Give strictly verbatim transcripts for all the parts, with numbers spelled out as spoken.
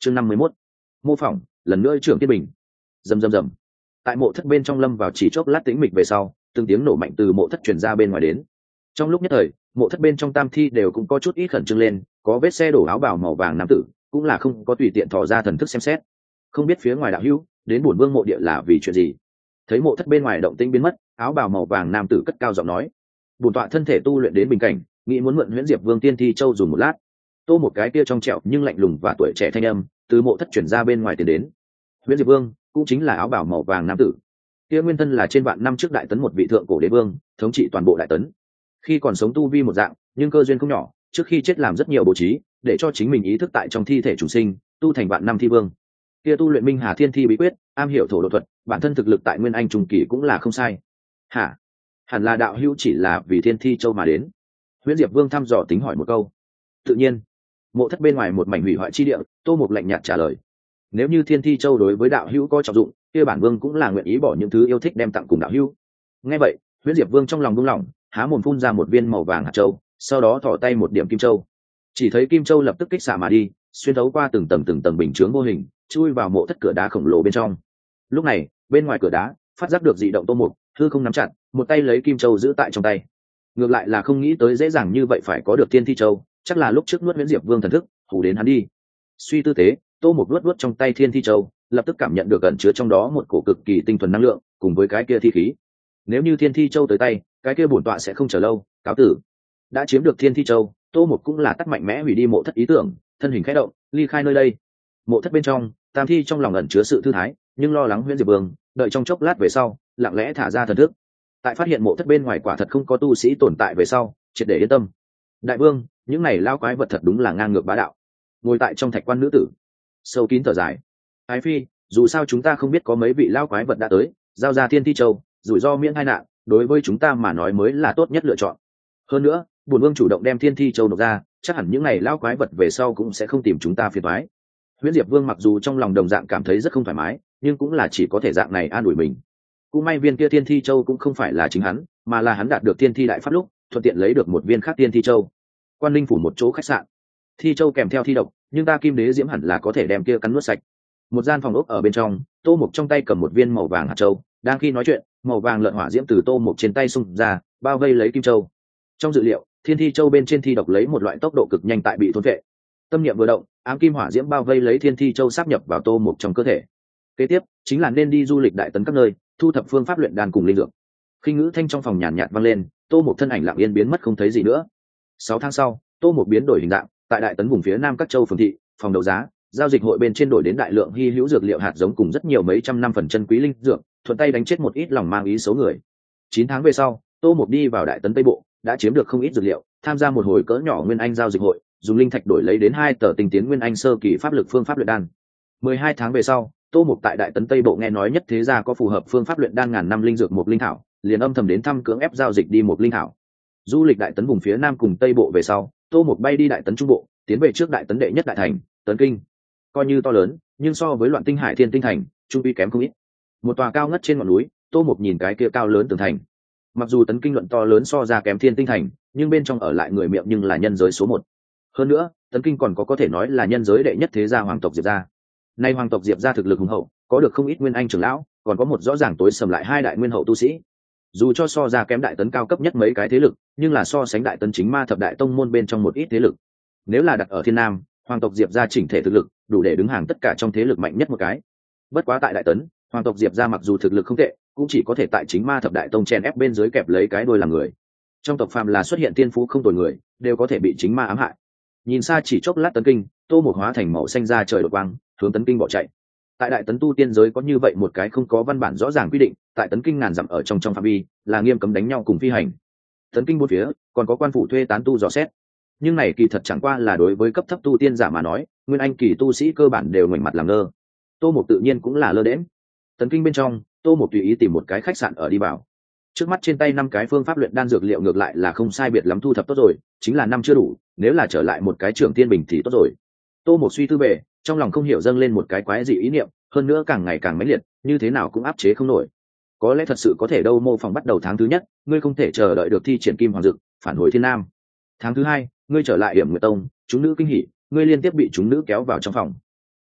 chương năm mươi mốt, mô phỏng lần nữa trưởng tiên bình. Rầm rầm rầm. Tại mộ thất bên trong lâm vào chỉ chốc lát tĩnh mịch về sau, từng tiếng nổ mạnh từ mộ thất truyền ra bên ngoài đến. Trong lúc nhất thời, mộ thất bên trong tam thi đều cũng có chút ít khẩn trương lên, có vết xe đổ áo bào màu vàng nam tử, cũng là không có tùy tiện thò ra thần thức xem xét. Không biết phía ngoài đạo hữu đến bổn vương mộ địa là vì chuyện gì. Thấy mộ thất bên ngoài động tĩnh biến mất, áo bào màu vàng nam tử cất cao giọng nói: bổn tọa thân thể tu luyện đến bình cảnh, nghĩ muốn mượn Huyễn Diệp Vương Tiên Thi Châu dùng một lát. Tô một cái kia trong trẻo nhưng lạnh lùng và tuổi trẻ thanh âm từ mộ thất chuyển ra bên ngoài tiến đến. Huyễn Diệp Vương cũng chính là áo bào màu vàng nam tử, kia nguyên thân là trên vạn năm trước đại tấn một vị thượng cổ đế vương, thống trị toàn bộ đại tấn. Khi còn sống tu vi một dạng, nhưng cơ duyên không nhỏ, trước khi chết làm rất nhiều bố trí, để cho chính mình ý thức tại trong thi thể chủ sinh, tu thành vạn năm thi vương. Kia tu luyện Minh Hà Thiên Thi bí quyết, am hiểu thổ độ thuật, bản thân thực lực tại Nguyên Anh trung kỳ cũng là không sai. Hả? Hẳn là đạo hữu chỉ là vì Thiên Thi Châu mà đến. Huyễn Diệp Vương thăm dò tính hỏi một câu. Tự nhiên. Mộ thất bên ngoài một mảnh hủy hoại chi địa, Tô Mục lạnh nhạt trả lời: nếu như Thiên Thi Châu đối với đạo hữu có trọng dụng, kia bản vương cũng là nguyện ý bỏ những thứ yêu thích đem tặng cùng đạo hữu. Nghe vậy, Huyễn Diệp Vương trong lòng buông lỏng, há mồm phun ra một viên màu vàng hạt châu, sau đó thò tay một điểm kim châu. Chỉ thấy kim châu lập tức kích xạ mà đi, xuyên thấu qua từng tầng từng tầng bình chướng vô hình, chui vào mộ thất cửa đá khổng lồ bên trong. Lúc này, bên ngoài cửa đá, phát giác được dị động Tô Mục, hư không nắm chặt, một tay lấy kim châu giữ tại trong tay. Ngược lại là không nghĩ tới dễ dàng như vậy phải có được Thiên Thi Châu, chắc là lúc trước nuốt Huyễn Diệp Vương thần thức, hù đến hắn đi. Suy tư thế, Tô Mục luốt luốt trong tay Thiên Thi Châu, lập tức cảm nhận được ẩn chứa trong đó một cổ cực kỳ tinh thuần năng lượng, cùng với cái kia thi khí. Nếu như Thiên Thi Châu tới tay, cái kia bổn tọa sẽ không chờ lâu, cáo tử. Đã chiếm được Thiên Thi Châu, Tô Mục cũng là tắt mạnh mẽ hủy đi mộ thất ý tưởng, thân hình khẽ động, ly khai nơi đây. Mộ thất bên trong, Tam Thi trong lòng ẩn chứa sự thư thái, nhưng lo lắng Huyễn Diệp Vương, đợi trong chốc lát về sau, lặng lẽ thả ra thần thức. Tại phát hiện mộ thất bên ngoài quả thật không có tu sĩ tồn tại về sau, triệt để yên tâm. Đại vương, những này lao quái vật thật đúng là ngang ngược bá đạo. Ngồi tại trong thạch quan nữ tử, sâu kín thở dài: ái phi, dù sao chúng ta không biết có mấy vị lao quái vật đã tới, giao ra Thiên Thi Châu, rủi ro miễn tai nạn, đối với chúng ta mà nói mới là tốt nhất lựa chọn. Hơn nữa, bổn vương chủ động đem Thiên Thi Châu nộp ra, chắc hẳn những này lao quái vật về sau cũng sẽ không tìm chúng ta phiền toái. Huyễn Diệp Vương mặc dù trong lòng đồng dạng cảm thấy rất không thoải mái, nhưng cũng là chỉ có thể dạng này an ủi mình. Cũng may viên kia Thiên Thi Châu cũng không phải là chính hắn, mà là hắn đạt được Thiên Thi đại pháp lúc, thuận tiện lấy được một viên khác Thiên Thi Châu. Quan Linh phủ một chỗ khách sạn. Thi Châu kèm theo thi độc, nhưng ta Kim Đế Diễm hẳn là có thể đem kia cắn nuốt sạch. Một gian phòng ốc ở bên trong, Tô Mục trong tay cầm một viên màu vàng hạt châu, đang khi nói chuyện, màu vàng lợn hỏa diễm từ Tô Mục trên tay xung ra, bao vây lấy Kim Châu. Trong dự liệu, Thiên Thi Châu bên trên thi độc lấy một loại tốc độ cực nhanh tại bị thôn phệ. Tâm niệm vừa động, ám kim hỏa diễm bao vây lấy Thiên Thi Châu sáp nhập vào Tô Mục trong cơ thể. Kế tiếp, chính là nên đi du lịch đại tấn các nơi, thu thập phương pháp luyện đan cùng linh dược. Khi ngữ thanh trong phòng nhàn nhạt vang lên, Tô Mục thân ảnh lặng yên biến mất không thấy gì nữa. Sáu tháng sau, Tô Mục biến đổi hình dạng, tại đại tấn vùng phía nam các châu phường thị, phòng đấu giá, giao dịch hội bên trên đổi đến đại lượng hy hữu dược liệu hạt giống cùng rất nhiều mấy trăm năm phần chân quý linh dược, thuận tay đánh chết một ít lòng mang ý xấu người. Chín tháng về sau, Tô Mục đi vào đại tấn Tây Bộ, đã chiếm được không ít dược liệu, tham gia một hồi cỡ nhỏ nguyên anh giao dịch hội, dùng linh thạch đổi lấy đến hai tờ tinh tiến nguyên anh sơ kỳ pháp lực phương pháp luyện đan. Mười hai tháng về sau, Tô Mục tại đại tấn Tây Bộ nghe nói nhất thế gia có phù hợp phương pháp luyện đan ngàn năm linh dược một linh thảo, liền âm thầm đến thăm cưỡng ép giao dịch đi một linh thảo. Du lịch đại tấn vùng phía nam cùng Tây Bộ về sau, Tô Mục bay đi đại tấn Trung Bộ, tiến về trước đại tấn đệ nhất đại thành, Tấn Kinh. Coi như to lớn, nhưng so với Loạn Tinh Hải Thiên Tinh thành, trung quy kém không ít. Một tòa cao ngất trên ngọn núi, Tô Mục nhìn cái kia cao lớn tường thành. Mặc dù Tấn Kinh luận to lớn so ra kém Thiên Tinh thành, nhưng bên trong ở lại người miệng nhưng là nhân giới số một. Hơn nữa, Tấn Kinh còn có có thể nói là nhân giới đệ nhất thế gia hoàng tộc Diệp gia. Nay hoàng tộc Diệp gia thực lực hùng hậu, có được không ít nguyên anh trưởng lão, còn có một rõ ràng tối sầm lại hai đại nguyên hậu tu sĩ. Dù cho so ra kém đại tấn cao cấp nhất mấy cái thế lực, nhưng là so sánh đại tấn chính ma thập đại tông môn bên trong một ít thế lực. Nếu là đặt ở thiên nam, hoàng tộc Diệp gia chỉnh thể thực lực đủ để đứng hàng tất cả trong thế lực mạnh nhất một cái. Bất quá tại đại tấn, hoàng tộc Diệp gia mặc dù thực lực không tệ, cũng chỉ có thể tại chính ma thập đại tông chen ép bên dưới kẹp lấy cái đuôi làm người. Trong tộc phàm là xuất hiện tiên phú không tồi người, đều có thể bị chính ma ám hại. Nhìn xa chỉ chốc lát Tấn Kinh, Tô Mục hóa thành màu xanh ra trời đột quang, hướng Tấn Kinh bỏ chạy. Tại đại tấn tu tiên giới có như vậy một cái không có văn bản rõ ràng quy định, tại Tấn Kinh ngàn dặm ở trong trong phạm vi là nghiêm cấm đánh nhau cùng phi hành. Tấn Kinh bốn phía còn có quan phủ thuê tán tu dò xét, nhưng này kỳ thật chẳng qua là đối với cấp thấp tu tiên giả mà nói, nguyên anh kỳ tu sĩ cơ bản đều ngoảnh mặt làm ngơ. Tô Mục tự nhiên cũng là lơ đễnh. Tấn Kinh bên trong, Tô Mục tùy ý tìm một cái khách sạn ở đi vào. Trước mắt trên tay năm cái phương pháp luyện đan dược liệu ngược lại là không sai biệt lắm thu thập tốt rồi, chính là năm chưa đủ, nếu là trở lại một cái trưởng tiên bình thì tốt rồi. Tô Mục suy tư về, trong lòng không hiểu dâng lên một cái quái dị ý niệm, hơn nữa càng ngày càng mãnh liệt, như thế nào cũng áp chế không nổi. Có lẽ thật sự có thể đâu. Mô phỏng bắt đầu tháng thứ nhất, ngươi không thể chờ đợi được thi triển kim hoàng dực, phản hồi thiên nam. Tháng thứ hai, ngươi trở lại Hiểm Nguyệt Tông, chúng nữ kinh hỉ, ngươi liên tiếp bị chúng nữ kéo vào trong phòng.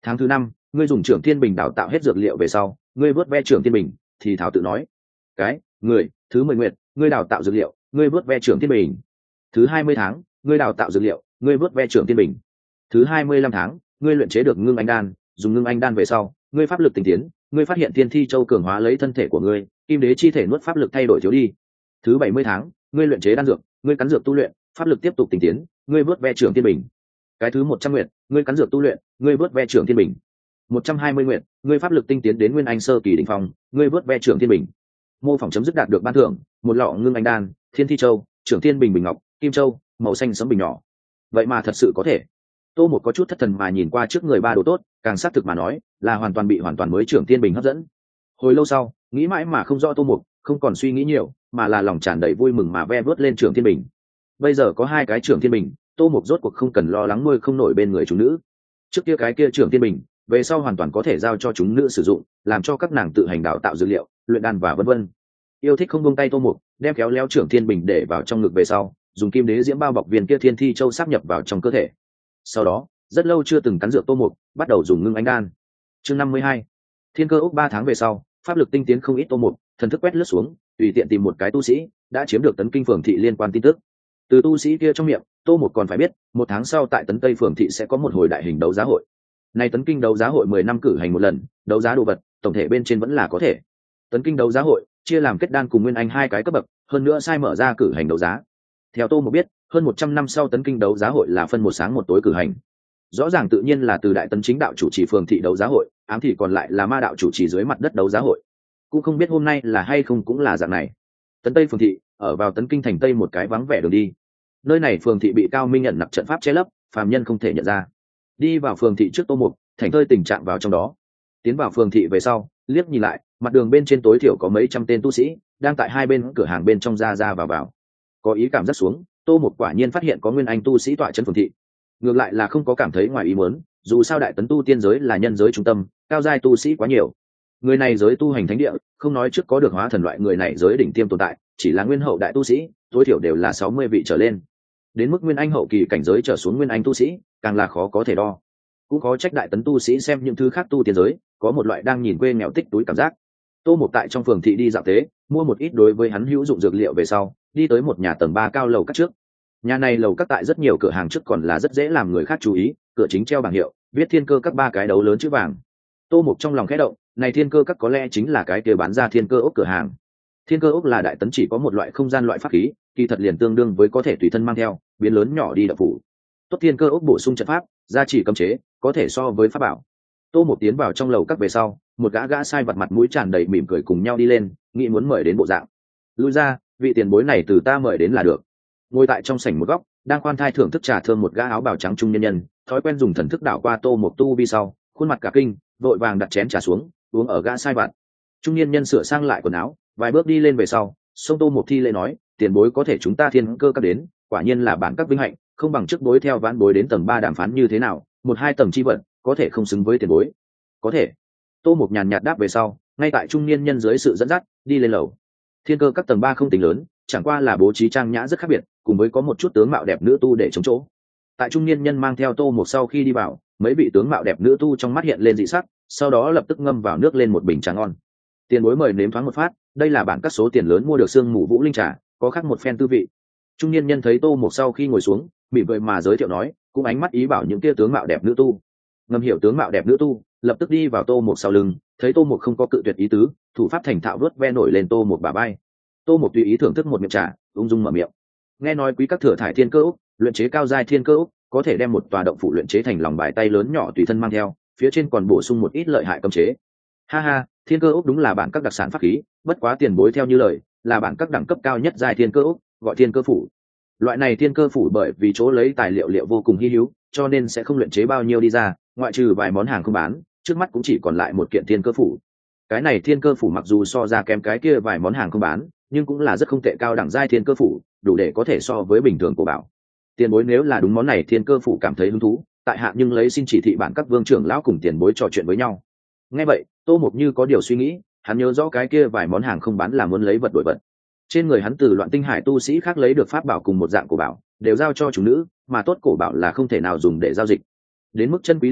Tháng thứ năm, ngươi dùng trưởng thiên bình đào tạo hết dược liệu về sau, ngươi vớt ve trưởng thiên bình, thì thảo tự nói: cái người thứ mười nguyện, ngươi đào tạo dược liệu, ngươi vớt ve trưởng thiên bình. Thứ hai mươi tháng, ngươi đào tạo dược liệu, ngươi vớt ve trưởng thiên bình. Thứ hai mươi lăm tháng, ngươi luyện chế được ngưng anh đan, dùng ngưng anh đan về sau, ngươi pháp lực tinh tiến, ngươi phát hiện thiên thi châu cường hóa lấy thân thể của ngươi, kim đế chi thể nuốt pháp lực thay đổi thiếu đi. Thứ bảy mươi tháng, ngươi luyện chế đan dược, ngươi cắn dược tu luyện, pháp lực tiếp tục tinh tiến, ngươi vớt ve trưởng thiên bình. Cái thứ một trăm nguyện, ngươi cắn dược tu luyện, ngươi vớt ve trưởng thiên bình. Một trăm hai mươi nguyện, ngươi pháp lực tinh tiến đến nguyên anh sơ kỳ đỉnh phong, ngươi vớt ve trưởng thiên bình. Mô phỏng chấm dứt đạt được ban thưởng: một lọ ngưng anh đan, thiên thi châu, trưởng thiên bình bình ngọc, kim châu, màu xanh sẫm bình nhỏ. Vậy mà thật sự có thể. Tô một có chút thất thần mà nhìn qua trước người ba đồ tốt, càng xác thực mà nói là hoàn toàn bị hoàn toàn mới trưởng thiên bình hấp dẫn. Hồi lâu sau, nghĩ mãi mà không rõ Tô Mục, không còn suy nghĩ nhiều, mà là lòng tràn đầy vui mừng mà ve vớt lên trưởng thiên bình. Bây giờ có hai cái trưởng thiên bình, Tô Mục rốt cuộc không cần lo lắng nuôi không nổi bên người chúng nữ. Trước kia cái kia trưởng thiên bình, về sau hoàn toàn có thể giao cho chúng nữ sử dụng, làm cho các nàng tự hành đào tạo dữ liệu, luyện đan và vân vân. Yêu thích không buông tay Tô Mục, đem kéo léo trưởng thiên bình để vào trong ngực về sau, dùng kim đế diễm bao bọc viên kia thiên thi châu sáp nhập vào trong cơ thể. Sau đó, rất lâu chưa từng cắn dược Tô Mục, bắt đầu dùng ngưng ánh đan. Chương năm mươi hai, thiên cơ ốc. Ba tháng về sau, pháp lực tinh tiến không ít Tô Mục, thần thức quét lướt xuống, tùy tiện tìm một cái tu sĩ, đã chiếm được Tấn Kinh phường thị liên quan tin tức. Từ tu sĩ kia trong miệng, Tô Mục còn phải biết, một tháng sau tại Tấn Tây phường thị sẽ có một hồi đại hình đấu giá hội. Này Tấn Kinh đấu giá hội mười năm cử hành một lần, đấu giá đồ vật, tổng thể bên trên vẫn là có thể. Tấn Kinh đấu giá hội chia làm kết đan cùng nguyên anh hai cái cấp bậc, hơn nữa sai mở ra cử hành đấu giá. Theo Tô Mục biết, hơn một trăm năm sau Tấn Kinh đấu giá hội là phân một sáng một tối cử hành. Rõ ràng tự nhiên là từ Đại Tấn chính đạo chủ trì phường thị đấu giá hội, ám thị còn lại là ma đạo chủ trì dưới mặt đất đấu giá hội. Cũng không biết hôm nay là hay không cũng là dạng này. Tấn Tây phường thị ở vào Tấn Kinh thành Tây một cái vắng vẻ đường đi. Nơi này phường thị bị Cao Minh nhận nặc trận pháp che lấp, phàm nhân không thể nhận ra. Đi vào phường thị trước Tô Mục, thành thơi tình trạng vào trong đó. Tiến vào phường thị về sau, liếc nhìn lại, mặt đường bên trên tối thiểu có mấy trăm tên tu sĩ đang tại hai bên cửa hàng bên trong ra ra vào vào. Có ý cảm giác xuống, Tô Mục quả nhiên phát hiện có nguyên anh tu sĩ tọa chân phường thị. Ngược lại là không có cảm thấy ngoài ý muốn, dù sao Đại Tấn tu tiên giới là nhân giới trung tâm, cao giai tu sĩ quá nhiều. Người này giới tu hành thánh địa, không nói trước có được hóa thần loại người này giới đỉnh tiêm tồn tại, chỉ là nguyên hậu đại tu sĩ, tối thiểu đều là sáu mươi vị trở lên. Đến mức nguyên anh hậu kỳ cảnh giới trở xuống nguyên anh tu sĩ, càng là khó có thể đo. Cũng có trách Đại Tấn tu sĩ xem những thứ khác tu tiên giới, có một loại đang nhìn quê nghèo tích túi cảm giác. Tô Mục tại trong phường thị đi dạo tế, mua một ít đối với hắn hữu dụng dược liệu về sau, đi tới một nhà tầng ba cao lầu các trước. Nhà này lầu các tại rất nhiều cửa hàng trước còn là rất dễ làm người khác chú ý, cửa chính treo bảng hiệu, viết Thiên Cơ các ba cái đấu lớn chữ vàng. Tô Mục trong lòng khẽ động, này Thiên Cơ các có lẽ chính là cái kia bán ra Thiên Cơ ốc cửa hàng. Thiên Cơ ốc là Đại Tấn chỉ có một loại không gian loại pháp khí, kỳ thật liền tương đương với có thể tùy thân mang theo, biến lớn nhỏ đi đập phủ. Tốt Thiên Cơ ốc bổ sung trận pháp, gia chỉ cấm chế, có thể so với pháp bảo. Tô Mục tiến vào trong lầu các về sau, một gã gã sai vật mặt mũi tràn đầy mỉm cười cùng nhau đi lên, nghĩ muốn mời đến bộ dạng. Lui ra, vị tiền bối này từ ta mời đến là được. Ngồi tại trong sảnh một góc, đang khoan thai thưởng thức trà thơm một gã áo bào trắng trung nhân nhân, thói quen dùng thần thức đảo qua Tô Mục tu vi sau, khuôn mặt cả kinh, vội vàng đặt chén trà xuống, uống ở gã sai vặt. Trung nhân nhân sửa sang lại quần áo, vài bước đi lên về sau, xông Tô Mục thi lễ nói: tiền bối có thể chúng ta Thiên Cơ các đến, quả nhiên là bản các vinh hạnh, không bằng trước bối theo vãn bối đến tầng ba đàm phán như thế nào, một hai tầng chi vận, có thể không xứng với tiền bối. Có thể. Tô Mục nhàn nhạt đáp về sau, ngay tại trung niên nhân dưới sự dẫn dắt, đi lên lầu. Thiên Cơ các tầng ba không tính lớn, chẳng qua là bố trí trang nhã rất khác biệt, cùng với có một chút tướng mạo đẹp nữ tu để chống chỗ. Tại trung niên nhân mang theo Tô Mục sau khi đi vào, mấy vị tướng mạo đẹp nữ tu trong mắt hiện lên dị sắc, sau đó lập tức ngâm vào nước lên một bình trà ngon. Tiền bối mời nếm thoáng một phát, đây là bản các số tiền lớn mua được xương mù vũ linh trà, có khác một phen tư vị. Trung niên nhân thấy Tô Mục sau khi ngồi xuống, mỉm cười mà giới thiệu nói, cũng ánh mắt ý bảo những kia tướng mạo đẹp nữ tu. Ngầm hiểu tướng mạo đẹp nữ tu, lập tức đi vào Tô Mục sau lưng, thấy Tô Mục không có cự tuyệt ý tứ, thủ pháp thành thạo vớt ve nổi lên Tô Mục bả vai. Tô Mục tùy ý thưởng thức một miệng trà, ung dung mở miệng. Nghe nói quý các thừa thải Thiên Cơ ốc, luyện chế cao giai Thiên Cơ ốc, có thể đem một tòa động phủ luyện chế thành lòng bài tay lớn nhỏ tùy thân mang theo, phía trên còn bổ sung một ít lợi hại cấm chế. Ha ha, Thiên Cơ ốc đúng là bản các đặc sản pháp khí, bất quá tiền bối theo như lời, là bản các đẳng cấp cao nhất giai Thiên Cơ ốc, gọi Thiên Cơ phủ. Loại này Thiên Cơ phủ bởi vì chỗ lấy tài liệu liệu vô cùng hi hữu, cho nên sẽ không luyện chế bao nhiêu đi ra, ngoại trừ vài món hàng không bán, trước mắt cũng chỉ còn lại một kiện Thiên Cơ phủ. Cái này Thiên Cơ phủ mặc dù so ra kém cái kia vài món hàng không bán, nhưng cũng là rất không tệ cao đẳng giai Thiên Cơ phủ, đủ để có thể so với bình thường của bảo. Tiền bối nếu là đúng món này Thiên Cơ phủ cảm thấy hứng thú, tại hạ nhưng lấy xin chỉ thị bản các vương trưởng lão cùng tiền bối trò chuyện với nhau. Nghe vậy, Tô Mục như có điều suy nghĩ, hắn nhớ rõ cái kia vài món hàng không bán là muốn lấy vật đổi vật. Trên người hắn từ Loạn Tinh Hải tu sĩ khác lấy được pháp bảo cùng một dạng cổ bảo, đều giao cho chủ nữ, mà tốt cổ bảo là không thể nào dùng để giao dịch. Đến mức chân quý linh dược,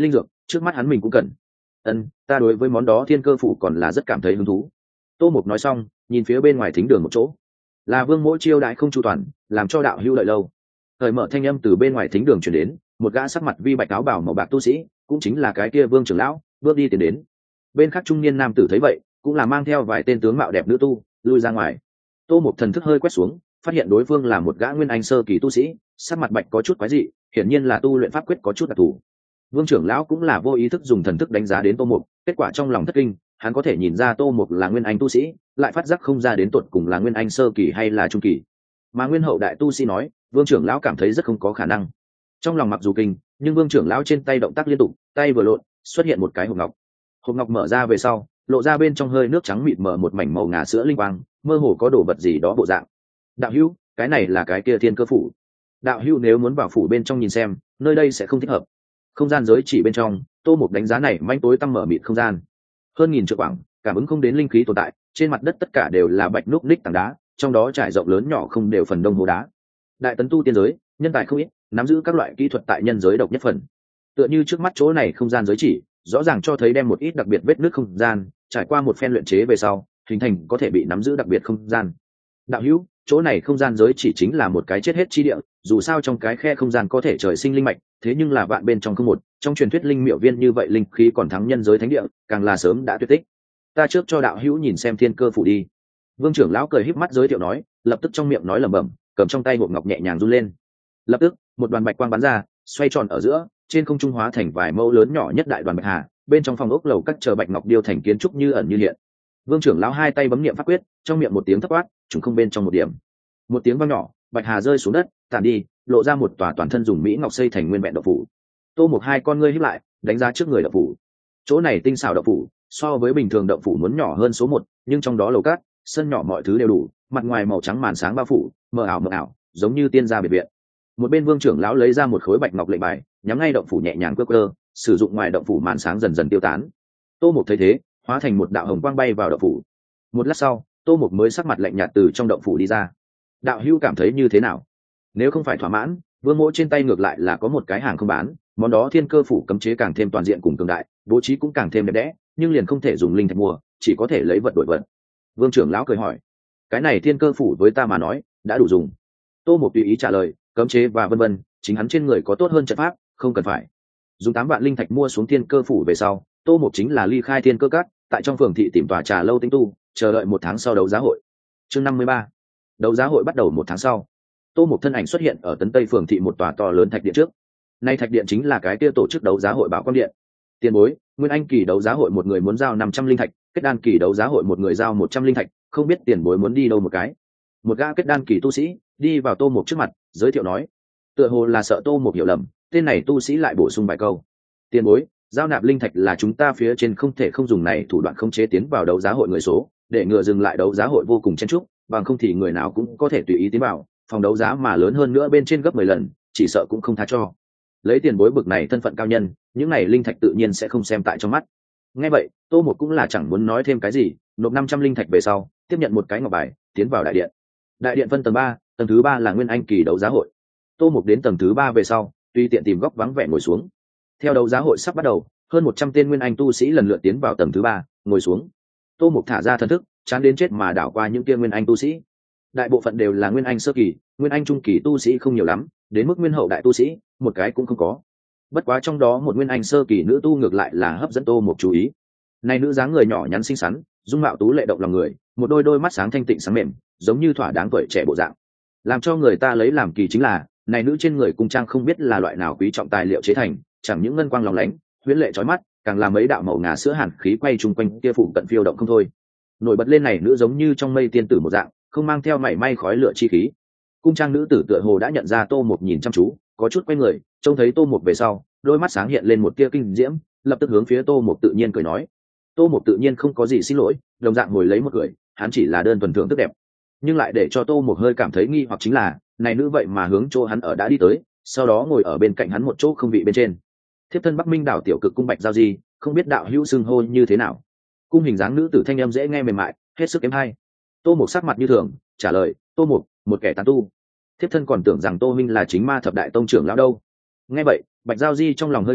trước mắt hắn mình cũng cần. Ân, ta đối với món đó thiên cơ phủ còn là rất cảm thấy hứng thú. Tô Mục nói xong, nhìn phía bên ngoài thính đường một chỗ, là Vương Mỗ chiêu đãi không chu toàn, làm cho đạo hữu đợi lâu. Thời mở thanh âm từ bên ngoài thính đường truyền đến, một gã sắc mặt vi bạch áo bào màu bạc tu sĩ, cũng chính là cái kia Vương trưởng lão, bước đi tiến đến. Bên khác trung niên nam tử thấy vậy, cũng là mang theo vài tên tướng mạo đẹp nữ tu, lui ra ngoài. Tô Mục thần thức hơi quét xuống, phát hiện đối phương là một gã nguyên anh sơ kỳ tu sĩ, sắc mặt bạch có chút quái dị, hiển nhiên là tu luyện pháp quyết có chút đặc thù. Vương trưởng lão cũng là vô ý thức dùng thần thức đánh giá đến Tô Mục, kết quả trong lòng thất kinh, hắn có thể nhìn ra Tô Mục là nguyên anh tu sĩ, lại phát giác không ra đến tuột cùng là nguyên anh sơ kỳ hay là trung kỳ. Mà nguyên hậu đại tu sĩ nói, Vương trưởng lão cảm thấy rất không có khả năng. Trong lòng mặc dù kinh, nhưng Vương trưởng lão trên tay động tác liên tục, tay vừa lộn, xuất hiện một cái hộp ngọc. Hộp ngọc mở ra về sau, lộ ra bên trong hơi nước trắng mịt mờ một mảnh màu ngà sữa linh quang, mơ hồ có đồ vật gì đó bộ dạng. Đạo hữu, cái này là cái kia thiên cơ phủ. Đạo hữu nếu muốn vào phủ bên trong nhìn xem, nơi đây sẽ không thích hợp. Không gian giới chỉ bên trong, Tô Mục đánh giá này manh tối tăm mở mịt không gian, hơn nghìn trượng quảng, cảm ứng không đến linh khí tồn tại, trên mặt đất tất cả đều là bạch núc ních tảng đá, trong đó trải rộng lớn nhỏ không đều phần đông hố đá. Đại tấn tu tiên giới, nhân tài không ít, nắm giữ các loại kỹ thuật tại nhân giới độc nhất phần. Tựa như trước mắt chỗ này không gian giới chỉ, rõ ràng cho thấy đem một ít đặc biệt vết nước không gian, trải qua một phen luyện chế về sau, hình thành có thể bị nắm giữ đặc biệt không gian. Đạo hữu, chỗ này không gian giới chỉ chính là một cái chết hết chi địa, dù sao trong cái khe không gian có thể trời sinh linh mạch, thế nhưng là vạn bên trong không một, trong truyền thuyết linh miệu viên như vậy linh khí còn thắng nhân giới thánh địa, càng là sớm đã tuyệt tích. Ta trước cho đạo hữu nhìn xem thiên cơ phủ đi. Vương trưởng lão cười híp mắt giới thiệu nói, lập tức trong miệng nói lẩm bẩm, cầm trong tay hộp ngọc nhẹ nhàng run lên. Lập tức, một đoàn bạch quang bắn ra, xoay tròn ở giữa, trên không trung hóa thành vài mẫu lớn nhỏ nhất đại đoàn bạch hà, bên trong phòng ốc lầu các chờ bạch ngọc điêu thành kiến trúc như ẩn như hiện. Vương trưởng lão hai tay bấm niệm pháp quyết, trong miệng một tiếng thấp quát, trùng không bên trong một điểm. Một tiếng vang nhỏ, bạch hà rơi xuống đất, tản đi, lộ ra một tòa toàn thân dùng mỹ ngọc xây thành nguyên vẹn động phủ. Tô Mục hai con ngươi híp lại, đánh giá trước người động phủ. Chỗ này tinh xảo động phủ, so với bình thường động phủ muốn nhỏ hơn số một, nhưng trong đó lầu cát, sân nhỏ mọi thứ đều đủ, mặt ngoài màu trắng màn sáng bao phủ, mờ ảo mờ ảo, giống như tiên gia biệt viện. Một bên Vương trưởng lão lấy ra một khối bạch ngọc lệnh bài, nhắm ngay động phủ nhẹ nhàng quơ quơ, sử dụng ngoài động phủ màn sáng dần dần tiêu tán. Tô Mục thấy thế, hóa thành một đạo hồng quang bay vào động phủ. Một lát sau, Tô Mục mới sắc mặt lạnh nhạt từ trong động phủ đi ra. Đạo hữu cảm thấy như thế nào? Nếu không phải thỏa mãn, Vương Mỗ trên tay ngược lại là có một cái hàng không bán, món đó thiên cơ phủ cấm chế càng thêm toàn diện cùng cường đại, bố trí cũng càng thêm đẹp đẽ, nhưng liền không thể dùng linh thạch mua, chỉ có thể lấy vật đổi vật. Vương trưởng lão cười hỏi, cái này thiên cơ phủ với ta mà nói đã đủ dùng. Tô Mục tùy ý trả lời, cấm chế và vân vân, chính hắn trên người có tốt hơn trận pháp, không cần phải dùng tám vạn linh thạch mua xuống thiên cơ phủ về sau, Tô Mục chính là ly khai thiên cơ các, tại trong phường thị tìm tòa trà lâu tĩnh tu, chờ đợi một tháng sau đấu giá hội. Chương năm mươi ba, đấu giá hội bắt đầu một tháng sau. Tô Mục thân ảnh xuất hiện ở tấn tây phường thị một tòa to lớn thạch điện trước. Nay thạch điện chính là cái kia tổ chức đấu giá hội Bảo Quang Điện. Tiền bối, nguyên anh kỳ đấu giá hội một người muốn giao năm trăm linh thạch, kết đan kỳ đấu giá hội một người giao một trăm linh thạch, không biết tiền bối muốn đi đâu một cái. Một gã kết đan kỳ tu sĩ đi vào Tô Mục trước mặt, giới thiệu nói, tựa hồ là sợ Tô Mục hiểu lầm, tên này tu sĩ lại bổ sung vài câu. Tiền bối, giao nạp linh thạch là chúng ta phía trên không thể không dùng này thủ đoạn không chế tiến vào đấu giá hội người số, để ngừa dừng lại đấu giá hội vô cùng chen chúc, bằng không thì người nào cũng có thể tùy ý tiến vào, phòng đấu giá mà lớn hơn nữa bên trên gấp mười lần, chỉ sợ cũng không tha cho. Lấy tiền bối bực này thân phận cao nhân, những này linh thạch tự nhiên sẽ không xem tại trong mắt. Nghe vậy, Tô Mục cũng là chẳng muốn nói thêm cái gì, nộp năm trăm linh thạch về sau, tiếp nhận một cái ngọc bài, tiến vào đại điện. Đại điện phân tầng ba, tầng thứ ba là nguyên anh kỳ đấu giá hội. Tô Mục đến tầng thứ ba về sau, tùy tiện tìm góc vắng vẻ ngồi xuống. Theo đấu giá hội sắp bắt đầu, hơn một trăm tên nguyên anh tu sĩ lần lượt tiến vào tầng thứ ba, ngồi xuống. Tô Mục thả ra thần thức, chán đến chết mà đảo qua những kia nguyên anh tu sĩ. Đại bộ phận đều là nguyên anh sơ kỳ, nguyên anh trung kỳ tu sĩ không nhiều lắm, đến mức nguyên hậu đại tu sĩ, một cái cũng không có. Bất quá trong đó một nguyên anh sơ kỳ nữ tu ngược lại là hấp dẫn Tô Mục chú ý. Này nữ dáng người nhỏ nhắn xinh xắn, dung mạo tú lệ động lòng người, một đôi đôi mắt sáng thanh tịnh sáng mềm, giống như thỏa đáng tuổi trẻ bộ dạng. Làm cho người ta lấy làm kỳ chính là, này nữ trên người cung trang không biết là loại nào quý trọng tài liệu chế thành, chẳng những ngân quang lóng lánh, huyễn lệ chói mắt, càng là mấy đạo màu ngà sữa hàn khí quay chung quanh kia phủ cận phiêu động không thôi. Nổi bật lên này nữ giống như trong mây tiên tử một dạng, không mang theo mảy may khói lửa chi khí. Cung trang nữ tử tựa hồ đã nhận ra Tô Mục nhìn chăm chú, có chút quay người, trông thấy Tô Mục về sau, đôi mắt sáng hiện lên một tia kinh diễm, lập tức hướng phía Tô Mục tự nhiên cười nói. Tô Mục tự nhiên không có gì xin lỗi, đồng dạng ngồi lấy một cười, hắn chỉ là đơn thuần thưởng thức đẹp. Nhưng lại để cho Tô Mục hơi cảm thấy nghi hoặc chính là, này nữ vậy mà hướng chỗ hắn ở đã đi tới, sau đó ngồi ở bên cạnh hắn một chỗ không vị bên trên. Thiếp thân Bắc Minh đảo tiểu cực cung Bạch Giao Di, không biết đạo hữu xưng hô như thế nào. Cung hình dáng nữ tử thanh âm dễ nghe mềm mại, hết sức êm hay. Tô Mục sắc mặt như thường, trả lời, Tô Mục, một kẻ tán tu. Thiếp thân còn tưởng rằng Tô Minh là chính ma thập đại tông trưởng lão đâu. Nghe vậy, Bạch Giao Di trong lòng hơi kinh,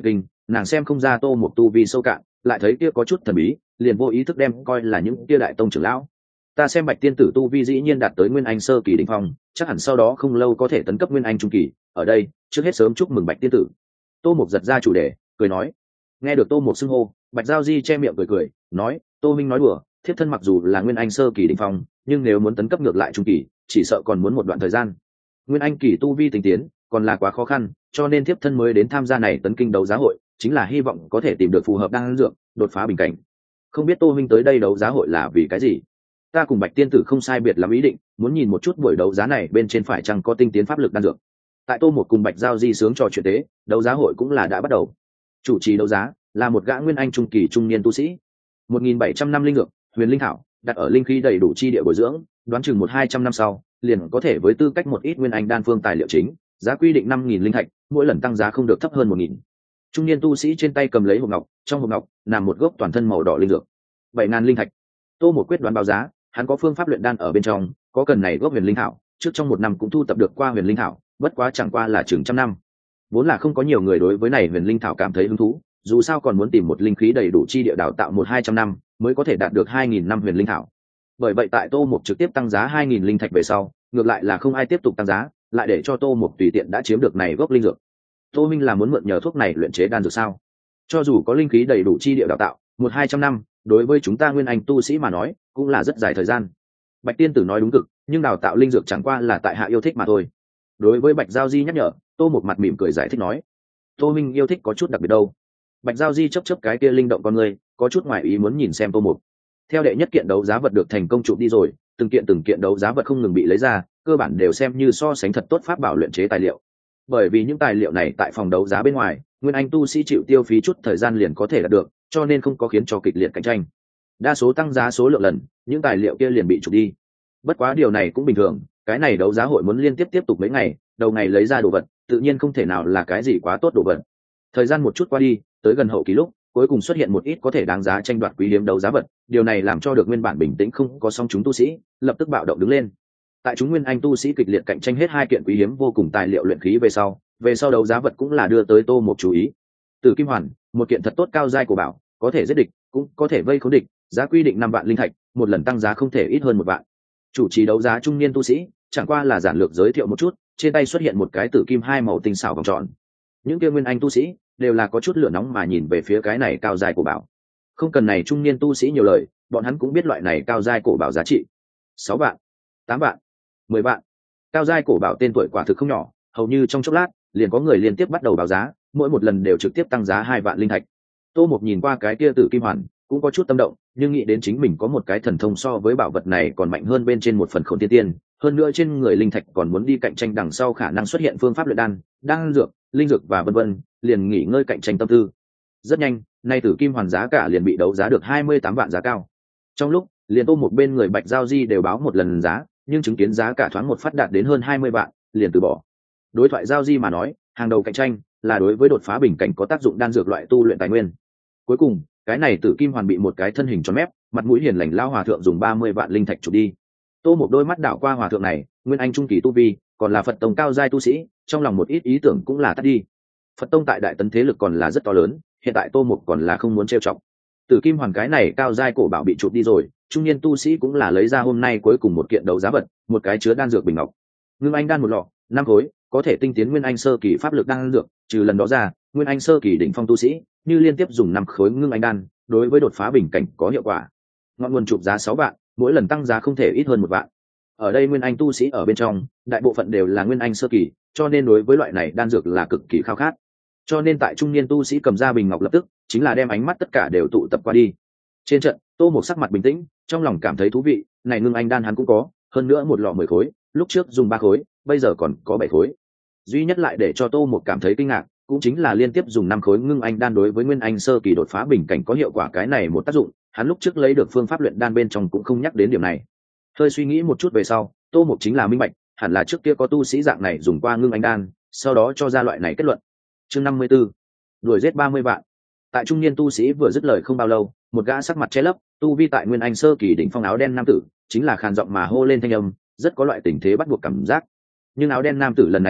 nàng xem không ra tô một tu vi sâu cạn, lại thấy kia có chút thần bí, liền vô ý thức đem coi là những kia đại tông trưởng lão. Ta xem bạch tiên tử tu vi dĩ nhiên đạt tới nguyên anh sơ kỳ đỉnh phong, chắc hẳn sau đó không lâu có thể tấn cấp nguyên anh trung kỳ. Ở đây trước hết sớm chúc mừng bạch tiên tử. Tô Mục giật ra chủ đề, cười nói. Nghe được Tô Mục xưng hô, bạch giao di che miệng cười cười, nói: Tô minh nói đùa, thiếp thân mặc dù là nguyên anh sơ kỳ đỉnh phong, nhưng nếu muốn tấn cấp ngược lại trung kỳ, chỉ sợ còn muốn một đoạn thời gian. Nguyên anh kỳ tu vi tinh tiến còn là quá khó khăn, cho nên thiếp thân mới đến tham gia này tấn kinh đấu giá hội, chính là hy vọng có thể tìm được phù hợp đan dược, đột phá bình cảnh. Không biết Tô minh tới đây đấu giá hội là vì cái gì? Ta cùng bạch tiên tử không sai biệt lắm ý định, muốn nhìn một chút buổi đấu giá này bên trên phải chăng có tinh tiến pháp lực đan dược. Tại Tô một cùng bạch giao di sướng trò chuyện tế, đấu giá hội cũng là đã bắt đầu. Chủ trì đấu giá là một gã nguyên anh trung kỳ trung niên tu sĩ. Một nghìn bảy trăm năm linh dược, huyền linh thảo, đặt ở linh khí đầy đủ chi địa bồi dưỡng, đoán chừng một hai trăm năm sau liền có thể với tư cách một ít nguyên anh đan phương tài liệu chính, giá quy định năm nghìn linh thạch, mỗi lần tăng giá không được thấp hơn một nghìn. Trung niên tu sĩ trên tay cầm lấy hộp ngọc, trong hộp ngọc nằm một gốc toàn thân màu đỏ linh dược, bảy ngàn linh thạch. Tô một quyết đoán báo giá, hắn có phương pháp luyện đan ở bên trong, có cần này gốc huyền linh thảo, trước trong một năm cũng thu tập được qua huyền linh thảo, bất quá chẳng qua là chừng trăm năm. Vốn là không có nhiều người đối với này huyền linh thảo cảm thấy hứng thú, dù sao còn muốn tìm một linh khí đầy đủ chi địa đào tạo một hai trăm năm mới có thể đạt được hai nghìn năm huyền linh thảo. Bởi vậy tại Tô Mục trực tiếp tăng giá hai nghìn linh thạch về sau, ngược lại là không ai tiếp tục tăng giá, lại để cho Tô Mục tùy tiện đã chiếm được này gốc linh dược. Tô Minh là muốn mượn nhờ thuốc này luyện chế đan dược sao? Cho dù có linh khí đầy đủ chi địa đào tạo, một hai trăm năm, đối với chúng ta nguyên anh tu sĩ mà nói, cũng là rất dài thời gian. Bạch tiên tử nói đúng cực, nhưng đào tạo linh dược chẳng qua là tại hạ yêu thích mà thôi. Đối với Bạch Giao Di nhắc nhở, Tô một mặt mỉm cười giải thích nói: Tô Minh yêu thích có chút đặc biệt đâu. Bạch Giao Di chấp chấp cái kia linh động con người, có chút ngoài ý muốn nhìn xem Tô một. Theo đệ nhất kiện đấu giá vật được thành công chụp đi rồi, từng kiện từng kiện đấu giá vật không ngừng bị lấy ra, cơ bản đều xem như so sánh thật tốt pháp bảo luyện chế tài liệu. Bởi vì những tài liệu này tại phòng đấu giá bên ngoài, nguyên anh tu sĩ chịu tiêu phí chút thời gian liền có thể đạt được, cho nên không có khiến cho kịch liệt cạnh tranh. Đa số tăng giá số lượng lần, những tài liệu kia liền bị chụp đi. Bất quá điều này cũng bình thường, cái này đấu giá hội muốn liên tiếp tiếp tục mấy ngày, đầu ngày lấy ra đồ vật, tự nhiên không thể nào là cái gì quá tốt đồ vật. Thời gian một chút qua đi, tới gần hậu kỳ lúc, cuối cùng xuất hiện một ít có thể đáng giá tranh đoạt quý hiếm đấu giá vật, điều này làm cho được nguyên bản bình tĩnh không có song chúng tu sĩ lập tức bạo động đứng lên. Tại chúng nguyên anh tu sĩ kịch liệt cạnh tranh hết hai kiện quý hiếm vô cùng tài liệu luyện khí về sau, về sau đấu giá vật cũng là đưa tới Tô một chú ý. Từ kim hoàn, một kiện thật tốt cao giai của bảo, có thể giết địch, cũng có thể vây khốn địch, giá quy định năm vạn linh thạch, một lần tăng giá không thể ít hơn một vạn. Chủ trì đấu giá trung niên tu sĩ, chẳng qua là giản lược giới thiệu một chút, trên tay xuất hiện một cái tử kim hai màu tinh xảo vòng tròn. Những kia nguyên anh tu sĩ đều là có chút lửa nóng mà nhìn về phía cái này cao giai cổ bảo. Không cần này trung niên tu sĩ nhiều lời, bọn hắn cũng biết loại này cao giai cổ bảo giá trị. Sáu vạn, tám vạn, mười vạn. Cao giai cổ bảo tên tuổi quả thực không nhỏ, hầu như trong chốc lát, liền có người liên tiếp bắt đầu báo giá, mỗi một lần đều trực tiếp tăng giá hai vạn linh thạch. Tô Mục nhìn qua cái kia tử kim hoàn, cũng có chút tâm động, nhưng nghĩ đến chính mình có một cái thần thông so với bảo vật này còn mạnh hơn bên trên một phần khôn tiên tiên, hơn nữa trên người linh thạch còn muốn đi cạnh tranh đằng sau khả năng xuất hiện phương pháp luyện đan, đan dược, linh dược và vân vân, liền nghỉ ngơi cạnh tranh tâm tư. Rất nhanh, nay tử kim hoàn giá cả liền bị đấu giá được hai mươi tám vạn giá cao. Trong lúc, liền Tô một bên người Bạch Giao Di đều báo một lần giá, nhưng chứng kiến giá cả thoáng một phát đạt đến hơn hai mươi vạn, liền từ bỏ. Đối thoại Giao Di mà nói, hàng đầu cạnh tranh là đối với đột phá bình cảnh có tác dụng đan dược loại tu luyện tài nguyên. Cuối cùng, cái này tử kim hoàn bị một cái thân hình tròn mép, mặt mũi hiền lành lao hòa thượng dùng ba mươi vạn linh thạch chụp đi. Tô một đôi mắt đảo qua hòa thượng này, nguyên anh trung kỳ tu vi, còn là Phật tông cao giai tu sĩ, trong lòng một ít ý tưởng cũng là tắt đi. Phật tông tại đại tấn thế lực còn là rất to lớn, hiện tại Tô một còn là không muốn trêu chọc. Tử kim hoàn cái này cao giai cổ bảo bị chụp đi rồi, trung niên tu sĩ cũng là lấy ra hôm nay cuối cùng một kiện đấu giá vật, một cái chứa đan dược bình ngọc. Ngưng anh đan một lọ, năm khối, có thể tinh tiến nguyên anh sơ kỳ pháp lực đan dược, trừ lần đó ra, nguyên anh sơ kỳ đỉnh phong tu sĩ, như liên tiếp dùng năm khối ngưng anh đan, đối với đột phá bình cảnh có hiệu quả. Ngọn nguồn chụp giá sáu vạn, mỗi lần tăng giá không thể ít hơn một vạn. Ở đây nguyên anh tu sĩ ở bên trong, đại bộ phận đều là nguyên anh sơ kỳ, cho nên đối với loại này đan dược là cực kỳ khao khát. Cho nên tại trung niên tu sĩ cầm ra bình ngọc lập tức, chính là đem ánh mắt tất cả đều tụ tập qua đi. Trên trận, Tô một sắc mặt bình tĩnh, trong lòng cảm thấy thú vị, này ngưng anh đan hắn cũng có, hơn nữa một lọ mười khối, lúc trước dùng ba khối, bây giờ còn có bảy khối. Duy nhất lại để cho Tô một cảm thấy kinh ngạc, cũng chính là liên tiếp dùng năm khối ngưng anh đan đối với nguyên anh sơ kỳ đột phá bình cảnh có hiệu quả cái này một tác dụng, hắn lúc trước lấy được phương pháp luyện đan bên trong cũng không nhắc đến điểm này. Hơi suy nghĩ một chút về sau, Tô Mục chính là minh bạch, hẳn là trước kia có tu sĩ dạng này dùng qua ngưng anh đan, sau đó cho ra loại này kết luận. Chương năm mươi 54, đuổi giết ba mươi vạn. Tại trung niên tu sĩ vừa dứt lời không bao lâu, một gã sắc mặt che lấp, tu vi tại nguyên anh sơ kỳ đỉnh phong áo đen nam tử, chính là khàn giọng mà hô lên thanh âm, rất có loại tình thế bắt buộc cảm giác. Nhưng áo đen nam tử lần này hành động,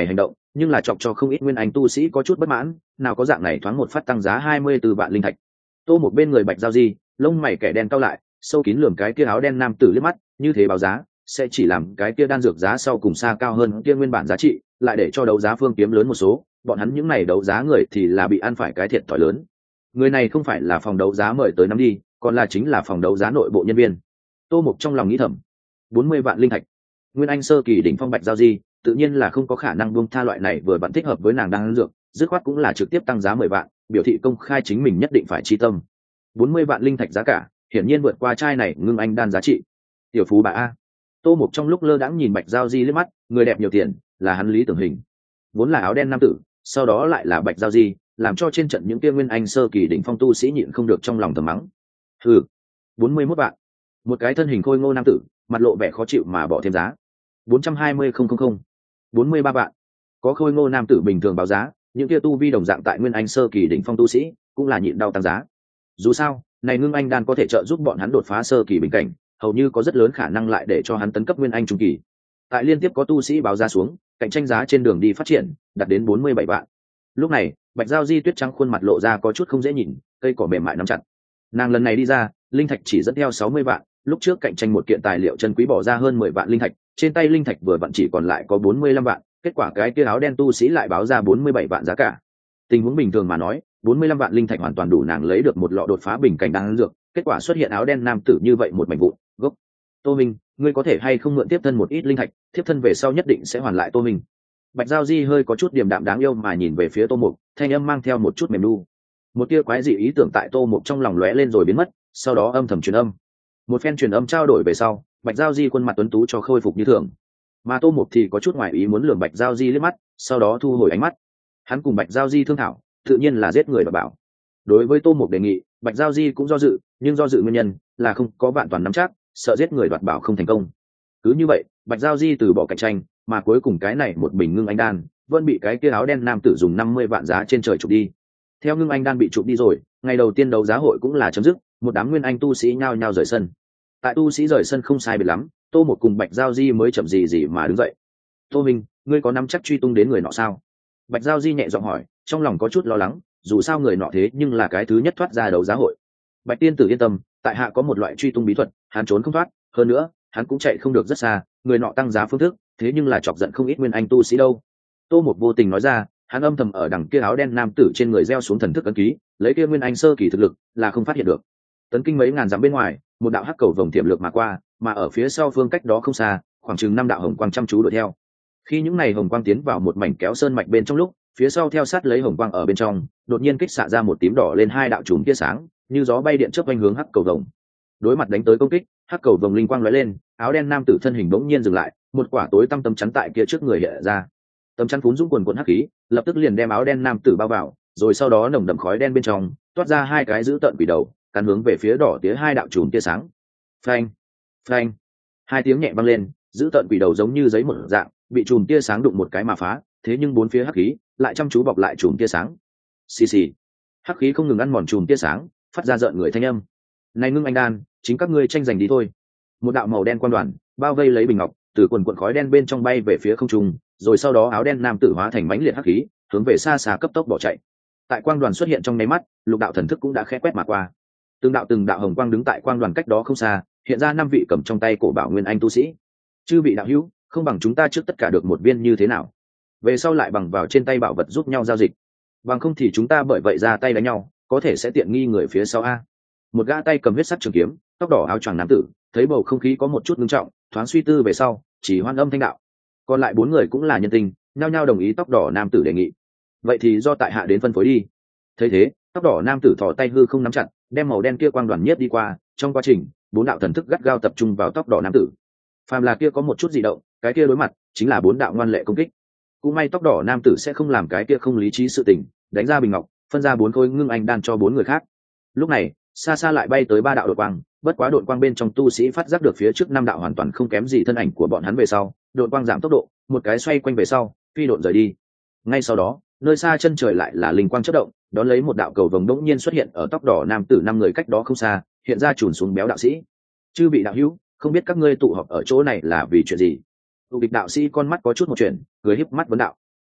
nhưng là chọc cho không ít nguyên anh tu sĩ có chút bất mãn, nào có dạng này thoáng một phát tăng giá hai mươi 24 vạn linh thạch. Tô một bên người Bạch Giao Di, lông mày kẻ đen cau lại, sâu kín lườm cái kia áo đen nam tử liếc mắt, như thế báo giá sẽ chỉ làm cái kia đan dược giá sau cùng xa cao hơn kia nguyên bản giá trị, lại để cho đấu giá phương kiếm lớn một số, bọn hắn những này đấu giá người thì là bị ăn phải cái thiệt thòi lớn. Người này không phải là phòng đấu giá mời tới nắm đi, còn là chính là phòng đấu giá nội bộ nhân viên. Tô Mục trong lòng nghĩ thầm, bốn mươi vạn linh thạch, nguyên anh sơ kỳ đỉnh phong Bạch Giao Di, tự nhiên là không có khả năng buông tha loại này vừa bạn thích hợp với nàng đang dược, dứt khoát cũng là trực tiếp tăng giá mười vạn, biểu thị công khai chính mình nhất định phải chi tâm. bốn mươi vạn linh thạch giá cả, hiển nhiên vượt qua chai này ngưng anh đan giá trị. Tiểu phú bà a. Tô Mục trong lúc lơ đãng nhìn Bạch Giao Di liếc mắt, người đẹp nhiều tiền, là hắn lý tưởng hình. Vốn là áo đen nam tử, sau đó lại là Bạch Giao Di, làm cho trên trận những kia nguyên anh sơ kỳ đỉnh phong tu sĩ nhịn không được trong lòng thầm mắng. Hừ, bốn mươi mốt vạn. Một cái thân hình khôi ngô nam tử, mặt lộ vẻ khó chịu mà bỏ thêm giá. bốn trăm hai mươi nghìn, bốn mươi ba vạn. Có khôi ngô nam tử bình thường báo giá, những kia tu vi đồng dạng tại nguyên anh sơ kỳ đỉnh phong tu sĩ, cũng là nhịn đau tăng giá. Dù sao, này ngưng anh đan có thể trợ giúp bọn hắn đột phá sơ kỳ bình cảnh, hầu như có rất lớn khả năng lại để cho hắn tấn cấp nguyên anh trung kỳ. Tại liên tiếp có tu sĩ báo giá xuống, cạnh tranh giá trên đường đi phát triển, đạt đến bốn mươi bảy vạn. Lúc này, Bạch Giao Di tuyết trắng khuôn mặt lộ ra có chút không dễ nhìn, cây cỏ mềm mại nắm chặt. Nàng lần này đi ra, linh thạch chỉ dẫn theo sáu mươi vạn, lúc trước cạnh tranh một kiện tài liệu chân quý bỏ ra hơn mười vạn linh thạch, trên tay linh thạch vừa vặn chỉ còn lại có bốn mươi lăm vạn, kết quả cái kia áo đen tu sĩ lại báo ra bốn mươi bảy vạn giá cả. Tình huống bình thường mà nói, bốn mươi lăm vạn linh thạch hoàn toàn đủ nàng lấy được một lọ đột phá bình cảnh đan dược, kết quả xuất hiện áo đen nam tử như vậy một mảnh vụn, gốc. Tô Minh, ngươi có thể hay không mượn tiếp thân một ít linh thạch, tiếp thân về sau nhất định sẽ hoàn lại Tô Minh. Bạch Giao Di hơi có chút điềm đạm đáng yêu mà nhìn về phía Tô Mục, thanh âm mang theo một chút mềm nu. Một tia quái dị ý tưởng tại Tô Mục trong lòng lóe lên rồi biến mất, sau đó âm thầm truyền âm. Một phen truyền âm trao đổi về sau, Bạch Giao Di khuôn mặt tuấn tú cho khôi phục như thường. Mà Tô Mục thì có chút ngoài ý muốn lườm Bạch Giao Di liếc mắt, sau đó thu hồi ánh mắt. Hắn cùng Bạch Giao Di thương thảo, tự nhiên là giết người và bảo. Đối với Tô Mục đề nghị, Bạch Giao Di cũng do dự, nhưng do dự nguyên nhân là không có vạn toàn nắm chắc, sợ giết người đoạt bảo không thành công. Cứ như vậy, Bạch Giao Di từ bỏ cạnh tranh, mà cuối cùng cái này một bình ngưng anh đan vẫn bị cái kia áo đen nam tử dùng năm mươi vạn giá trên trời chụp đi. Theo ngưng anh đan bị chụp đi rồi, ngày đầu tiên đấu giá hội cũng là chấm dứt, một đám nguyên anh tu sĩ nhao nhao rời sân. Tại tu sĩ rời sân không sai biệt lắm, Tô Một cùng Bạch Giao Di mới chậm gì gì mà đứng dậy. Tô Minh, ngươi có nắm chắc truy tung đến người nọ sao? Bạch Giao Di nhẹ giọng hỏi, trong lòng có chút lo lắng, dù sao người nọ thế nhưng là cái thứ nhất thoát ra đấu giá hội. Bạch tiên tử yên tâm, tại hạ có một loại truy tung bí thuật, hắn trốn không thoát, hơn nữa hắn cũng chạy không được rất xa, người nọ tăng giá phương thức thế nhưng là chọc giận không ít nguyên anh tu sĩ đâu. Tô Một vô tình nói ra, hắn âm thầm ở đằng kia áo đen nam tử trên người gieo xuống thần thức ấn ký, lấy kia nguyên anh sơ kỳ thực lực là không phát hiện được. Tấn kinh mấy ngàn dặm bên ngoài, một đạo hắc cầu vồng tiềm lược mà qua, mà ở phía sau phương cách đó không xa, khoảng chừng năm đạo hồng quang chăm chú đuổi theo. Khi những này hồng quang tiến vào một mảnh kéo sơn mạch bên trong lúc, phía sau theo sát lấy hồng quang ở bên trong, đột nhiên kích xạ ra một tím đỏ lên hai đạo chùm tia sáng, như gió bay điện chớp quanh hướng hắc cầu vồng. Đối mặt đánh tới công kích, hắc cầu vồng linh quang lóe lên, áo đen nam tử thân hình bỗng nhiên dừng lại, một quả tối tăm tấm chắn tại kia trước người hiện ra. Tấm chắn phún dũng quần quần hắc khí, lập tức liền đem áo đen nam tử bao vào, rồi sau đó nồng đậm khói đen bên trong toát ra hai cái dữ tợn quỷ đầu, cắn hướng về phía đỏ tía hai đạo chùm tia sáng. Phanh, phanh, hai tiếng nhẹ vang lên, dữ tợn quỷ đầu giống như giấy một dạng, bị chùm tia sáng đụng một cái mà phá, thế nhưng bốn phía hắc khí lại chăm chú bọc lại chùm tia sáng. Xì xì, hắc khí không ngừng ăn mòn chùm tia sáng, phát ra rợn người thanh âm. Này ngưng anh đan, chính các ngươi tranh giành đi thôi. Một đạo màu đen quan đoàn bao vây lấy bình ngọc, từ quần quần khói đen bên trong bay về phía không trung, rồi sau đó áo đen nam tử hóa thành mãnh liệt hắc khí, hướng về xa xa cấp tốc bỏ chạy. Tại quang đoàn xuất hiện trong nháy mắt, lục đạo thần thức cũng đã khẽ quét mà qua. Từng đạo từng đạo hồng quang đứng tại quang đoàn cách đó không xa, hiện ra năm vị cầm trong tay cổ bảo nguyên anh tu sĩ. Chư vị đạo hữu, không bằng chúng ta trước tất cả được một viên như thế nào? Về sau lại bằng vào trên tay bảo vật giúp nhau giao dịch. Bằng không thì chúng ta bởi vậy ra tay đánh nhau, có thể sẽ tiện nghi người phía sau a. Một gã tay cầm huyết sắc trường kiếm, tóc đỏ áo choàng nam tử, thấy bầu không khí có một chút ngưng trọng, thoáng suy tư về sau, chỉ hoan âm thanh đạo. Còn lại bốn người cũng là nhân tình, nhao nhao đồng ý tóc đỏ nam tử đề nghị. Vậy thì do tại hạ đến phân phối đi. Thấy thế, tóc đỏ nam tử thò tay hư không nắm chặt, đem màu đen kia quang đoàn nhiếp đi qua, trong quá trình, bốn đạo thần thức gắt gao tập trung vào tóc đỏ nam tử. Phàm là kia có một chút dị động, cái kia đối mặt chính là bốn đạo ngoan lệ công kích. Cũng may tóc đỏ nam tử sẽ không làm cái kia không lý trí sự tình, đánh ra bình ngọc, phân ra bốn khối ngưng anh đan cho bốn người khác. Lúc này, xa xa lại bay tới ba đạo đột quang, bất quá đột quang bên trong tu sĩ phát giác được phía trước năm đạo hoàn toàn không kém gì thân ảnh của bọn hắn về sau, đột quang giảm tốc độ, một cái xoay quanh về sau, phi độn rời đi. Ngay sau đó, nơi xa chân trời lại là linh quang chớp động, đón lấy một đạo cầu vồng đống nhiên xuất hiện ở tóc đỏ nam tử năm người cách đó không xa, hiện ra chùn xuống béo đạo sĩ. Chư vị đạo hữu, không biết các ngươi tụ họp ở chỗ này là vì chuyện gì? Tụ địch đạo sĩ con mắt có chút một chuyện, cười híp mắt vấn đạo.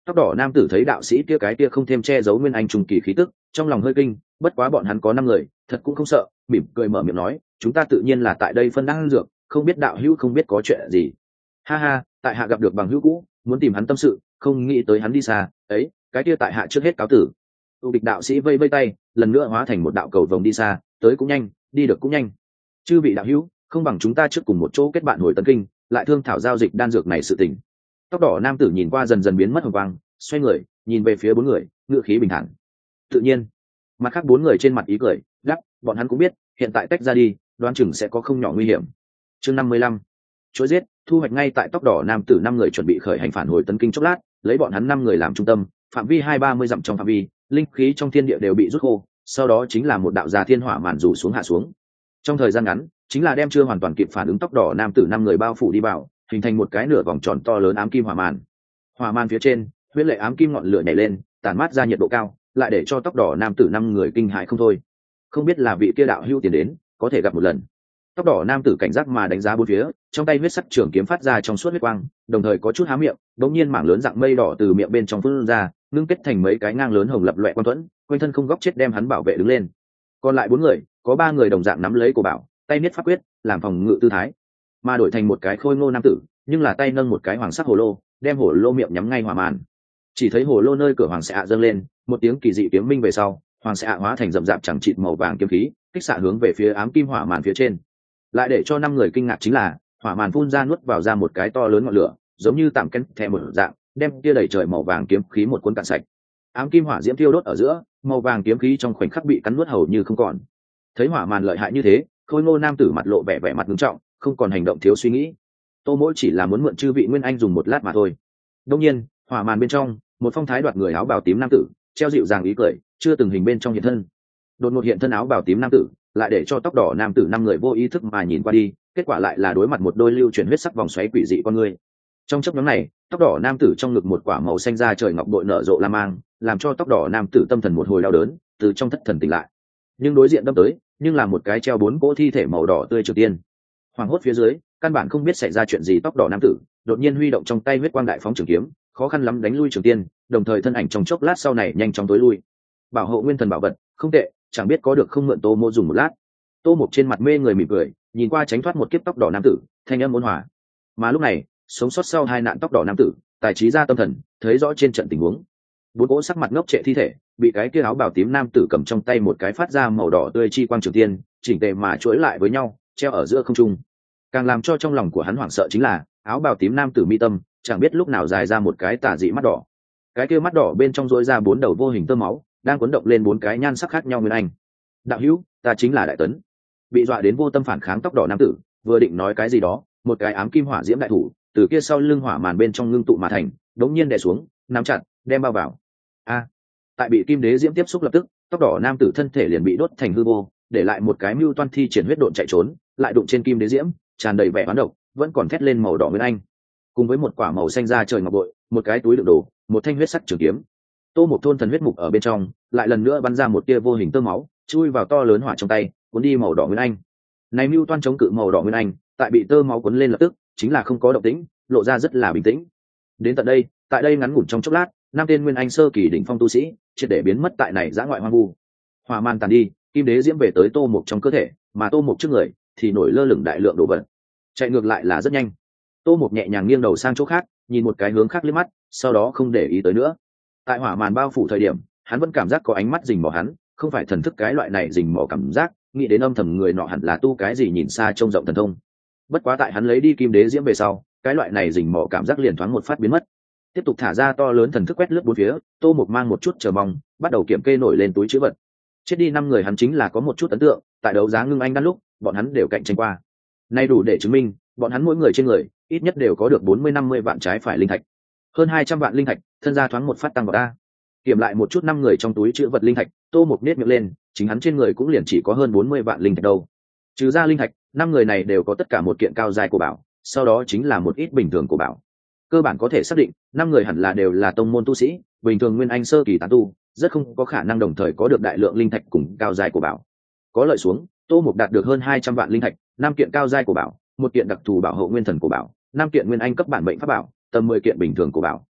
Tóc đỏ nam tử thấy đạo sĩ kia cái kia không thêm che giấu nguyên anh trùng kỳ khí tức, trong lòng hơi kinh, bất quá bọn hắn có năm người, thật cũng không sợ, mỉm cười mở miệng nói, chúng ta tự nhiên là tại đây phân đan dược, không biết đạo hữu không biết có chuyện gì. Ha ha, tại hạ gặp được bằng hữu cũ, muốn tìm hắn tâm sự, không nghĩ tới hắn đi xa, ấy, cái kia tại hạ trước hết cáo tử. Tu địch đạo sĩ vây vây tay, lần nữa hóa thành một đạo cầu vồng đi xa, tới cũng nhanh, đi được cũng nhanh. Chư vị đạo hữu, không bằng chúng ta trước cùng một chỗ kết bạn hồi Tấn Kinh, lại thương thảo giao dịch đan dược này sự tình. Tóc đỏ nam tử nhìn qua dần dần biến mất hồng quang, xoay người nhìn về phía bốn người, ngựa khí bình thản. Tự nhiên, mặt khác bốn người trên mặt ý cười, đáp, bọn hắn cũng biết, hiện tại tách ra đi, đoán chừng sẽ có không nhỏ nguy hiểm. Chương năm mươi lăm, chuỗi giết, thu hoạch ngay tại tóc đỏ nam tử năm người chuẩn bị khởi hành phản hồi Tấn Kinh chốc lát, lấy bọn hắn năm người làm trung tâm, phạm vi hai ba mươi dặm trong phạm vi, linh khí trong thiên địa đều bị rút khô, sau đó chính là một đạo già thiên hỏa màn rủ xuống hạ xuống. Trong thời gian ngắn, chính là đem chưa hoàn toàn kịp phản ứng tóc đỏ nam tử năm người bao phủ đi vào, hình thành một cái nửa vòng tròn to lớn ám kim hỏa màn. Hỏa màn phía trên, huyết lệ ám kim ngọn lửa nhảy lên, tản mát ra nhiệt độ cao, lại để cho tóc đỏ nam tử năm người kinh hãi không thôi. Không biết là vị kia đạo hữu tiền đến, có thể gặp một lần. Tóc đỏ nam tử cảnh giác mà đánh giá bốn phía, trong tay huyết sắc trường kiếm phát ra trong suốt huyết quang, đồng thời có chút há miệng, đống nhiên mảng lớn dạng mây đỏ từ miệng bên trong phun ra, ngưng kết thành mấy cái ngang lớn hồng lập loè quan thuẫn, quanh thân không góc chết đem hắn bảo vệ đứng lên. Còn lại bốn người, có ba người đồng dạng nắm lấy cổ bảo, tay niết pháp quyết, làm phòng ngự tư thái, mà đổi thành một cái khôi ngô nam tử, nhưng là tay nâng một cái hoàng sắc hồ lô, đem hồ lô miệng nhắm ngay hỏa màn. Chỉ thấy hồ lô nơi cửa hoàng xạ dâng lên, một tiếng kỳ dị kiếm minh về sau, hoàng xạ hóa thành rậm rạp chẳng chịt màu vàng kiếm khí, kích xạ hướng về phía ám kim hỏa màn phía trên. Lại để cho năm người kinh ngạc chính là, hỏa màn phun ra nuốt vào ra một cái to lớn ngọn lửa, giống như tạm kén thẻ một dạng, đem tia đầy trời màu vàng kiếm khí một cuốn cạn sạch. Ám kim hỏa diễm thiêu đốt ở giữa, màu vàng kiếm khí trong khoảnh khắc bị cắn nuốt hầu như không còn. Thấy hỏa màn lợi hại như thế, khôi ngô nam tử mặt lộ vẻ vẻ mặt nghiêm trọng, không còn hành động thiếu suy nghĩ. Tô Mỗi chỉ là muốn mượn chư vị nguyên anh dùng một lát mà thôi. Đương nhiên, hỏa màn bên trong, một phong thái đoạt người áo bào tím nam tử, treo dịu dàng ý cười, chưa từng hình bên trong hiện thân. Đột ngột hiện thân áo bào tím nam tử, lại để cho tóc đỏ nam tử năm người vô ý thức mà nhìn qua đi, kết quả lại là đối mặt một đôi lưu chuyển huyết sắc vòng xoáy quỷ dị con người. Trong chốc ngắn này, tóc đỏ nam tử trong ngực một quả màu xanh da trời ngọc bội nở rộ lam mang, làm cho tóc đỏ nam tử tâm thần một hồi đau đớn, từ trong thất thần tỉnh lại. Nhưng đối diện đâm tới, nhưng là một cái treo bốn cỗ thi thể màu đỏ tươi trường tiên. Hoàng hốt phía dưới, căn bản không biết xảy ra chuyện gì, tóc đỏ nam tử đột nhiên huy động trong tay huyết quang đại phóng trường kiếm, khó khăn lắm đánh lui trường tiên, đồng thời thân ảnh trong chốc lát sau này nhanh chóng tối lui. Bảo hộ nguyên thần bảo vật, không tệ, chẳng biết có được không mượn Tô Mộ dùng một lát. Tô Mộc trên mặt mê người mỉm cười, nhìn qua tránh thoát một kiếp tóc đỏ nam tử, thanh âm ôn hòa. Mà lúc này, sống sót sau hai nạn tóc đỏ nam tử, tài trí ra tâm thần, thấy rõ trên trận tình huống. Bốn cỗ sắc mặt ngốc trệ thi thể, bị cái kia áo bào tím nam tử cầm trong tay một cái phát ra màu đỏ tươi chi quang trường tiên, chỉnh tề mà chuỗi lại với nhau, treo ở giữa không trung. Càng làm cho trong lòng của hắn hoảng sợ chính là, áo bào tím nam tử mi tâm, chẳng biết lúc nào dài ra một cái tà dị mắt đỏ. Cái kia mắt đỏ bên trong rỗi ra bốn đầu vô hình tơ máu, đang cuốn động lên bốn cái nhan sắc khác nhau nguyên anh. Đạo hữu, ta chính là Đại Tấn. Bị dọa đến vô tâm phản kháng tóc đỏ nam tử, vừa định nói cái gì đó, một cái ám kim hỏa diễm đại thủ, từ kia sau lưng hỏa màn bên trong ngưng tụ mà thành, đống nhiên đè xuống, nắm chặt, đem bao vào. A! Tại bị kim đế diễm tiếp xúc lập tức, tóc đỏ nam tử thân thể liền bị đốt thành hư vô, để lại một cái mưu toan thi triển huyết độn chạy trốn, lại đụng trên kim đế diễm, tràn đầy vẻ oán độc, vẫn còn thét lên màu đỏ nguyên anh. Cùng với một quả màu xanh da trời ngọc bội, một cái túi đựng đồ, một thanh huyết sắc trường kiếm. Tô một thôn thần huyết mục ở bên trong, lại lần nữa bắn ra một tia vô hình tơ máu, chui vào to lớn hỏa trong tay, cuốn đi màu đỏ nguyên anh. Này mưu toan chống cự màu đỏ nguyên anh, tại bị tơ máu cuốn lên lập tức, chính là không có động tĩnh, lộ ra rất là bình tĩnh. Đến tận đây, tại đây ngắn ngủn trong chốc lát, năm tên nguyên anh sơ kỳ đỉnh phong tu sĩ, triệt để biến mất tại này dã ngoại hoang vu. Hỏa man tàn đi, kim đế diễm về tới Tô Mục trong cơ thể, mà Tô Mục trước người thì nổi lơ lửng đại lượng đồ vật. Chạy ngược lại là rất nhanh. Tô Mục nhẹ nhàng nghiêng đầu sang chỗ khác, nhìn một cái hướng khác liếc mắt, sau đó không để ý tới nữa. Tại hỏa màn bao phủ thời điểm, hắn vẫn cảm giác có ánh mắt rình mò hắn, không phải thần thức cái loại này rình mò cảm giác, nghĩ đến âm thầm người nọ hẳn là tu cái gì nhìn xa trông rộng thần thông. Bất quá tại hắn lấy đi kim đế diễm về sau, cái loại này rình mò cảm giác liền thoáng một phát biến mất. Tiếp tục thả ra to lớn thần thức quét lướt bốn phía, Tô Mục mang một chút chờ mong, bắt đầu kiểm kê nổi lên túi trữ vật. Chết đi năm người hắn chính là có một chút ấn tượng, tại đấu giá ngưng anh đan lúc, bọn hắn đều cạnh tranh qua. Nay đủ để chứng minh, bọn hắn mỗi người trên người, ít nhất đều có được bốn mươi năm mươi vạn trái phải linh thạch. Hơn hai trăm vạn linh thạch, thân gia thoáng một phát tăng vào ta. Kiểm lại một chút năm người trong túi trữ vật linh thạch, Tô Mục nét miệng lên, chính hắn trên người cũng liền chỉ có hơn bốn mươi vạn linh thạch đâu. Trừ ra linh thạch, năm người này đều có tất cả một kiện cao giai của bảo, sau đó chính là một ít bình thường của bảo. Cơ bản có thể xác định, năm người hẳn là đều là tông môn tu sĩ, bình thường nguyên anh sơ kỳ tán tu, rất không có khả năng đồng thời có được đại lượng linh thạch cùng cao giai của bảo. Có lợi xuống, Tô Mục đạt được hơn hai trăm vạn linh thạch, năm kiện cao giai của bảo, một kiện đặc thù bảo hộ nguyên thần của bảo, năm kiện nguyên anh cấp bản mệnh pháp bảo, tầm mười kiện bình thường của bảo,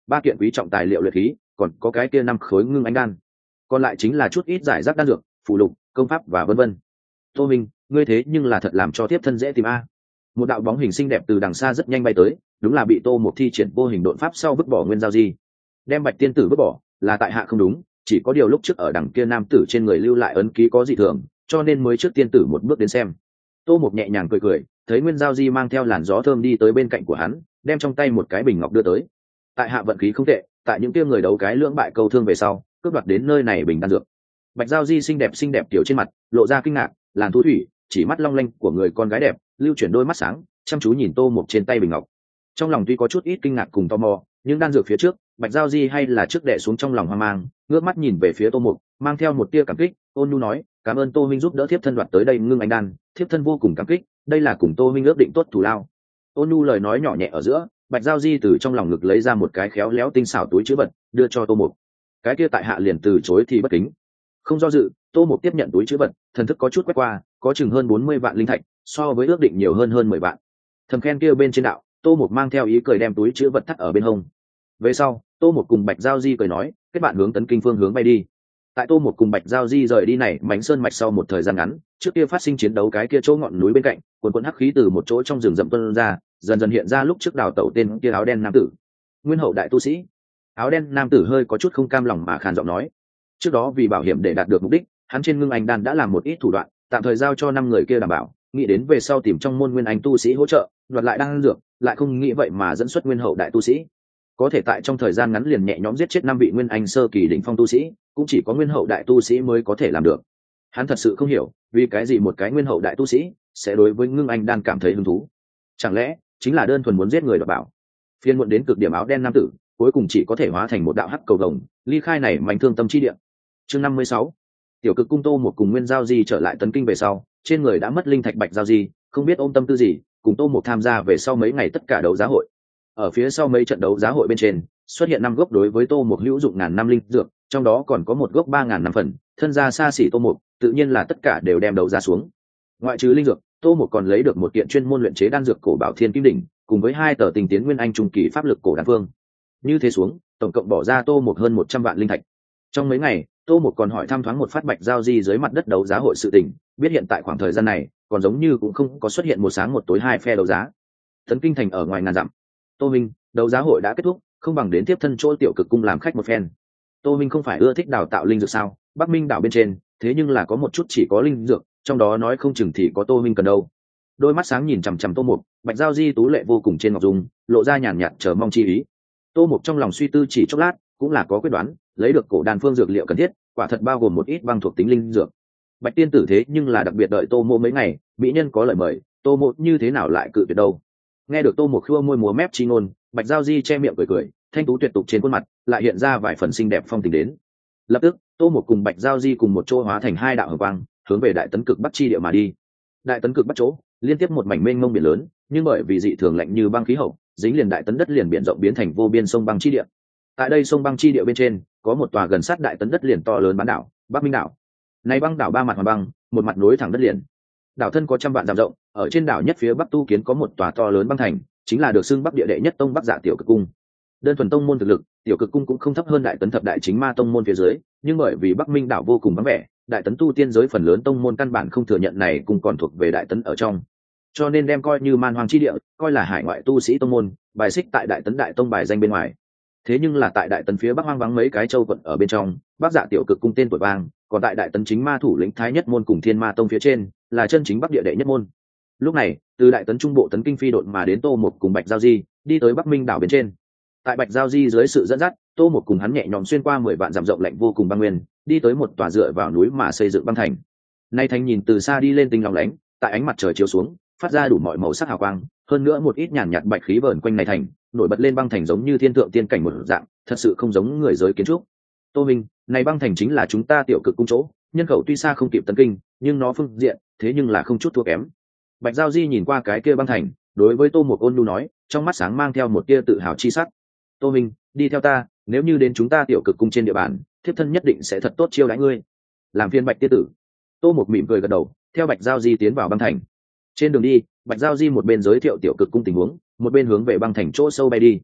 ba kiện quý trọng tài liệu luyện khí, còn có cái kia năm khối ngưng anh đan, còn lại chính là chút ít giải rác đan dược, phụ lục, công pháp và vân vân. Tô Minh, ngươi thế nhưng là thật làm cho tiếp thân dễ tìm a. Một đạo bóng hình xinh đẹp từ đằng xa rất nhanh bay tới, đúng là bị Tô Mục thi triển vô hình độn pháp sau vứt bỏ Nguyên Giao Di. Đem Bạch tiên tử vứt bỏ, là tại hạ không đúng, chỉ có điều lúc trước ở đằng kia nam tử trên người lưu lại ấn ký có dị thường, cho nên mới trước tiên tử một bước đến xem. Tô Mục nhẹ nhàng cười cười, thấy Nguyên Giao Di mang theo làn gió thơm đi tới bên cạnh của hắn, đem trong tay một cái bình ngọc đưa tới. Tại hạ vận khí không tệ, tại những kia người đấu cái lưỡng bại câu thương về sau, cướp đoạt đến nơi này bình đan dược. Bạch Giao Di xinh đẹp xinh đẹp tiểu trên mặt lộ ra kinh ngạc, làn thú thủy, chỉ mắt long lanh của người con gái đẹp, lưu chuyển đôi mắt sáng, chăm chú nhìn Tô Mục trên tay bình ngọc. Trong lòng tuy có chút ít kinh ngạc cùng tò mò, nhưng đan dược phía trước, Bạch Giao Di hay là trước đè xuống trong lòng hoang mang, ngước mắt nhìn về phía Tô Mục, mang theo một tia cảm kích, ôn nhu nói, cảm ơn Tô huynh giúp đỡ thiếp thân đoạt tới đây ngưng anh đan, thiếp thân vô cùng cảm kích, đây là cùng Tô huynh ước định tốt thù lao. Ôn nhu lời nói nhỏ nhẹ ở giữa, Bạch Giao Di từ trong lòng ngực lấy ra một cái khéo léo tinh xảo túi chứa vật, đưa cho Tô Mục. Cái kia tại hạ liền từ chối thì bất kính. Không do dự, Tô Mục tiếp nhận túi chứa vật, thần thức có chút quét qua, có chừng hơn bốn mươi vạn linh thạch, so với ước định nhiều hơn hơn mười vạn. Thầm khen kia bên trên đạo, Tô Mục mang theo ý cười đem túi chứa vật thắt ở bên hông. Về sau, Tô Mục cùng Bạch Giao Di cười nói, kết bạn hướng Tấn Kinh phương hướng bay đi. Tại Tô Mục cùng Bạch Giao Di rời đi này mảnh sơn mạch sau một thời gian ngắn, trước kia phát sinh chiến đấu cái kia chỗ ngọn núi bên cạnh, quần quần hắc khí từ một chỗ trong rừng rậm tuôn ra, dần dần hiện ra lúc trước đào tẩu tên kia áo đen nam tử. Nguyên hậu đại tu sĩ. Áo đen nam tử hơi có chút không cam lòng mà khàn giọng nói, trước đó vì bảo hiểm để đạt được mục đích, hắn trên ngưng anh đan đã làm một ít thủ đoạn, tạm thời giao cho năm người kia đảm bảo, nghĩ đến về sau tìm trong môn nguyên anh tu sĩ hỗ trợ, đoạt lại đan dược, lại không nghĩ vậy mà dẫn xuất nguyên hậu đại tu sĩ. Có thể tại trong thời gian ngắn liền nhẹ nhõm giết chết năm vị nguyên anh sơ kỳ đỉnh phong tu sĩ, cũng chỉ có nguyên hậu đại tu sĩ mới có thể làm được. Hắn thật sự không hiểu, vì cái gì một cái nguyên hậu đại tu sĩ sẽ đối với ngưng anh đan cảm thấy hứng thú. Chẳng lẽ chính là đơn thuần muốn giết người đoạt bảo? Phiên muộn đến cực điểm áo đen nam tử, cuối cùng chỉ có thể hóa thành một đạo hắc cầu vồng, ly khai này mạnh thương tâm chi địa. Chương năm mươi sáu, Tiểu Cực Cung Tô một cùng Nguyên Giao Di trở lại Tấn Kinh về sau, trên người đã mất linh thạch Bạch Giao Di, không biết ôm tâm tư gì, cùng Tô một tham gia về sau mấy ngày tất cả đấu giá hội. Ở phía sau mấy trận đấu giá hội bên trên, xuất hiện năm gốc đối với Tô một hữu dụng ngàn năm linh dược, trong đó còn có một gốc ba ngàn năm phần, thân gia xa xỉ Tô một, tự nhiên là tất cả đều đem đấu giá xuống. Ngoại trừ linh dược, Tô một còn lấy được một kiện chuyên môn luyện chế đan dược cổ bảo Thiên Kim đỉnh, cùng với hai tờ tình tiến nguyên anh trung kỳ pháp lực cổ đan phương. Như thế xuống, tổng cộng bỏ ra Tô một hơn một trăm vạn linh thạch. Trong mấy ngày, Tô một còn hỏi thăm thoáng một phát Bạch Giao Di dưới mặt đất đấu giá hội sự tình, biết hiện tại khoảng thời gian này, còn giống như cũng không có xuất hiện một sáng một tối hai phe đấu giá. Tấn Kinh thành ở ngoài ngàn dặm. Tô Minh, đấu giá hội đã kết thúc, không bằng đến tiếp thân chỗ Tiểu Cực Cung làm khách một phen. Tô Minh không phải ưa thích đào tạo linh dược sao? Bắc Minh đảo bên trên, thế nhưng là có một chút chỉ có linh dược, trong đó nói không chừng thì có Tô Minh cần đâu. Đôi mắt sáng nhìn chằm chằm Tô Mục, Bạch Giao Di tú lệ vô cùng trên ngọc dung, lộ ra nhàn nhạt chờ mong chi ý. Tô Mục trong lòng suy tư chỉ chốc lát, cũng là có quyết đoán, lấy được cổ đan phương dược liệu cần thiết, quả thật bao gồm một ít băng thuộc tính linh dược. Bạch tiên tử thế nhưng là đặc biệt đợi Tô Mộ mấy ngày, mỹ nhân có lời mời, Tô Mộ như thế nào lại cự tuyệt đâu. Nghe được Tô Mộ khua môi múa mép chi ngôn, Bạch Giao Di che miệng cười cười, thanh tú tuyệt tục trên khuôn mặt lại hiện ra vài phần xinh đẹp phong tình đến. Lập tức, Tô Mộ cùng Bạch Giao Di cùng một chỗ hóa thành hai đạo hồng quang, hướng về Đại Tấn Cực Bắc chi địa mà đi. Đại Tấn Cực Bắc chỗ, liên tiếp một mảnh mênh mông biển lớn, nhưng bởi vì dị thường lạnh như băng khí hậu, dính liền Đại Tấn đất liền biển rộng biến thành vô biên sông băng chi địa. Tại đây sông băng chi địa bên trên, có một tòa gần sát Đại Tấn đất liền to lớn bán đảo, Bắc Minh đảo. Này băng đảo ba mặt hoàn băng, một mặt nối thẳng đất liền. Đảo thân có trăm vạn dặm rộng, ở trên đảo nhất phía Bắc tu kiến có một tòa to lớn băng thành, chính là được xưng Bắc địa đệ nhất tông Bắc Dạ Tiểu Cực Cung. Đơn thuần tông môn thực lực, Tiểu Cực Cung cũng không thấp hơn Đại Tấn thập đại chính ma tông môn phía dưới, nhưng bởi vì Bắc Minh đảo vô cùng vắng vẻ, Đại Tấn tu tiên giới phần lớn tông môn căn bản không thừa nhận này cũng còn thuộc về Đại Tấn ở trong, cho nên đem coi như man hoang chi địa, coi là hải ngoại tu sĩ tông môn, bài xích tại Đại Tấn đại tông bài danh bên ngoài. Thế nhưng là tại Đại Tấn phía Bắc hoang vắng mấy cái châu quận ở bên trong, Bắc Dạ Tiểu Cực Cung tên tuổi vang, còn tại Đại Tấn chính ma thủ lĩnh Thái Nhất môn cùng Thiên Ma tông phía trên, là chân chính Bắc địa đệ nhất môn. Lúc này, từ Đại Tấn trung bộ Tấn Kinh phi độn mà đến Tô Mục cùng Bạch Giao Di, đi tới Bắc Minh đảo bên trên. Tại Bạch Giao Di dưới sự dẫn dắt, Tô Mục cùng hắn nhẹ nhõm xuyên qua mười vạn dặm rộng lạnh vô cùng băng nguyên, đi tới một tòa dựa vào núi mà xây dựng băng thành. Nay thành nhìn từ xa đi lên tinh long lánh, tại ánh mặt trời chiếu xuống, phát ra đủ mọi màu sắc hào quang, hơn nữa một ít nhàn nhạt bạch khí vờn quanh này thành, nổi bật lên băng thành giống như thiên thượng tiên cảnh một dạng, thật sự không giống người giới kiến trúc. Tô Minh, này băng thành chính là chúng ta Tiểu Cực Cung chỗ, nhân khẩu tuy xa không kịp Tấn Kinh, nhưng nó phương diện, thế nhưng là không chút thua kém. Bạch Giao Di nhìn qua cái kia băng thành, đối với Tô Mục ôn nhu nói, trong mắt sáng mang theo một tia tự hào chi sắc. Tô Minh, đi theo ta, nếu như đến chúng ta Tiểu Cực Cung trên địa bàn, thiếp thân nhất định sẽ thật tốt chiêu đãi ngươi. Làm phiên Bạch tiên tử. Tô Mục mỉm cười gật đầu, theo Bạch Giao Di tiến vào băng thành. Trên đường đi, Bạch Giao Di một bên giới thiệu Tiểu Cực Cung tình huống, một bên hướng về băng thành chỗ sâu bay đi.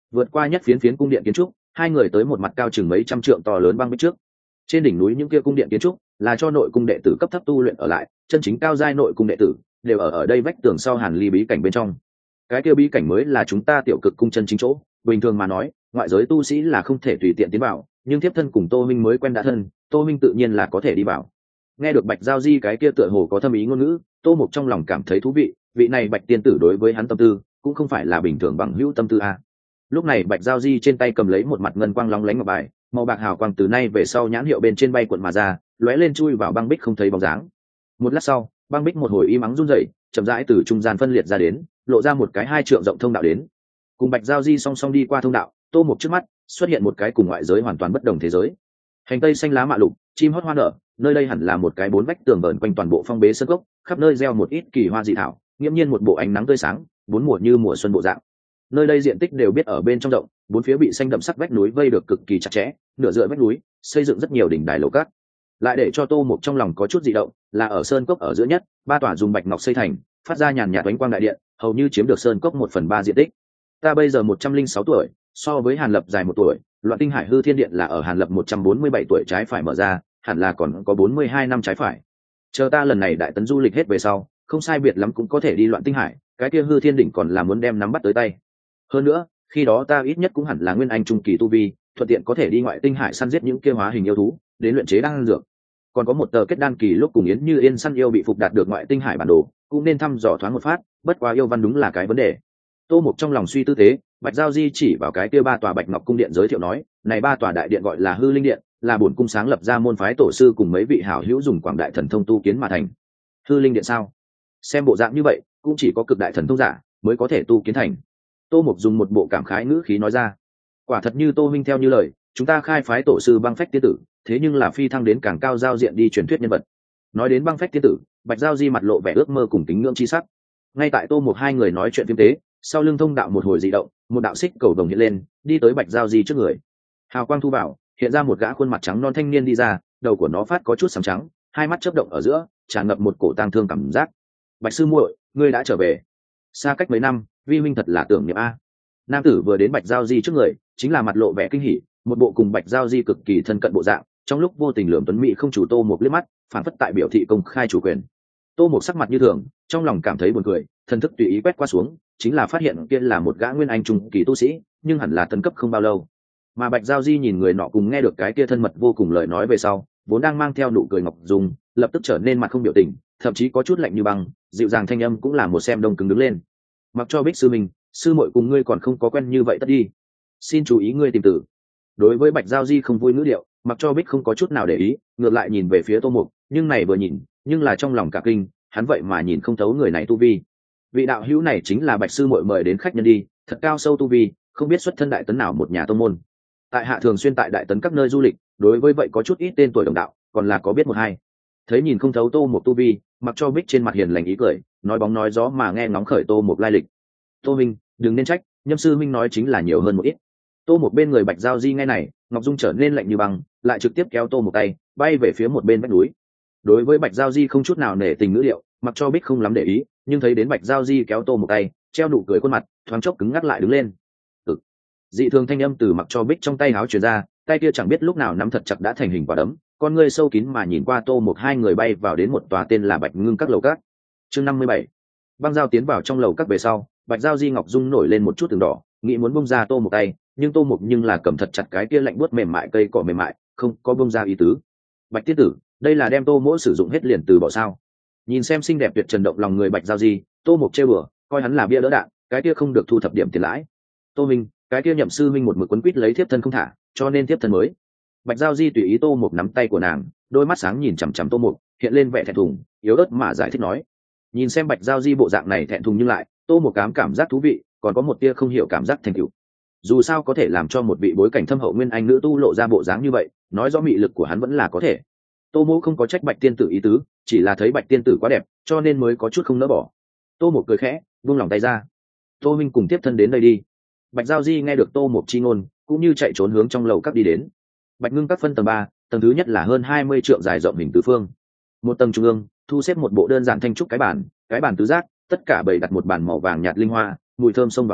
vượt qua nhất phiến phiến cung điện kiến trúc, hai người tới một mặt cao chừng mấy trăm trượng to lớn băng bích trước. Trên đỉnh núi những kia cung điện kiến trúc là cho nội cung đệ tử cấp thấp tu luyện ở lại, chân chính cao giai nội cung đệ tử đều ở ở đây vách tường sau hàn ly bí cảnh bên trong. Cái kia bí cảnh mới là chúng ta tiểu cực cung chân chính chỗ. Bình thường mà nói, ngoại giới tu sĩ là không thể tùy tiện tiến vào, nhưng tiếp thân cùng Tô Minh mới quen đã thân, Tô Minh tự nhiên là có thể đi vào. Nghe được Bạch Giao Di cái kia tựa hồ có thâm ý ngôn ngữ, Tô Mục trong lòng cảm thấy thú vị, vị này Bạch tiên tử đối với hắn tâm tư cũng không phải là bình thường bằng hữu tâm tư a. Lúc này Bạch Giao Di trên tay cầm lấy một mặt ngân quang lóng lánh ngọc bài, màu bạc hào quang từ nay về sau nhãn hiệu bên trên bay cuộn mà ra, lóe lên chui vào băng bích không thấy bóng dáng. Một lát sau, băng bích một hồi im ắng run rẩy, chậm rãi từ trung gian phân liệt ra đến, lộ ra một cái hai trượng rộng thông đạo đến. Cùng Bạch Giao Di song song đi qua thông đạo, Tô Mục trước mắt xuất hiện một cái cùng ngoại giới hoàn toàn bất đồng thế giới. Hành tây xanh lá mạ lục, chim hót hoa nở, nơi đây hẳn là một cái bốn vách tường vờn quanh toàn bộ phong bế sơn cốc, khắp nơi gieo một ít kỳ hoa dị thảo, nghiễm nhiên một bộ ánh nắng tươi sáng, bốn mùa như mùa xuân bộ dạng. Nơi đây diện tích đều biết ở bên trong rộng, bốn phía bị xanh đậm sắc vách núi vây được cực kỳ chặt chẽ, nửa dựa vách núi, xây dựng rất nhiều đỉnh đài lầu cát. Lại để cho Tô Mục trong lòng có chút dị động, là ở sơn cốc ở giữa nhất, ba tòa dùng bạch ngọc xây thành, phát ra nhàn nhạt ánh quang đại điện, hầu như chiếm được sơn cốc một phần ba diện tích. Ta bây giờ một trăm linh sáu tuổi, so với Hàn Lập dài một tuổi, Loạn Tinh Hải Hư Thiên Điện là ở Hàn Lập một trăm bốn mươi bảy tuổi trái phải mở ra, hẳn là còn có bốn mươi hai năm trái phải. Chờ ta lần này đại tấn du lịch hết về sau, không sai biệt lắm cũng có thể đi Loạn Tinh Hải, cái kia Hư Thiên Đỉnh còn là muốn đem nắm bắt tới tay. Hơn nữa, khi đó ta ít nhất cũng hẳn là nguyên anh trung kỳ tu vi, thuận tiện có thể đi ngoại tinh hải săn giết những kia hóa hình yêu thú, đến luyện chế đan dược. Còn có một tờ kết đan kỳ lúc cùng Yến Như Yên săn yêu bị phục đạt được ngoại tinh hải bản đồ, cũng nên thăm dò thoáng một phát, bất quá yêu văn đúng là cái vấn đề. Tô Mục trong lòng suy tư thế, Bạch Giao Di chỉ vào cái kia ba tòa Bạch Ngọc cung điện giới thiệu nói, này ba tòa đại điện gọi là Hư Linh Điện, là bổn cung sáng lập ra môn phái tổ sư cùng mấy vị hảo hữu dùng quảng đại thần thông tu kiến mà thành. Hư Linh Điện sao? Xem bộ dạng như vậy, cũng chỉ có cực đại thần thông giả mới có thể tu kiến thành. Tô Mục dùng một bộ cảm khái ngữ khí nói ra, quả thật như Tô huynh theo như lời, chúng ta khai phái tổ sư Băng Phách tiên tử, thế nhưng là phi thăng đến càng cao giao diện đi truyền thuyết nhân vật. Nói đến Băng Phách tiên tử, Bạch Giao Di mặt lộ vẻ ước mơ cùng kính ngưỡng chi sắc. Ngay tại Tô Mục hai người nói chuyện phiếm tế, sau lưng thông đạo một hồi dị động, một đạo xích cầu đồng hiện lên, đi tới Bạch Giao Di trước người. Hào quang thu vào, hiện ra một gã khuôn mặt trắng non thanh niên đi ra, đầu của nó phát có chút sáng trắng, hai mắt chớp động ở giữa, tràn ngập một cổ tang thương cảm giác. Bạch sư muội, ngươi đã trở về. Xa cách mấy năm, vi huynh thật là tưởng niệm a. Nam tử vừa đến Bạch Giao Di trước người, chính là mặt lộ vẻ kinh hỉ, một bộ cùng Bạch Giao Di cực kỳ thân cận bộ dạng, trong lúc vô tình lườm tuấn mỹ không chủ Tô Mục liếc mắt, phản phất tại biểu thị công khai chủ quyền. Tô Mục sắc mặt như thường, trong lòng cảm thấy buồn cười, thần thức tùy ý quét qua xuống, chính là phát hiện kia là một gã nguyên anh trung kỳ tu sĩ, nhưng hẳn là tấn cấp không bao lâu. Mà Bạch Giao Di nhìn người nọ cùng nghe được cái kia thân mật vô cùng lời nói về sau, vốn đang mang theo nụ cười ngọc dung, lập tức trở nên mặt không biểu tình, thậm chí có chút lạnh như băng, dịu dàng thanh âm cũng là một xem đông cứng đứng lên. Mặc cho Bích sư mình, sư muội cùng ngươi còn không có quen như vậy tất đi. Xin chú ý ngươi tìm tử. Đối với Bạch Giao Di không vui ngữ điệu, Mặc cho Bích không có chút nào để ý, ngược lại nhìn về phía Tô Mục, nhưng này vừa nhìn, nhưng là trong lòng cả kinh, hắn vậy mà nhìn không thấu người này tu vi. Vị đạo hữu này chính là Bạch sư muội mời đến khách nhân đi, thật cao sâu tu vi, không biết xuất thân đại tấn nào một nhà tông môn. Tại hạ thường xuyên tại đại tấn các nơi du lịch, đối với vậy có chút ít tên tuổi đồng đạo, còn là có biết một hai. Thấy nhìn không thấu Tô Mục tu vi, Mặc cho Bích trên mặt hiền lành ý cười, nói bóng nói gió mà nghe ngóng khởi Tô Mục lai lịch. Tô minh, đừng nên trách, Nhâm sư minh nói chính là nhiều hơn một ít. Tô Mục bên người Bạch Giao Di nghe này, Ngọc Dung trở nên lạnh như băng, lại trực tiếp kéo Tô Mục tay, bay về phía một bên vách núi. Đối với Bạch Giao Di không chút nào nể tình ngữ liệu, Mặc cho Bích không lắm để ý, nhưng thấy đến Bạch Giao Di kéo Tô Mục tay, treo nụ cười khuôn mặt, thoáng chốc cứng ngắc lại đứng lên. Ừ. Dị thường thanh âm từ Mặc cho Bích trong tay áo truyền ra, tay kia chẳng biết lúc nào nắm thật chặt đã thành hình quả đấm, con ngươi sâu kín mà nhìn qua Tô Mục, hai người bay vào đến một tòa tên là Bạch Ngưng các lầu các. Chương năm mươi bảy. Băng Giao tiến vào trong lầu các về sau, Bạch Giao Di Ngọc Dung nổi lên một chút từng đỏ, nghĩ muốn bung ra Tô Mục tay, nhưng Tô Mục nhưng là cầm thật chặt cái kia lạnh buốt mềm mại cây cỏ mềm mại, không có bung ra ý tứ. Bạch tiên tử, đây là đem Tô Mỗ sử dụng hết liền từ bỏ sao? Nhìn xem xinh đẹp tuyệt trần động lòng người Bạch Giao Di, Tô Mục trêu bừa, coi hắn là bia đỡ đạn, cái kia không được thu thập điểm tiền lãi. Tô minh, cái kia Nhậm sư minh một mực quấn quýt lấy thiếp thân không thả, cho nên thiếp thân mới. Bạch Giao Di tùy ý Tô Mục nắm tay của nàng, đôi mắt sáng nhìn chằm chằm Tô Mục, hiện lên vẻ thẹn thùng, yếu ớt mà giải thích nói. Nhìn xem Bạch Giao Di bộ dạng này thẹn thùng nhưng lại, Tô Mục cám cảm giác thú vị, còn có một tia không hiểu cảm giác thành tựu. Dù sao có thể làm cho một vị bối cảnh thâm hậu nguyên anh nữ tu lộ ra bộ dáng như vậy, nói rõ mị lực của hắn vẫn là có thể. Tô Mỗ không có trách Bạch tiên tử ý tứ, chỉ là thấy Bạch tiên tử quá đẹp, cho nên mới có chút không nỡ bỏ. Tô Mục cười khẽ, buông lòng tay ra. Tô minh cùng tiếp thân đến đây đi. Bạch Giao Di nghe được Tô Mục chi ngôn, cũng như chạy trốn hướng trong lầu các đi đến. Bạch Ngưng các phân tầng ba, tầng thứ nhất là hơn hai mươi trượng dài rộng hình tứ phương. Một tầng trung ương, thu xếp một bộ đơn giản thanh trúc cái bàn, cái bàn tứ giác, tất cả bày đặt một bàn màu vàng nhạt linh hoa, mùi thơm xông vào mũi,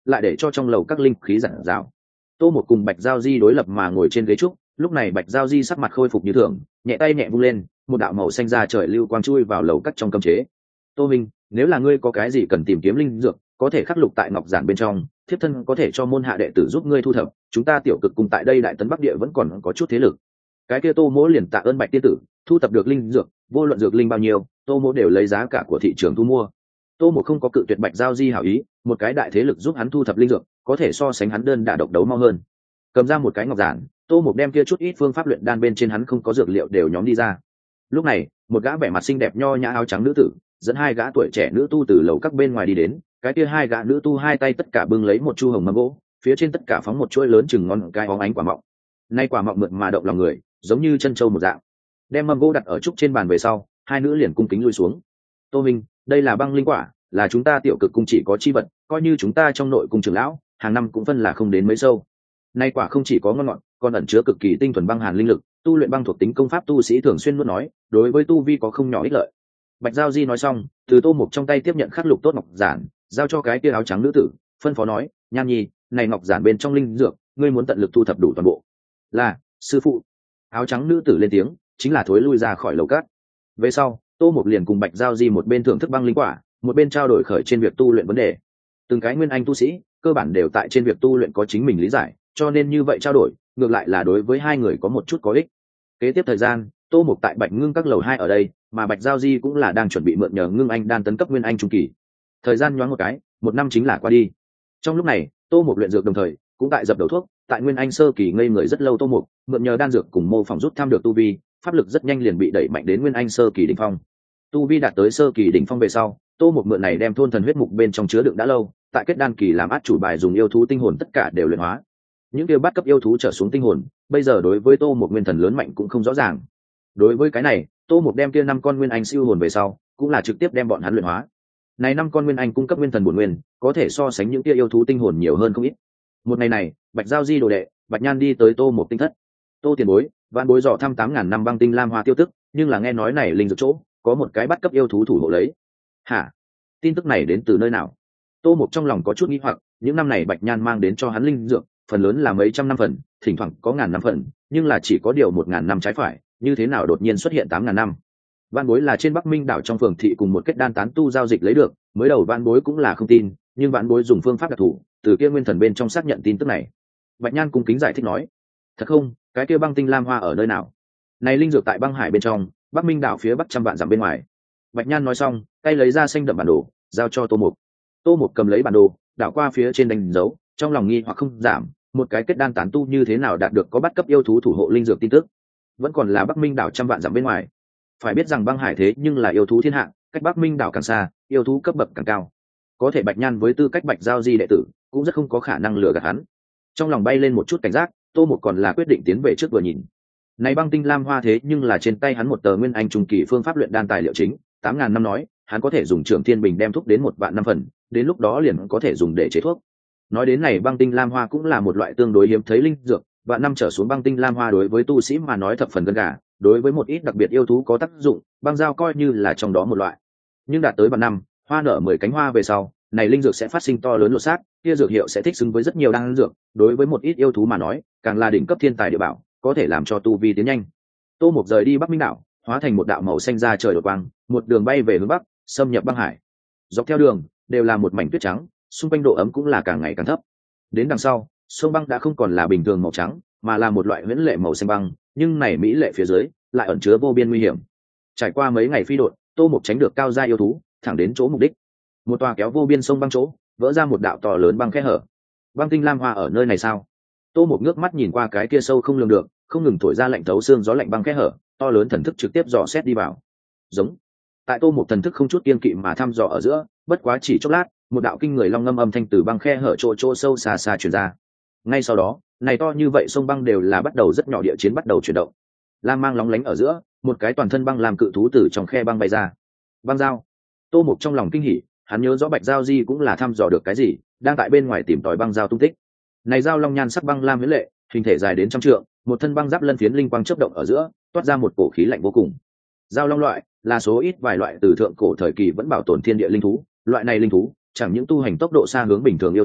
lại để cho trong lầu các linh khí giản rào. Tô một cùng Bạch Giao Di đối lập mà ngồi trên ghế trúc, lúc này Bạch Giao Di sắc mặt khôi phục như thường, nhẹ tay nhẹ vung lên, một đạo màu xanh ra trời lưu quang chui vào lầu các trong cấm chế. Tô Minh, nếu là ngươi có cái gì cần tìm kiếm linh dược, có thể khắc lục tại ngọc giản bên trong, thiếp thân có thể cho môn hạ đệ tử giúp ngươi thu thập. Chúng ta tiểu cực cùng tại đây đại tấn bắc địa vẫn còn có chút thế lực. Cái kia Tô Mỗ liền tạ ơn Bạch tiên tử, thu thập được linh dược, vô luận dược linh bao nhiêu, Tô Mỗ đều lấy giá cả của thị trường thu mua. Tô Mỗ không có cự tuyệt Bạch Giao Di hảo ý, một cái đại thế lực giúp hắn thu thập linh dược, có thể so sánh hắn đơn đả độc đấu mau hơn. Cầm ra một cái ngọc giản, Tô Mục đem kia chút ít phương pháp luyện đan bên trên hắn không có dược liệu đều nhóm đi ra. Lúc này, một gã vẻ mặt xinh đẹp nho nhã áo trắng nữ tử, dẫn hai gã tuổi trẻ nữ tu từ lầu các bên ngoài đi đến, cái kia hai gã nữ tu hai tay tất cả bưng lấy một chu hồng mâm gỗ, phía trên tất cả phóng một chuỗi lớn chừng ngón cái óng ánh quả mọng. Nay quả mọng mượt mà động lòng người, giống như chân châu một dạng. Đem mâm gỗ đặt ở trúc trên bàn về sau, hai nữ liền cung kính lui xuống. Tô Minh, đây là băng linh quả, là chúng ta tiểu cực cung chỉ có chi vật, coi như chúng ta trong nội cung trưởng lão, hàng năm cũng phân là không đến mấy sâu. Nay quả không chỉ có ngon ngọt, còn ẩn chứa cực kỳ tinh thuần băng hàn linh lực, tu luyện băng thuộc tính công pháp tu sĩ thường xuyên luôn nói, đối với tu vi có không nhỏ ích lợi. Bạch Giao Di nói xong, từ Tô Mục trong tay tiếp nhận khắc lục tốt ngọc giản, giao cho cái kia áo trắng nữ tử, phân phó nói, Nhan Nhi, này ngọc giản bên trong linh dược, ngươi muốn tận lực thu thập đủ toàn bộ. Là, sư phụ. Áo trắng nữ tử lên tiếng, chính là thối lui ra khỏi lầu cát. Về sau, Tô Mục liền cùng Bạch Giao Di một bên thưởng thức băng linh quả, một bên trao đổi khởi trên việc tu luyện vấn đề. Từng cái nguyên anh tu sĩ, cơ bản đều tại trên việc tu luyện có chính mình lý giải, cho nên như vậy trao đổi ngược lại là đối với hai người có một chút có ích. Kế tiếp thời gian, Tô Mục tại Bạch Ngưng các lầu hai ở đây, mà Bạch Giao Di cũng là đang chuẩn bị mượn nhờ Ngưng Anh đan tấn cấp nguyên anh trung kỳ. Thời gian nhoáng một cái, một năm chính là qua đi. Trong lúc này, Tô Mục luyện dược đồng thời cũng tại dập đầu thuốc, tại nguyên anh sơ kỳ ngây người rất lâu. Tô Mục mượn nhờ đan dược cùng mô phỏng rút tham được tu vi, pháp lực rất nhanh liền bị đẩy mạnh đến nguyên anh sơ kỳ đỉnh phong. Tu vi đạt tới sơ kỳ đỉnh phong về sau, Tô Mục mượn này đem thôn thần huyết mục bên trong chứa đựng đã lâu, tại kết đan kỳ làm át chủ bài dùng yêu thú tinh hồn tất cả đều luyện hóa. Những kia bắt cấp yêu thú trở xuống tinh hồn, bây giờ đối với Tô Mục nguyên thần lớn mạnh cũng không rõ ràng. Đối với cái này, Tô Mục đem kia năm con nguyên anh siêu hồn về sau, cũng là trực tiếp đem bọn hắn luyện hóa. Này năm con nguyên anh cung cấp nguyên thần bổn nguyên, có thể so sánh những kia yêu thú tinh hồn nhiều hơn không ít. Một ngày này, Bạch Giao Di đồ đệ, Bạch Nhan đi tới Tô Mục tinh thất. Tô tiền bối, vạn bối dò thăm tám ngàn năm băng tinh lam hoa tiêu tức, nhưng là nghe nói này linh dược chỗ, có một cái bắt cấp yêu thú thủ hộ lấy. Hả? Tin tức này đến từ nơi nào? Tô Mục trong lòng có chút nghi hoặc, những năm này Bạch Nhan mang đến cho hắn linh dược, phần lớn là mấy trăm năm phần, thỉnh thoảng có ngàn năm phần, nhưng là chỉ có điều một ngàn năm trái phải, như thế nào đột nhiên xuất hiện tám ngàn năm? Vạn bối là trên Bắc Minh đảo trong phường thị cùng một kết đan tán tu giao dịch lấy được, mới đầu vạn bối cũng là không tin, nhưng vạn bối dùng phương pháp đặc thù, từ kia nguyên thần bên trong xác nhận tin tức này. Bạch Nhan cung kính giải thích nói, thật không, cái kia băng tinh lam hoa ở nơi nào? Này linh dược tại băng hải bên trong, Bắc Minh đảo phía bắc trăm vạn dặm bên ngoài. Bạch Nhan nói xong, tay lấy ra xanh đậm bản đồ, giao cho Tô Mục. Tô Mục cầm lấy bản đồ, đảo qua phía trên đánh dấu, trong lòng nghi hoặc không giảm, một cái kết đan tán tu như thế nào đạt được có bắt cấp yêu thú thủ hộ linh dược tin tức, vẫn còn là Bắc Minh đảo trăm vạn dặm bên ngoài. Phải biết rằng băng hải thế nhưng là yêu thú thiên hạ, cách Bắc Minh đảo càng xa, yêu thú cấp bậc càng cao. Có thể Bạch Nhan với tư cách Bạch Giao Di đệ tử, cũng rất không có khả năng lừa gạt hắn. Trong lòng bay lên một chút cảnh giác, Tô Mục còn là quyết định tiến về trước vừa nhìn. Này băng tinh lam hoa thế nhưng là trên tay hắn một tờ nguyên anh trung kỳ phương pháp luyện đan tài liệu chính, tám ngàn năm nói, hắn có thể dùng Trưởng Thiên Bình đem thuốc đến một vạn năm phần, đến lúc đó liền có thể dùng để chế thuốc. Nói đến này băng tinh lam hoa cũng là một loại tương đối hiếm thấy linh dược, vạn năm trở xuống băng tinh lam hoa đối với tu sĩ mà nói thập phần gần gà, đối với một ít đặc biệt yêu thú có tác dụng, băng dao coi như là trong đó một loại. Nhưng đạt tới vạn năm, hoa nở mười cánh hoa về sau, này linh dược sẽ phát sinh to lớn lột xác, kia dược hiệu sẽ thích ứng với rất nhiều đan dược, đối với một ít yêu thú mà nói, càng là đỉnh cấp thiên tài địa bảo, có thể làm cho tu vi tiến nhanh. Tô Mục rời đi Bắc Minh đảo, hóa thành một đạo màu xanh ra trời đột quang, một đường bay về hướng bắc, xâm nhập băng hải. Dọc theo đường đều là một mảnh tuyết trắng, xung quanh độ ấm cũng là càng ngày càng thấp. Đến đằng sau, sông băng đã không còn là bình thường màu trắng, mà là một loại huyễn lệ màu xanh băng, nhưng này mỹ lệ phía dưới lại ẩn chứa vô biên nguy hiểm. Trải qua mấy ngày phi độn, Tô Mục tránh được cao gia yêu thú, thẳng đến chỗ mục đích. Một tòa kéo vô biên sông băng chỗ, vỡ ra một đạo to lớn băng khe hở. Băng tinh lam hoa ở nơi này sao? Tô Mục ngước mắt nhìn qua cái kia sâu không lường được, không ngừng thổi ra lạnh thấu xương gió lạnh băng khe hở, to lớn thần thức trực tiếp dò xét đi vào. Giống. Tại Tô Mục thần thức không chút kiên kỵ mà thăm dò ở giữa, bất quá chỉ chốc lát, một đạo kinh người long ngâm âm thanh từ băng khe hở chỗ chỗ sâu xa xa truyền ra. Ngay sau đó, này to như vậy sông băng đều là bắt đầu rất nhỏ địa chiến bắt đầu chuyển động. Lam mang lóng lánh ở giữa, một cái toàn thân băng làm cự thú từ trong khe băng bay ra. Băng dao. Tô Mục trong lòng kinh hỉ, hắn nhớ rõ Bạch Giao Di cũng là thăm dò được cái gì, đang tại bên ngoài tìm tòi băng dao tung tích. Này dao long nhan sắc băng lam huyễn lệ, hình thể dài đến trăm trượng, một thân băng giáp lân phiến linh quang chớp động ở giữa, toát ra một cổ khí lạnh vô cùng. Dao long loại là số ít vài loại từ thượng cổ thời kỳ vẫn bảo tồn thiên địa linh thú, loại này linh thú chẳng những tu hành tốc độ xa hướng bình thường yêu thú,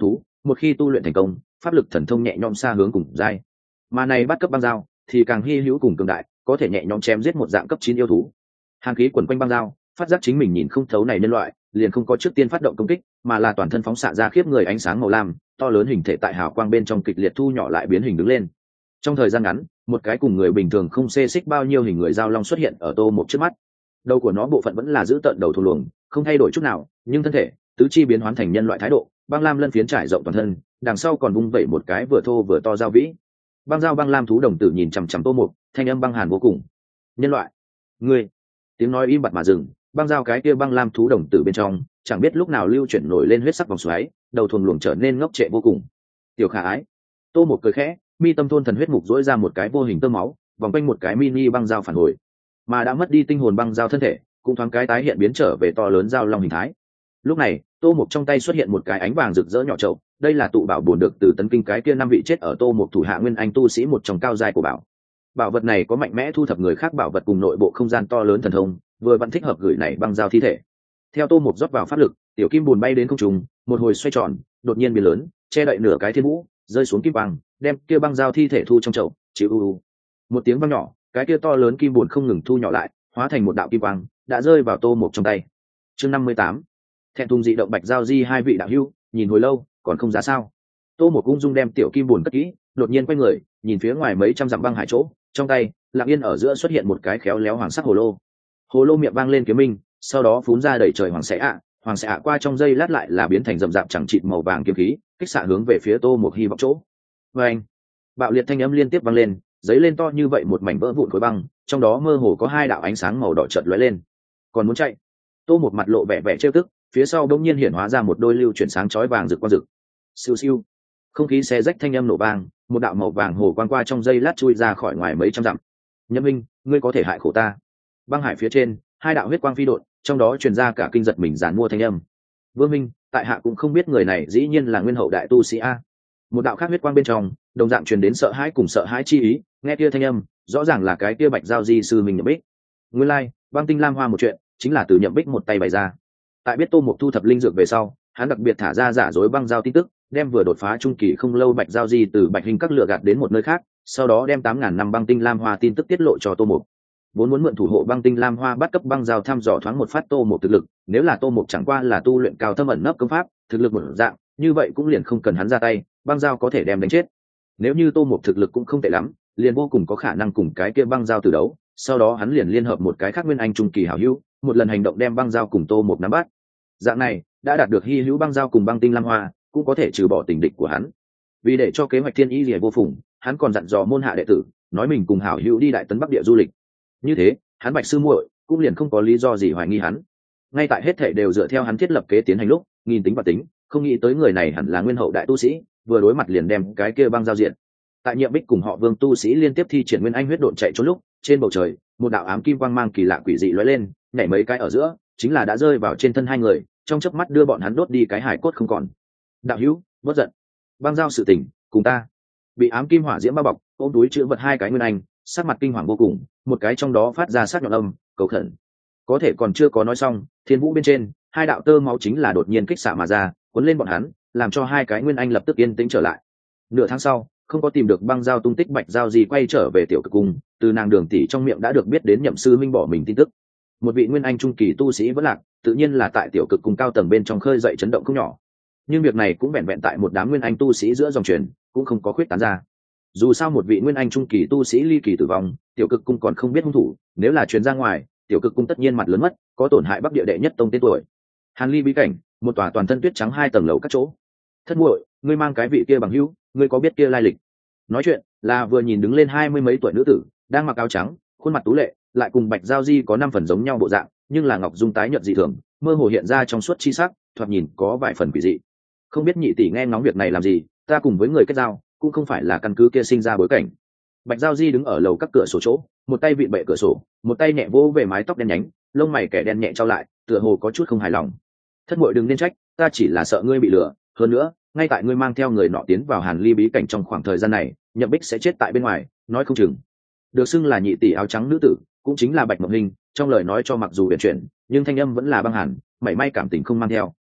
một khi tu luyện thành công pháp lực thần thông nhẹ nhõm xa hướng cùng giai, mà này bắt cấp băng dao thì càng hy hữu cùng cường đại, có thể nhẹ nhõm chém giết một dạng cấp chín yêu thú. Hàn khí quẩn quanh băng dao, phát giác chính mình nhìn không thấu này nhân loại, liền không có trước tiên phát động công kích, mà là toàn thân phóng xạ ra khiếp người ánh sáng màu lam, to lớn hình thể tại hào quang bên trong kịch liệt thu nhỏ lại biến hình đứng lên. Trong thời gian ngắn, một cái cùng người bình thường không xê xích bao nhiêu hình người dao long xuất hiện ở Tô Mộc trước mắt. Đầu của nó bộ phận vẫn là giữ tận đầu thù luồng, không thay đổi chút nào, nhưng thân thể tứ chi biến hóa thành nhân loại thái độ, băng lam lân phiến trải rộng toàn thân, đằng sau còn vung vẩy một cái vừa thô vừa to dao vĩ. Băng dao băng lam thú đồng tử nhìn chằm chằm Tô Mộc, thanh âm băng hàn vô cùng. Nhân loại, ngươi! Tiếng nói im bặt mà dừng. Băng dao cái kia băng lam thú đồng tử bên trong, chẳng biết lúc nào lưu chuyển nổi lên huyết sắc vòng xoáy, đầu thuần luồng trở nên ngốc trệ vô cùng. Tiểu khả ái. Tô Mộc cười khẽ, mi tâm thôn thần huyết mục dỗi ra một cái vô hình tơ máu, vòng quanh một cái mini băng dao phản hồi, mà đã mất đi tinh hồn băng dao thân thể cũng thoáng cái tái hiện biến trở về to lớn dao long hình thái. Lúc này Tô Mộc trong tay xuất hiện một cái ánh vàng rực rỡ nhỏ chậu, đây là tụ bảo bổn được từ tấn kinh cái kia năm vị chết ở Tô Mộc thủ hạ nguyên anh tu sĩ một trong cao giai của bảo. Bảo vật này có mạnh mẽ thu thập người khác bảo vật cùng nội bộ không gian to lớn thần thông, vừa vẫn thích hợp gửi này băng dao thi thể. Theo Tô Mộc rót vào pháp lực, tiểu kim bùn bay đến không trung, một hồi xoay tròn, đột nhiên biến lớn, che đậy nửa cái thiên vũ, rơi xuống kim băng, đem kia băng dao thi thể thu trong chậu, chịu u u. Một tiếng vang nhỏ, cái kia to lớn kim bùn không ngừng thu nhỏ lại, hóa thành một đạo kim quang, đã rơi vào Tô Mộc trong tay. Chương năm mươi tám. Thẹn thùng dị động bạch giao di hai vị đạo hữu, nhìn hồi lâu, còn không giá sao? Tô Mộc ung dung đem tiểu kim bùn cất kỹ, đột nhiên quay người, nhìn phía ngoài mấy trăm dặm băng hải chỗ, trong tay, lặng yên ở giữa xuất hiện một cái khéo léo hoàng sắc hồ lô. Hồ lô miệng vang lên kiếm minh, sau đó phún ra đầy trời hoàng sẽ ạ, hoàng sẽ ạ qua trong giây lát lại là biến thành rậm rạp chẳng chịt màu vàng kiếm khí, kích xạ hướng về phía Tô Mộc hy vọng chỗ. Oeng! Bạo liệt thanh âm liên tiếp vang lên, giấy lên to như vậy một mảnh vỡ vụn khối băng, trong đó mơ hồ có hai đạo ánh sáng màu đỏ chợt lóe lên. Còn muốn chạy? Tô Mộc mặt lộ vẻ vẻ trêu tức, phía sau bỗng nhiên hiển hóa ra một đôi lưu chuyển sáng chói vàng rực quang rực. Siêu siêu. Không khí xé rách thanh âm nổ vang, một đạo màu vàng hồ quang qua trong giây lát chui ra khỏi ngoài mấy trăm dặm. Nhâm Minh, ngươi có thể hại khổ ta. Băng hải phía trên, hai đạo huyết quang phi độn, trong đó truyền ra cả kinh giật mình giàn mua thanh âm. Vương Minh, tại hạ cũng không biết người này dĩ nhiên là nguyên hậu đại tu sĩ a. Một đạo khác huyết quang bên trong, đồng dạng truyền đến sợ hãi cùng sợ hãi chi ý, nghe kia thanh âm, rõ ràng là cái kia Bạch Giao Di sư mình Nhậm Bích. Nguyên lai, like, băng tinh lam hoa một chuyện, chính là từ Nhậm Bích một tay bày ra. Tại biết Tô Mộc thu thập linh dược về sau, hắn đặc biệt thả ra giả dối băng giao tin tức, đem vừa đột phá trung kỳ không lâu Bạch Giao Di từ Bạch Hình các lựa gạt đến một nơi khác, sau đó đem tám ngàn năm băng tinh lam hoa tin tức tiết lộ cho Tô Mộc. Vốn muốn mượn thủ hộ băng tinh lam hoa bắt cấp băng giao thăm dò thoáng một phát Tô Mộc thực lực, nếu là Tô Mộc chẳng qua là tu luyện cao thâm ẩn nấp công pháp, thực lực một dạng, như vậy cũng liền không cần hắn ra tay, băng giao có thể đem đánh chết. Nếu như Tô Mộc thực lực cũng không tệ lắm, liền vô cùng có khả năng cùng cái kia băng giao từ đấu, sau đó hắn liền liên hợp một cái khác nguyên anh trung kỳ hảo hữu, một lần hành động đem băng giao cùng Tô Mộc nắm bắt. Dạng này đã đạt được hy hữu băng giao cùng băng tinh lam hoa, cũng có thể trừ bỏ tình địch của hắn. Vì để cho kế hoạch thiên ý liễu vô phùng, hắn còn dặn dò môn hạ đệ tử, nói mình cùng hảo hữu đi đại tấn bắc địa du lịch. Như thế, hắn Bạch sư muội cũng liền không có lý do gì hoài nghi hắn. Ngay tại hết thảy đều dựa theo hắn thiết lập kế tiến hành lúc, nghìn tính và tính, không nghĩ tới người này hẳn là nguyên hậu đại tu sĩ, vừa đối mặt liền đem cái kia băng giao diện. Tại Nhiệm Bích cùng họ Vương tu sĩ liên tiếp thi triển nguyên anh huyết độn chạy trốn lúc, trên bầu trời, một đạo ám kim quang mang kỳ lạ quỷ dị lóe lên, nhảy mấy cái ở giữa, chính là đã rơi vào trên thân hai người, trong chớp mắt đưa bọn hắn đốt đi cái hải cốt không còn. Đạo hữu, bất giận. Băng giao sự tình, cùng ta. Bị ám kim hỏa diễm bao bọc, ôm túi chứa vật hai cái nguyên anh, sắc mặt kinh hoàng vô cùng, một cái trong đó phát ra sát nhọn âm, cầu khẩn. Có thể còn chưa có nói xong, thiên vũ bên trên, hai đạo tơ máu chính là đột nhiên kích xạ mà ra, cuốn lên bọn hắn, làm cho hai cái nguyên anh lập tức yên tĩnh trở lại. Nửa tháng sau, không có tìm được băng giao tung tích, Bạch Giao Di quay trở về tiểu cực cung, từ nàng Đường tỷ trong miệng đã được biết đến Nhậm sư minh bỏ mình tin tức. Một vị nguyên anh trung kỳ tu sĩ vẫn lạc, tự nhiên là tại tiểu cực cung cao tầng bên trong khơi dậy chấn động không nhỏ. Nhưng việc này cũng vẹn vẹn tại một đám nguyên anh tu sĩ giữa dòng truyền, cũng không có khuyết tán ra. Dù sao một vị nguyên anh trung kỳ tu sĩ ly kỳ tử vong, tiểu cực cung còn không biết hung thủ, nếu là truyền ra ngoài, tiểu cực cung tất nhiên mặt lớn mất, có tổn hại bắc địa đệ nhất tông tên tuổi. Hàn Ly bí cảnh, một tòa toàn thân tuyết trắng hai tầng lầu các chỗ. Thất muội, ngươi mang cái vị kia bằng hữu, ngươi có biết kia lai lịch? Nói chuyện là vừa nhìn đứng lên hai mươi mấy tuổi nữ tử, đang mặc áo trắng, khuôn mặt tú lệ, lại cùng Bạch Giao Di có năm phần giống nhau bộ dạng, nhưng là ngọc dung tái nhợt dị thường, mơ hồ hiện ra trong suốt chi sắc, thoạt nhìn có vài phần quỷ dị. Không biết nhị tỷ nghe ngóng việc này làm gì, ta cùng với người kết giao, cũng không phải là căn cứ kia sinh ra bối cảnh. Bạch Giao Di đứng ở lầu các cửa sổ chỗ, một tay vịn bệ cửa sổ, một tay nhẹ vỗ về mái tóc đen nhánh, lông mày kẻ đen nhẹ trao lại, tựa hồ có chút không hài lòng. Thất muội đừng nên trách, ta chỉ là sợ ngươi bị lừa, hơn nữa, ngay tại ngươi mang theo người nọ tiến vào Hàn Ly bí cảnh trong khoảng thời gian này, Nhậm Bích sẽ chết tại bên ngoài, nói không chừng. Được xưng là nhị tỷ áo trắng nữ tử, cũng chính là Bạch Mộng Hình, trong lời nói cho mặc dù huyền chuyển, nhưng thanh âm vẫn là băng hàn, mảy may cảm tình không mang theo.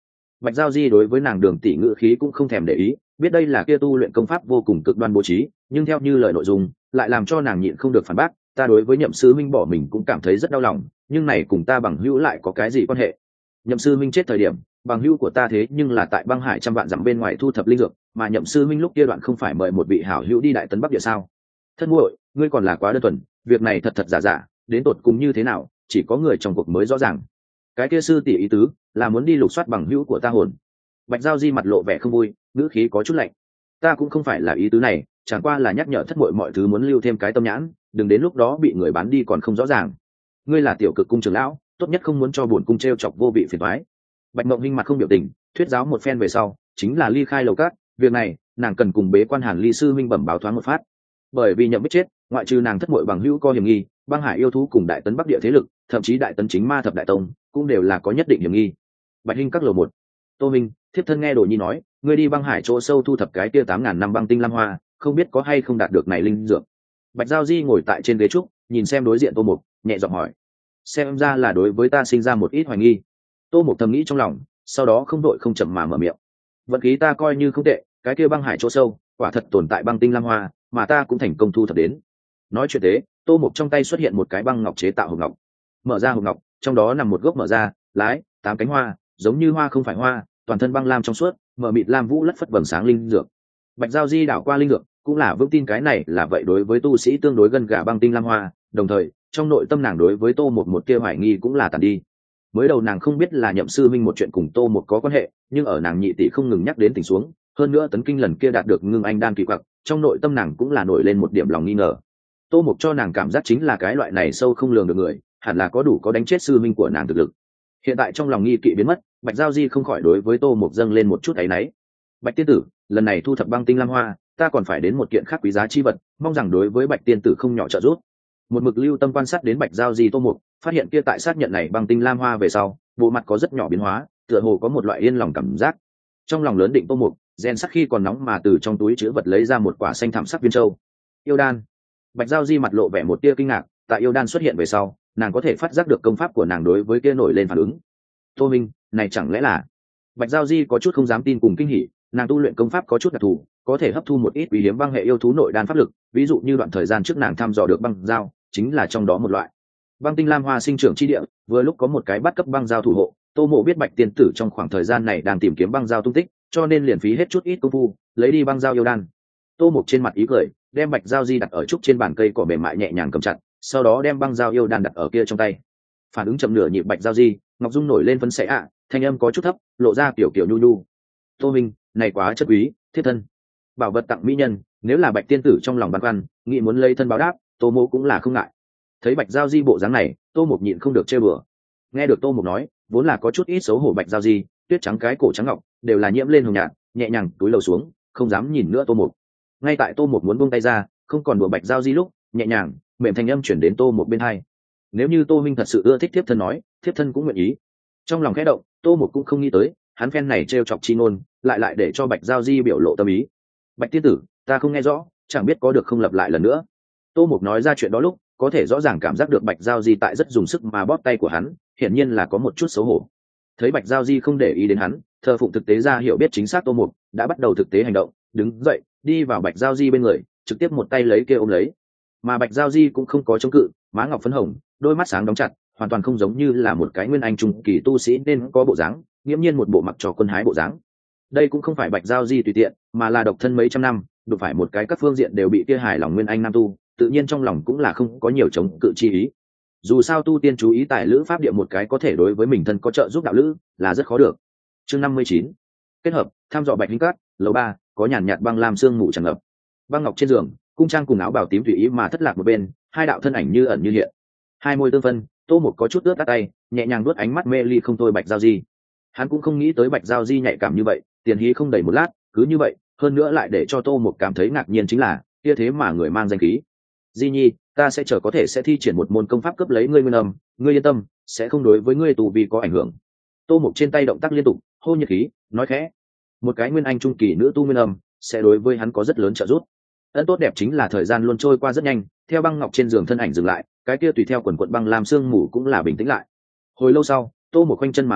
Bạch Giao Di đối với nàng Đường tỷ ngữ khí cũng không thèm để ý, biết đây là kia tu luyện công pháp vô cùng cực đoan bố trí, nhưng theo như lời nội dung lại làm cho nàng nhịn không được phản bác. Ta đối với Nhậm sư minh bỏ mình cũng cảm thấy rất đau lòng, nhưng này cùng ta bằng hữu lại có cái gì quan hệ? Nhậm sư minh chết thời điểm, bằng hữu của ta thế nhưng là tại băng hải trăm vạn dặm bên ngoài thu thập linh dược, mà Nhậm sư minh lúc kia đoạn không phải mời một vị hảo hữu đi đại tấn bắc địa sao? Thân muội, ngươi còn là quá đơn thuần, việc này thật thật giả giả, đến tột cùng như thế nào, chỉ có người trong cuộc mới rõ ràng. Cái kia sư tỷ ý tứ là muốn đi lục soát bằng hữu của ta hồn. Bạch Giao Di mặt lộ vẻ không vui, ngữ khí có chút lạnh. Ta cũng không phải là ý tứ này, chẳng qua là nhắc nhở thất muội mọi thứ muốn lưu thêm cái tâm nhãn, đừng đến lúc đó bị người bán đi còn không rõ ràng. Ngươi là tiểu cực cung trưởng lão, tốt nhất không muốn cho bổn cung treo chọc vô vị phiền toái. Bạch Mộng Hinh mặt không biểu tình, thuyết giáo một phen về sau, chính là ly khai lầu cát. Việc này, nàng cần cùng bế quan Hàn Ly sư minh bẩm báo thoáng một phát. Bởi vì Nhậm Bích chết, ngoại trừ nàng thất muội bằng hữu có hiểm nghi, băng hải yêu thú cùng đại tấn bắc địa thế lực, thậm chí đại tấn chính ma thập đại tông, cũng đều là có nhất định hiểm nghi. Bạch Hinh các lầu một. Tô Minh, thiếp thân nghe Đồ Nhi nói, ngươi đi băng hải chỗ sâu thu thập cái kia tám ngàn năm băng tinh lam hoa, không biết có hay không đạt được này linh dược. Bạch Giao Di ngồi tại trên ghế trúc, nhìn xem đối diện Tô Mục, nhẹ giọng hỏi. Xem ra là đối với ta sinh ra một ít hoài nghi. Tô Mục thầm nghĩ trong lòng, sau đó không đội không chậm mà mở miệng. Vận khí ta coi như không tệ, cái kia băng hải chỗ sâu, quả thật tồn tại băng tinh lam hoa, mà ta cũng thành công thu thập đến. Nói chuyện thế, Tô Mục trong tay xuất hiện một cái băng ngọc chế tạo hộp ngọc. Mở ra hộp ngọc, trong đó nằm một gốc mở ra, lái, tám cánh hoa, giống như hoa không phải hoa, toàn thân băng lam trong suốt, mở mịt lam vũ lất phất vầng sáng linh dược. Bạch Giao Di đảo qua linh dược, cũng là vững tin cái này là vậy đối với tu sĩ tương đối gần gà băng tinh lam hoa, đồng thời trong nội tâm nàng đối với Tô Mục một tia hoài nghi cũng là tàn đi. Mới đầu nàng không biết là Nhậm sư minh một chuyện cùng Tô Mục có quan hệ, nhưng ở nàng nhị tỷ không ngừng nhắc đến tình xuống, hơn nữa tấn kinh lần kia đạt được ngưng anh đan kỳ quặc, trong nội tâm nàng cũng là nổi lên một điểm lòng nghi ngờ. Tô Mục cho nàng cảm giác chính là cái loại này sâu không lường được người, hẳn là có đủ có đánh chết sư minh của nàng thực lực. Hiện tại trong lòng nghi kỵ biến mất, Bạch Giao Di không khỏi đối với Tô Mục dâng lên một chút áy náy. Bạch tiên tử, lần này thu thập băng tinh lam hoa, ta còn phải đến một kiện khác quý giá chi vật, mong rằng đối với Bạch tiên tử không nhỏ trợ giúp. Một mực lưu tâm quan sát đến Bạch Giao Di Tô Mục, phát hiện kia tại xác nhận này băng tinh lam hoa về sau, bộ mặt có rất nhỏ biến hóa, tựa hồ có một loại yên lòng cảm giác. Trong lòng lớn định Tô Mục, rèn sắc khi còn nóng mà từ trong túi chứa vật lấy ra một quả xanh thảm sắc viên châu. Yêu đan. Bạch Giao Di mặt lộ vẻ một tia kinh ngạc, tại yêu đan xuất hiện về sau, nàng có thể phát giác được công pháp của nàng đối với kia nổi lên phản ứng. Tô Minh, này chẳng lẽ là? Bạch Giao Di có chút không dám tin cùng kinh hỉ, nàng tu luyện công pháp có chút đặc thù, có thể hấp thu một ít quý hiếm băng hệ yêu thú nội đan pháp lực, ví dụ như đoạn thời gian trước nàng thăm dò được băng dao, chính là trong đó một loại. Băng tinh lam hoa sinh trưởng chi địa, vừa lúc có một cái bắt cấp băng dao thủ hộ, Tô Mộ biết Bạch tiên tử trong khoảng thời gian này đang tìm kiếm băng dao tung tích, cho nên liền phí hết chút ít công phu, lấy đi băng dao yêu đan. Tô Mục trên mặt ý cười, đem Bạch Giao Di đặt ở trúc trên bàn cây cỏ mềm mại nhẹ nhàng cầm chặt, sau đó đem băng dao yêu đan đặt ở kia trong tay. Phản ứng chậm nửa nhịp Bạch Giao Di, ngọc dung nổi lên phấn xệ ạ, thanh âm có chút thấp, lộ ra kiểu kiểu nhu nhu. Tô Minh, này quá chất quý, thiết thân. Bảo vật tặng mỹ nhân, nếu là Bạch tiên tử trong lòng băn khoăn, nghĩ muốn lấy thân báo đáp, Tô Mộ cũng là không ngại. Thấy Bạch Giao Di bộ dáng này, Tô Mục nhịn không được trêu bừa. Nghe được Tô Mục nói, vốn là có chút ít xấu hổ Bạch Giao Di, tuyết trắng cái cổ trắng ngọc, đều là nhiễm lên hồng nhạt, nhẹ nhàng túi lầu xuống, không dám nhìn nữa Tô Mục. Ngay tại Tô Mục muốn buông tay ra, không còn đùa Bạch Giao Di lúc, nhẹ nhàng, mềm thanh âm chuyển đến Tô Mục bên hai. Nếu như Tô Minh thật sự ưa thích thiếp thân nói, thiếp thân cũng nguyện ý. Trong lòng khẽ động, Tô Mục cũng không nghĩ tới, hắn phen này trêu chọc chi ngôn, lại lại để cho Bạch Giao Di biểu lộ tâm ý. Bạch tiên tử, ta không nghe rõ, chẳng biết có được không lặp lại lần nữa. Tô Mục nói ra chuyện đó lúc, có thể rõ ràng cảm giác được Bạch Giao Di tại rất dùng sức mà bóp tay của hắn, hiển nhiên là có một chút xấu hổ. Thấy Bạch Giao Di không để ý đến hắn, thờ phụng thực tế ra hiểu biết chính xác Tô Mục đã bắt đầu thực tế hành động, đứng dậy, đi vào Bạch Giao Di bên người, trực tiếp một tay lấy kia ôm lấy. Mà Bạch Giao Di cũng không có chống cự, má ngọc phấn hồng, đôi mắt sáng đóng chặt, hoàn toàn không giống như là một cái nguyên anh trung kỳ tu sĩ nên có bộ dáng, nghiễm nhiên một bộ mặc trò quân hái bộ dáng. Đây cũng không phải Bạch Giao Di tùy tiện, mà là độc thân mấy trăm năm, đụng phải một cái các phương diện đều bị kia hài lòng nguyên anh nam tu, tự nhiên trong lòng cũng là không có nhiều chống cự chi ý. Dù sao tu tiên chú ý tại lữ pháp địa một cái có thể đối với mình thân có trợ giúp đạo lữ là rất khó được. Chương năm mươi chín, kết hợp tham dò Bạch Hinh Cát, lầu ba, có nhàn nhạt băng lam sương mù tràn ngập. Băng ngọc trên giường, cung trang cùng áo bào tím tùy ý mà thất lạc một bên, hai đạo thân ảnh như ẩn như hiện. Hai môi tương phân, Tô Mục có chút ướt tắt tay, nhẹ nhàng nuốt ánh mắt mê ly không thôi Bạch Giao Di. Hắn cũng không nghĩ tới Bạch Giao Di nhạy cảm như vậy, tiền hí không đầy một lát, cứ như vậy, hơn nữa lại để cho Tô Mục cảm thấy ngạc nhiên chính là, kia thế mà người mang danh khí. Di Nhi, ta sẽ chờ có thể sẽ thi triển một môn công pháp cấp lấy ngươi nguyên âm, ngươi yên tâm, sẽ không đối với ngươi tù vì có ảnh hưởng. Tô Mục trên tay động tác liên tục, hô nhiệt khí, nói khẽ. Một cái nguyên anh trung kỳ nữ tu nguyên âm, sẽ đối với hắn có rất lớn trợ giúp. Ấn tốt đẹp chính là thời gian luôn trôi qua rất nhanh, theo băng ngọc trên giường thân ảnh dừng lại, cái kia tùy theo quần quần băng làm sương mù cũng là bình tĩnh lại. Hồi lâu sau, Tô Mục khoanh chân mà ngồi,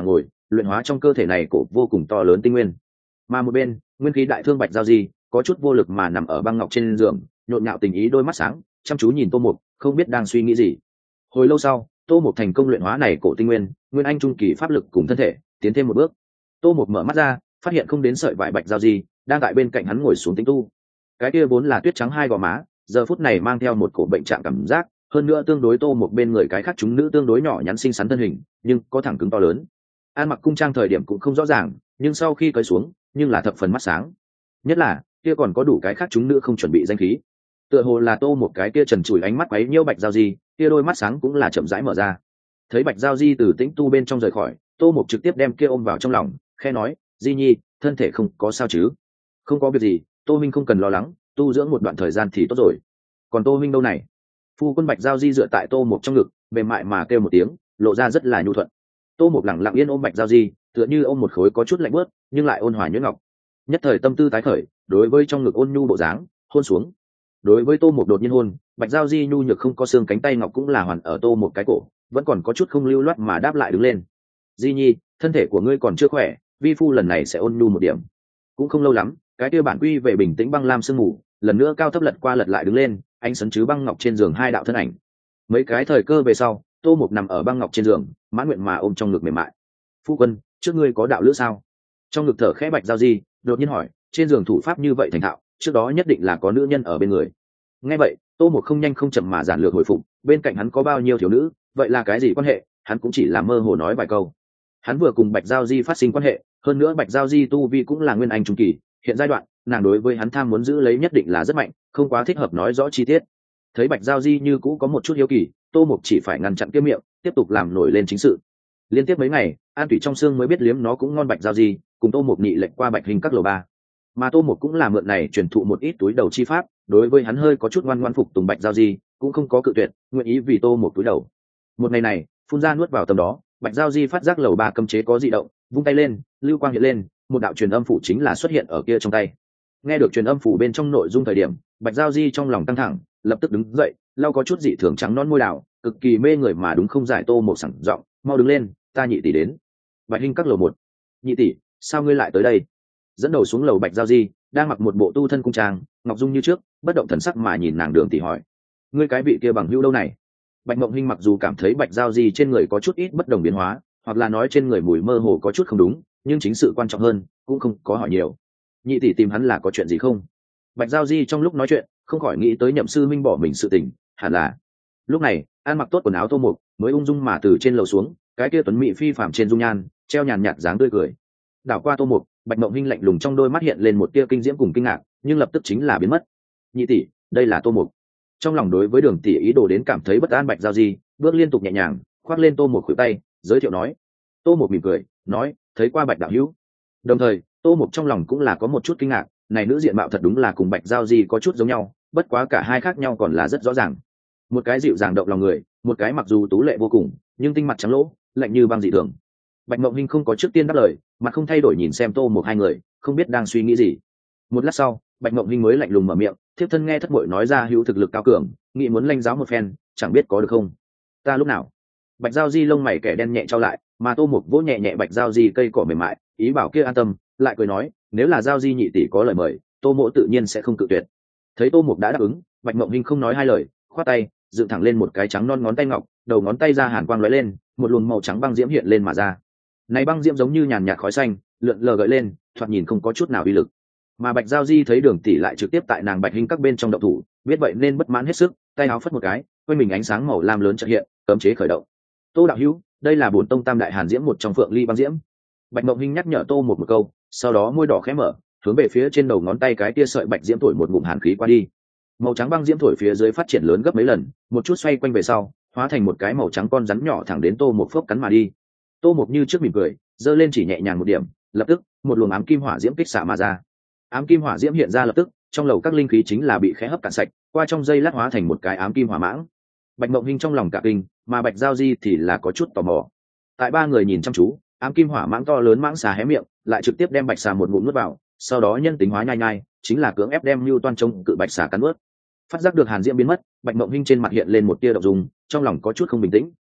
luyện hóa trong cơ thể này cổ vô cùng to lớn tinh nguyên. Mà một bên nguyên khí đại thương Bạch Giao Di có chút vô lực mà nằm ở băng ngọc trên giường, nhộn nhạo tình ý đôi mắt sáng chăm chú nhìn Tô Mục, không biết đang suy nghĩ gì. Hồi lâu sau, Tô Mục thành công luyện hóa này cổ tinh nguyên, nguyên anh trung kỳ pháp lực cùng thân thể tiến thêm một bước. Tô Mục mở mắt ra, phát hiện không đến sợi vải Bạch Giao Di đang tại bên cạnh hắn ngồi xuống tĩnh tu. Cái kia vốn là tuyết trắng hai gò má, giờ phút này mang theo một cổ bệnh trạng cảm giác, hơn nữa tương đối Tô Mục bên người cái khác chúng nữ tương đối nhỏ nhắn xinh xắn thân hình, nhưng có thẳng cứng to lớn. An mặc cung trang thời điểm cũng không rõ ràng, nhưng sau khi cởi xuống, nhưng là thập phần mắt sáng. Nhất là kia còn có đủ cái khác chúng nữ không chuẩn bị danh khí. Tựa hồ là Tô Mục cái kia trần trụi ánh mắt quấy nhiễu Bạch Giao Di, kia đôi mắt sáng cũng là chậm rãi mở ra. Thấy Bạch Giao Di từ tĩnh tu bên trong rời khỏi, Tô Mục trực tiếp đem kia ôm vào trong lòng, khẽ nói, "Di Nhi, thân thể không có sao chứ?" "Không có việc gì, Tô minh không cần lo lắng, tu dưỡng một đoạn thời gian thì tốt rồi." "Còn Tô minh đâu này?" Phu quân Bạch Giao Di dựa tại Tô Mục trong ngực, mềm mại mà kêu một tiếng, lộ ra rất là nhu thuận. Tô Mục lặng lặng yên ôm Bạch Giao Di, tựa như ôm một khối có chút lạnh bớt nhưng lại ôn hòa nhuyễn ngọc. Nhất thời tâm tư tái khởi, đối với trong ngực ôn nhu bộ dáng, hôn xuống. Đối với Tô Mục đột nhiên hôn, Bạch Giao Di nhu nhược không có xương cánh tay ngọc cũng là hoàn ở Tô Mục cái cổ, vẫn còn có chút không lưu loát mà đáp lại đứng lên. "Di Nhi, thân thể của ngươi còn chưa khỏe, vi phu lần này sẽ ôn nhu một điểm." Cũng không lâu lắm, cái kia bản quy về bình tĩnh băng lam sương mù, lần nữa cao thấp lật qua lật lại đứng lên, anh sấn chứ băng ngọc trên giường hai đạo thân ảnh. Mấy cái thời cơ về sau, Tô Mục nằm ở băng ngọc trên giường, mãn nguyện mà ôm trong ngực mềm mại. "Phu quân, trước ngươi có đạo lữ sao?" Trong ngực thở khẽ Bạch Giao Di đột nhiên hỏi, trên giường thủ pháp như vậy thành thạo, trước đó nhất định là có nữ nhân ở bên người. Nghe vậy, Tô Mục không nhanh không chậm mà giản lược hồi phục, bên cạnh hắn có bao nhiêu thiếu nữ, vậy là cái gì quan hệ, hắn cũng chỉ là mơ hồ nói vài câu. Hắn vừa cùng Bạch Giao Di phát sinh quan hệ, hơn nữa Bạch Giao Di tu vi cũng là nguyên anh trung kỳ, hiện giai đoạn nàng đối với hắn tham muốn giữ lấy nhất định là rất mạnh, không quá thích hợp nói rõ chi tiết. Thấy Bạch Giao Di như cũ có một chút hiếu kỳ, Tô Mục chỉ phải ngăn chặn kia miệng, tiếp tục làm nổi lên chính sự. Liên tiếp mấy ngày, An Thủy trong xương mới biết liếm nó cũng ngon Bạch Giao Di, cùng Tô Mục nhị lệnh qua Bạch Hình các lầu ba. Mà Tô Mục cũng là mượn này truyền thụ một ít túi đầu chi pháp, đối với hắn hơi có chút ngoan ngoãn phục tùng Bạch Giao Di, cũng không có cự tuyệt, nguyện ý vì Tô Mục túi đầu. Một ngày này, phun ra nuốt vào tầm đó, Bạch Giao Di phát giác lầu ba cấm chế có dị động, vung tay lên, lưu quang hiện lên, một đạo truyền âm phủ chính là xuất hiện ở kia trong tay. Nghe được truyền âm phủ bên trong nội dung thời điểm, Bạch Giao Di trong lòng căng thẳng, lập tức đứng dậy, lau có chút dị thường trắng non môi đào, cực kỳ mê người mà đúng không giải Tô Mục sẵn giọng, "Mau đứng lên, ta nhị tỷ đến." Bạch Hinh các lầu một. "Nhị tỷ, sao ngươi lại tới đây?" Dẫn đầu xuống lầu Bạch Giao Di đang mặc một bộ tu thân cung trang, ngọc dung như trước, bất động thần sắc mà nhìn nàng Đường tỷ hỏi, "Ngươi cái vị kia bằng hữu đâu này?" Bạch Mộng Hinh mặc dù cảm thấy Bạch Giao Di trên người có chút ít bất đồng biến hóa, hoặc là nói trên người mùi mơ hồ có chút không đúng, nhưng chính sự quan trọng hơn, cũng không có hỏi nhiều. "Nhị tỷ tìm hắn là có chuyện gì không?" Bạch Giao Di trong lúc nói chuyện, không khỏi nghĩ tới Nhậm sư minh bỏ mình sự tình, hẳn là. Lúc này, An mặc tốt quần áo Tô Mục, mới ung dung mà từ trên lầu xuống, cái kia tuấn mỹ phi phàm trên dung nhan, treo nhàn nhạt dáng tươi cười. Đảo qua Tô Mục, Bạch Mộng Hinh lạnh lùng trong đôi mắt hiện lên một tia kinh diễm cùng kinh ngạc, nhưng lập tức chính là biến mất. "Nhị tỷ, đây là Tô Mục." Trong lòng đối với Đường tỷ ý đồ đến cảm thấy bất an Bạch Giao Di, bước liên tục nhẹ nhàng, khoác lên Tô Mục khuỷu tay, giới thiệu nói. Tô Mục mỉm cười, nói, "Thấy qua Bạch đạo hữu." Đồng thời, Tô Mục trong lòng cũng là có một chút kinh ngạc, này nữ diện mạo thật đúng là cùng Bạch Giao Di có chút giống nhau, bất quá cả hai khác nhau còn là rất rõ ràng. Một cái dịu dàng động lòng người, một cái mặc dù tú lệ vô cùng, nhưng tinh mặt trắng lỗ, lạnh như băng dị thường. Bạch Mộng Hinh không có trước tiên đáp lời, mà không thay đổi nhìn xem Tô Mục hai người, không biết đang suy nghĩ gì. Một lát sau, Bạch Mộng Hinh mới lạnh lùng mở miệng, thiếp thân nghe thất muội nói ra hữu thực lực cao cường, nghĩ muốn lanh giáo một phen, chẳng biết có được không? Ta lúc nào? Bạch Giao Di lông mày kẻ đen nhẹ trao lại, mà Tô Mục vỗ nhẹ nhẹ Bạch Giao Di cây cỏ mềm mại, ý bảo kia an tâm, lại cười nói, nếu là Giao Di nhị tỷ có lời mời, Tô Mộ tự nhiên sẽ không cự tuyệt. Thấy Tô Mục đã đáp ứng, Bạch Mộng Hinh không nói hai lời, khoát tay, dựng thẳng lên một cái trắng non ngón tay ngọc, đầu ngón tay ra hàn quang lóe lên, một luồng màu trắng băng diễm hiện lên mà ra. Này băng diễm giống như nhàn nhạt khói xanh, lượn lờ gợi lên, thoạt nhìn không có chút nào uy lực. Mà Bạch Giao Di thấy Đường tỷ lại trực tiếp tại nàng Bạch Hinh các bên trong động thủ, biết vậy nên bất mãn hết sức, tay áo phất một cái, quanh mình ánh sáng màu lam lớn chợt hiện, cấm chế khởi động. Tô đạo hữu, đây là bổn tông tam đại hàn diễm một trong phượng ly băng diễm. Bạch Mộng Hinh nhắc nhở Tô một một câu, sau đó môi đỏ khẽ mở, hướng về phía trên đầu ngón tay cái kia sợi bạch diễm thổi một ngụm hàn khí qua đi. Màu trắng băng diễm thổi phía dưới phát triển lớn gấp mấy lần, một chút xoay quanh về sau, hóa thành một cái màu trắng con rắn nhỏ thẳng đến Tô một phốc cắn mà đi. Tô một như trước mỉm cười, giơ lên chỉ nhẹ nhàng một điểm, lập tức một luồng ám kim hỏa diễm kích xạ mà ra. Ám kim hỏa diễm hiện ra lập tức, trong lầu các linh khí chính là bị khẽ hấp cạn sạch, qua trong dây lát hóa thành một cái ám kim hỏa mãng. Bạch Mộng Hinh trong lòng cả kinh, mà Bạch Giao Di thì là có chút tò mò. Tại ba người nhìn chăm chú, ám kim hỏa mãng to lớn mãng xà hé miệng, lại trực tiếp đem bạch xà một ngụm nuốt vào, sau đó nhân tính hóa nhai nhai, chính là cưỡng ép đem Lưu Toan chống cự bạch xà cắn nuốt. Phát giác được hàn diễm biến mất, Bạch Mộng Hinh trên mặt hiện lên một tia động dung, trong lòng có chút không bình tĩnh.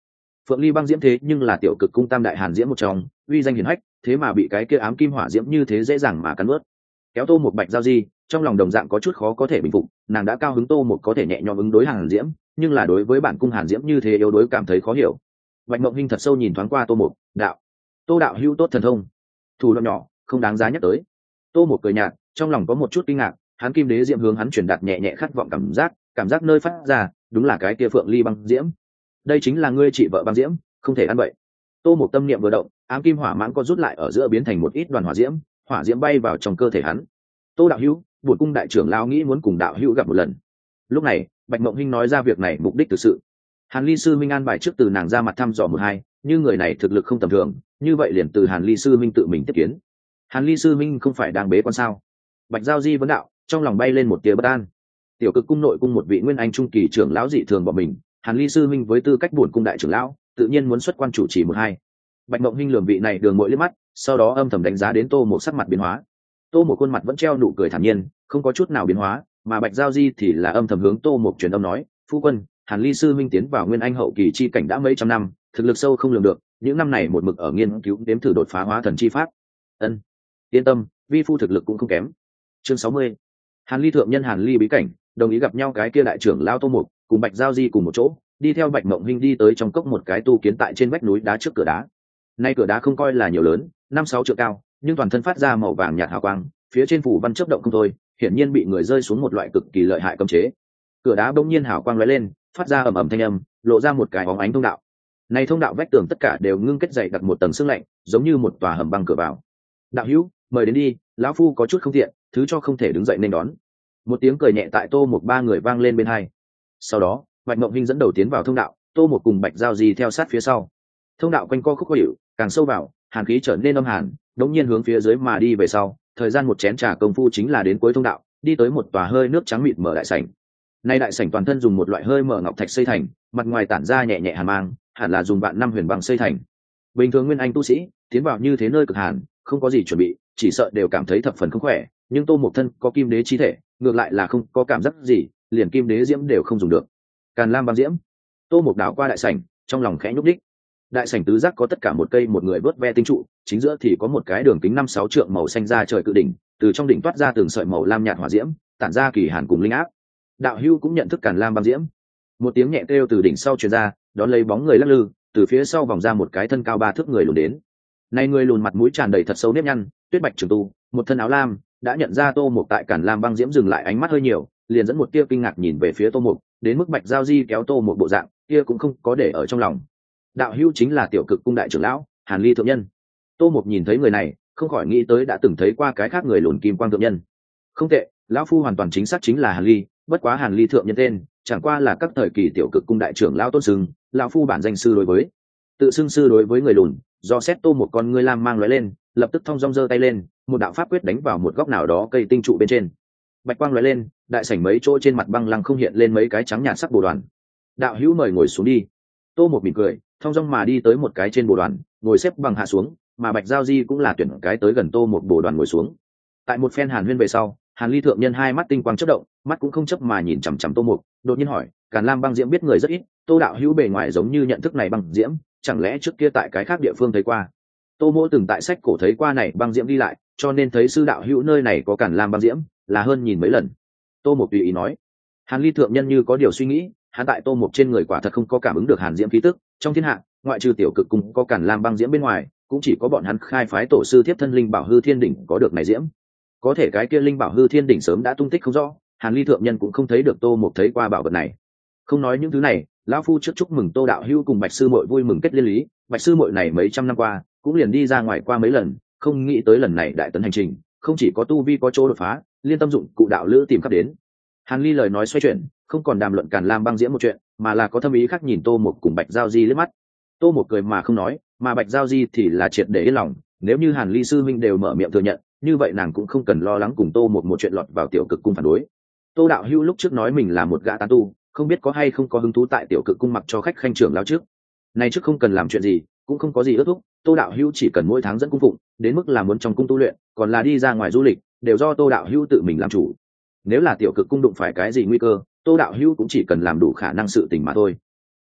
Phượng Ly băng diễm thế nhưng là tiểu cực cung tam đại hàn diễm một trong, uy danh hiển hách, thế mà bị cái kia ám kim hỏa diễm như thế dễ dàng mà cắn nuốt. Kéo Tô Một Bạch Giao Di, trong lòng đồng dạng có chút khó có thể bình phục, nàng đã cao hứng Tô Một có thể nhẹ nhõm ứng đối hàn diễm, nhưng là đối với bản cung hàn diễm như thế yếu đối cảm thấy khó hiểu. Bạch Mộng Hinh thật sâu nhìn thoáng qua Tô Một, đạo: "Tô đạo hữu tốt thần thông, thủ đoạn nhỏ, không đáng giá nhắc tới." Tô Một cười nhạt, trong lòng có một chút kinh ngạc, hắn kim đế diễm hướng hắn truyền đạt nhẹ nhẹ khát vọng cảm giác, cảm giác nơi phát ra, đúng là cái kia Phượng Ly băng diễm. Đây chính là ngươi chị vợ băng diễm, không thể ăn bậy. Tô Một tâm niệm vừa động, ám kim hỏa mãng có rút lại ở giữa biến thành một ít đoàn hỏa diễm, hỏa diễm bay vào trong cơ thể hắn. Tô đạo hữu, bổn cung đại trưởng lão nghĩ muốn cùng đạo hữu gặp một lần. Lúc này, Bạch Mộng Hinh nói ra việc này mục đích thực sự. Hàn Ly sư minh an bài trước từ nàng ra mặt thăm dò một hai, như người này thực lực không tầm thường, như vậy liền từ Hàn Ly sư minh tự mình tiếp kiến. Hàn Ly sư minh không phải đang bế quan sao? Bạch Giao Di vấn đạo, trong lòng bay lên một tia bất an. Tiểu cực cung nội cung một vị nguyên anh trung kỳ trưởng lão dị thường bỏ mình, Hàn Ly sư minh với tư cách bổn cung đại trưởng lão, tự nhiên muốn xuất quan chủ trì một hai. Bạch Mộng Hinh lườm vị này đường muội liếc mắt, sau đó âm thầm đánh giá đến Tô Một sắc mặt biến hóa. Tô Một khuôn mặt vẫn treo nụ cười thản nhiên, không có chút nào biến hóa, mà Bạch Giao Di thì là âm thầm hướng Tô Một truyền âm nói: "Phu quân, Hàn Ly sư minh tiến vào nguyên anh hậu kỳ chi cảnh đã mấy trăm năm, thực lực sâu không lường được, những năm này một mực ở nghiên cứu đếm thử đột phá hóa thần chi pháp." Ân, yên tâm, vi phu thực lực cũng không kém. Chương sáu mươi. Hàn Ly thượng nhân Hàn Ly bí cảnh, đồng ý gặp nhau cái kia đại trưởng lão Tô Một, cùng Bạch Giao Di cùng một chỗ, đi theo Bạch Mộng Hinh đi tới trong cốc một cái tu kiến tại trên vách núi đá trước cửa đá. Nay cửa đá không coi là nhiều lớn, năm sáu trượng cao, nhưng toàn thân phát ra màu vàng nhạt hào quang, phía trên phủ văn chớp động không thôi, hiển nhiên bị người rơi xuống một loại cực kỳ lợi hại cấm chế. Cửa đá bỗng nhiên hào quang lóe lên, phát ra ầm ầm thanh âm, lộ ra một cái bóng ánh thông đạo. Này thông đạo vách tường tất cả đều ngưng kết dày đặc một tầng sương lạnh, giống như một tòa hầm băng cửa vào. "Đạo hữu, mời đến đi, lão phu có chút không tiện, thứ cho không thể đứng dậy nên đón." Một tiếng cười nhẹ tại Tô Một ba người vang lên bên hai. Sau đó, Bạch Mộng Hinh dẫn đầu tiến vào thông đạo, Tô Một cùng Bạch Giao Di theo sát phía sau. Thông đạo quanh co khúc khuỷu, càng sâu vào, hàn khí trở nên âm hàn, đống nhiên hướng phía dưới mà đi về sau, thời gian một chén trà công phu chính là đến cuối thông đạo, đi tới một tòa hơi nước trắng mịt mở đại sảnh. Nay đại sảnh toàn thân dùng một loại hơi mở ngọc thạch xây thành, mặt ngoài tản ra nhẹ nhẹ hàn mang, hẳn là dùng vạn năm huyền băng xây thành. Bình thường nguyên anh tu sĩ tiến vào như thế nơi cực hàn, không có gì chuẩn bị, chỉ sợ đều cảm thấy thập phần không khỏe, nhưng Tô Một thân có kim đế chi thể, ngược lại là không có cảm giác gì, liền kim đế diễm đều không dùng được. Càn Lam băng diễm. Tô Một đảo qua đại sảnh, trong lòng khẽ nhúc đích. Đại sảnh tứ giác có tất cả một cây một người vớt ve tinh trụ, chính giữa thì có một cái đường kính năm sáu trượng màu xanh ra trời cự đỉnh, từ trong đỉnh toát ra từng sợi màu lam nhạt hỏa diễm, tản ra kỳ hàn cùng linh áp. Đạo hưu cũng nhận thức Càn Lam băng diễm. Một tiếng nhẹ kêu từ đỉnh sau truyền ra, đón lấy bóng người lắc lư, từ phía sau vòng ra một cái thân cao ba thước người lùn đến. Này người lùn mặt mũi tràn đầy thật sâu nếp nhăn, tuyết bạch trường tu, một thân áo lam, đã nhận ra Tô Một tại Càn Lam băng diễm dừng lại ánh mắt hơi nhiều, liền dẫn một tia kinh ngạc nhìn về phía Tô Một, đến mức Bạch Giao Di kéo Tô Một bộ dạng, kia cũng không có để ở trong lòng. Đạo hữu chính là tiểu cực cung đại trưởng lão Hàn Ly thượng nhân. Tô Một nhìn thấy người này, không khỏi nghĩ tới đã từng thấy qua cái khác người lùn kim quang thượng nhân. Không tệ, lão phu hoàn toàn chính xác chính là Hàn Ly, bất quá Hàn Ly thượng nhân tên, chẳng qua là các thời kỳ tiểu cực cung đại trưởng lão tôn sừng, lão phu bản danh sư đối với. Tự xưng sư đối với người lùn, do xét Tô Một con ngươi lam mang lóe lên, lập tức thong dong giơ tay lên, một đạo pháp quyết đánh vào một góc nào đó cây tinh trụ bên trên. Bạch quang lóe lên, đại sảnh mấy chỗ trên mặt băng lăng không hiện lên mấy cái trắng nhạt sắc bồ đoàn. Đạo hữu mời ngồi xuống đi. Tô Một mỉm cười, thong dong mà đi tới một cái trên bồ đoàn, ngồi xếp bằng hạ xuống, mà Bạch Giao Di cũng là tuyển cái tới gần Tô Một bồ đoàn ngồi xuống. Tại một phen hàn huyên về sau, Hàn Ly thượng nhân hai mắt tinh quang chớp động, mắt cũng không chớp mà nhìn chằm chằm Tô Một, đột nhiên hỏi: Càn Lam băng diễm biết người rất ít, Tô đạo hữu bề ngoài giống như nhận thức này băng diễm, chẳng lẽ trước kia tại cái khác địa phương thấy qua? Tô Mỗ từng tại sách cổ thấy qua này băng diễm đi lại, cho nên thấy sư đạo hữu nơi này có Càn Lam băng diễm, là hơn nhìn mấy lần. Tô Một tùy ý nói. Hàn Ly thượng nhân như có điều suy nghĩ, hắn tại Tô Một trên người quả thật không có cảm ứng được hàn diễm khí tức, trong thiên hạ, ngoại trừ tiểu cực cung có Càn Lam băng diễm bên ngoài, cũng chỉ có bọn hắn khai phái tổ sư Thiếp Thân Linh Bảo Hư Thiên đỉnh có được này diễm. Có thể cái kia Linh Bảo Hư Thiên đỉnh sớm đã tung tích không rõ, Hàn Ly thượng nhân cũng không thấy được Tô Một thấy qua bảo vật này. Không nói những thứ này, lão phu trước chúc mừng Tô đạo hữu cùng Bạch sư muội vui mừng kết liên lý, Bạch sư muội này mấy trăm năm qua, cũng liền đi ra ngoài qua mấy lần, không nghĩ tới lần này đại tấn hành trình, không chỉ có tu vi có chỗ đột phá, liên tâm dụng cụ đạo lữ tìm khắp đến. Hàn Ly lời nói xoay chuyển, không còn đàm luận Càn Lam băng diễm một chuyện, mà là có thâm ý khác nhìn Tô Một cùng Bạch Giao Di liếc mắt. Tô Một cười mà không nói, mà Bạch Giao Di thì là triệt để yên lòng, nếu như Hàn Ly sư minh đều mở miệng thừa nhận, như vậy nàng cũng không cần lo lắng cùng Tô Một một chuyện lọt vào tiểu cực cung phản đối. Tô đạo hữu lúc trước nói mình là một gã tán tu, không biết có hay không có hứng thú tại tiểu cực cung mặc cho khách khanh trưởng lão trước. Này trước không cần làm chuyện gì, cũng không có gì ước thúc, Tô đạo hữu chỉ cần mỗi tháng dẫn cung phụng, đến mức là muốn trong cung tu luyện, còn là đi ra ngoài du lịch, đều do Tô đạo hữu tự mình làm chủ. Nếu là tiểu cực cung đụng phải cái gì nguy cơ, Tô đạo hữu cũng chỉ cần làm đủ khả năng sự tình mà thôi.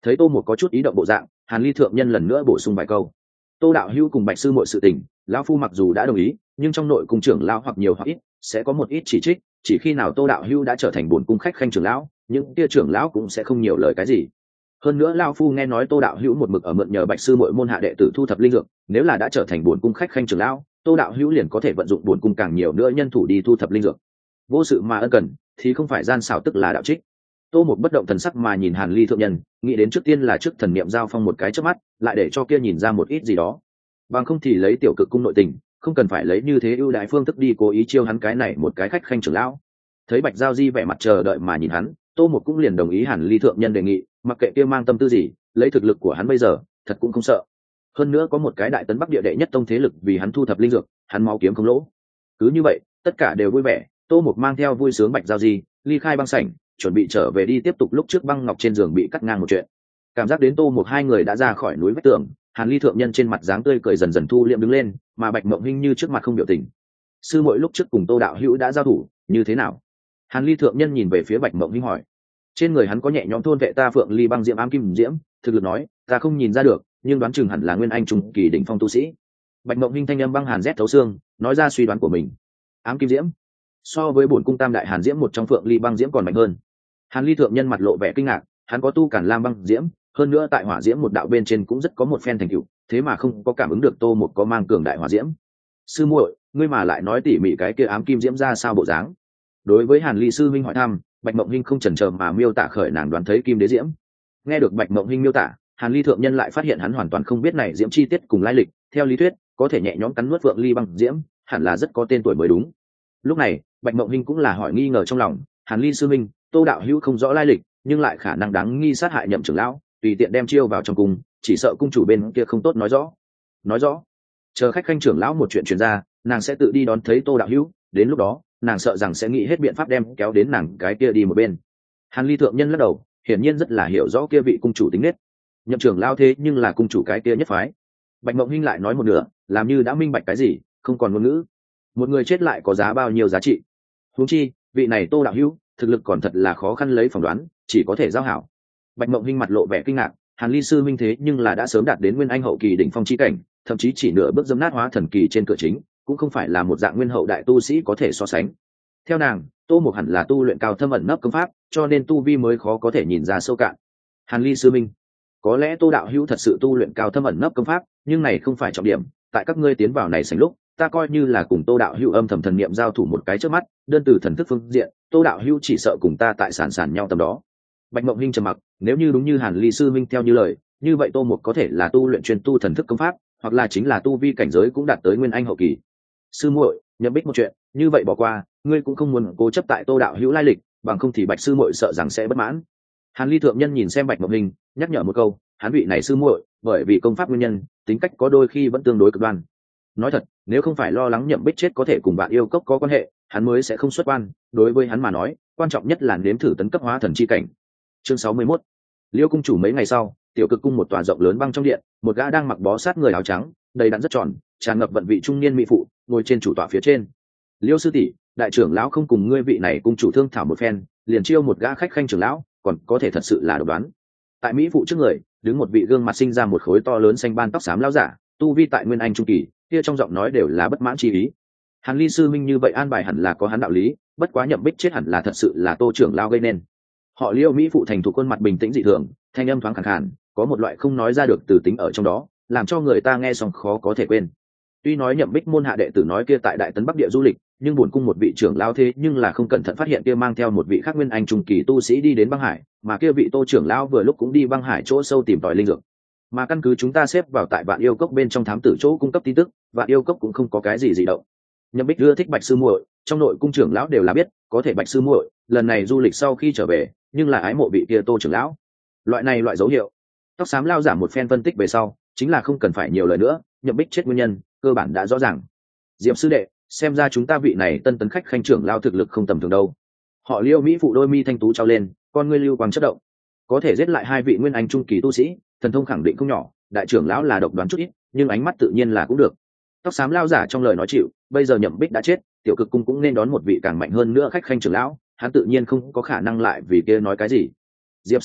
Thấy tô một có chút ý động bộ dạng, hàn ly thượng nhân lần nữa bổ sung vài câu. Tô đạo hữu cùng bạch sư muội sự tình, lão phu mặc dù đã đồng ý, nhưng trong nội cung trưởng lão hoặc nhiều hoặc ít sẽ có một ít chỉ trích, chỉ khi nào tô đạo hữu đã trở thành bổn cung khách khanh trưởng lão, những kia trưởng lão cũng sẽ không nhiều lời cái gì. Hơn nữa lão phu nghe nói tô đạo hữu một mực ở mượn nhờ bạch sư muội môn hạ đệ tử thu thập linh dược, nếu là đã trở thành bổn cung khách khanh trưởng lão, tô đạo hữu liền có thể vận dụng bổn cung càng nhiều nữa nhân thủ đi thu thập linh dược. Vô sự mà ân cần thì không phải gian xảo tức là đạo trích. Tô một bất động thần sắc mà nhìn hàn ly thượng nhân, nghĩ đến trước tiên là trước thần niệm giao phong một cái trước mắt, lại để cho kia nhìn ra một ít gì đó. Bằng không thì lấy tiểu cực cung nội tình, không cần phải lấy như thế ưu đại phương thức đi cố ý chiêu hắn cái này một cái khách khanh trưởng lão. Thấy bạch giao di vẻ mặt chờ đợi mà nhìn hắn, tô một cũng liền đồng ý hàn ly thượng nhân đề nghị, mặc kệ kia mang tâm tư gì, lấy thực lực của hắn bây giờ thật cũng không sợ. Hơn nữa có một cái đại tấn bắc địa đệ nhất tông thế lực vì hắn thu thập linh dược, hắn máu kiếm không lỗ. Cứ như vậy tất cả đều vui vẻ. Tô một mang theo vui sướng bạch giao di ly khai băng sảnh, chuẩn bị trở về đi tiếp tục lúc trước băng ngọc trên giường bị cắt ngang một chuyện. Cảm giác đến tô một hai người đã ra khỏi núi vách tường, hàn ly thượng nhân trên mặt dáng tươi cười dần dần thu liệm đứng lên, mà bạch mộng hinh như trước mặt không biểu tình. Sư muội lúc trước cùng tô đạo hữu đã giao thủ như thế nào? Hàn ly thượng nhân nhìn về phía bạch mộng hinh hỏi. Trên người hắn có nhẹ nhõm thôn vệ ta phượng ly băng diễm ám kim diễm, thực lực nói ta không nhìn ra được, nhưng đoán chừng hẳn là nguyên anh trung kỳ đỉnh phong tu sĩ. Bạch mộng hinh thanh âm băng hàn rét thấu xương, nói ra suy đoán của mình. Ám kim diễm so với bổn cung tam đại hàn diễm một trong phượng ly băng diễm còn mạnh hơn. Hàn ly thượng nhân mặt lộ vẻ kinh ngạc, hắn có tu cản lam băng diễm, hơn nữa tại hỏa diễm một đạo bên trên cũng rất có một phen thành tựu, thế mà không có cảm ứng được tô một có mang cường đại hỏa diễm. Sư muội, ngươi mà lại nói tỉ mỉ cái kia ám kim diễm ra sao bộ dáng? Đối với hàn ly sư minh hỏi thăm, bạch mộng hinh không chần chờ mà miêu tả khởi nàng đoán thấy kim đế diễm. Nghe được bạch mộng hinh miêu tả, hàn ly thượng nhân lại phát hiện hắn hoàn toàn không biết này diễm chi tiết cùng lai lịch. Theo lý thuyết có thể nhẹ nhõm cắn nuốt phượng ly băng diễm, hẳn là rất có tên tuổi mới đúng. Lúc này bạch mộng hinh cũng là hỏi nghi ngờ trong lòng, hàn ly sư minh, tô đạo hữu không rõ lai lịch, nhưng lại khả năng đáng nghi sát hại nhậm trưởng lão, tùy tiện đem chiêu vào trong cung, chỉ sợ cung chủ bên kia không tốt nói rõ. Nói rõ? Chờ khách khanh trưởng lão một chuyện truyền ra, nàng sẽ tự đi đón thấy tô đạo hữu, đến lúc đó nàng sợ rằng sẽ nghĩ hết biện pháp đem kéo đến nàng cái kia đi một bên. Hàn ly thượng nhân lắc đầu, hiển nhiên rất là hiểu rõ kia vị cung chủ tính nết. Nhậm trưởng lão thế nhưng là cung chủ cái kia nhất phái. Bạch mộng hinh lại nói một nửa, làm như đã minh bạch cái gì, không còn ngôn ngữ. Một người chết lại có giá bao nhiêu giá trị? Huống chi vị này tô đạo hữu thực lực còn thật là khó khăn lấy phỏng đoán, chỉ có thể giao hảo. Bạch mộng hinh mặt lộ vẻ kinh ngạc, hàn ly sư minh thế nhưng là đã sớm đạt đến nguyên anh hậu kỳ đỉnh phong chi cảnh, thậm chí chỉ nửa bước dẫm nát hóa thần kỳ trên cửa chính, cũng không phải là một dạng nguyên hậu đại tu sĩ có thể so sánh. Theo nàng, tô một hẳn là tu luyện cao thâm ẩn nấp công pháp, cho nên tu vi mới khó có thể nhìn ra sâu cạn. Hàn ly sư minh, có lẽ tô đạo hữu thật sự tu luyện cao thâm ẩn nấp công pháp, nhưng này không phải trọng điểm. Tại các ngươi tiến vào này sánh lúc, ta coi như là cùng tô đạo hữu âm thầm thần niệm giao thủ một cái trước mắt, đơn từ thần thức phương diện, tô đạo hữu chỉ sợ cùng ta tại sản sản nhau tầm đó. Bạch mộng hinh trầm mặc, nếu như đúng như hàn ly sư minh theo như lời, như vậy tô một có thể là tu luyện chuyên tu thần thức công pháp, hoặc là chính là tu vi cảnh giới cũng đạt tới nguyên anh hậu kỳ. Sư muội, nhậm bích một chuyện như vậy bỏ qua, ngươi cũng không muốn cố chấp tại tô đạo hữu lai lịch, bằng không thì bạch sư muội sợ rằng sẽ bất mãn. Hàn ly thượng nhân nhìn xem bạch mộng hinh, nhắc nhở một câu, hắn vị này sư muội bởi vì công pháp nguyên nhân, tính cách có đôi khi vẫn tương đối cực đoan. Nói thật, nếu không phải lo lắng nhậm bích chết có thể cùng bạn yêu cốc có quan hệ, hắn mới sẽ không xuất quan. Đối với hắn mà nói, quan trọng nhất là nếm thử tấn cấp hóa thần chi cảnh. Chương sáu mươi mốt. Liêu cung chủ mấy ngày sau, tiểu cực cung một tòa rộng lớn băng trong điện, một gã đang mặc bó sát người áo trắng, đầy đặn rất tròn, tràn ngập vận vị trung niên mỹ phụ, ngồi trên chủ tọa phía trên. Liêu sư tỷ, đại trưởng lão không cùng ngươi vị này cung chủ thương thảo một phen, liền chiêu một gã khách khanh trưởng lão, còn có thể thật sự là độc đoán. Tại mỹ phụ trước người, đứng một vị gương mặt sinh ra một khối to lớn xanh ban tóc xám lão giả, tu vi tại nguyên anh trung kỳ, kia trong giọng nói đều là bất mãn chi ý. Hàn ly sư minh như vậy an bài hẳn là có hắn đạo lý, bất quá nhậm bích chết hẳn là thật sự là tô trưởng lão gây nên. Họ Liêu mỹ phụ thành thủ khuôn mặt bình tĩnh dị thường, thanh âm thoáng khàn khàn, có một loại không nói ra được từ tính ở trong đó, làm cho người ta nghe xong khó có thể quên. Tuy nói nhậm bích môn hạ đệ tử nói kia tại đại tấn bắc địa du lịch, nhưng buồn cung một vị trưởng lão thế nhưng là không cẩn thận phát hiện kia mang theo một vị khác nguyên anh trung kỳ tu sĩ đi đến băng hải, mà kia vị tô trưởng lão vừa lúc cũng đi băng hải chỗ sâu tìm tòi linh dược. Mà căn cứ chúng ta xếp vào tại vạn yêu cốc bên trong thám tử chỗ cung cấp tin tức, vạn yêu cốc cũng không có cái gì dị động. Nhậm bích ưa thích bạch sư muội, trong nội cung trưởng lão đều là biết, có thể bạch sư muội lần này du lịch sau khi trở về, nhưng là ái mộ vị kia tô trưởng lão. Loại này loại dấu hiệu. Tóc xám lao giả một phen phân tích về sau, chính là không cần phải nhiều lời nữa, nhậm bích chết nguyên nhân cơ bản đã rõ ràng. Diệp sư đệ, xem ra chúng ta vị này tân tấn khách khanh trưởng lao thực lực không tầm thường đâu. Họ Liêu mỹ phụ đôi mi thanh tú trao lên, con ngươi lưu quang chất động. Có thể giết lại hai vị nguyên anh trung kỳ tu sĩ, thần thông khẳng định không nhỏ, đại trưởng lão là độc đoán chút ít, nhưng ánh mắt tự nhiên là cũng được. Tóc xám lao giả trong lời nói chịu, bây giờ nhậm bích đã chết, tiểu cực cung cũng nên đón một vị càng mạnh hơn nữa khách khanh trưởng lão, hắn tự nhiên không có khả năng lại vì kia nói cái gì. Diệp sư đệ,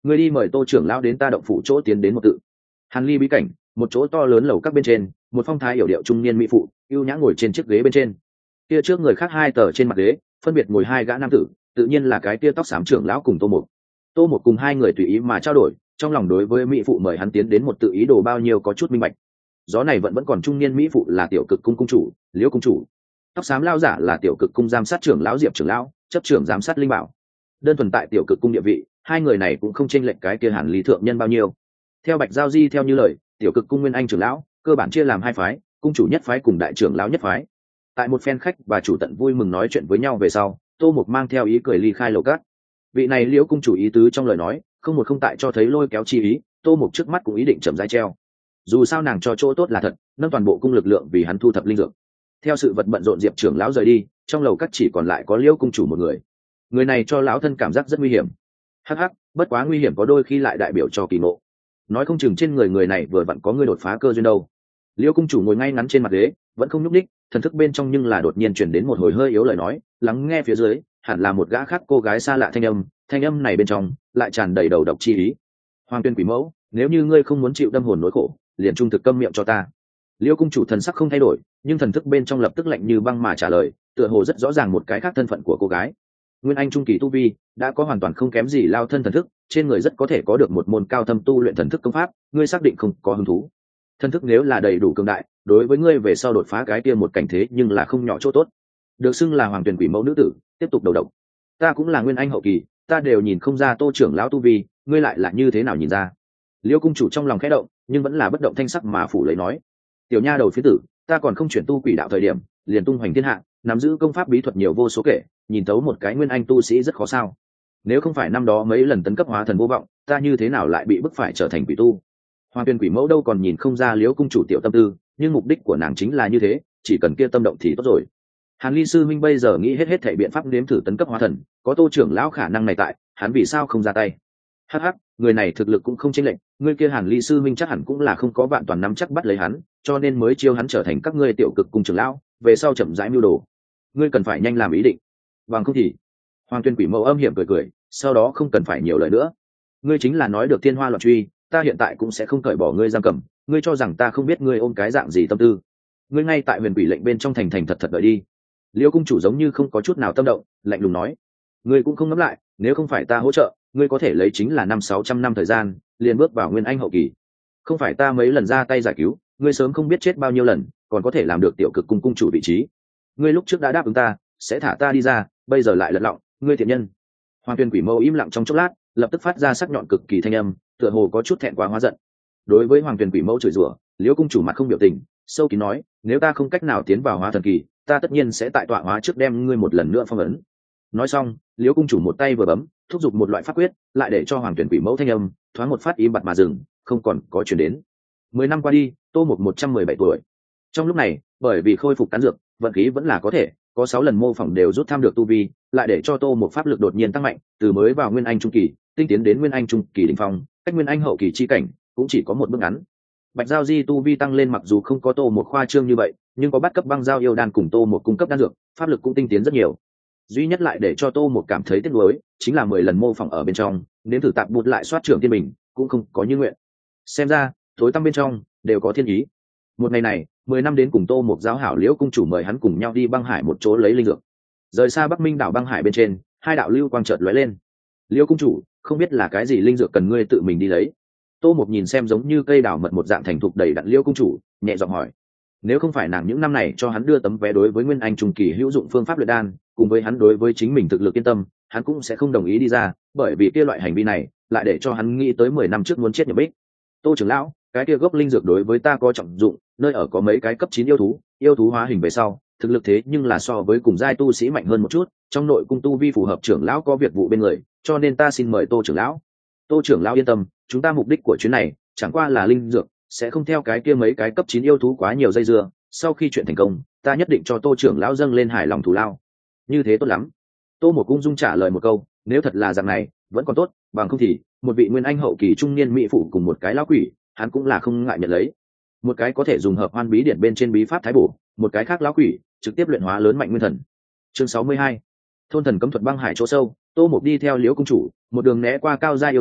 người đi mời tô trưởng lão đến ta động phủ chỗ tiến đến một tự. Hàn Ly bí cảnh, một chỗ to lớn lầu các bên trên, một phong thái yểu điệu trung niên mỹ phụ ưu nhã ngồi trên chiếc ghế bên trên. Kia trước người khác hai tờ trên mặt ghế phân biệt ngồi hai gã nam tử, tự nhiên là cái kia tóc xám trưởng lão cùng tô mục. Tô mục cùng hai người tùy ý mà trao đổi, trong lòng đối với mỹ phụ mời hắn tiến đến một tự ý đồ bao nhiêu có chút minh bạch. Gió này vẫn vẫn còn trung niên mỹ phụ là tiểu cực cung cung chủ Liễu cung chủ, tóc xám lao giả là tiểu cực cung giám sát trưởng lão Diệp trưởng lão, chấp trưởng giám sát linh bảo. Đơn thuần tại tiểu cực cung địa vị, hai người này cũng không chênh lệch cái kia Hàn Ly thượng nhân bao nhiêu. Theo Bạch Giao Di theo như lời, tiểu cực cung nguyên anh trưởng lão cơ bản chia làm hai phái, cung chủ nhất phái cùng đại trưởng lão nhất phái. Tại một phen khách và chủ tận vui mừng nói chuyện với nhau về sau, Tô Mục mang theo ý cười ly khai lầu cát. Vị này Liễu cung chủ ý tứ trong lời nói, không một không tại cho thấy lôi kéo chi ý, Tô Mục trước mắt cũng ý định chậm rãi treo. Dù sao nàng cho chỗ tốt là thật, nâng toàn bộ cung lực lượng vì hắn thu thập linh dược. Theo sự vật bận rộn, Diệp trưởng lão rời đi, trong lầu cát chỉ còn lại có Liễu cung chủ một người. Người này cho lão thân cảm giác rất nguy hiểm. Hắc hắc, bất quá nguy hiểm có đôi khi lại đại biểu cho kỳ ngộ. Nói không chừng trên người người này vừa vặn có người đột phá cơ duyên đâu. Liễu cung chủ ngồi ngay ngắn trên mặt ghế, vẫn không nhúc nhích, thần thức bên trong nhưng là đột nhiên truyền đến một hồi hơi yếu lời nói, lắng nghe phía dưới, hẳn là một gã khác cô gái xa lạ thanh âm, thanh âm này bên trong lại tràn đầy đầu độc chi ý. Hoàng Tuyên Quỷ Mẫu, nếu như ngươi không muốn chịu đâm hồn nỗi khổ, liền trung thực câm miệng cho ta. Liễu cung chủ thần sắc không thay đổi, nhưng thần thức bên trong lập tức lạnh như băng mà trả lời, tựa hồ rất rõ ràng một cái khác thân phận của cô gái. Nguyên anh trung kỳ tu vi, đã có hoàn toàn không kém gì lao thân thần thức, trên người rất có thể có được một môn cao thâm tu luyện thần thức công pháp, ngươi xác định không có hứng thú. Thần thức nếu là đầy đủ cường đại, đối với ngươi về sau đột phá cái kia một cảnh thế nhưng là không nhỏ chỗ tốt. Được xưng là Hoàng Tuyển Quỷ Mẫu nữ tử, tiếp tục đầu độc. Ta cũng là nguyên anh hậu kỳ, ta đều nhìn không ra Tô trưởng lão tu vi, ngươi lại là như thế nào nhìn ra? Liễu cung chủ trong lòng khẽ động, nhưng vẫn là bất động thanh sắc mà phủ lấy nói: tiểu nha đầu phía tử, ta còn không chuyển tu quỷ đạo thời điểm, liền tung hoành thiên hạ, nắm giữ công pháp bí thuật nhiều vô số kể, nhìn thấu một cái nguyên anh tu sĩ rất khó sao? Nếu không phải năm đó mấy lần tấn cấp hóa thần vô vọng, ta như thế nào lại bị bức phải trở thành quỷ tu? Hoàng Tuyên Quỷ Mẫu đâu còn nhìn không ra Liễu cung chủ tiểu tâm tư, nhưng mục đích của nàng chính là như thế, chỉ cần kia tâm động thì tốt rồi. Hàn Ly sư minh bây giờ nghĩ hết hết thảy biện pháp nếm thử tấn cấp hóa thần, có Tô trưởng lão khả năng này tại, hắn vì sao không ra tay? Hắc hắc, người này thực lực cũng không chênh lệch, người kia Hàn Ly sư minh chắc hẳn cũng là không có vạn toàn nắm chắc bắt lấy hắn, cho nên mới chiêu hắn trở thành các ngươi tiểu cực cung trưởng lão, về sau chậm rãi mưu đồ. Ngươi cần phải nhanh làm ý định, bằng không thì. Hoàng Tuyên Quỷ Mẫu âm hiểm cười cười, sau đó không cần phải nhiều lời nữa. Ngươi chính là nói được thiên hoa loạn truy, ta hiện tại cũng sẽ không cởi bỏ ngươi giam cầm, ngươi cho rằng ta không biết ngươi ôm cái dạng gì tâm tư? Ngươi ngay tại huyền quỷ lệnh bên trong thành thành thật thật đợi đi. Liễu cung chủ giống như không có chút nào tâm động, lạnh lùng nói: ngươi cũng không ngẫm lại, nếu không phải ta hỗ trợ, ngươi có thể lấy chính là năm sáu trăm năm thời gian liền bước vào nguyên anh hậu kỳ. Không phải ta mấy lần ra tay giải cứu ngươi, sớm không biết chết bao nhiêu lần, còn có thể làm được tiểu cực cung cung chủ vị trí. Ngươi lúc trước đã đáp ứng ta sẽ thả ta đi ra, bây giờ lại lật lọng, ngươi thiện nhân. Hoàng Tuyên Quỷ Mẫu im lặng trong chốc lát, lập tức phát ra sắc nhọn cực kỳ thanh âm, tựa hồ có chút thẹn quá hóa giận. Đối với Hoàng Tuyên Quỷ Mẫu chửi rủa, Liễu cung chủ mặt không biểu tình, sâu kín nói: nếu ta không cách nào tiến vào hóa thần kỳ, ta tất nhiên sẽ tại tọa hóa trước đem ngươi một lần nữa phong ấn. Nói xong, Liễu cung chủ một tay vừa bấm, thúc giục một loại pháp quyết, lại để cho Hoàng Tuyển Quỷ Mẫu thanh âm thoáng một phát im bặt mà dừng, không còn có chuyển đến. Mười năm qua đi, Tô Mục một trăm mười bảy tuổi. Trong lúc này, bởi vì khôi phục tán dược, vận khí vẫn là có thể, có sáu lần mô phỏng đều rút tham được tu vi, lại để cho Tô Mục pháp lực đột nhiên tăng mạnh, từ mới vào nguyên anh trung kỳ, tinh tiến đến nguyên anh trung kỳ đỉnh phong, cách nguyên anh hậu kỳ chi cảnh cũng chỉ có một bước ngắn. Bạch Giao Di tu vi tăng lên mặc dù không có Tô Mục khoa trương như vậy, nhưng có bắt cấp băng giao yêu đan cùng Tô Mục cung cấp đan dược, pháp lực cũng tinh tiến rất nhiều. Duy nhất lại để cho Tô Mục cảm thấy tiếc nuối, chính là mười lần mô phỏng ở bên trong, nếm thử tạp bụt lại soát trưởng tiên bình, cũng không có như nguyện. Xem ra, tối tăm bên trong đều có thiên ý. Một ngày này, mười năm đến cùng Tô Mục giáo hảo Liễu cung chủ mời hắn cùng nhau đi băng hải một chỗ lấy linh dược. Rời xa Bắc Minh đảo băng hải bên trên, hai đạo lưu quang chợt lóe lên. Liễu cung chủ, không biết là cái gì linh dược cần ngươi tự mình đi lấy? Tô Mục nhìn xem giống như cây đào mật một dạng thành thục đầy đặn Liễu cung chủ, nhẹ giọng hỏi. Nếu không phải nàng những năm này cho hắn đưa tấm vé đối với nguyên anh trung kỳ hữu dụng phương pháp luyện đan, cùng với hắn đối với chính mình thực lực yên tâm, hắn cũng sẽ không đồng ý đi ra, bởi vì kia loại hành vi này lại để cho hắn nghĩ tới mười năm trước muốn chết nhập bích. Tô trưởng lão, cái kia gốc linh dược đối với ta có trọng dụng, nơi ở có mấy cái cấp chín yêu thú, yêu thú hóa hình về sau, thực lực thế nhưng là so với cùng giai tu sĩ mạnh hơn một chút, trong nội cung tu vi phù hợp trưởng lão có việc vụ bên người, cho nên ta xin mời Tô trưởng lão. Tô trưởng lão yên tâm, chúng ta mục đích của chuyến này chẳng qua là linh dược, sẽ không theo cái kia mấy cái cấp chín yêu thú quá nhiều dây dưa, sau khi chuyện thành công, ta nhất định cho Tô trưởng lão dâng lên hài lòng thù lao. Như thế tốt lắm. Tô Một cung dung trả lời một câu, nếu thật là dạng này, vẫn còn tốt, bằng không thì một vị nguyên anh hậu kỳ trung niên mỹ phụ cùng một cái lão quỷ, hắn cũng là không ngại nhận lấy. Một cái có thể dùng hợp hoan bí điển bên trên bí pháp thái bổ, một cái khác lão quỷ trực tiếp luyện hóa lớn mạnh nguyên thần. Chương sáu mươi hai, thôn thần cấm thuật băng hải chỗ sâu. Tô Mục đi theo Liễu cung chủ, một đường né qua cao gia yêu thú,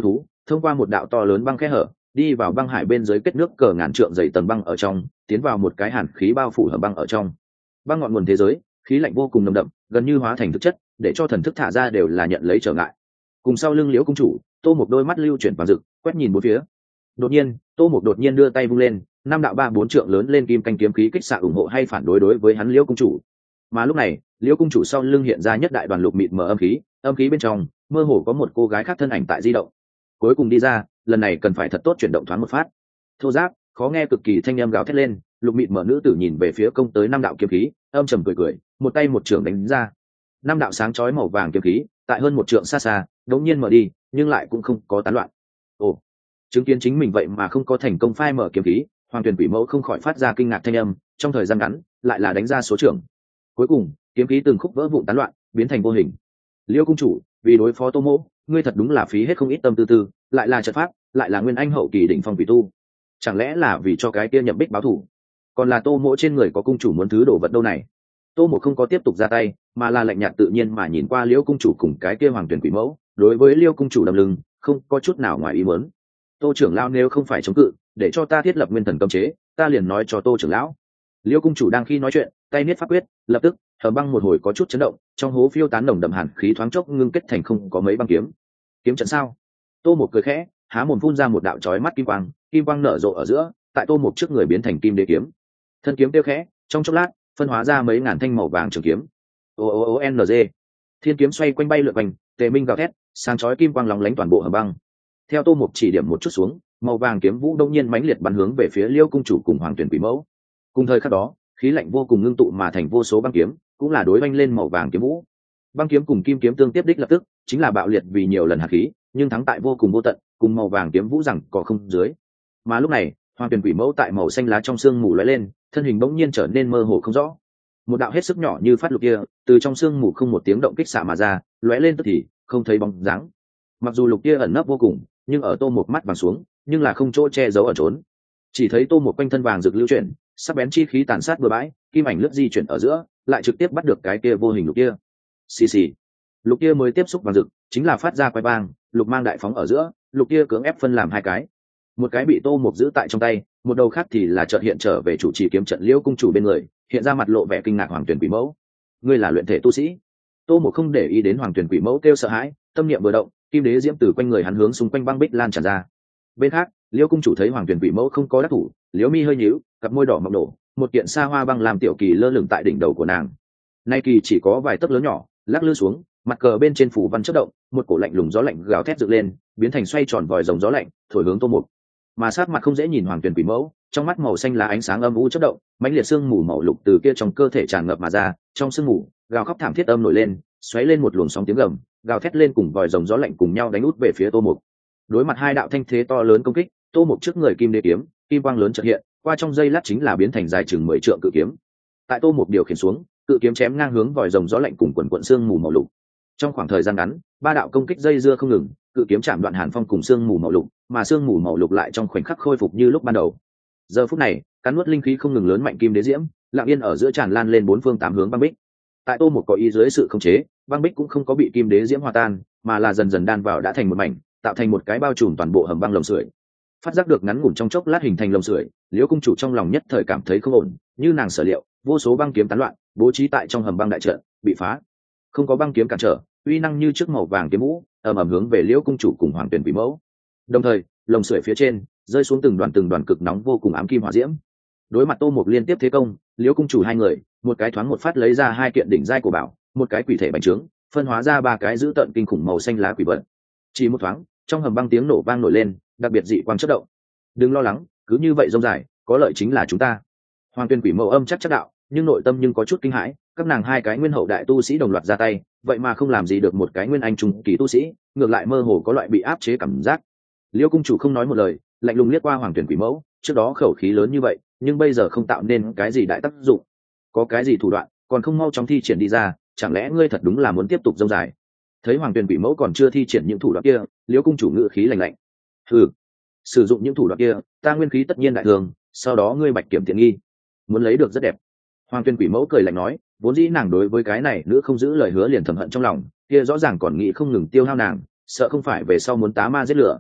thông qua một đạo to lớn băng khe hở đi vào băng hải bên dưới kết nước cờ ngàn trượng dày tầng băng ở trong, tiến vào một cái hàn khí bao phủ hầm băng ở trong. Băng ngọn nguồn thế giới, khí lạnh vô cùng nồng đậm, gần như hóa thành thực chất, để cho thần thức thả ra đều là nhận lấy trở ngại. Cùng sau lưng Liễu công chủ, Tô Mục đôi mắt lưu chuyển vàng rực, quét nhìn bốn phía. Đột nhiên, Tô Mục đột nhiên đưa tay vung lên, năm đạo ba bốn trượng lớn lên kim canh kiếm khí kích xạ ủng hộ hay phản đối đối với hắn Liễu công chủ. Mà lúc này, Liễu công chủ sau lưng hiện ra nhất đại đoàn lục mịt mờ âm khí, âm khí bên trong mơ hồ có một cô gái khác thân ảnh tại di động. Cuối cùng đi ra, lần này cần phải thật tốt chuyển động thoáng một phát. Thô giáp, khó nghe cực kỳ thanh âm gào thét lên, lục mịt mở nữ tử nhìn về phía công tới năm đạo kiếm khí, âm trầm cười cười, một tay một trường đánh ra. Năm đạo sáng chói màu vàng kiếm khí, tại hơn một trượng xa xa, đống nhiên mở đi, nhưng lại cũng không có tán loạn. Ồ, chứng kiến chính mình vậy mà không có thành công phai mở kiếm khí, Hoàng Tuyền Quỷ Mẫu không khỏi phát ra kinh ngạc thanh âm, trong thời gian ngắn, lại là đánh ra số trưởng. Cuối cùng, kiếm khí từng khúc vỡ vụn tán loạn, biến thành vô hình. Liêu công chủ, vì đối phó Tô Mỗ, ngươi thật đúng là phí hết không ít tâm tư tư, lại là trận pháp, lại là nguyên anh hậu kỳ đỉnh phong quỷ tu. Chẳng lẽ là vì cho cái kia Nhậm Bích báo thù? Còn là Tô Mỗ trên người có cung chủ muốn thứ đồ vật đâu này? Tô Mỗ không có tiếp tục ra tay, mà là lạnh nhạt tự nhiên mà nhìn qua Liêu cung chủ cùng cái kia Hoàng Tuyền Quỷ Mẫu, đối với Liêu cung chủ đầm lưng, không có chút nào ngoài ý muốn. Tô trưởng lão nếu không phải chống cự, để cho ta thiết lập nguyên thần cấm chế, ta liền nói cho Tô trưởng lão. Liêu cung chủ đang khi nói chuyện, tay niết pháp quyết, lập tức hầm băng một hồi có chút chấn động, trong hố phiêu tán nồng đậm hàn khí thoáng chốc ngưng kết thành không có mấy băng kiếm. Kiếm trận sao? Tô Mục cười khẽ, há mồm phun ra một đạo chói mắt kim quang, kim quang nở rộ ở giữa, tại Tô Mục trước người biến thành kim đế kiếm. Thân kiếm tiêu khẽ, trong chốc lát, phân hóa ra mấy ngàn thanh màu vàng trường kiếm. O O O N G. Thiên kiếm xoay quanh bay lượn quanh, tề minh gào thét, sáng chói kim quang lóng lánh toàn bộ hầm băng. Theo Tô Mục chỉ điểm một chút xuống, màu vàng kiếm vũ đông nhiên mãnh liệt bắn hướng về phía Liêu cung chủ cùng Hoàng Tuyền Quỷ Mẫu. Cùng thời khắc đó, khí lạnh vô cùng ngưng tụ mà thành vô số băng kiếm, cũng là đối oanh lên màu vàng kiếm vũ. Băng kiếm cùng kim kiếm tương tiếp đích lập tức, chính là bạo liệt vì nhiều lần hạt khí, nhưng thắng tại vô cùng vô tận, cùng màu vàng kiếm vũ rằng cỏ không dưới. Mà lúc này, Hoàng Tuyền Quỷ Mẫu tại màu xanh lá trong sương mù lóe lên, thân hình bỗng nhiên trở nên mơ hồ không rõ. Một đạo hết sức nhỏ như phát lục kia, từ trong sương mù không một tiếng động kích xạ mà ra, lóe lên tức thì không thấy bóng dáng. Mặc dù lục kia ẩn nấp vô cùng, nhưng ở Tô Mục mắt vàng xuống, nhưng là không chỗ che giấu ở trốn. Chỉ thấy Tô Mục quanh thân vàng rực lưu chuyển, sắc bén chi khí tàn sát bừa bãi, kim ảnh lướt di chuyển ở giữa, lại trực tiếp bắt được cái kia vô hình lục kia. Xì xì. Lục kia mới tiếp xúc vàng rực, chính là phát ra quay vang, lục mang đại phóng ở giữa, lục kia cưỡng ép phân làm hai cái. Một cái bị Tô Mục giữ tại trong tay, một đầu khác thì là chợt hiện trở về chủ trì kiếm trận Liễu cung chủ bên người, hiện ra mặt lộ vẻ kinh ngạc. Hoàng Tuyền Quỷ Mẫu, ngươi là luyện thể tu sĩ? Tô Mục không để ý đến Hoàng Tuyền Quỷ Mẫu kêu sợ hãi, tâm niệm vừa động, kim đế diễm từ quanh người hắn hướng xung quanh băng bích lan tràn ra. Bên khác, Liễu cung chủ thấy Hoàng Tuyền Quỷ Mẫu không có đắc thủ, liễu mi hơi nhíu, cặp môi đỏ mọng nổ, một kiện sa hoa băng làm tiểu kỳ lơ lửng tại đỉnh đầu của nàng. Nay kỳ chỉ có vài tấc lớn nhỏ, lắc lư xuống, mặt cờ bên trên phủ văn chớp động, một cổ lạnh lùng gió lạnh gào thét dựng lên, biến thành xoay tròn vòi rồng gió lạnh, thổi hướng Tô Mục. Mà sát mặt không dễ nhìn Hoàng Tuyền Quỷ Mẫu, trong mắt màu xanh lá ánh sáng âm u chớp động, mãnh liệt sương mù màu lục từ kia trong cơ thể tràn ngập mà ra, trong sương mù, gào khóc thảm thiết âm nổi lên, xoáy lên một luồng sóng tiếng gầm, gào thét lên cùng vòi rồng gió lạnh cùng nhau đánh út về phía Tô Mục. Đối mặt hai đạo thanh thế to lớn công kích, Tô Mục trước người kim đế kiếm, kim quang lớn chợt hiện, qua trong giây lát chính là biến thành dài chừng mười trượng cự kiếm. Tại Tô Mục điều khiển xuống, cự kiếm chém ngang hướng vòi rồng gió lạnh cùng quần quần sương mù màu lục. Trong khoảng thời gian ngắn, ba đạo công kích dây dưa không ngừng, cự kiếm chạm đoạn hàn phong cùng sương mù màu lục, mà sương mù màu lục lại trong khoảnh khắc khôi phục như lúc ban đầu. Giờ phút này, cắn nuốt linh khí không ngừng lớn mạnh kim đế diễm, lặng yên ở giữa tràn lan lên bốn phương tám hướng băng bích. Tại Tô Mục có ý dưới sự khống chế, băng bích cũng không có bị kim đế diễm hòa tan, mà là dần dần đan vào đã thành một mảnh, tạo thành một cái bao trùm toàn bộ hầm băng lồng sưởi. Phát giác được ngắn ngủn trong chốc lát hình thành lồng sưởi, Liễu cung chủ trong lòng nhất thời cảm thấy không ổn, như nàng sở liệu, vô số băng kiếm tán loạn, bố trí tại trong hầm băng đại trận, bị phá. Không có băng kiếm cản trở, uy năng như trước màu vàng kiếm vũ, ầm ầm hướng về Liễu cung chủ cùng Hoàng Tuyền Quỷ Mẫu. Đồng thời, lồng sưởi phía trên rơi xuống từng đoàn từng đoàn cực nóng vô cùng ám kim hỏa diễm. Đối mặt Tô Mục liên tiếp thế công, Liễu cung chủ hai người, một cái thoáng một phát lấy ra hai kiện đỉnh giai của bảo, một cái quỷ thể bành trướng, phân hóa ra ba cái dữ tợn kinh khủng màu xanh lá quỷ vật. Chỉ một thoáng, trong hầm băng tiếng nổ vang nổi lên, đặc biệt dị quang chớp động. Đừng lo lắng, cứ như vậy rông dài, có lợi chính là chúng ta. Hoàng Tuyền Quỷ Mẫu âm chắc chắc đạo, nhưng nội tâm nhưng có chút kinh hãi, các nàng hai cái nguyên hậu đại tu sĩ đồng loạt ra tay, vậy mà không làm gì được một cái nguyên anh trung kỳ tu sĩ, ngược lại mơ hồ có loại bị áp chế cảm giác. Liễu cung chủ không nói một lời, lạnh lùng liếc qua Hoàng Tuyền Quỷ Mẫu, trước đó khẩu khí lớn như vậy, nhưng bây giờ không tạo nên cái gì đại tác dụng. Có cái gì thủ đoạn, còn không mau chóng thi triển đi ra, chẳng lẽ ngươi thật đúng là muốn tiếp tục rông dài? Thấy Hoàng Tuyền Quỷ Mẫu còn chưa thi triển những thủ đoạn kia, Liễu cung chủ ngự khí lạnh lạnh. Hừ, sử dụng những thủ đoạn kia, ta nguyên khí tất nhiên đại thường, sau đó ngươi bạch kiểm tiện nghi, muốn lấy được rất đẹp. Hoàng Tuyền Quỷ Mẫu cười lạnh nói, vốn dĩ nàng đối với cái này nữ không giữ lời hứa liền thầm hận trong lòng, kia rõ ràng còn nghĩ không ngừng tiêu hao nàng, sợ không phải về sau muốn tá ma giết lửa.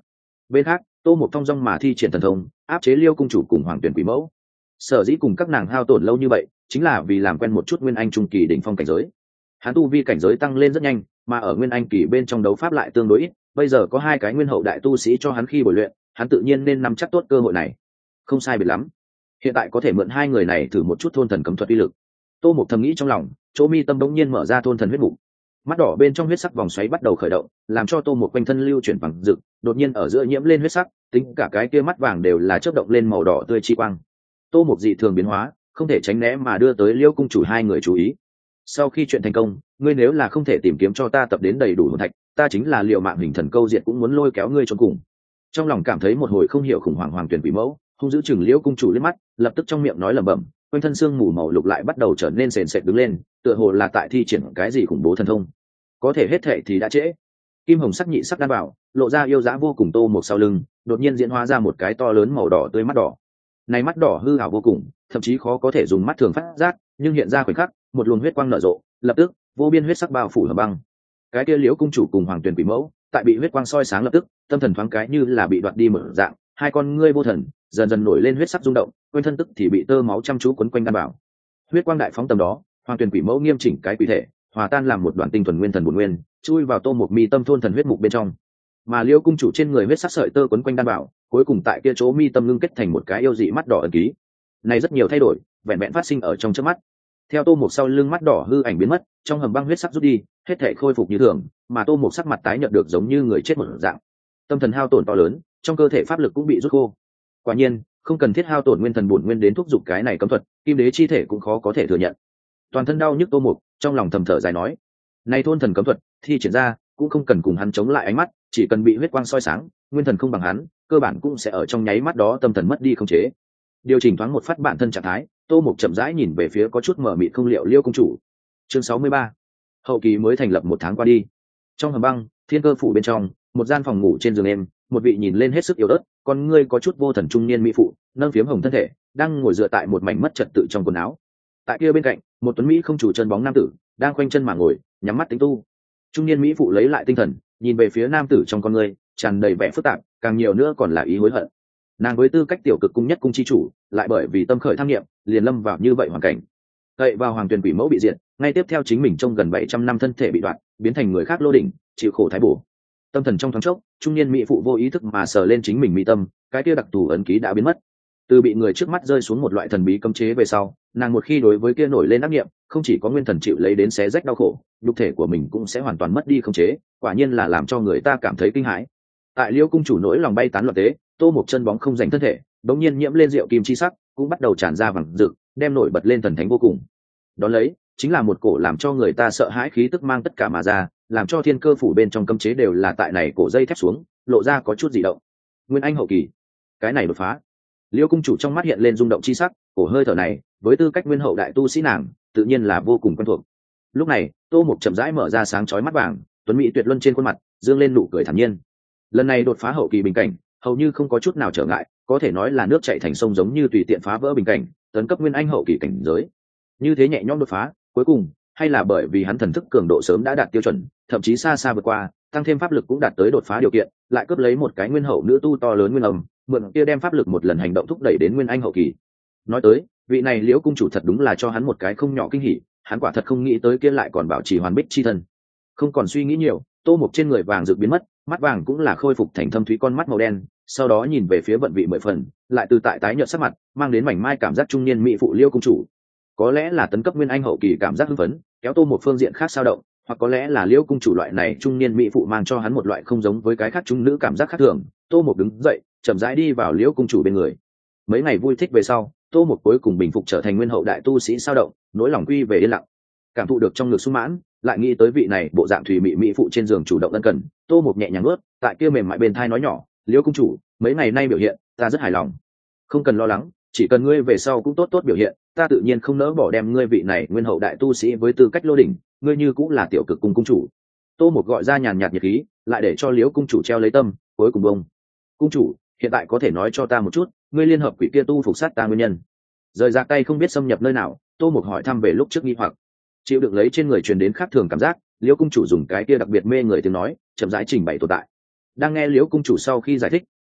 Bên khác, tô một thong dong mà thi triển thần thông áp chế liêu cung chủ cùng hoàng tuyển quỷ mẫu. Sở dĩ cùng các nàng hao tổn lâu như vậy chính là vì làm quen một chút nguyên anh trung kỳ đỉnh phong cảnh giới. Hắn tu vi cảnh giới tăng lên rất nhanh, mà ở nguyên anh kỳ bên trong đấu pháp lại tương đối ít, bây giờ có hai cái nguyên hậu đại tu sĩ cho hắn khi bồi luyện, hắn tự nhiên nên nắm chắc tốt cơ hội này. Không sai biệt lắm, hiện tại có thể mượn hai người này thử một chút thôn thần cấm thuật uy lực. Tô Mục thầm nghĩ trong lòng, chỗ mi tâm bỗng nhiên mở ra thôn thần huyết mục, mắt đỏ bên trong huyết sắc vòng xoáy bắt đầu khởi động, làm cho Tô Mục quanh thân lưu chuyển vàng rực, đột nhiên ở giữa nhiễm lên huyết sắc, tính cả cái kia mắt vàng đều là chớp động lên màu đỏ tươi chi quang. Tô Mục dị thường biến hóa, không thể tránh né mà đưa tới Liêu cung chủ hai người chú ý. Sau khi chuyện thành công, ngươi nếu là không thể tìm kiếm cho ta tập đến đầy đủ hồn thạch, ta chính là Liều mạng hình thần câu diệt cũng muốn lôi kéo ngươi cho cùng. Trong lòng cảm thấy một hồi không hiểu khủng hoảng hoàng tuyển quỷ mẫu, hung dữ chừng Liêu cung chủ liếc mắt, lập tức trong miệng nói lẩm bẩm, quanh thân xương mù màu lục lại bắt đầu trở nên sền sệt đứng lên, tựa hồ là tại thi triển cái gì khủng bố thần thông. Có thể hết thệ thì đã trễ. Kim hồng sắc nhị sắc đan bảo lộ ra yêu dã vô cùng. Tô Mục sau lưng đột nhiên diễn hóa ra một cái to lớn màu đỏ tươi mắt đỏ. Này mắt đỏ hư ảo vô cùng, thậm chí khó có thể dùng mắt thường phát giác, nhưng hiện ra khoảnh khắc, một luồng huyết quang nở rộ, lập tức vô biên huyết sắc bao phủ hầm băng. Cái kia Liễu cung chủ cùng hoàng tuyển quỷ mẫu, tại bị huyết quang soi sáng lập tức, tâm thần thoáng cái như là bị đoạt đi mở dạng, hai con ngươi vô thần, dần dần nổi lên huyết sắc rung động, quanh thân tức thì bị tơ máu chăm chú quấn quanh đan bảo. Huyết quang đại phóng tầm đó, hoàng tuyển quỷ mẫu nghiêm chỉnh cái quỷ thể, hòa tan làm một đoàn tinh thuần nguyên thần bổn nguyên, chui vào Tô Mục mi tâm thôn thần huyết mục bên trong. Mà Liễu cung chủ trên người huyết sắc sợi tơ quấn quanh đan bảo, cuối cùng tại kia chỗ mi tâm ngưng kết thành một cái yêu dị mắt đỏ ẩn ký. Này rất nhiều thay đổi, vẹn vẹn phát sinh ở trong chớp mắt. Theo Tô Mục sau lưng mắt đỏ hư ảnh biến mất, trong hầm băng huyết sắc rút đi, hết thảy khôi phục như thường, mà Tô Mục sắc mặt tái nhợt được giống như người chết một dạng. Tâm thần hao tổn to lớn, trong cơ thể pháp lực cũng bị rút khô. Quả nhiên, không cần thiết hao tổn nguyên thần bổn nguyên đến thúc giục cái này cấm thuật, kim đế chi thể cũng khó có thể thừa nhận. Toàn thân đau nhức Tô Mục, trong lòng thầm thở dài nói: "Này thôn thần cấm thuật, thi triển ra, cũng không cần cùng hắn chống lại ánh mắt, chỉ cần bị huyết quang soi sáng, nguyên thần không bằng hắn, cơ bản cũng sẽ ở trong nháy mắt đó tâm thần mất đi không chế." Điều chỉnh thoáng một phát bản thân trạng thái, Tô Mục chậm rãi nhìn về phía có chút mờ mịt không liệu Liêu cung chủ. Chương sáu mươi ba. Hậu kỳ mới thành lập một tháng qua đi. Trong hầm băng, Thiên Cơ phủ bên trong, một gian phòng ngủ trên giường em, một vị nhìn lên hết sức yếu ớt, con ngươi có chút vô thần trung niên mỹ phụ, nâng phiếm hồng thân thể, đang ngồi dựa tại một mảnh mất trật tự trong quần áo. Tại kia bên cạnh, một tuấn mỹ không chủ chân bóng nam tử, đang khoanh chân mà ngồi, nhắm mắt tính tu. Trung niên mỹ phụ lấy lại tinh thần, nhìn về phía nam tử trong con ngươi, tràn đầy vẻ phức tạp, càng nhiều nữa còn là ý hối hận. Nàng với tư cách tiểu cực cung nhất cung chi chủ, lại bởi vì tâm khởi tham nghiệm, liền lâm vào như vậy hoàn cảnh. Cậy vào hoàng tuyển quỷ mẫu bị diệt, ngay tiếp theo chính mình trong gần bảy trăm năm thân thể bị đoạn, biến thành người khác lô đỉnh, chịu khổ thái bổ. Tâm thần trong thoáng chốc, trung niên mỹ phụ vô ý thức mà sờ lên chính mình mỹ tâm, cái kia đặc thù ấn ký đã biến mất. Từ bị người trước mắt rơi xuống một loại thần bí cấm chế về sau, nàng một khi đối với kia nổi lên ác nghiệm, không chỉ có nguyên thần chịu lấy đến xé rách đau khổ, nhục thể của mình cũng sẽ hoàn toàn mất đi khống chế, quả nhiên là làm cho người ta cảm thấy kinh hãi. Tại Liêu cung chủ nỗi lòng bay tán loạn tế, Tô Mục chân bóng không dành thân thể, đống nhiên nhiễm lên rượu kim chi sắc, cũng bắt đầu tràn ra vàng rực, đem nổi bật lên thần thánh vô cùng. Đón lấy, chính là một cổ làm cho người ta sợ hãi khí tức mang tất cả mà ra, làm cho Thiên Cơ phủ bên trong cấm chế đều là tại này cổ dây thép xuống, lộ ra có chút dị động. Nguyên anh hậu kỳ, cái này đột phá. Liêu cung chủ trong mắt hiện lên rung động chi sắc, cổ hơi thở này, với tư cách nguyên hậu đại tu sĩ nàng, tự nhiên là vô cùng quen thuộc. Lúc này, Tô Mục chậm rãi mở ra sáng chói mắt vàng, tuấn mỹ tuyệt luân trên khuôn mặt, dương lên nụ cười thản nhiên. Lần này đột phá hậu kỳ bình cảnh, hầu như không có chút nào trở ngại, có thể nói là nước chảy thành sông giống như tùy tiện phá vỡ bình cảnh, tấn cấp nguyên anh hậu kỳ cảnh giới. Như thế nhẹ nhõm đột phá, cuối cùng, hay là bởi vì hắn thần thức cường độ sớm đã đạt tiêu chuẩn, thậm chí xa xa vượt qua, tăng thêm pháp lực cũng đạt tới đột phá điều kiện, lại cướp lấy một cái nguyên hậu nữ tu to lớn nguyên âm, mượn kia đem pháp lực một lần hành động thúc đẩy đến nguyên anh hậu kỳ. Nói tới, vị này Liễu cung chủ thật đúng là cho hắn một cái không nhỏ kinh hỉ, hắn quả thật không nghĩ tới kia lại còn bảo trì hoàn bích chi thân. Không còn suy nghĩ nhiều, Tô Mục trên người vàng rực biến mất, mắt vàng cũng là khôi phục thành thâm thúy con mắt màu đen, sau đó nhìn về phía vận vị mười phần, lại từ tại tái nhợt sắc mặt, mang đến mảnh mai cảm giác trung niên mỹ phụ Liêu cung chủ. Có lẽ là tấn cấp nguyên anh hậu kỳ cảm giác hưng phấn, kéo Tô một phương diện khác sao động, hoặc có lẽ là Liêu cung chủ loại này trung niên mỹ phụ mang cho hắn một loại không giống với cái khác trung nữ cảm giác khác thường. Tô một đứng dậy, chậm rãi đi vào Liêu cung chủ bên người. Mấy ngày vui thích về sau, Tô một cuối cùng bình phục trở thành nguyên hậu đại tu sĩ sao động, nỗi lòng quy về yên lặng. Cảm thụ được trong ngực sung mãn, lại nghĩ tới vị này bộ dạng thủy mỹ mỹ phụ trên giường chủ động ân cần, Tô một nhẹ nhàng ướt, tại kia mềm mại bên thai nói nhỏ, Liêu cung chủ, mấy ngày nay biểu hiện, ta rất hài lòng. Không cần lo lắng, chỉ cần ngươi về sau cũng tốt tốt biểu hiện, ta tự nhiên không nỡ bỏ đem ngươi vị này nguyên hậu đại tu sĩ với tư cách lô đỉnh, ngươi như cũng là tiểu cực cung cung chủ. Tô một gọi ra nhàn nhạt nhiệt khí, lại để cho Liễu cung chủ treo lấy tâm, cuối cùng bông. Cung chủ, hiện tại có thể nói cho ta một chút, ngươi liên hợp quỷ kia tu phục sát ta nguyên nhân. Rời rạc tay không biết xâm nhập nơi nào, Tô một hỏi thăm về lúc trước nghi hoặc. Chịu được lấy trên người truyền đến khác thường cảm giác, Liễu cung chủ dùng cái kia đặc biệt mê người tiếng nói, chậm rãi trình bày tồn tại. Đang nghe Liễu cung chủ sau khi giải thích,